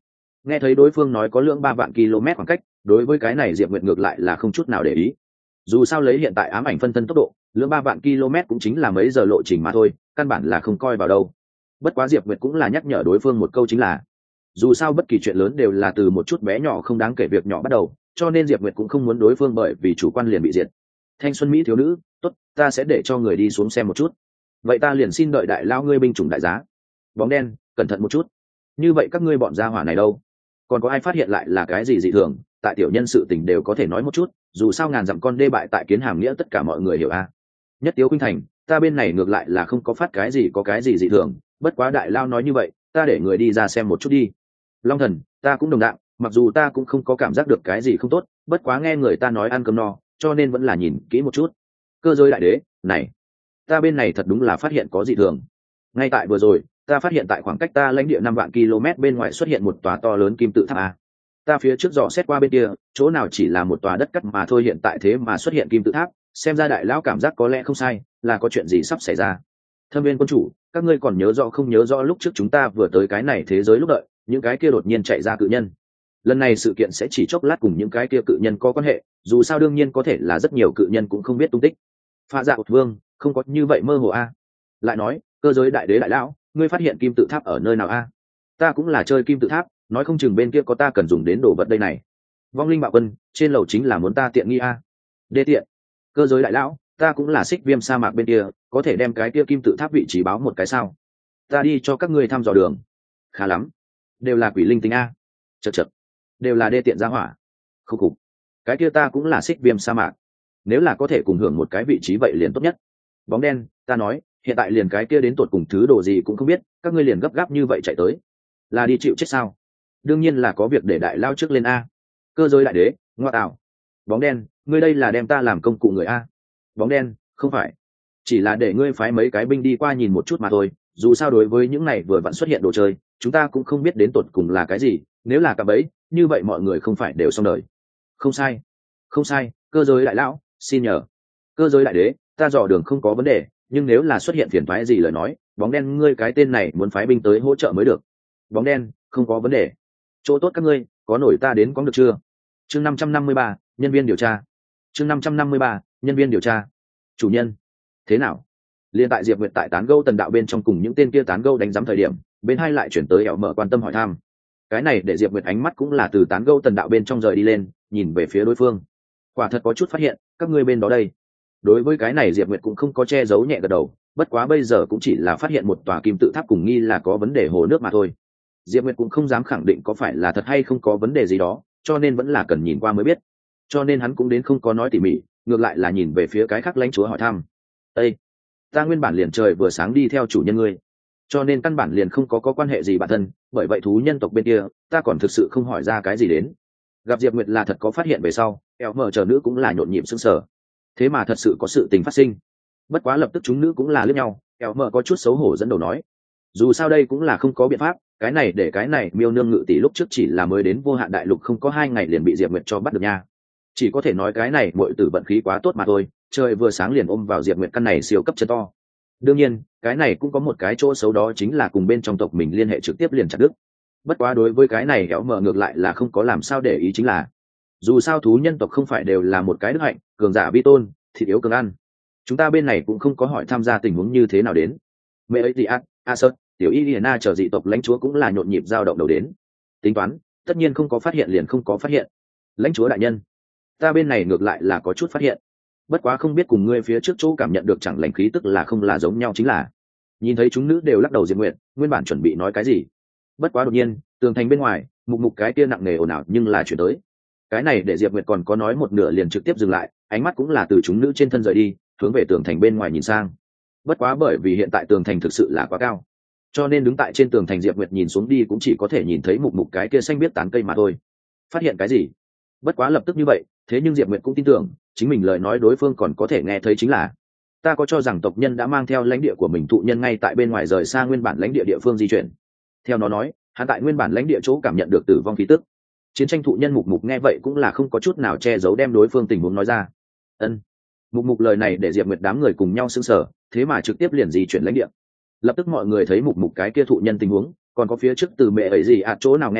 Nghe thấy đối phương nói có lượng 3 vạn km khoảng cách, đối với cái này Diệp Nguyệt ngược lại là không chút nào để ý. Dù sao lấy hiện tại ám ảnh phân thân tốc độ, lượng 3 vạn km cũng chính là mấy giờ lộ trình mà thôi, căn bản là không coi vào đâu. Bất quá Diệp Nguyệt cũng là nhắc nhở đối phương một câu, chính là dù sao bất kỳ chuyện lớn đều là từ một chút bé nhỏ không đáng kể việc nhỏ bắt đầu, cho nên Diệp Nguyệt cũng không muốn đối phương bởi vì chủ quan liền bị diệt. Thanh xuân mỹ thiếu nữ, tốt, ta sẽ để cho người đi xuống xem một chút. Vậy ta liền xin đợi đại lao ngươi binh chủng đại giá. Bóng đen, cẩn thận một chút. Như vậy các ngươi bọn gia hỏa này đâu? Còn có ai phát hiện lại là cái gì dị thường? Tại tiểu nhân sự tình đều có thể nói một chút, dù sao ngàn dặm con đê bại tại Kiến Hàm nghĩa tất cả mọi người hiểu a. Nhất Tiếu Khuynh Thành, ta bên này ngược lại là không có phát cái gì có cái gì dị thường, bất quá đại lao nói như vậy, ta để người đi ra xem một chút đi. Long Thần, ta cũng đồng dạng, mặc dù ta cũng không có cảm giác được cái gì không tốt, bất quá nghe người ta nói ăn cơm no, cho nên vẫn là nhìn kỹ một chút. Cơ giới đại đế, này, ta bên này thật đúng là phát hiện có dị thường. Ngay tại vừa rồi, ta phát hiện tại khoảng cách ta lãnh địa 5 vạn km bên ngoài xuất hiện một tòa to lớn kim tự tháp a. Ta phía trước dò xét qua bên kia, chỗ nào chỉ là một tòa đất cắt mà thôi, hiện tại thế mà xuất hiện kim tự tháp, xem ra đại lão cảm giác có lẽ không sai, là có chuyện gì sắp xảy ra. Thâm Viên quân chủ, các ngươi còn nhớ rõ không nhớ rõ lúc trước chúng ta vừa tới cái này thế giới lúc đợi, những cái kia đột nhiên chạy ra cự nhân. Lần này sự kiện sẽ chỉ chốc lát cùng những cái kia cự nhân có quan hệ, dù sao đương nhiên có thể là rất nhiều cự nhân cũng không biết tung tích. Pha Dạ Ụt Vương, không có như vậy mơ hồ a. Lại nói, cơ giới đại đế đại lão, ngươi phát hiện kim tự tháp ở nơi nào a? Ta cũng là chơi kim tự tháp, nói không chừng bên kia có ta cần dùng đến đồ vật đây này. Vong linh bạo quân, trên lầu chính là muốn ta tiện nghi a. Đê tiện. Cơ giới đại lão, ta cũng là Xích Viêm sa mạc bên kia, có thể đem cái kia kim tự tháp vị trí báo một cái sao? Ta đi cho các ngươi thăm dò đường. Khá lắm, đều là quỷ linh tính a. Chật chật, đều là đê tiện gia hỏa. Khúc khục, cái kia ta cũng là Xích Viêm sa mạc, nếu là có thể cùng hưởng một cái vị trí vậy liền tốt nhất. Bóng đen, ta nói, hiện tại liền cái kia đến tột cùng thứ đồ gì cũng không biết, các ngươi liền gấp gáp như vậy chạy tới, là đi chịu chết sao? Đương nhiên là có việc để đại lao trước lên a. Cơ giới đại đế, ngoa tạo. Bóng đen, ngươi đây là đem ta làm công cụ người a. Bóng đen, không phải, chỉ là để ngươi phái mấy cái binh đi qua nhìn một chút mà thôi, dù sao đối với những này vừa vặn xuất hiện đồ chơi, chúng ta cũng không biết đến tột cùng là cái gì, nếu là cả bẫy, như vậy mọi người không phải đều xong đời. Không sai, không sai, cơ giới đại lão, xin nhờ. Cơ giới đại đế, ta dò đường không có vấn đề, nhưng nếu là xuất hiện phiền toái gì lời nói, bóng đen ngươi cái tên này muốn phái binh tới hỗ trợ mới được. Bóng đen, không có vấn đề. Chỗ tốt các ngươi, có nổi ta đến có được chưa? Chương 553, nhân viên điều tra. Chương 553, nhân viên điều tra. Chủ nhân, thế nào? Liên tại Diệp Nguyệt tại tán gẫu tần đạo bên trong cùng những tên kia tán gẫu đánh giám thời điểm, bên hai lại chuyển tới ẻo mở quan tâm hỏi thăm. Cái này để Diệp Nguyệt ánh mắt cũng là từ tán gẫu tần đạo bên trong rời đi lên, nhìn về phía đối phương. Quả thật có chút phát hiện, các ngươi bên đó đây. Đối với cái này Diệp Nguyệt cũng không có che giấu, nhẹ gật đầu, bất quá bây giờ cũng chỉ là phát hiện một tòa kim tự tháp cùng nghi là có vấn đề hồ nước mà thôi. Diệp Nguyệt cũng không dám khẳng định có phải là thật hay không có vấn đề gì đó, cho nên vẫn là cần nhìn qua mới biết. Cho nên hắn cũng đến không có nói tỉ mỉ, ngược lại là nhìn về phía cái khác lãnh chúa hỏi thăm. Ê! Ta nguyên bản liền trời vừa sáng đi theo chủ nhân ngươi, cho nên căn bản liền không có quan hệ gì bản thân, bởi vậy thú nhân tộc bên kia, ta còn thực sự không hỏi ra cái gì đến. Gặp Diệp Nguyệt là thật có phát hiện về sau, eo mở chờ nữ cũng là nhộn nhịp sững sờ. Thế mà thật sự có sự tình phát sinh. Bất quá lập tức chúng nữ cũng là liếc nhau, eo mở có chút xấu hổ dẫn đầu nói. Dù sao đây cũng là không có biện pháp, cái này để cái này miêu nương ngự tỷ lúc trước chỉ là mới đến vô hạn đại lục không có 2 ngày liền bị Diệp Nguyệt cho bắt được nha. Chỉ có thể nói cái này muội tử vận khí quá tốt mà thôi, trời vừa sáng liền ôm vào Diệp Nguyệt căn này siêu cấp chân to. Đương nhiên, cái này cũng có một cái chỗ xấu, đó chính là cùng bên trong tộc mình liên hệ trực tiếp liền chặt đứt. Bất quá đối với cái này kéo mở ngược lại là không có làm sao để ý, chính là dù sao thú nhân tộc không phải đều là một cái đức hạnh, cường giả vi tôn, thịt yếu cường ăn. Chúng ta bên này cũng không có hỏi tham gia tình huống như thế nào đến. Mẹ ấy thì Sơn, tiểu Iliana chờ dị tộc lãnh chúa cũng là nhộn nhịp dao động đầu đến. Tính toán, tất nhiên không có phát hiện liền không có phát hiện. Lãnh chúa đại nhân, ta bên này ngược lại là có chút phát hiện, bất quá không biết cùng ngươi phía trước chỗ cảm nhận được chẳng lành khí tức là không là giống nhau. Chính là nhìn thấy chúng nữ đều lắc đầu, Diệp Nguyệt nguyên bản chuẩn bị nói cái gì, bất quá đột nhiên tường thành bên ngoài mục mục cái kia nặng nề ồn ào nhưng là chuyển tới. Cái này để Diệp Nguyệt còn có nói một nửa liền trực tiếp dừng lại, ánh mắt cũng là từ chúng nữ trên thân rời đi, hướng về tường thành bên ngoài nhìn sang. Bất quá bởi vì hiện tại tường thành thực sự là quá cao, cho nên đứng tại trên tường thành Diệp Nguyệt nhìn xuống đi cũng chỉ có thể nhìn thấy mục mục cái kia xanh biết tán cây mà thôi. Phát hiện cái gì? Bất quá lập tức như vậy, thế nhưng Diệp Nguyệt cũng tin tưởng chính mình lời nói đối phương còn có thể nghe thấy, chính là ta có cho rằng tộc nhân đã mang theo lãnh địa của mình thụ nhân ngay tại bên ngoài rời xa nguyên bản lãnh địa địa phương di chuyển. Theo nó nói, hắn tại nguyên bản lãnh địa chỗ cảm nhận được tử vong khí tức. Chiến tranh thụ nhân mục mục nghe vậy cũng là không có chút nào che giấu đem đối phương tình huống nói ra. Ân. Mục mục lời này để Diệp Nguyệt đám người cùng nhau sững sờ, thế mà trực tiếp liền di chuyển lãnh địa. Lập tức mọi người thấy mục mục cái kia thụ nhân tình huống, còn có phía trước từ mẹ ấy gì chỗ nào nghe nói,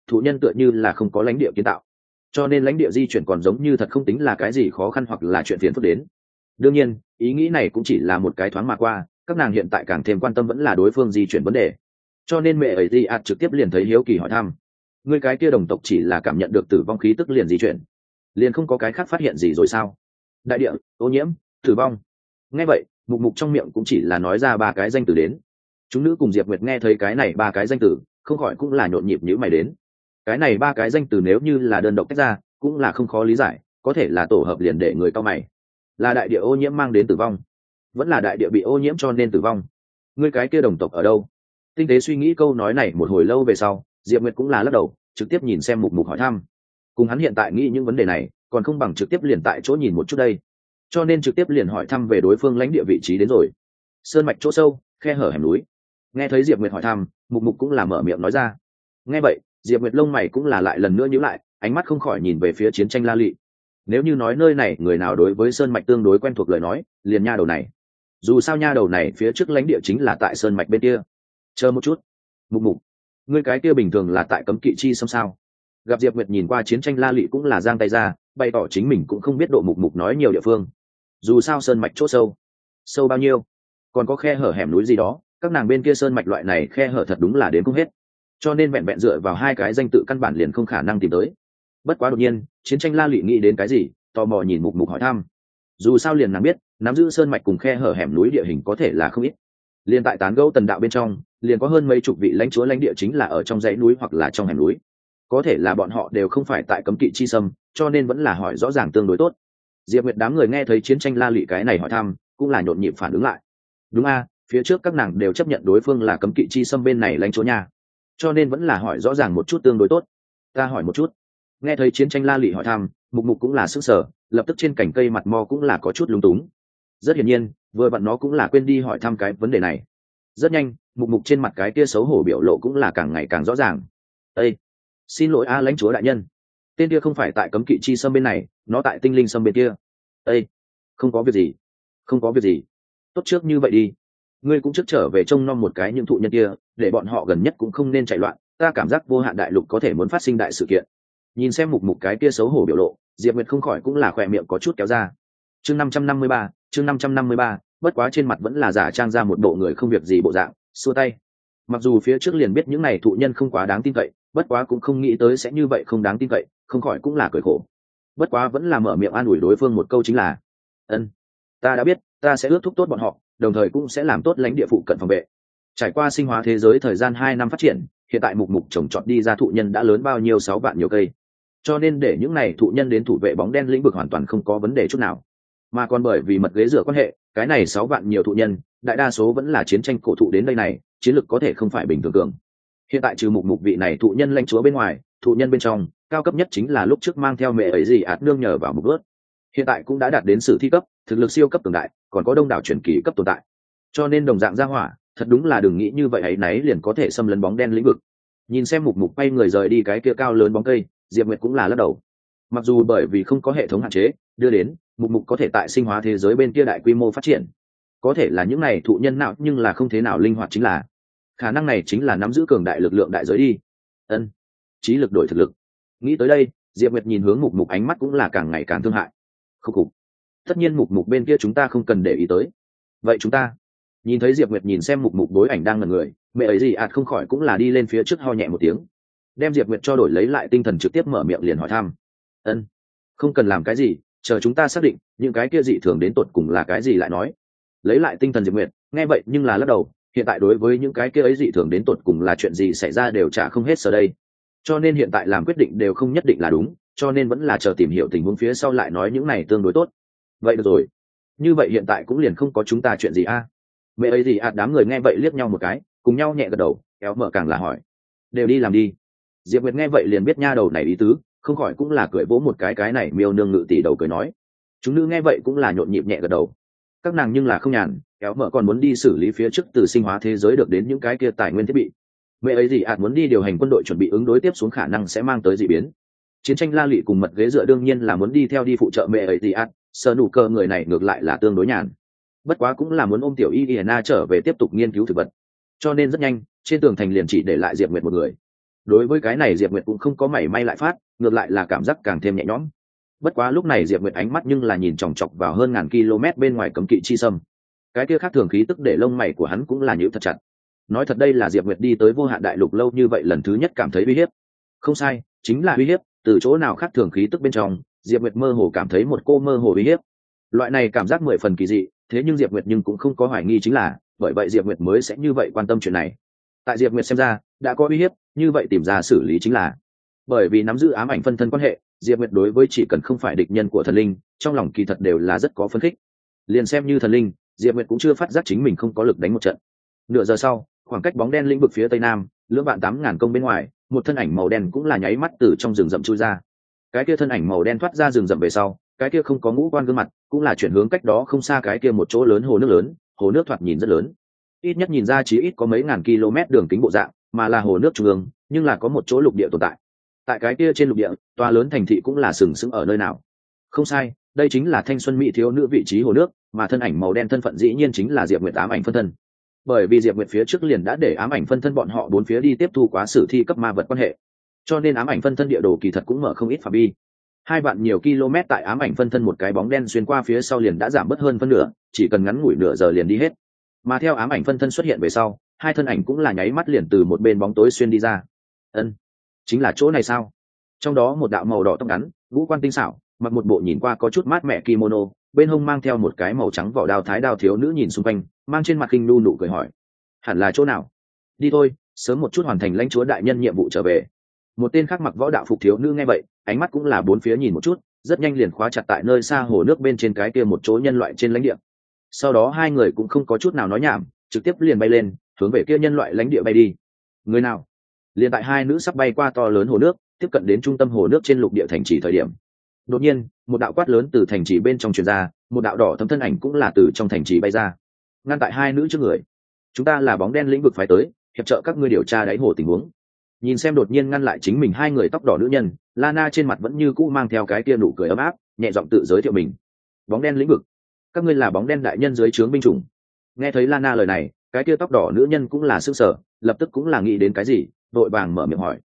thụ nhân tựa như là không có lãnh địa kiến tạo, cho nên lãnh địa di chuyển còn giống như thật không tính là cái gì khó khăn hoặc là chuyện phiền phức đến. Đương nhiên ý nghĩ này cũng chỉ là một cái thoáng mà qua, các nàng hiện tại càng thêm quan tâm vẫn là đối phương di chuyển vấn đề, cho nên mẹ ấy di ạt trực tiếp liền thấy hiếu kỳ hỏi thăm: người cái kia đồng tộc chỉ là cảm nhận được tử vong khí tức liền di chuyển, liền không có cái khác phát hiện gì rồi sao? Đại địa, ô nhiễm, tử vong. Nghe vậy mục mục trong miệng cũng chỉ là nói ra ba cái danh từ đến. Chúng nữ cùng Diệp Nguyệt nghe thấy cái này ba cái danh từ không khỏi cũng là nhộn nhịp nhíu mày đến. Cái này ba cái danh từ nếu như là đơn độc tách ra cũng là không khó lý giải, có thể là tổ hợp liền để người cau mày. Là đại địa ô nhiễm mang đến tử vong, vẫn là đại địa bị ô nhiễm cho nên tử vong? Ngươi cái kia đồng tộc ở đâu? Tinh tế suy nghĩ câu nói này một hồi lâu về sau, Diệp Nguyệt cũng là lắc đầu, trực tiếp nhìn xem mục mục hỏi thăm. Cùng hắn hiện tại nghĩ những vấn đề này còn không bằng trực tiếp liền tại chỗ nhìn một chút đây, cho nên trực tiếp liền hỏi thăm về đối phương lãnh địa vị trí đến rồi. Sơn mạch chỗ sâu, khe hở hẻm núi. Nghe thấy Diệp Nguyệt hỏi thăm, mục mục cũng là mở miệng nói ra. Nghe vậy Diệp Nguyệt lông mày cũng là lại lần nữa nhíu lại, ánh mắt không khỏi nhìn về phía chiến tranh La Lị. Nếu như nói nơi này người nào đối với sơn mạch tương đối quen thuộc lời nói, liền nha đầu này. Dù sao nha đầu này phía trước lãnh địa chính là tại sơn mạch bên kia. Chờ một chút, mục mục, ngươi cái kia bình thường là tại cấm kỵ chi xâm sao? Gặp Diệp Nguyệt nhìn qua chiến tranh La Lị cũng là giang tay ra, bày tỏ chính mình cũng không biết độ mục mục nói nhiều địa phương. Dù sao sơn mạch chỗ sâu, sâu bao nhiêu, còn có khe hở hẻm núi gì đó, các nàng bên kia sơn mạch loại này khe hở thật đúng là đến không hết, cho nên vẹn vẹn dựa vào hai cái danh tự căn bản liền không khả năng tìm tới. Bất quá đột nhiên chiến tranh La Lị nghĩ đến cái gì, tò mò nhìn mục mục hỏi thăm. Dù sao liền nàng biết nắm giữ sơn mạch cùng khe hở hẻm núi địa hình có thể là không ít, liền tại tán gẫu tần đạo bên trong liền có hơn mấy chục vị lãnh chúa lãnh địa chính là ở trong dãy núi hoặc là trong hẻm núi, có thể là bọn họ đều không phải tại cấm kỵ chi xâm, cho nên vẫn là hỏi rõ ràng tương đối tốt. Diệp Nguyệt đám người nghe thấy chiến tranh La Lị cái này hỏi thăm cũng là nhộn nhịp phản ứng lại. Đúng a, phía trước các nàng đều chấp nhận đối phương là cấm kỵ chi xâm bên này lãnh chúa nha, cho nên vẫn là hỏi rõ ràng một chút tương đối tốt. Ta hỏi một chút. Nghe thấy chiến tranh La Lị hỏi thăm, mục mục cũng là sức sở, lập tức trên cành cây mặt mo cũng là có chút lúng túng. Rất hiển nhiên vừa vặn nó cũng là quên đi hỏi thăm cái vấn đề này. Rất nhanh mục mục trên mặt cái kia xấu hổ biểu lộ cũng là càng ngày càng rõ ràng. Ê, xin lỗi a lãnh chúa đại nhân, tên kia không phải tại cấm kỵ chi xâm bên này, nó tại tinh linh xâm bên kia. Ê, không có việc gì, không có việc gì, tốt trước như vậy đi, ngươi cũng trước trở về trông nom một cái những thụ nhân kia, để bọn họ gần nhất cũng không nên chạy loạn, ta cảm giác vô hạn đại lục có thể muốn phát sinh đại sự kiện. Nhìn xem mục mục cái kia xấu hổ biểu lộ, Diệp Nguyệt không khỏi cũng là khỏe miệng có chút kéo ra. Chương 553, chương 553, bất quá trên mặt vẫn là giả trang ra một bộ người không việc gì bộ dạng, xua tay. Mặc dù phía trước liền biết những này thụ nhân không quá đáng tin cậy, bất quá cũng không nghĩ tới sẽ như vậy không đáng tin cậy, không khỏi cũng là cười khổ. Bất quá vẫn là mở miệng an ủi đối phương một câu chính là: ân, ta đã biết, ta sẽ ước thúc tốt bọn họ, đồng thời cũng sẽ làm tốt lãnh địa phụ cận phòng vệ. Trải qua sinh hóa thế giới thời gian 2 năm phát triển, hiện tại mục mục trồng trọt đi ra thụ nhân đã lớn bao nhiêu 6 vạn nhiều cây, cho nên để những này thụ nhân đến thủ vệ bóng đen lĩnh vực hoàn toàn không có vấn đề chút nào. Mà còn bởi vì mật ghế rửa quan hệ, cái này 6 vạn nhiều thụ nhân đại đa số vẫn là chiến tranh cổ thụ đến đây này, chiến lược có thể không phải bình thường cường. Hiện tại trừ mục mục vị này thụ nhân lãnh chúa bên ngoài, thụ nhân bên trong cao cấp nhất chính là lúc trước mang theo mẹ ấy gì ạt nương nhờ vào mục ướt, hiện tại cũng đã đạt đến sử thi cấp, thực lực siêu cấp cường đại, còn có đông đảo truyền kỳ cấp tồn tại. Cho nên đồng dạng ra hỏa thật đúng là đừng nghĩ như vậy ấy nấy liền có thể xâm lấn bóng đen lĩnh vực. Nhìn xem mục mục quay người rời đi cái kia cao lớn bóng cây, Diệp Nguyệt cũng là lắc đầu. Mặc dù bởi vì không có hệ thống hạn chế đưa đến mục mục có thể tại sinh hóa thế giới bên kia đại quy mô phát triển, có thể là những này thụ nhân nào nhưng là không thế nào linh hoạt, chính là khả năng này chính là nắm giữ cường đại lực lượng đại giới đi. Ân, trí lực đổi thực lực. Nghĩ tới đây, Diệp Nguyệt nhìn hướng mục mục ánh mắt cũng là càng ngày càng thương hại. Khúc khục. Tất nhiên mục mục bên kia chúng ta không cần để ý tới. Vậy chúng ta. Nhìn thấy Diệp Nguyệt nhìn xem mục mục đối ảnh đang ngẩn người, mẹ ấy gì ạt không khỏi cũng là đi lên phía trước ho nhẹ một tiếng, đem Diệp Nguyệt cho đổi lấy lại tinh thần, trực tiếp mở miệng liền hỏi thăm. Ân, không cần làm cái gì, chờ chúng ta xác định những cái kia dị thường đến tột cùng là cái gì lại nói. Lấy lại tinh thần Diệp Nguyệt nghe vậy nhưng là lắc đầu, hiện tại đối với những cái kia ấy dị thường đến tột cùng là chuyện gì xảy ra đều chả không hết giờ đây, cho nên hiện tại làm quyết định đều không nhất định là đúng, cho nên vẫn là chờ tìm hiểu tình huống phía sau lại nói những này tương đối tốt. Vậy được rồi, như vậy hiện tại cũng liền không có chúng ta chuyện gì a. Mẹ ấy gì đám người nghe vậy liếc nhau một cái, cùng nhau nhẹ gật đầu, kéo mở càng là hỏi: đều đi làm đi. Diệp Nguyệt nghe vậy liền biết nha đầu này ý tứ, không khỏi cũng là cười vỗ một cái này miêu nương ngự tỷ đầu cười nói. Chúng nữ nghe vậy cũng là nhộn nhịp nhẹ gật đầu. Các nàng nhưng là không nhàn, kéo mở còn muốn đi xử lý phía trước từ sinh hóa thế giới được đến những cái kia tài nguyên thiết bị. Mẹ ấy gì muốn đi điều hành quân đội chuẩn bị ứng đối tiếp xuống khả năng sẽ mang tới dị biến. Chiến tranh La Lị cùng mật ghế dựa đương nhiên là muốn đi theo đi phụ trợ mẹ ấy gì Sở Nụ Cơ người này ngược lại là tương đối nhàn, bất quá cũng là muốn ôm tiểu Iliana trở về tiếp tục nghiên cứu thực vật, cho nên rất nhanh trên tường thành liền chỉ để lại Diệp Nguyệt một người. đối với cái này Diệp Nguyệt cũng không có mảy may lại phát, ngược lại là cảm giác càng thêm nhẹ nhõm. Bất quá lúc này Diệp Nguyệt ánh mắt nhưng là nhìn chòng chọc vào hơn ngàn km bên ngoài cấm kỵ chi sâm. Cái kia khác thường khí tức để lông mày của hắn cũng là nhíu thật chặt. Nói thật đây là Diệp Nguyệt đi tới Vô Hạn Đại Lục lâu như vậy lần thứ nhất cảm thấy uy hiếp. Không sai, chính là uy hiếp, từ chỗ nào khác thường khí tức bên trong, Diệp Nguyệt mơ hồ cảm thấy một cô mơ hồ uy hiếp. Loại này cảm giác 10 phần kỳ dị, thế nhưng Diệp Nguyệt nhưng cũng không có hoài nghi chính là, bởi vậy Diệp Nguyệt mới sẽ như vậy quan tâm chuyện này. Tại Diệp Nguyệt xem ra, đã có uy hiếp, như vậy tìm ra xử lý chính là. Bởi vì nắm giữ ám ảnh phân thân quan hệ, Diệp Nguyệt đối với chỉ cần không phải địch nhân của thần linh, trong lòng kỳ thật đều là rất có phấn khích. Liền xem như thần linh, Diệp Nguyệt cũng chưa phát giác chính mình không có lực đánh một trận. Nửa giờ sau, khoảng cách bóng đen lĩnh vực phía tây nam, lưỡng vạn 8.000 công bên ngoài, một thân ảnh màu đen cũng là nháy mắt từ trong rừng rậm chui ra. Cái kia thân ảnh màu đen thoát ra rừng rậm về sau, cái kia không có ngũ quan gương mặt, cũng là chuyển hướng cách đó không xa cái kia một chỗ lớn hồ nước lớn, hồ nước thoạt nhìn rất lớn. Ít nhất nhìn ra chỉ ít có mấy ngàn km đường kính bộ dạng, mà là hồ nước trung ương, nhưng là có một chỗ lục địa tồn tại. Tại cái kia trên lục địa, tòa lớn thành thị cũng là sừng sững ở nơi nào. Không sai, đây chính là thanh xuân mỹ thiếu nữ vị trí hồ nước, mà thân ảnh màu đen thân phận dĩ nhiên chính là Diệp Nguyệt ám ảnh phân thân. Bởi vì Diệp Nguyệt phía trước liền đã để ám ảnh phân thân bọn họ bốn phía đi tiếp thu quá sử thi cấp ma vật quan hệ, cho nên ám ảnh phân thân địa đồ kỳ thật cũng mở không ít phạm vi. 2 vạn nhiều km tại ám ảnh phân thân một cái bóng đen xuyên qua phía sau liền đã giảm bớt hơn phân nửa, chỉ cần ngắn ngủi nửa giờ liền đi hết. Mà theo ám ảnh phân thân xuất hiện về sau, hai thân ảnh cũng là nháy mắt liền từ một bên bóng tối xuyên đi ra. Chính là chỗ này sao? Trong đó một đạo màu đỏ tóc ngắn, ngũ quan tinh xảo, mặc một bộ nhìn qua có chút mát mẻ kimono, bên hông mang theo một cái màu trắng vỏ đao thái đao thiếu nữ nhìn xung quanh, mang trên mặt khinh nu nụ cười hỏi: hẳn là chỗ nào? Đi thôi, sớm một chút hoàn thành lãnh chúa đại nhân nhiệm vụ trở về. Một tên khác mặc võ đạo phục thiếu nữ nghe vậy, ánh mắt cũng là bốn phía nhìn một chút, rất nhanh liền khóa chặt tại nơi xa hồ nước bên trên cái kia một chỗ nhân loại trên lãnh địa. Sau đó hai người cũng không có chút nào nói nhảm, trực tiếp liền bay lên, hướng về kia nhân loại lãnh địa bay đi. Người nào? Liền tại hai nữ sắp bay qua to lớn hồ nước, tiếp cận đến trung tâm hồ nước trên lục địa thành trì thời điểm, đột nhiên một đạo quát lớn từ thành trì bên trong truyền ra, một đạo đỏ thấm thân ảnh cũng là từ trong thành trì bay ra, ngăn tại hai nữ trước người. Chúng ta là bóng đen lĩnh vực phái tới, hiệp trợ các ngươi điều tra đáy hồ tình huống. Nhìn xem đột nhiên ngăn lại chính mình hai người tóc đỏ nữ nhân, Lana trên mặt vẫn như cũ mang theo cái tia nụ cười ấm áp, nhẹ giọng tự giới thiệu mình. Bóng đen lĩnh vực, các ngươi là bóng đen đại nhân dưới trướng binh chủng. Nghe thấy Lana lời này, cái tia tóc đỏ nữ nhân cũng là sững sờ, lập tức cũng là nghĩ đến cái gì, đội vàng mở miệng hỏi.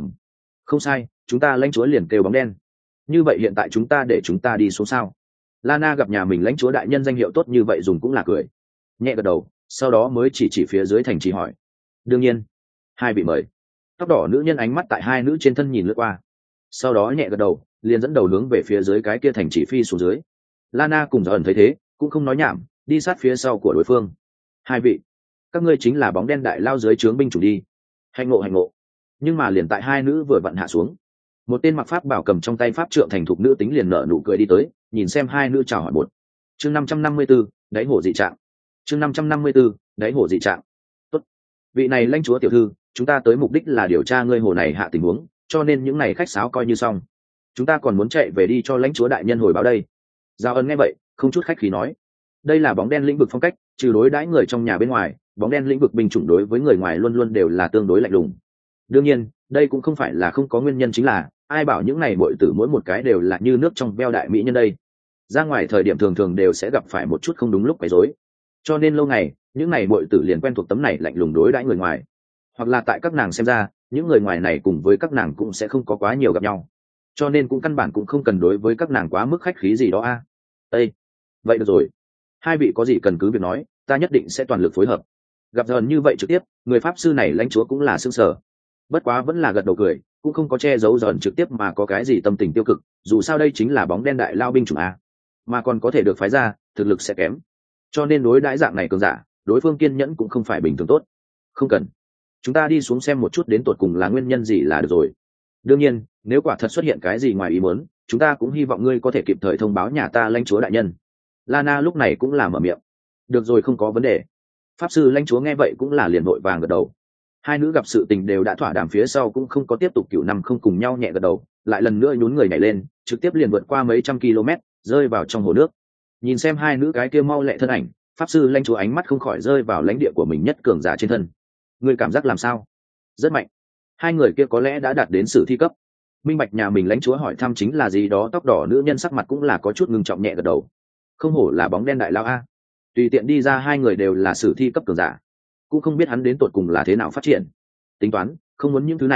Không sai, chúng ta lãnh chúa liền kêu bóng đen. Như vậy hiện tại chúng ta để chúng ta đi xuống sao? Lana gặp nhà mình lãnh chúa đại nhân danh hiệu tốt như vậy dùng cũng là cười, nhẹ gật đầu, sau đó mới chỉ phía dưới thành trì hỏi. Đương nhiên, hai vị mời. Tóc đỏ nữ nhân ánh mắt tại hai nữ trên thân nhìn lướt qua, sau đó nhẹ gật đầu, liền dẫn đầu hướng về phía dưới cái kia thành trì phi xuống dưới. Lana cùng Gió ẩn thấy thế, cũng không nói nhảm, đi sát phía sau của đối phương. Hai vị, các ngươi chính là bóng đen đại lao dưới trướng binh chủ đi. Hạnh ngộ hạnh ngộ. Nhưng mà liền tại hai nữ vừa vặn hạ xuống, một tên mặc pháp bảo cầm trong tay pháp trượng thành thục nữ tính liền nở nụ cười đi tới, nhìn xem hai nữ chào hỏi một. Chương 554, đáy hồ dị trạng. Chương 554, đáy hồ dị trạng. Tốt. Vị này lãnh chúa tiểu thư, chúng ta tới mục đích là điều tra ngươi hồ này hạ tình huống, cho nên những này khách sáo coi như xong. Chúng ta còn muốn chạy về đi cho lãnh chúa đại nhân hồi báo đây. Giao Ân nghe vậy, không chút khách khí nói. Đây là bóng đen lĩnh vực phong cách, trừ đối đãi người trong nhà bên ngoài, bóng đen lĩnh vực binh chủng đối với người ngoài luôn luôn đều là tương đối lạnh lùng. Đương nhiên, đây cũng không phải là không có nguyên nhân, chính là ai bảo những này muội tử mỗi một cái đều là như nước trong veo đại mỹ nhân đây. Ra ngoài thời điểm thường thường đều sẽ gặp phải một chút không đúng lúc quấy rối. Cho nên lâu ngày, những này muội tử liền quen thuộc tấm này lạnh lùng đối đãi người ngoài. Hoặc là tại các nàng xem ra, những người ngoài này cùng với các nàng cũng sẽ không có quá nhiều gặp nhau. Cho nên cũng căn bản cũng không cần đối với các nàng quá mức khách khí gì đó a. Ê, vậy được rồi. Hai vị có gì cần cứ việc nói, ta nhất định sẽ toàn lực phối hợp. Gặp dần như vậy trực tiếp, người pháp sư này lãnh chúa cũng là sững sờ. Bất quá vẫn là gật đầu cười, cũng không có che giấu dần trực tiếp mà có cái gì tâm tình tiêu cực, dù sao đây chính là bóng đen đại lao binh chủng a, mà còn có thể được phái ra, thực lực sẽ kém. Cho nên đối đãi dạng này cường giả, đối phương kiên nhẫn cũng không phải bình thường tốt. Không cần, chúng ta đi xuống xem một chút đến tột cùng là nguyên nhân gì là được rồi. Đương nhiên, nếu quả thật xuất hiện cái gì ngoài ý muốn, chúng ta cũng hy vọng ngươi có thể kịp thời thông báo nhà ta lãnh chúa đại nhân. Lana lúc này cũng là mở miệng. Được rồi, không có vấn đề. Pháp sư lãnh chúa nghe vậy cũng là liền vội vàng gật đầu. Hai nữ gặp sự tình đều đã thỏa đàm phía sau cũng không có tiếp tục cửu năm không cùng nhau nhẹ gật đầu, lại lần nữa nhún người nhảy lên, trực tiếp liền vượt qua mấy trăm km, rơi vào trong hồ nước. Nhìn xem hai nữ cái kia mau lẹ thân ảnh, pháp sư lãnh chúa ánh mắt không khỏi rơi vào lãnh địa của mình nhất cường giả trên thân. Người cảm giác làm sao? Rất mạnh. Hai người kia có lẽ đã đạt đến sử thi cấp. Minh bạch nhà mình lãnh chúa hỏi thăm chính là gì đó, tóc đỏ nữ nhân sắc mặt cũng là có chút ngưng trọng nhẹ gật đầu. Không hổ là bóng đen đại lao a. Tùy tiện đi ra hai người đều là sử thi cấp cường giả, cũng không biết hắn đến tột cùng là thế nào phát triển. Tính toán, không muốn những thứ này,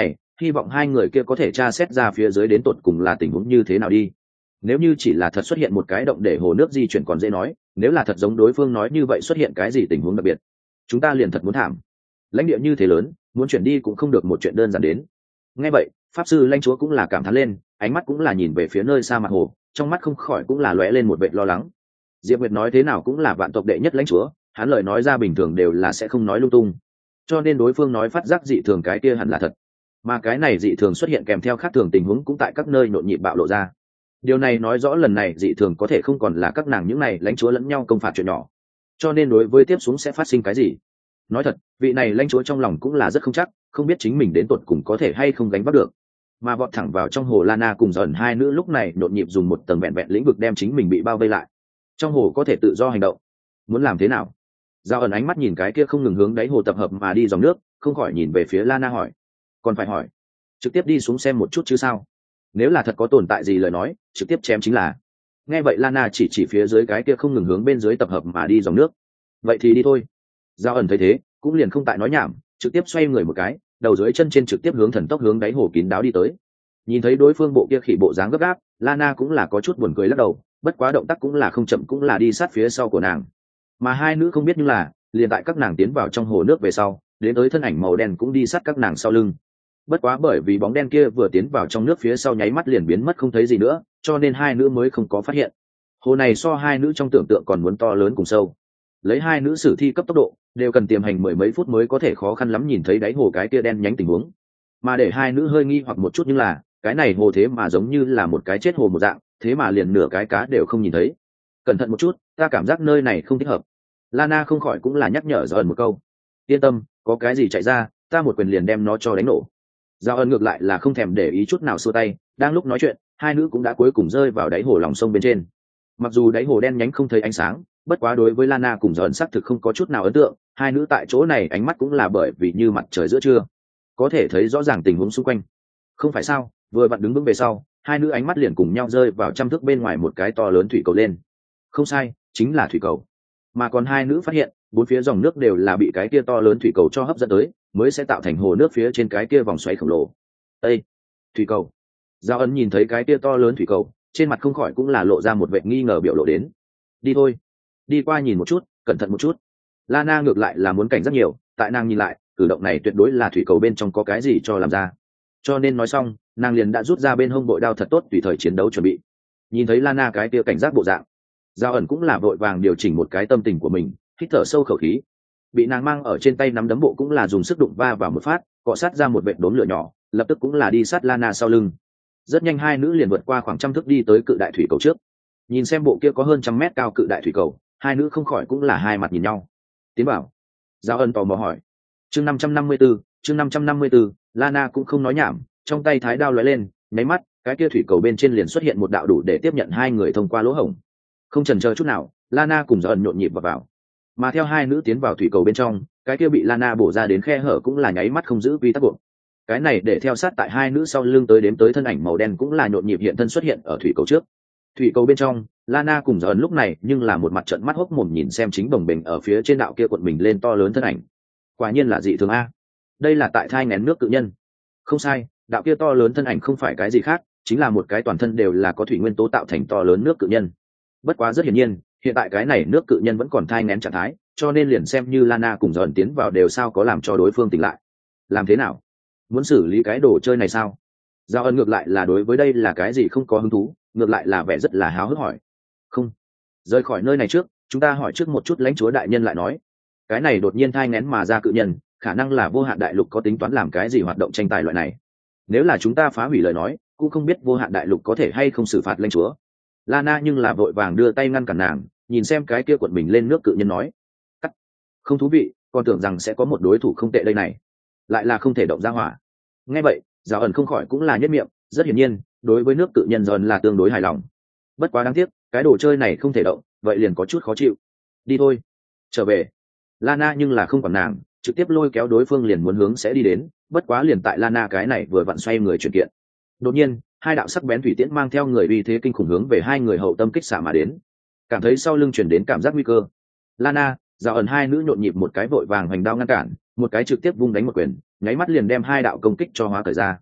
hy vọng hai người kia có thể tra xét ra phía dưới đến tột cùng là tình huống như thế nào đi. Nếu như chỉ là thật xuất hiện một cái động để hồ nước di chuyển còn dễ nói, nếu là thật giống đối phương nói như vậy xuất hiện cái gì tình huống đặc biệt, chúng ta liền thật muốn thảm. Lãnh địa như thế lớn, muốn chuyển đi cũng không được một chuyện đơn giản đến. Nghe vậy, pháp sư lãnh chúa cũng là cảm thán lên, ánh mắt cũng là nhìn về phía nơi xa mặt hồ, trong mắt không khỏi cũng là lóe lên một vẻ lo lắng. Diệp Nguyệt nói thế nào cũng là vạn tộc đệ nhất lãnh chúa, hắn lời nói ra bình thường đều là sẽ không nói lung tung, cho nên đối phương nói phát giác dị thường cái kia hẳn là thật, mà cái này dị thường xuất hiện kèm theo khác thường tình huống cũng tại các nơi nhộn nhịp bạo lộ ra. Điều này nói rõ lần này dị thường có thể không còn là các nàng những này lãnh chúa lẫn nhau công phạt chuyện nhỏ, cho nên đối với tiếp xuống sẽ phát sinh cái gì, nói thật vị này lãnh chúa trong lòng cũng là rất không chắc, không biết chính mình đến tột cùng có thể hay không gánh vác được. Mà vọt thẳng vào trong hồ Lana cùng dần hai nữ lúc này nhộn nhịp dùng một tầng vẹn vẹn lĩnh vực đem chính mình bị bao vây lại, trong hồ có thể tự do hành động. Muốn làm thế nào? Giao ẩn ánh mắt nhìn cái kia không ngừng hướng đáy hồ tập hợp mà đi dòng nước, không khỏi nhìn về phía Lana hỏi. Còn phải hỏi, trực tiếp đi xuống xem một chút chứ sao? Nếu là thật có tồn tại gì lời nói, trực tiếp chém chính là. Nghe vậy Lana chỉ phía dưới cái kia không ngừng hướng bên dưới tập hợp mà đi dòng nước. Vậy thì đi thôi. Giao ẩn thấy thế, cũng liền không tại nói nhảm, trực tiếp xoay người một cái, đầu dưới chân trên trực tiếp hướng thần tốc hướng đáy hồ kín đáo đi tới. Nhìn thấy đối phương bộ kia khỉ bộ dáng gấp gáp, Lana cũng là có chút buồn cười lắc đầu, bất quá động tác cũng là không chậm, cũng là đi sát phía sau của nàng. Mà hai nữ không biết nhưng là, liền tại các nàng tiến vào trong hồ nước về sau, đến tới thân ảnh màu đen cũng đi sát các nàng sau lưng. Bất quá bởi vì bóng đen kia vừa tiến vào trong nước phía sau nháy mắt liền biến mất không thấy gì nữa, cho nên hai nữ mới không có phát hiện. Hồ này so hai nữ trong tưởng tượng còn muốn to lớn cùng sâu. Lấy hai nữ sử thi cấp tốc độ, đều cần tiềm hành mười mấy phút mới có thể khó khăn lắm nhìn thấy đáy hồ cái kia đen nhánh tình huống. Mà để hai nữ hơi nghi hoặc một chút nhưng là, cái này hồ thế mà giống như là một cái chết hồ một dạng, thế mà liền nửa cái cá đều không nhìn thấy. Cẩn thận một chút, ta cảm giác nơi này không thích hợp. Lana không khỏi cũng là nhắc nhở Giao ẩn một câu. Yên tâm, có cái gì chạy ra, ta một quyền liền đem nó cho đánh nổ. Giao ẩn ngược lại là không thèm để ý chút nào xua tay, đang lúc nói chuyện, hai nữ cũng đã cuối cùng rơi vào đáy hồ lòng sông bên trên. Mặc dù đáy hồ đen nhánh không thấy ánh sáng, bất quá đối với Lana cùng Giao ẩn xác thực không có chút nào ấn tượng, hai nữ tại chỗ này ánh mắt cũng là bởi vì như mặt trời giữa trưa, có thể thấy rõ ràng tình huống xung quanh. Không phải sao, vừa vặn đứng vững về sau, hai nữ ánh mắt liền cùng nhau rơi vào trăm thước bên ngoài một cái to lớn thủy cầu lên. Không sai, chính là thủy cầu. Mà còn hai nữ phát hiện, bốn phía dòng nước đều là bị cái kia to lớn thủy cầu cho hấp dẫn tới, mới sẽ tạo thành hồ nước phía trên cái kia vòng xoáy khổng lồ. Ê, thủy cầu. Giao ân nhìn thấy cái kia to lớn thủy cầu, trên mặt không khỏi cũng là lộ ra một vẻ nghi ngờ biểu lộ đến. Đi thôi, đi qua nhìn một chút, cẩn thận một chút. Lana ngược lại là muốn cảnh rất nhiều, tại nàng nhìn lại, cử động này tuyệt đối là thủy cầu bên trong có cái gì cho làm ra. Cho nên nói xong, nàng liền đã rút ra bên hông bội đao thật tốt tùy thời chiến đấu chuẩn bị. Nhìn thấy Lana cái kia cảnh giác bộ dạng, Giao ẩn cũng là vội vàng điều chỉnh một cái tâm tình của mình, hít thở sâu khẩu khí. Bị nàng mang ở trên tay nắm đấm bộ cũng là dùng sức đụng va vào một phát, cọ sát ra một vệt đốm lửa nhỏ, lập tức cũng là đi sát Lana sau lưng. Rất nhanh hai nữ liền vượt qua khoảng trăm thước đi tới cự đại thủy cầu trước. Nhìn xem bộ kia có hơn trăm mét cao cự đại thủy cầu, hai nữ không khỏi cũng là hai mặt nhìn nhau. Tiến bảo. Giao ân tò mò hỏi. Chương 554, chương 554, Lana cũng không nói nhảm, trong tay thái đao lóe lên, nháy mắt, cái kia thủy cầu bên trên liền xuất hiện một đạo đủ để tiếp nhận hai người thông qua lỗ hổng. Không chần chờ chút nào, Lana cùng Giao ân nhộn nhịp vào. Mà theo hai nữ tiến vào thủy cầu bên trong, cái kia bị Lana bổ ra đến khe hở cũng là nháy mắt không giữ vi tắc buộc. Cái này để theo sát tại hai nữ sau lưng tới đếm tới thân ảnh màu đen cũng là nhộn nhịp hiện thân xuất hiện ở thủy cầu trước. Thủy cầu bên trong, Lana cùng Giao ân lúc này nhưng là một mặt trợn mắt hốc mồm nhìn xem chính bồng bềnh ở phía trên đạo kia cuộn mình lên to lớn thân ảnh. Quả nhiên là dị thường a. Đây là tại thai nghén nước cự nhân. Không sai, đạo kia to lớn thân ảnh không phải cái gì khác, chính là một cái toàn thân đều là có thủy nguyên tố tạo thành to lớn nước cự nhân. Bất quá rất hiển nhiên, hiện tại cái này nước cự nhân vẫn còn thai nghén trạng thái, cho nên liền xem như Lana cùng Giao ân tiến vào đều sao có làm cho đối phương tỉnh lại. Làm thế nào? Muốn xử lý cái đồ chơi này sao? Giao ân ngược lại là đối với đây là cái gì không có hứng thú, ngược lại là vẻ rất là háo hức hỏi. Không, rời khỏi nơi này trước, chúng ta hỏi trước một chút lãnh chúa đại nhân lại nói. Cái này đột nhiên thai nghén mà ra cự nhân, khả năng là vô hạn đại lục có tính toán làm cái gì hoạt động tranh tài loại này. Nếu là chúng ta phá hủy lời nói, cũng không biết vô hạn đại lục có thể hay không xử phạt lãnh chúa. Lana nhưng là vội vàng đưa tay ngăn cản nàng, nhìn xem cái kia cuộn mình lên nước cự nhân nói. Cắt. Không thú vị, còn tưởng rằng sẽ có một đối thủ không tệ đây này. Lại là không thể động ra hỏa. Nghe vậy, Giao ẩn không khỏi cũng là nhất miệng, rất hiển nhiên, đối với nước cự nhân dần là tương đối hài lòng. Bất quá đáng tiếc, cái đồ chơi này không thể động, vậy liền có chút khó chịu. Đi thôi, trở về. Lana nhưng là không còn nàng, trực tiếp lôi kéo đối phương liền muốn hướng sẽ đi đến, bất quá liền tại Lana cái này vừa vặn xoay người chuyển kiện. Đột nhiên, hai đạo sắc bén thủy tiễn mang theo người uy thế kinh khủng hướng về hai người hậu tâm kích xạ mà đến. Cảm thấy sau lưng chuyển đến cảm giác nguy cơ. Lana, Giao ẩn hai nữ nhộn nhịp một cái vội vàng hoành đao ngăn cản, một cái trực tiếp vung đánh một quyền, nháy mắt liền đem hai đạo công kích cho hóa cởi ra.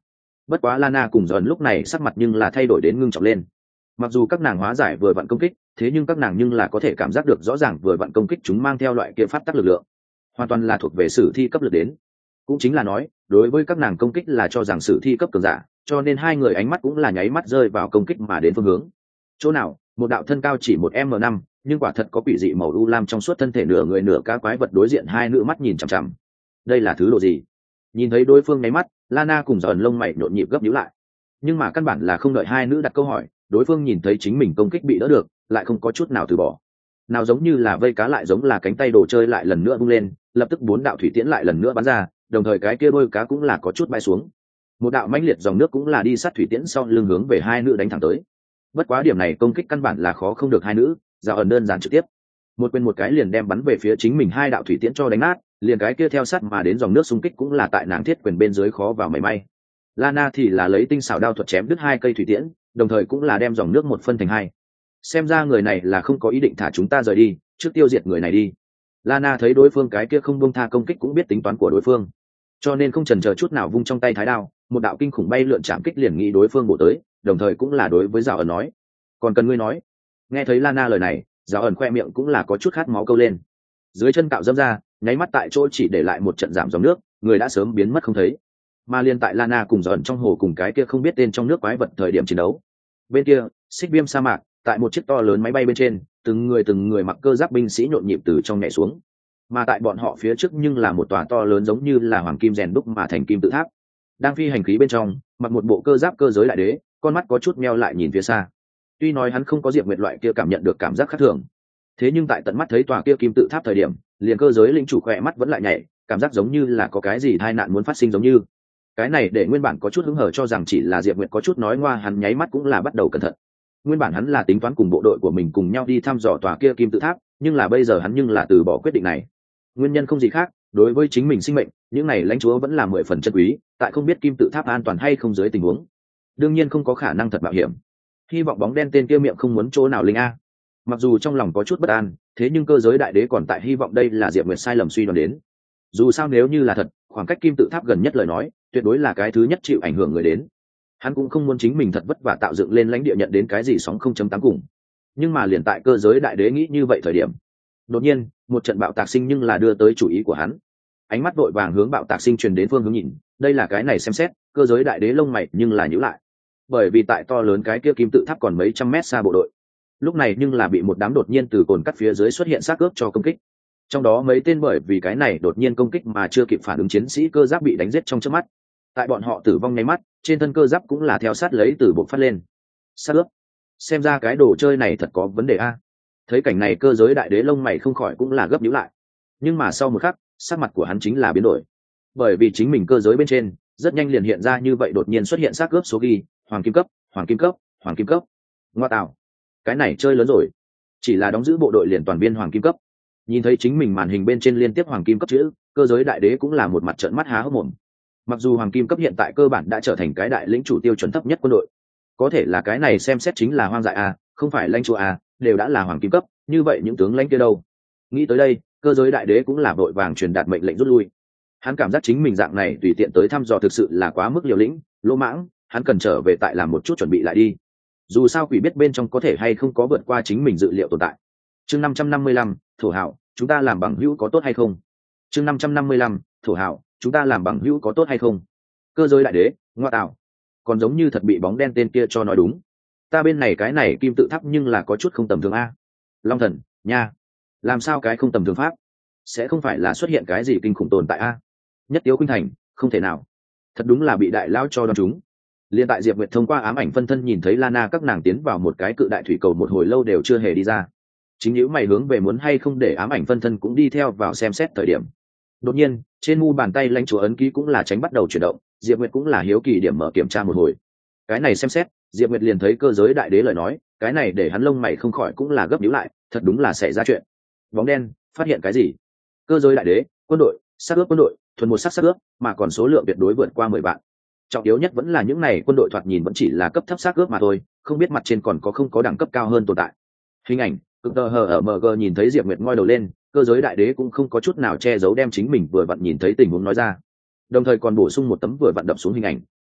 Bất quá Lana cùng Dần lúc này sắc mặt nhưng là thay đổi đến ngưng trọng lên. Mặc dù các nàng hóa giải vừa vặn công kích, thế nhưng các nàng nhưng là có thể cảm giác được rõ ràng vừa vặn công kích chúng mang theo loại kia pháp tắc lực lượng, hoàn toàn là thuộc về sử thi cấp lực đến. Cũng chính là nói, đối với các nàng công kích là cho rằng sử thi cấp cường giả, cho nên hai người ánh mắt cũng là nháy mắt rơi vào công kích mà đến phương hướng. Chỗ nào, một đạo thân cao chỉ 1m5, nhưng quả thật có quỷ dị màu u lam trong suốt thân thể nửa người nửa cá quái vật đối diện hai nữ mắt nhìn chằm chằm. Đây là thứ độ gì? Nhìn thấy đối phương nháy mắt, Lana cùng Dần lông mày nhộn nhịp gấp nhíu lại. Nhưng mà căn bản là không đợi hai nữ đặt câu hỏi, đối phương nhìn thấy chính mình công kích bị đỡ được, lại không có chút nào từ bỏ. Nào giống như là vây cá lại giống là cánh tay đồ chơi lại lần nữa vung lên, lập tức 4 đạo thủy tiễn lại lần nữa bắn ra, đồng thời cái kia đôi cá cũng là có chút bay xuống. Một đạo mãnh liệt dòng nước cũng là đi sát thủy tiễn sau lưng hướng về hai nữ đánh thẳng tới. Bất quá điểm này công kích căn bản là khó không được hai nữ, Dạo ẩn đơn giản trực tiếp một quên một cái liền đem bắn về phía chính mình hai đạo thủy tiễn cho đánh nát, liền cái kia theo sát mà đến dòng nước xung kích cũng là tại nàng thiết quyền bên dưới khó vào mảy may. Lana thì là lấy tinh xảo đao thuật chém đứt 2 cây thủy tiễn, đồng thời cũng là đem dòng nước một phân thành 2. Xem ra người này là không có ý định thả chúng ta rời đi, trước tiêu diệt người này đi. Lana thấy đối phương cái kia không buông tha công kích cũng biết tính toán của đối phương, cho nên không chần chờ chút nào vung trong tay thái đao, một đạo kinh khủng bay lượn chạm kích liền nghĩ đối phương bổ tới, đồng thời cũng là đối với Dạo ẩn nói: còn cần ngươi nói. Nghe thấy Lana lời này, Dạo ẩn khoe miệng cũng là có chút khát máu câu lên, dưới chân cạo dâm ra, nháy mắt tại chỗ chỉ để lại một trận giảm dòng nước, người đã sớm biến mất không thấy. Mà liên tại Lana cùng Dạo ẩn trong hồ cùng cái kia không biết tên trong nước quái vật thời điểm chiến đấu, bên kia xích viêm sa mạc, tại một chiếc to lớn máy bay bên trên, từng người mặc cơ giáp binh sĩ nhộn nhịp từ trong nhảy xuống, mà tại bọn họ phía trước nhưng là một tòa to lớn giống như là hoàng kim rèn đúc mà thành kim tự tháp, đang phi hành khí bên trong, mặc một bộ cơ giáp cơ giới đại đế, con mắt có chút meo lại nhìn phía xa. Tuy nói hắn không có Diệp Nguyệt loại kia cảm nhận được cảm giác khác thường, thế nhưng tại tận mắt thấy tòa kia kim tự tháp thời điểm, liền cơ giới linh chủ khỏe mắt vẫn lại nhảy, cảm giác giống như là có cái gì tai nạn muốn phát sinh giống như. Cái này để nguyên bản có chút hứng hở cho rằng chỉ là Diệp Nguyệt có chút nói ngoa, hắn nháy mắt cũng là bắt đầu cẩn thận. Nguyên bản hắn là tính toán cùng bộ đội của mình cùng nhau đi thăm dò tòa kia kim tự tháp, nhưng là bây giờ hắn nhưng là từ bỏ quyết định này. Nguyên nhân không gì khác, đối với chính mình sinh mệnh, những này lãnh chúa vẫn là 10 phần chân quý, tại không biết kim tự tháp an toàn hay không dưới tình huống, đương nhiên không có khả năng thật mạo hiểm. Hy vọng bóng đen tên kia miệng không muốn chỗ nào linh a. Mặc dù trong lòng có chút bất an, thế nhưng cơ giới đại đế còn tại hy vọng đây là Diệp Nguyệt sai lầm suy đoán đến. Dù sao nếu như là thật, khoảng cách kim tự tháp gần nhất lời nói, tuyệt đối là cái thứ nhất chịu ảnh hưởng người đến. Hắn cũng không muốn chính mình thật vất vả tạo dựng lên lãnh địa nhận đến cái gì sóng 0.8 cùng. Nhưng mà liền tại cơ giới đại đế nghĩ như vậy thời điểm, đột nhiên một trận bạo tạc sinh nhưng là đưa tới chủ ý của hắn. Ánh mắt vội vàng hướng bạo tạc sinh truyền đến phương hướng nhìn, đây là cái này xem xét, cơ giới đại đế lông mày nhưng là nhíu lại. Bởi vì tại to lớn cái kia kim tự tháp còn mấy trăm mét xa bộ đội, lúc này nhưng là bị một đám đột nhiên từ cồn cắt phía dưới xuất hiện xác ướp cho công kích. Trong đó mấy tên bởi vì cái này đột nhiên công kích mà chưa kịp phản ứng chiến sĩ cơ giáp bị đánh giết trong chớp mắt. Tại bọn họ tử vong nháy mắt, trên thân cơ giáp cũng là theo sát lấy từ bộ phát lên. Xác ướp, xem ra cái đồ chơi này thật có vấn đề a. Thấy cảnh này cơ giới đại đế lông mày không khỏi cũng là gấp nhíu lại. Nhưng mà sau một khắc, sắc mặt của hắn chính là biến đổi. Bởi vì chính mình cơ giới bên trên, rất nhanh liền hiện ra như vậy đột nhiên xuất hiện xác ướp số ghi, hoàng kim cấp, hoàng kim cấp, hoàng kim cấp. Ngoa tạo, cái này chơi lớn rồi. Chỉ là đóng giữ bộ đội liền toàn viên hoàng kim cấp. Nhìn thấy chính mình màn hình bên trên liên tiếp hoàng kim cấp chữ, cơ giới đại đế cũng là một mặt trợn mắt há hốc mồm. Mặc dù hoàng kim cấp hiện tại cơ bản đã trở thành cái đại lĩnh chủ tiêu chuẩn thấp nhất quân đội, có thể là cái này xem xét chính là hoang dại a, không phải lãnh chúa a, đều đã là hoàng kim cấp, như vậy những tướng lãnh kia đâu? Nghĩ tới đây, cơ giới đại đế cũng là vội vàng truyền đạt mệnh lệnh rút lui. Hắn cảm giác chính mình dạng này tùy tiện tới thăm dò thực sự là quá mức liều lĩnh, lỗ mãng, hắn cần trở về tại làm một chút chuẩn bị lại đi. Dù sao quỷ biết bên trong có thể hay không có vượt qua chính mình dự liệu tồn tại. Chương 555, thổ hảo, chúng ta làm bằng hữu có tốt hay không? Chương 555, thổ hảo, chúng ta làm bằng hữu có tốt hay không? Cơ giới đại đế, ngoa tạo, còn giống như thật bị bóng đen tên kia cho nói đúng. Ta bên này cái này kim tự tháp nhưng là có chút không tầm thường a. Long thần, nha, làm sao cái không tầm thường pháp? Sẽ không phải là xuất hiện cái gì kinh khủng tồn tại a? Nhất Tiếu Khuynh Thành, không thể nào. Thật đúng là bị đại lão cho đoán chúng. Liên tại Diệp Nguyệt thông qua ám ảnh phân thân nhìn thấy Lana các nàng tiến vào một cái cự đại thủy cầu một hồi lâu đều chưa hề đi ra. Chính những mày hướng về muốn hay không để ám ảnh phân thân cũng đi theo vào xem xét thời điểm. Đột nhiên, trên mu bàn tay lãnh chúa ấn ký cũng là tránh bắt đầu chuyển động, Diệp Nguyệt cũng là hiếu kỳ điểm mở kiểm tra một hồi. Cái này xem xét, Diệp Nguyệt liền thấy cơ giới đại đế lời nói, cái này để hắn lông mày không khỏi cũng là gấp nhíu lại, thật đúng là xảy ra chuyện. Bóng đen, phát hiện cái gì? Cơ giới đại đế, quân đội, sát ướp quân đội, thuần một sát ướp, mà còn số lượng tuyệt đối vượt qua 10 vạn. Trọng yếu nhất vẫn là những này quân đội thoạt nhìn vẫn chỉ là cấp thấp sát ướp mà thôi, không biết mặt trên còn có không có đẳng cấp cao hơn tồn tại. Hình ảnh, cực tờ hờ ở MG nhìn thấy Diệp Nguyệt ngoi đầu lên, cơ giới đại đế cũng không có chút nào che giấu đem chính mình vừa vặn nhìn thấy tình huống nói ra, đồng thời còn bổ sung một tấm vừa vặn đập xuống hình ảnh.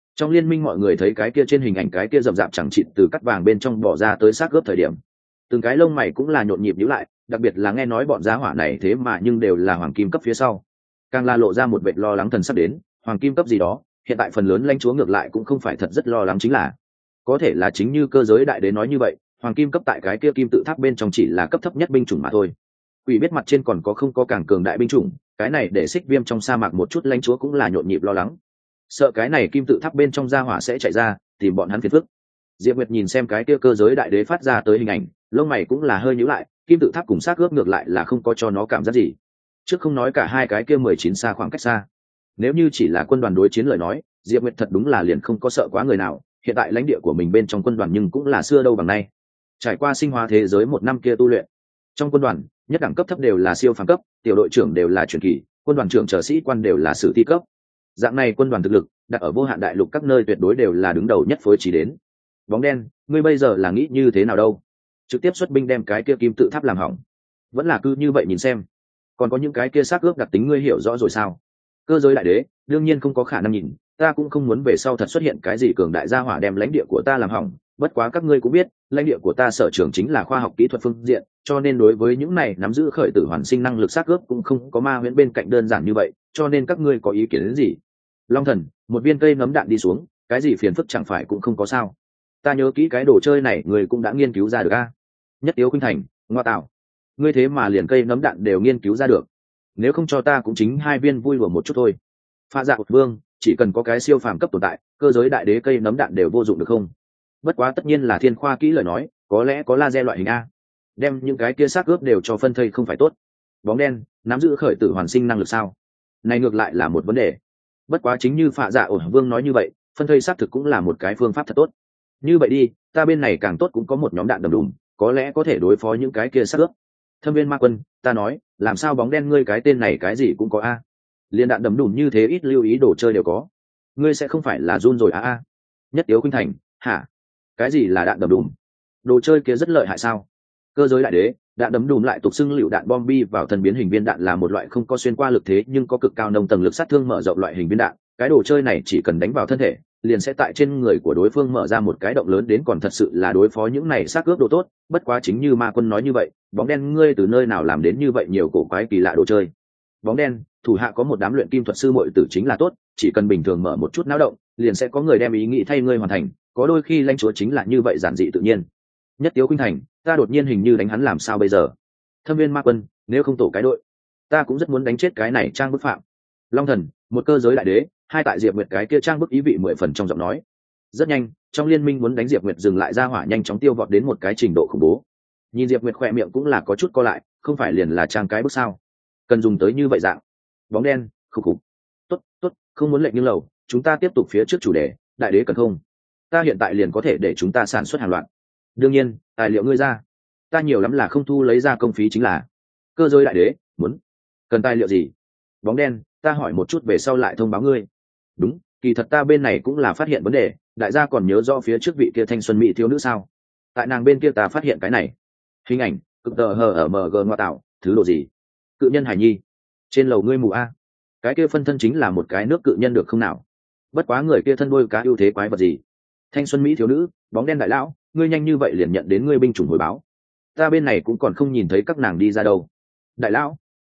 Trong liên minh mọi người thấy cái kia trên hình ảnh cái kia rậm rạp chẳng chịt từ cắt vàng bên trong bỏ ra tới xác gớp thời điểm, từng cái lông mày cũng là nhộn nhịp nhíu lại, đặc biệt là nghe nói bọn giá hỏa này thế mà nhưng đều là hoàng kim cấp phía sau, càng là lộ ra một vệt lo lắng thần sắp đến. Hoàng kim cấp gì đó, hiện tại phần lớn lãnh chúa ngược lại cũng không phải thật rất lo lắng, chính là có thể là chính như cơ giới đại đế nói như vậy, hoàng kim cấp tại cái kia kim tự tháp bên trong chỉ là cấp thấp nhất binh chủng mà thôi. Quỷ biết mặt trên còn có không có càng cường đại binh chủng, cái này để Xích Viêm trong sa mạc một chút lãnh chúa cũng là nhộn nhịp lo lắng, sợ cái này kim tự tháp bên trong gia hỏa sẽ chạy ra tìm bọn hắn phiền phức. Diệp Nguyệt nhìn xem cái kia cơ giới đại đế phát ra tới hình ảnh, lông mày cũng là hơi nhíu lại, kim tự tháp cùng xác ướp ngược lại là không có cho nó cảm giác gì. Trước không nói cả hai cái kia 19 xa khoảng cách xa, nếu như chỉ là quân đoàn đối chiến lời nói, Diệp Nguyệt thật đúng là liền không có sợ quá người nào, hiện tại lãnh địa của mình bên trong quân đoàn nhưng cũng là xưa đâu bằng nay. Trải qua sinh hóa thế giới một năm kia tu luyện, trong quân đoàn, nhất đẳng cấp thấp đều là siêu phàm cấp, tiểu đội trưởng đều là truyền kỳ, quân đoàn trưởng trở sĩ quan đều là sử thi cấp. Dạng này quân đoàn thực lực, đặt ở vô hạn đại lục các nơi tuyệt đối đều là đứng đầu nhất phối trí đến. Bóng đen, ngươi bây giờ là nghĩ như thế nào đâu? Trực tiếp xuất binh đem cái kia kim tự tháp làm hỏng, vẫn là cứ như vậy nhìn xem. Còn có những cái kia xác ướp đặc tính ngươi hiểu rõ rồi sao? Cơ giới đại đế, đương nhiên không có khả năng nhìn, ta cũng không muốn về sau thật xuất hiện cái gì cường đại gia hỏa đem lãnh địa của ta làm hỏng. Bất quá các ngươi cũng biết, lãnh địa của ta sở trường chính là khoa học kỹ thuật phương diện, cho nên đối với những này nắm giữ khởi tử hoàn sinh năng lực xác ướp cũng không có ma huyễn bên cạnh đơn giản như vậy, cho nên các ngươi có ý kiến đến gì? Long thần, một viên cây nấm đạn đi xuống, cái gì phiền phức chẳng phải cũng không có sao. Ta nhớ kỹ cái đồ chơi này người cũng đã nghiên cứu ra được a. Nhất Tiếu Khuynh Thành, ngoa tạo, ngươi thế mà liền cây nấm đạn đều nghiên cứu ra được, nếu không cho ta cũng chính hai viên vui đùa một chút thôi. Pha Dạ Vương, chỉ cần có cái siêu phàm cấp tồn tại, cơ giới đại đế cây nấm đạn đều vô dụng được không? Bất quá tất nhiên là thiên khoa kỹ lời nói, có lẽ có laser loại hình a, đem những cái kia xác ướp đều cho phân thây không phải tốt. Bóng đen, nắm giữ khởi tử hoàn sinh năng lực sao? Này ngược lại là một vấn đề. Bất quá chính như Phạ Dạ Ổn Vương nói như vậy, phân thây xác thực cũng là một cái phương pháp thật tốt. Như vậy đi, ta bên này càng tốt cũng có một nhóm đạn đầm đùm, có lẽ có thể đối phó những cái kia xác ướp. Thâm viên ma quân, ta nói, làm sao bóng đen ngươi cái tên này cái gì cũng có a? Liên đạn đầm đùm như thế ít lưu ý đồ chơi đều có, ngươi sẽ không phải là run rồi a? Nhất Tiếu Khuynh Thành, hả? Cái gì là đạn đầm đùm? Đồ chơi kia rất lợi hại sao? Cơ giới đại đế, đạn đấm đùm lại tục xưng lựu đạn bom bi vào thân biến hình viên đạn là một loại không có xuyên qua lực thế nhưng có cực cao nồng tầng lực sát thương mở rộng loại hình viên đạn. Cái đồ chơi này chỉ cần đánh vào thân thể, liền sẽ tại trên người của đối phương mở ra một cái động lớn đến, còn thật sự là đối phó những này xác ướp đồ tốt. Bất quá chính như ma quân nói như vậy, bóng đen ngươi từ nơi nào làm đến như vậy nhiều cổ quái kỳ lạ đồ chơi? Bóng đen, thủ hạ có một đám luyện kim thuật sư muội tử chính là tốt, chỉ cần bình thường mở một chút náo động, liền sẽ có người đem ý nghĩ thay ngươi hoàn thành, có đôi khi lãnh chúa chính là như vậy giản dị tự nhiên. Nhất Tiếu Khuynh Thành, ta đột nhiên hình như đánh hắn làm sao bây giờ? Thâm viên ma quân, nếu không tổ cái đội, ta cũng rất muốn đánh chết cái này trang bức phạm. Long thần, một cơ giới đại đế, hai tại Diệp Nguyệt cái kia trang bức ý vị 10 phần trong giọng nói. Rất nhanh, trong liên minh muốn đánh Diệp Nguyệt dừng lại ra hỏa nhanh chóng tiêu vọt đến một cái trình độ khủng bố. Nhìn Diệp Nguyệt khỏe miệng cũng là có chút co lại, không phải liền là trang cái bức sao? Cần dùng tới như vậy dạng. Bóng đen, khục khục. Tốt, không muốn lệnh như lầu, chúng ta tiếp tục phía trước chủ đề, đại đế cần không? Ta hiện tại liền có thể để chúng ta sản xuất hàng loạt. Đương nhiên, tài liệu ngươi ra, ta nhiều lắm là không thu lấy ra công phí chính là. Cơ giới đại đế, muốn cần tài liệu gì? Bóng đen, ta hỏi một chút về sau lại thông báo ngươi. Đúng, kỳ thật ta bên này cũng là phát hiện vấn đề, đại gia còn nhớ rõ phía trước vị kia thanh xuân mỹ thiếu nữ sao? Tại nàng bên kia ta phát hiện cái này hình ảnh cực tờ hờ ở mg ngoa tạo, thứ độ gì? Cự nhân hải nhi, trên lầu ngươi mù a? Cái kia phân thân chính là một cái nước cự nhân được không nào? Bất quá người kia thân đuôi cá ưu thế quái vật gì? Thanh xuân mỹ thiếu nữ, bóng đen đại lão, ngươi nhanh như vậy liền nhận đến ngươi binh chủng hồi báo, ta bên này cũng còn không nhìn thấy các nàng đi ra đâu. Đại lão,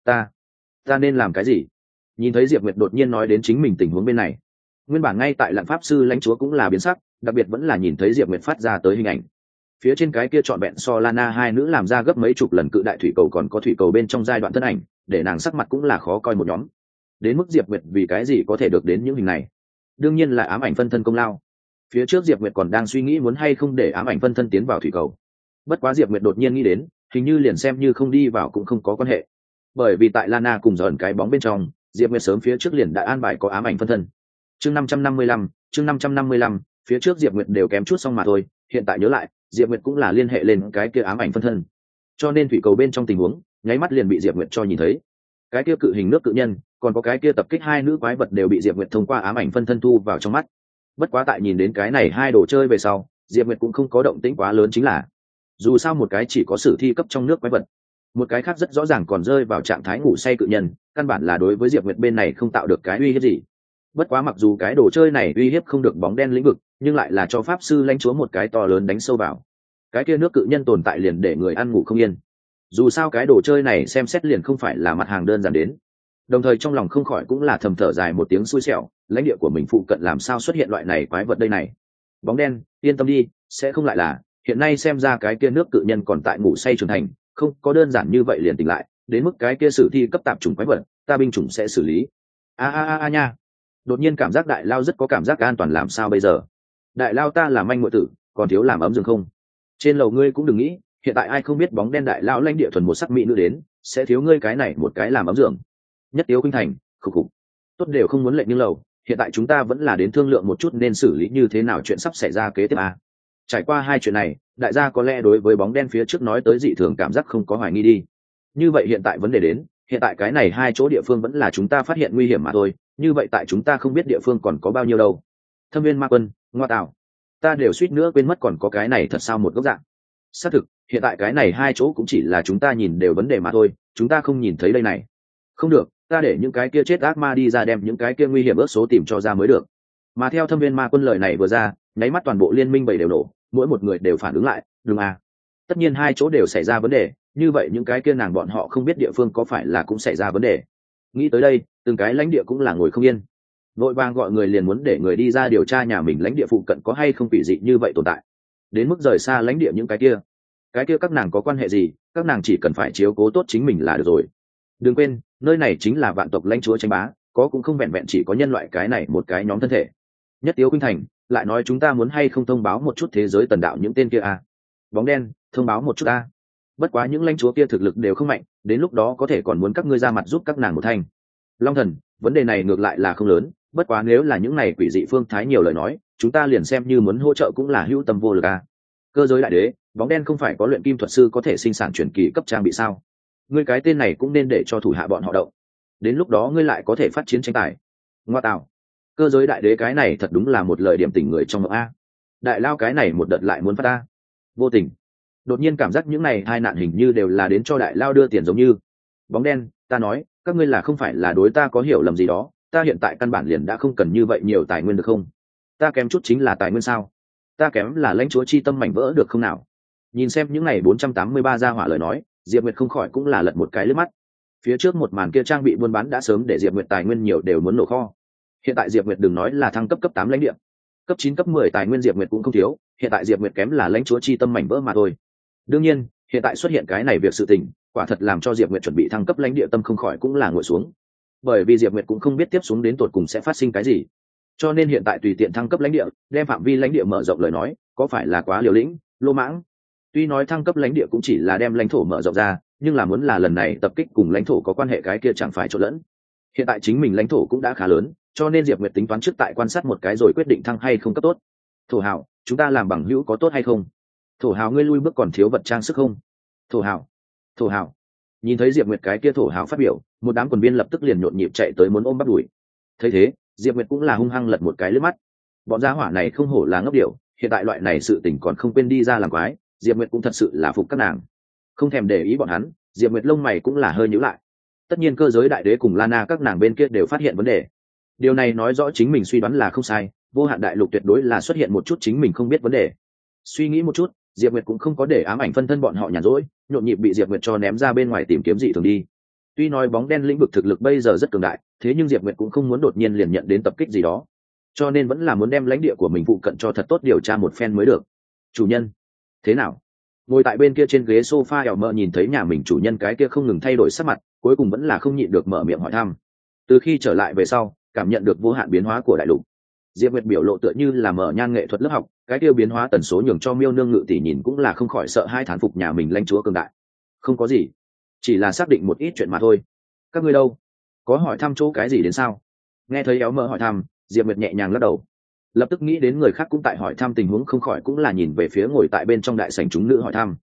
ta nên làm cái gì? Nhìn thấy Diệp Nguyệt đột nhiên nói đến chính mình tình huống bên này, nguyên bản ngay tại Lạn Pháp Sư lãnh chúa cũng là biến sắc, đặc biệt vẫn là nhìn thấy Diệp Nguyệt phát ra tới hình ảnh, phía trên cái kia trọn vẹn so Lana hai nữ làm ra gấp mấy chục lần cự đại thủy cầu, còn có thủy cầu bên trong giai đoạn thân ảnh, để nàng sắc mặt cũng là khó coi một nhóm. Đến mức Diệp Nguyệt vì cái gì có thể được đến những hình này, đương nhiên là ám ảnh phân thân công lao. Phía trước Diệp Nguyệt còn đang suy nghĩ muốn hay không để ám ảnh phân thân tiến vào thủy cầu, bất quá Diệp Nguyệt đột nhiên nghĩ đến, hình như liền xem như không đi vào cũng không có quan hệ, bởi vì tại Lana cùng dần cái bóng bên trong, Diệp Nguyệt sớm phía trước liền đã an bài có ám ảnh phân thân. Chương 555, phía trước Diệp Nguyệt đều kém chút xong mà thôi, hiện tại nhớ lại, Diệp Nguyệt cũng là liên hệ lên cái kia ám ảnh phân thân, cho nên thủy cầu bên trong tình huống nháy mắt liền bị Diệp Nguyệt cho nhìn thấy. Cái kia cự hình nước cự nhân, còn có cái kia tập kích hai nữ quái vật đều bị Diệp Nguyệt thông qua ám ảnh phân thân thu vào trong mắt. Bất quá tại nhìn đến cái này hai đồ chơi về sau, Diệp Nguyệt cũng không có động tĩnh quá lớn, chính là dù sao một cái chỉ có sử thi cấp trong nước quái vật, một cái khác rất rõ ràng còn rơi vào trạng thái ngủ say cự nhân, căn bản là đối với Diệp Nguyệt bên này không tạo được cái uy hiếp gì. Bất quá mặc dù cái đồ chơi này uy hiếp không được bóng đen lĩnh vực, nhưng lại là cho pháp sư lãnh chúa một cái to lớn đánh sâu vào. Cái kia nước cự nhân tồn tại liền để người ăn ngủ không yên. Dù sao cái đồ chơi này xem xét liền không phải là mặt hàng đơn giản đến. Đồng thời trong lòng không khỏi cũng là thầm thở dài một tiếng xui xẻo, lãnh địa của mình phụ cận làm sao xuất hiện loại này quái vật đây này. Bóng đen, yên tâm đi, sẽ không lại là, hiện nay xem ra cái kia nước cự nhân còn tại ngủ say trưởng thành, không có đơn giản như vậy liền tỉnh lại, đến mức cái kia sử thi cấp tạp chủng quái vật, ta binh chủng sẽ xử lý. A nha. Đột nhiên cảm giác đại lao rất có cảm giác an toàn, làm sao bây giờ? Đại lao ta là manh muội tử, còn thiếu làm ấm giường không? Trên lầu ngươi cũng đừng nghĩ, hiện tại ai không biết bóng đen đại lao lãnh địa thuần một sắc mỹ nữ đến, sẽ thiếu ngươi cái này một cái làm ấm giường. Nhất Tiếu Khuynh Thành, khục khục. Tốt đều không muốn lệnh như lầu, hiện tại chúng ta vẫn là đến thương lượng một chút nên xử lý như thế nào chuyện sắp xảy ra kế tiếp à. Trải qua hai chuyện này, đại gia có lẽ đối với bóng đen phía trước nói tới dị thường cảm giác không có hoài nghi đi. Như vậy hiện tại vấn đề đến, hiện tại cái này hai chỗ địa phương vẫn là chúng ta phát hiện nguy hiểm mà thôi, như vậy tại chúng ta không biết địa phương còn có bao nhiêu đâu. Thâm viên ma quân, ngoa tạo, ta đều suýt nữa quên mất còn có cái này thật sao một góc dạng. Xác thực, hiện tại cái này hai chỗ cũng chỉ là chúng ta nhìn đều vấn đề mà thôi, chúng ta không nhìn thấy đây này. Không được, ta để những cái kia chết ác ma đi ra đem những cái kia nguy hiểm ước số tìm cho ra mới được. Mà theo Thâm viên ma quân lời này vừa ra, nháy mắt toàn bộ liên minh bảy đều nổ, mỗi một người đều phản ứng lại, đúng à. Tất nhiên hai chỗ đều xảy ra vấn đề, như vậy những cái kia nàng bọn họ không biết địa phương có phải là cũng xảy ra vấn đề. Nghĩ tới đây, từng cái lãnh địa cũng là ngồi không yên, vội vàng gọi người liền muốn để người đi ra điều tra nhà mình lãnh địa phụ cận có hay không quỷ dị như vậy tồn tại. Đến mức rời xa lãnh địa những cái kia các nàng có quan hệ gì, các nàng chỉ cần phải chiếu cố tốt chính mình là được rồi. Đừng quên, nơi này chính là vạn tộc lãnh chúa tranh bá, có cũng không vẹn vẹn chỉ có nhân loại cái này một cái nhóm thân thể. Nhất Tiếu Khuynh Thành lại nói chúng ta muốn hay không thông báo một chút thế giới tần đạo những tên kia à? Bóng đen, thông báo một chút à? Bất quá những lãnh chúa kia thực lực đều không mạnh, đến lúc đó có thể còn muốn các ngươi ra mặt giúp các nàng một thành. Long Thần, vấn đề này ngược lại là không lớn, bất quá nếu là những này quỷ dị phương thái nhiều lời nói, chúng ta liền xem như muốn hỗ trợ cũng là hữu tâm vô lực à? Cơ giới đại đế, bóng đen không phải có luyện kim thuật sư có thể sinh sản truyền kỳ cấp trang bị sao? Ngươi cái tên này cũng nên để cho thủ hạ bọn họ động, đến lúc đó ngươi lại có thể phát chiến tranh tài. Ngoa tạo, cơ giới đại đế cái này thật đúng là một lời điểm tỉnh người trong mộng a. Đại lao cái này một đợt lại muốn phát ta, vô tình. Đột nhiên cảm giác những này hai nạn hình như đều là đến cho đại lao đưa tiền giống như. Bóng đen, ta nói, các ngươi là không phải là đối ta có hiểu lầm gì đó, ta hiện tại căn bản liền đã không cần như vậy nhiều tài nguyên được không? Ta kém chút chính là tài nguyên sao? Ta kém là lãnh chúa chi tâm mảnh vỡ được không nào? Nhìn xem những này 483 gia hỏa lời nói, Diệp Nguyệt không khỏi cũng là lật một cái lướt mắt. Phía trước một màn kia trang bị buôn bán đã sớm để Diệp Nguyệt tài nguyên nhiều đều muốn nổ kho. Hiện tại Diệp Nguyệt đừng nói là thăng cấp 8 lãnh địa, cấp 9 cấp 10 tài nguyên Diệp Nguyệt cũng không thiếu, hiện tại Diệp Nguyệt kém là lãnh chúa chi tâm mảnh vỡ mà thôi. Đương nhiên, hiện tại xuất hiện cái này việc sự tình, quả thật làm cho Diệp Nguyệt chuẩn bị thăng cấp lãnh địa tâm không khỏi cũng là ngồi xuống. Bởi vì Diệp Nguyệt cũng không biết tiếp xuống đến tột cùng sẽ phát sinh cái gì. Cho nên hiện tại tùy tiện thăng cấp lãnh địa, đem phạm vi lãnh địa mở rộng lời nói, có phải là quá liều lĩnh, lô mãng. Tuy nói thăng cấp lãnh địa cũng chỉ là đem lãnh thổ mở rộng ra, nhưng là muốn là lần này tập kích cùng lãnh thổ có quan hệ cái kia chẳng phải trộn lẫn. Hiện tại chính mình lãnh thổ cũng đã khá lớn, cho nên Diệp Nguyệt tính toán trước tại quan sát một cái rồi quyết định thăng hay không cấp tốt. Thổ hào, chúng ta làm bằng hữu có tốt hay không? Thổ hào, ngươi lui bước còn thiếu vật trang sức không? Thổ hào. Nhìn thấy Diệp Nguyệt cái kia thổ hào phát biểu, một đám quần viên lập tức liền nhộn nhịp chạy tới muốn ôm bắt đuổi. Thấy thế, Diệp Nguyệt cũng là hung hăng lật một cái lướt mắt. Bọn gia hỏa này không hổ là ngốc điệu, hiện tại loại này sự tình còn không quên đi ra làm quái, Diệp Nguyệt cũng thật sự là phục các nàng. Không thèm để ý bọn hắn, Diệp Nguyệt lông mày cũng là hơi nhíu lại. Tất nhiên cơ giới đại đế cùng Lana các nàng bên kia đều phát hiện vấn đề. Điều này nói rõ chính mình suy đoán là không sai, vô hạn đại lục tuyệt đối là xuất hiện một chút chính mình không biết vấn đề. Suy nghĩ một chút, Diệp Nguyệt cũng không có để ám ảnh phân thân bọn họ nhàn rỗi, nhộn nhịp bị Diệp Nguyệt cho ném ra bên ngoài tìm kiếm dị thường đi. Tuy nói bóng đen lĩnh vực thực lực bây giờ rất cường đại, thế nhưng Diệp Nguyệt cũng không muốn đột nhiên liền nhận đến tập kích gì đó, cho nên vẫn là muốn đem lãnh địa của mình phụ cận cho thật tốt điều tra một phen mới được. Chủ nhân, thế nào? Ngồi tại bên kia trên ghế sofa ẻo mờ nhìn thấy nhà mình chủ nhân cái kia không ngừng thay đổi sắc mặt, cuối cùng vẫn là không nhịn được mở miệng hỏi thăm. Từ khi trở lại về sau, cảm nhận được vô hạn biến hóa của đại lục, Diệp Nguyệt biểu lộ tựa như là mở nhan nghệ thuật lớp học, cái kia biến hóa tần số nhường cho Miêu Nương Ngự tỷ nhìn cũng là không khỏi sợ hai thán phục nhà mình lãnh chúa cường đại. Không có gì, chỉ là xác định một ít chuyện mà thôi. Các ngươi đâu? Có hỏi thăm chỗ cái gì đến sao? Nghe thấy éo mờ hỏi thăm, Diệp Nguyệt nhẹ nhàng lắc đầu, lập tức nghĩ đến người khác cũng tại hỏi thăm tình huống, không khỏi cũng là nhìn về phía ngồi tại bên trong đại sảnh chúng nữ hỏi thăm.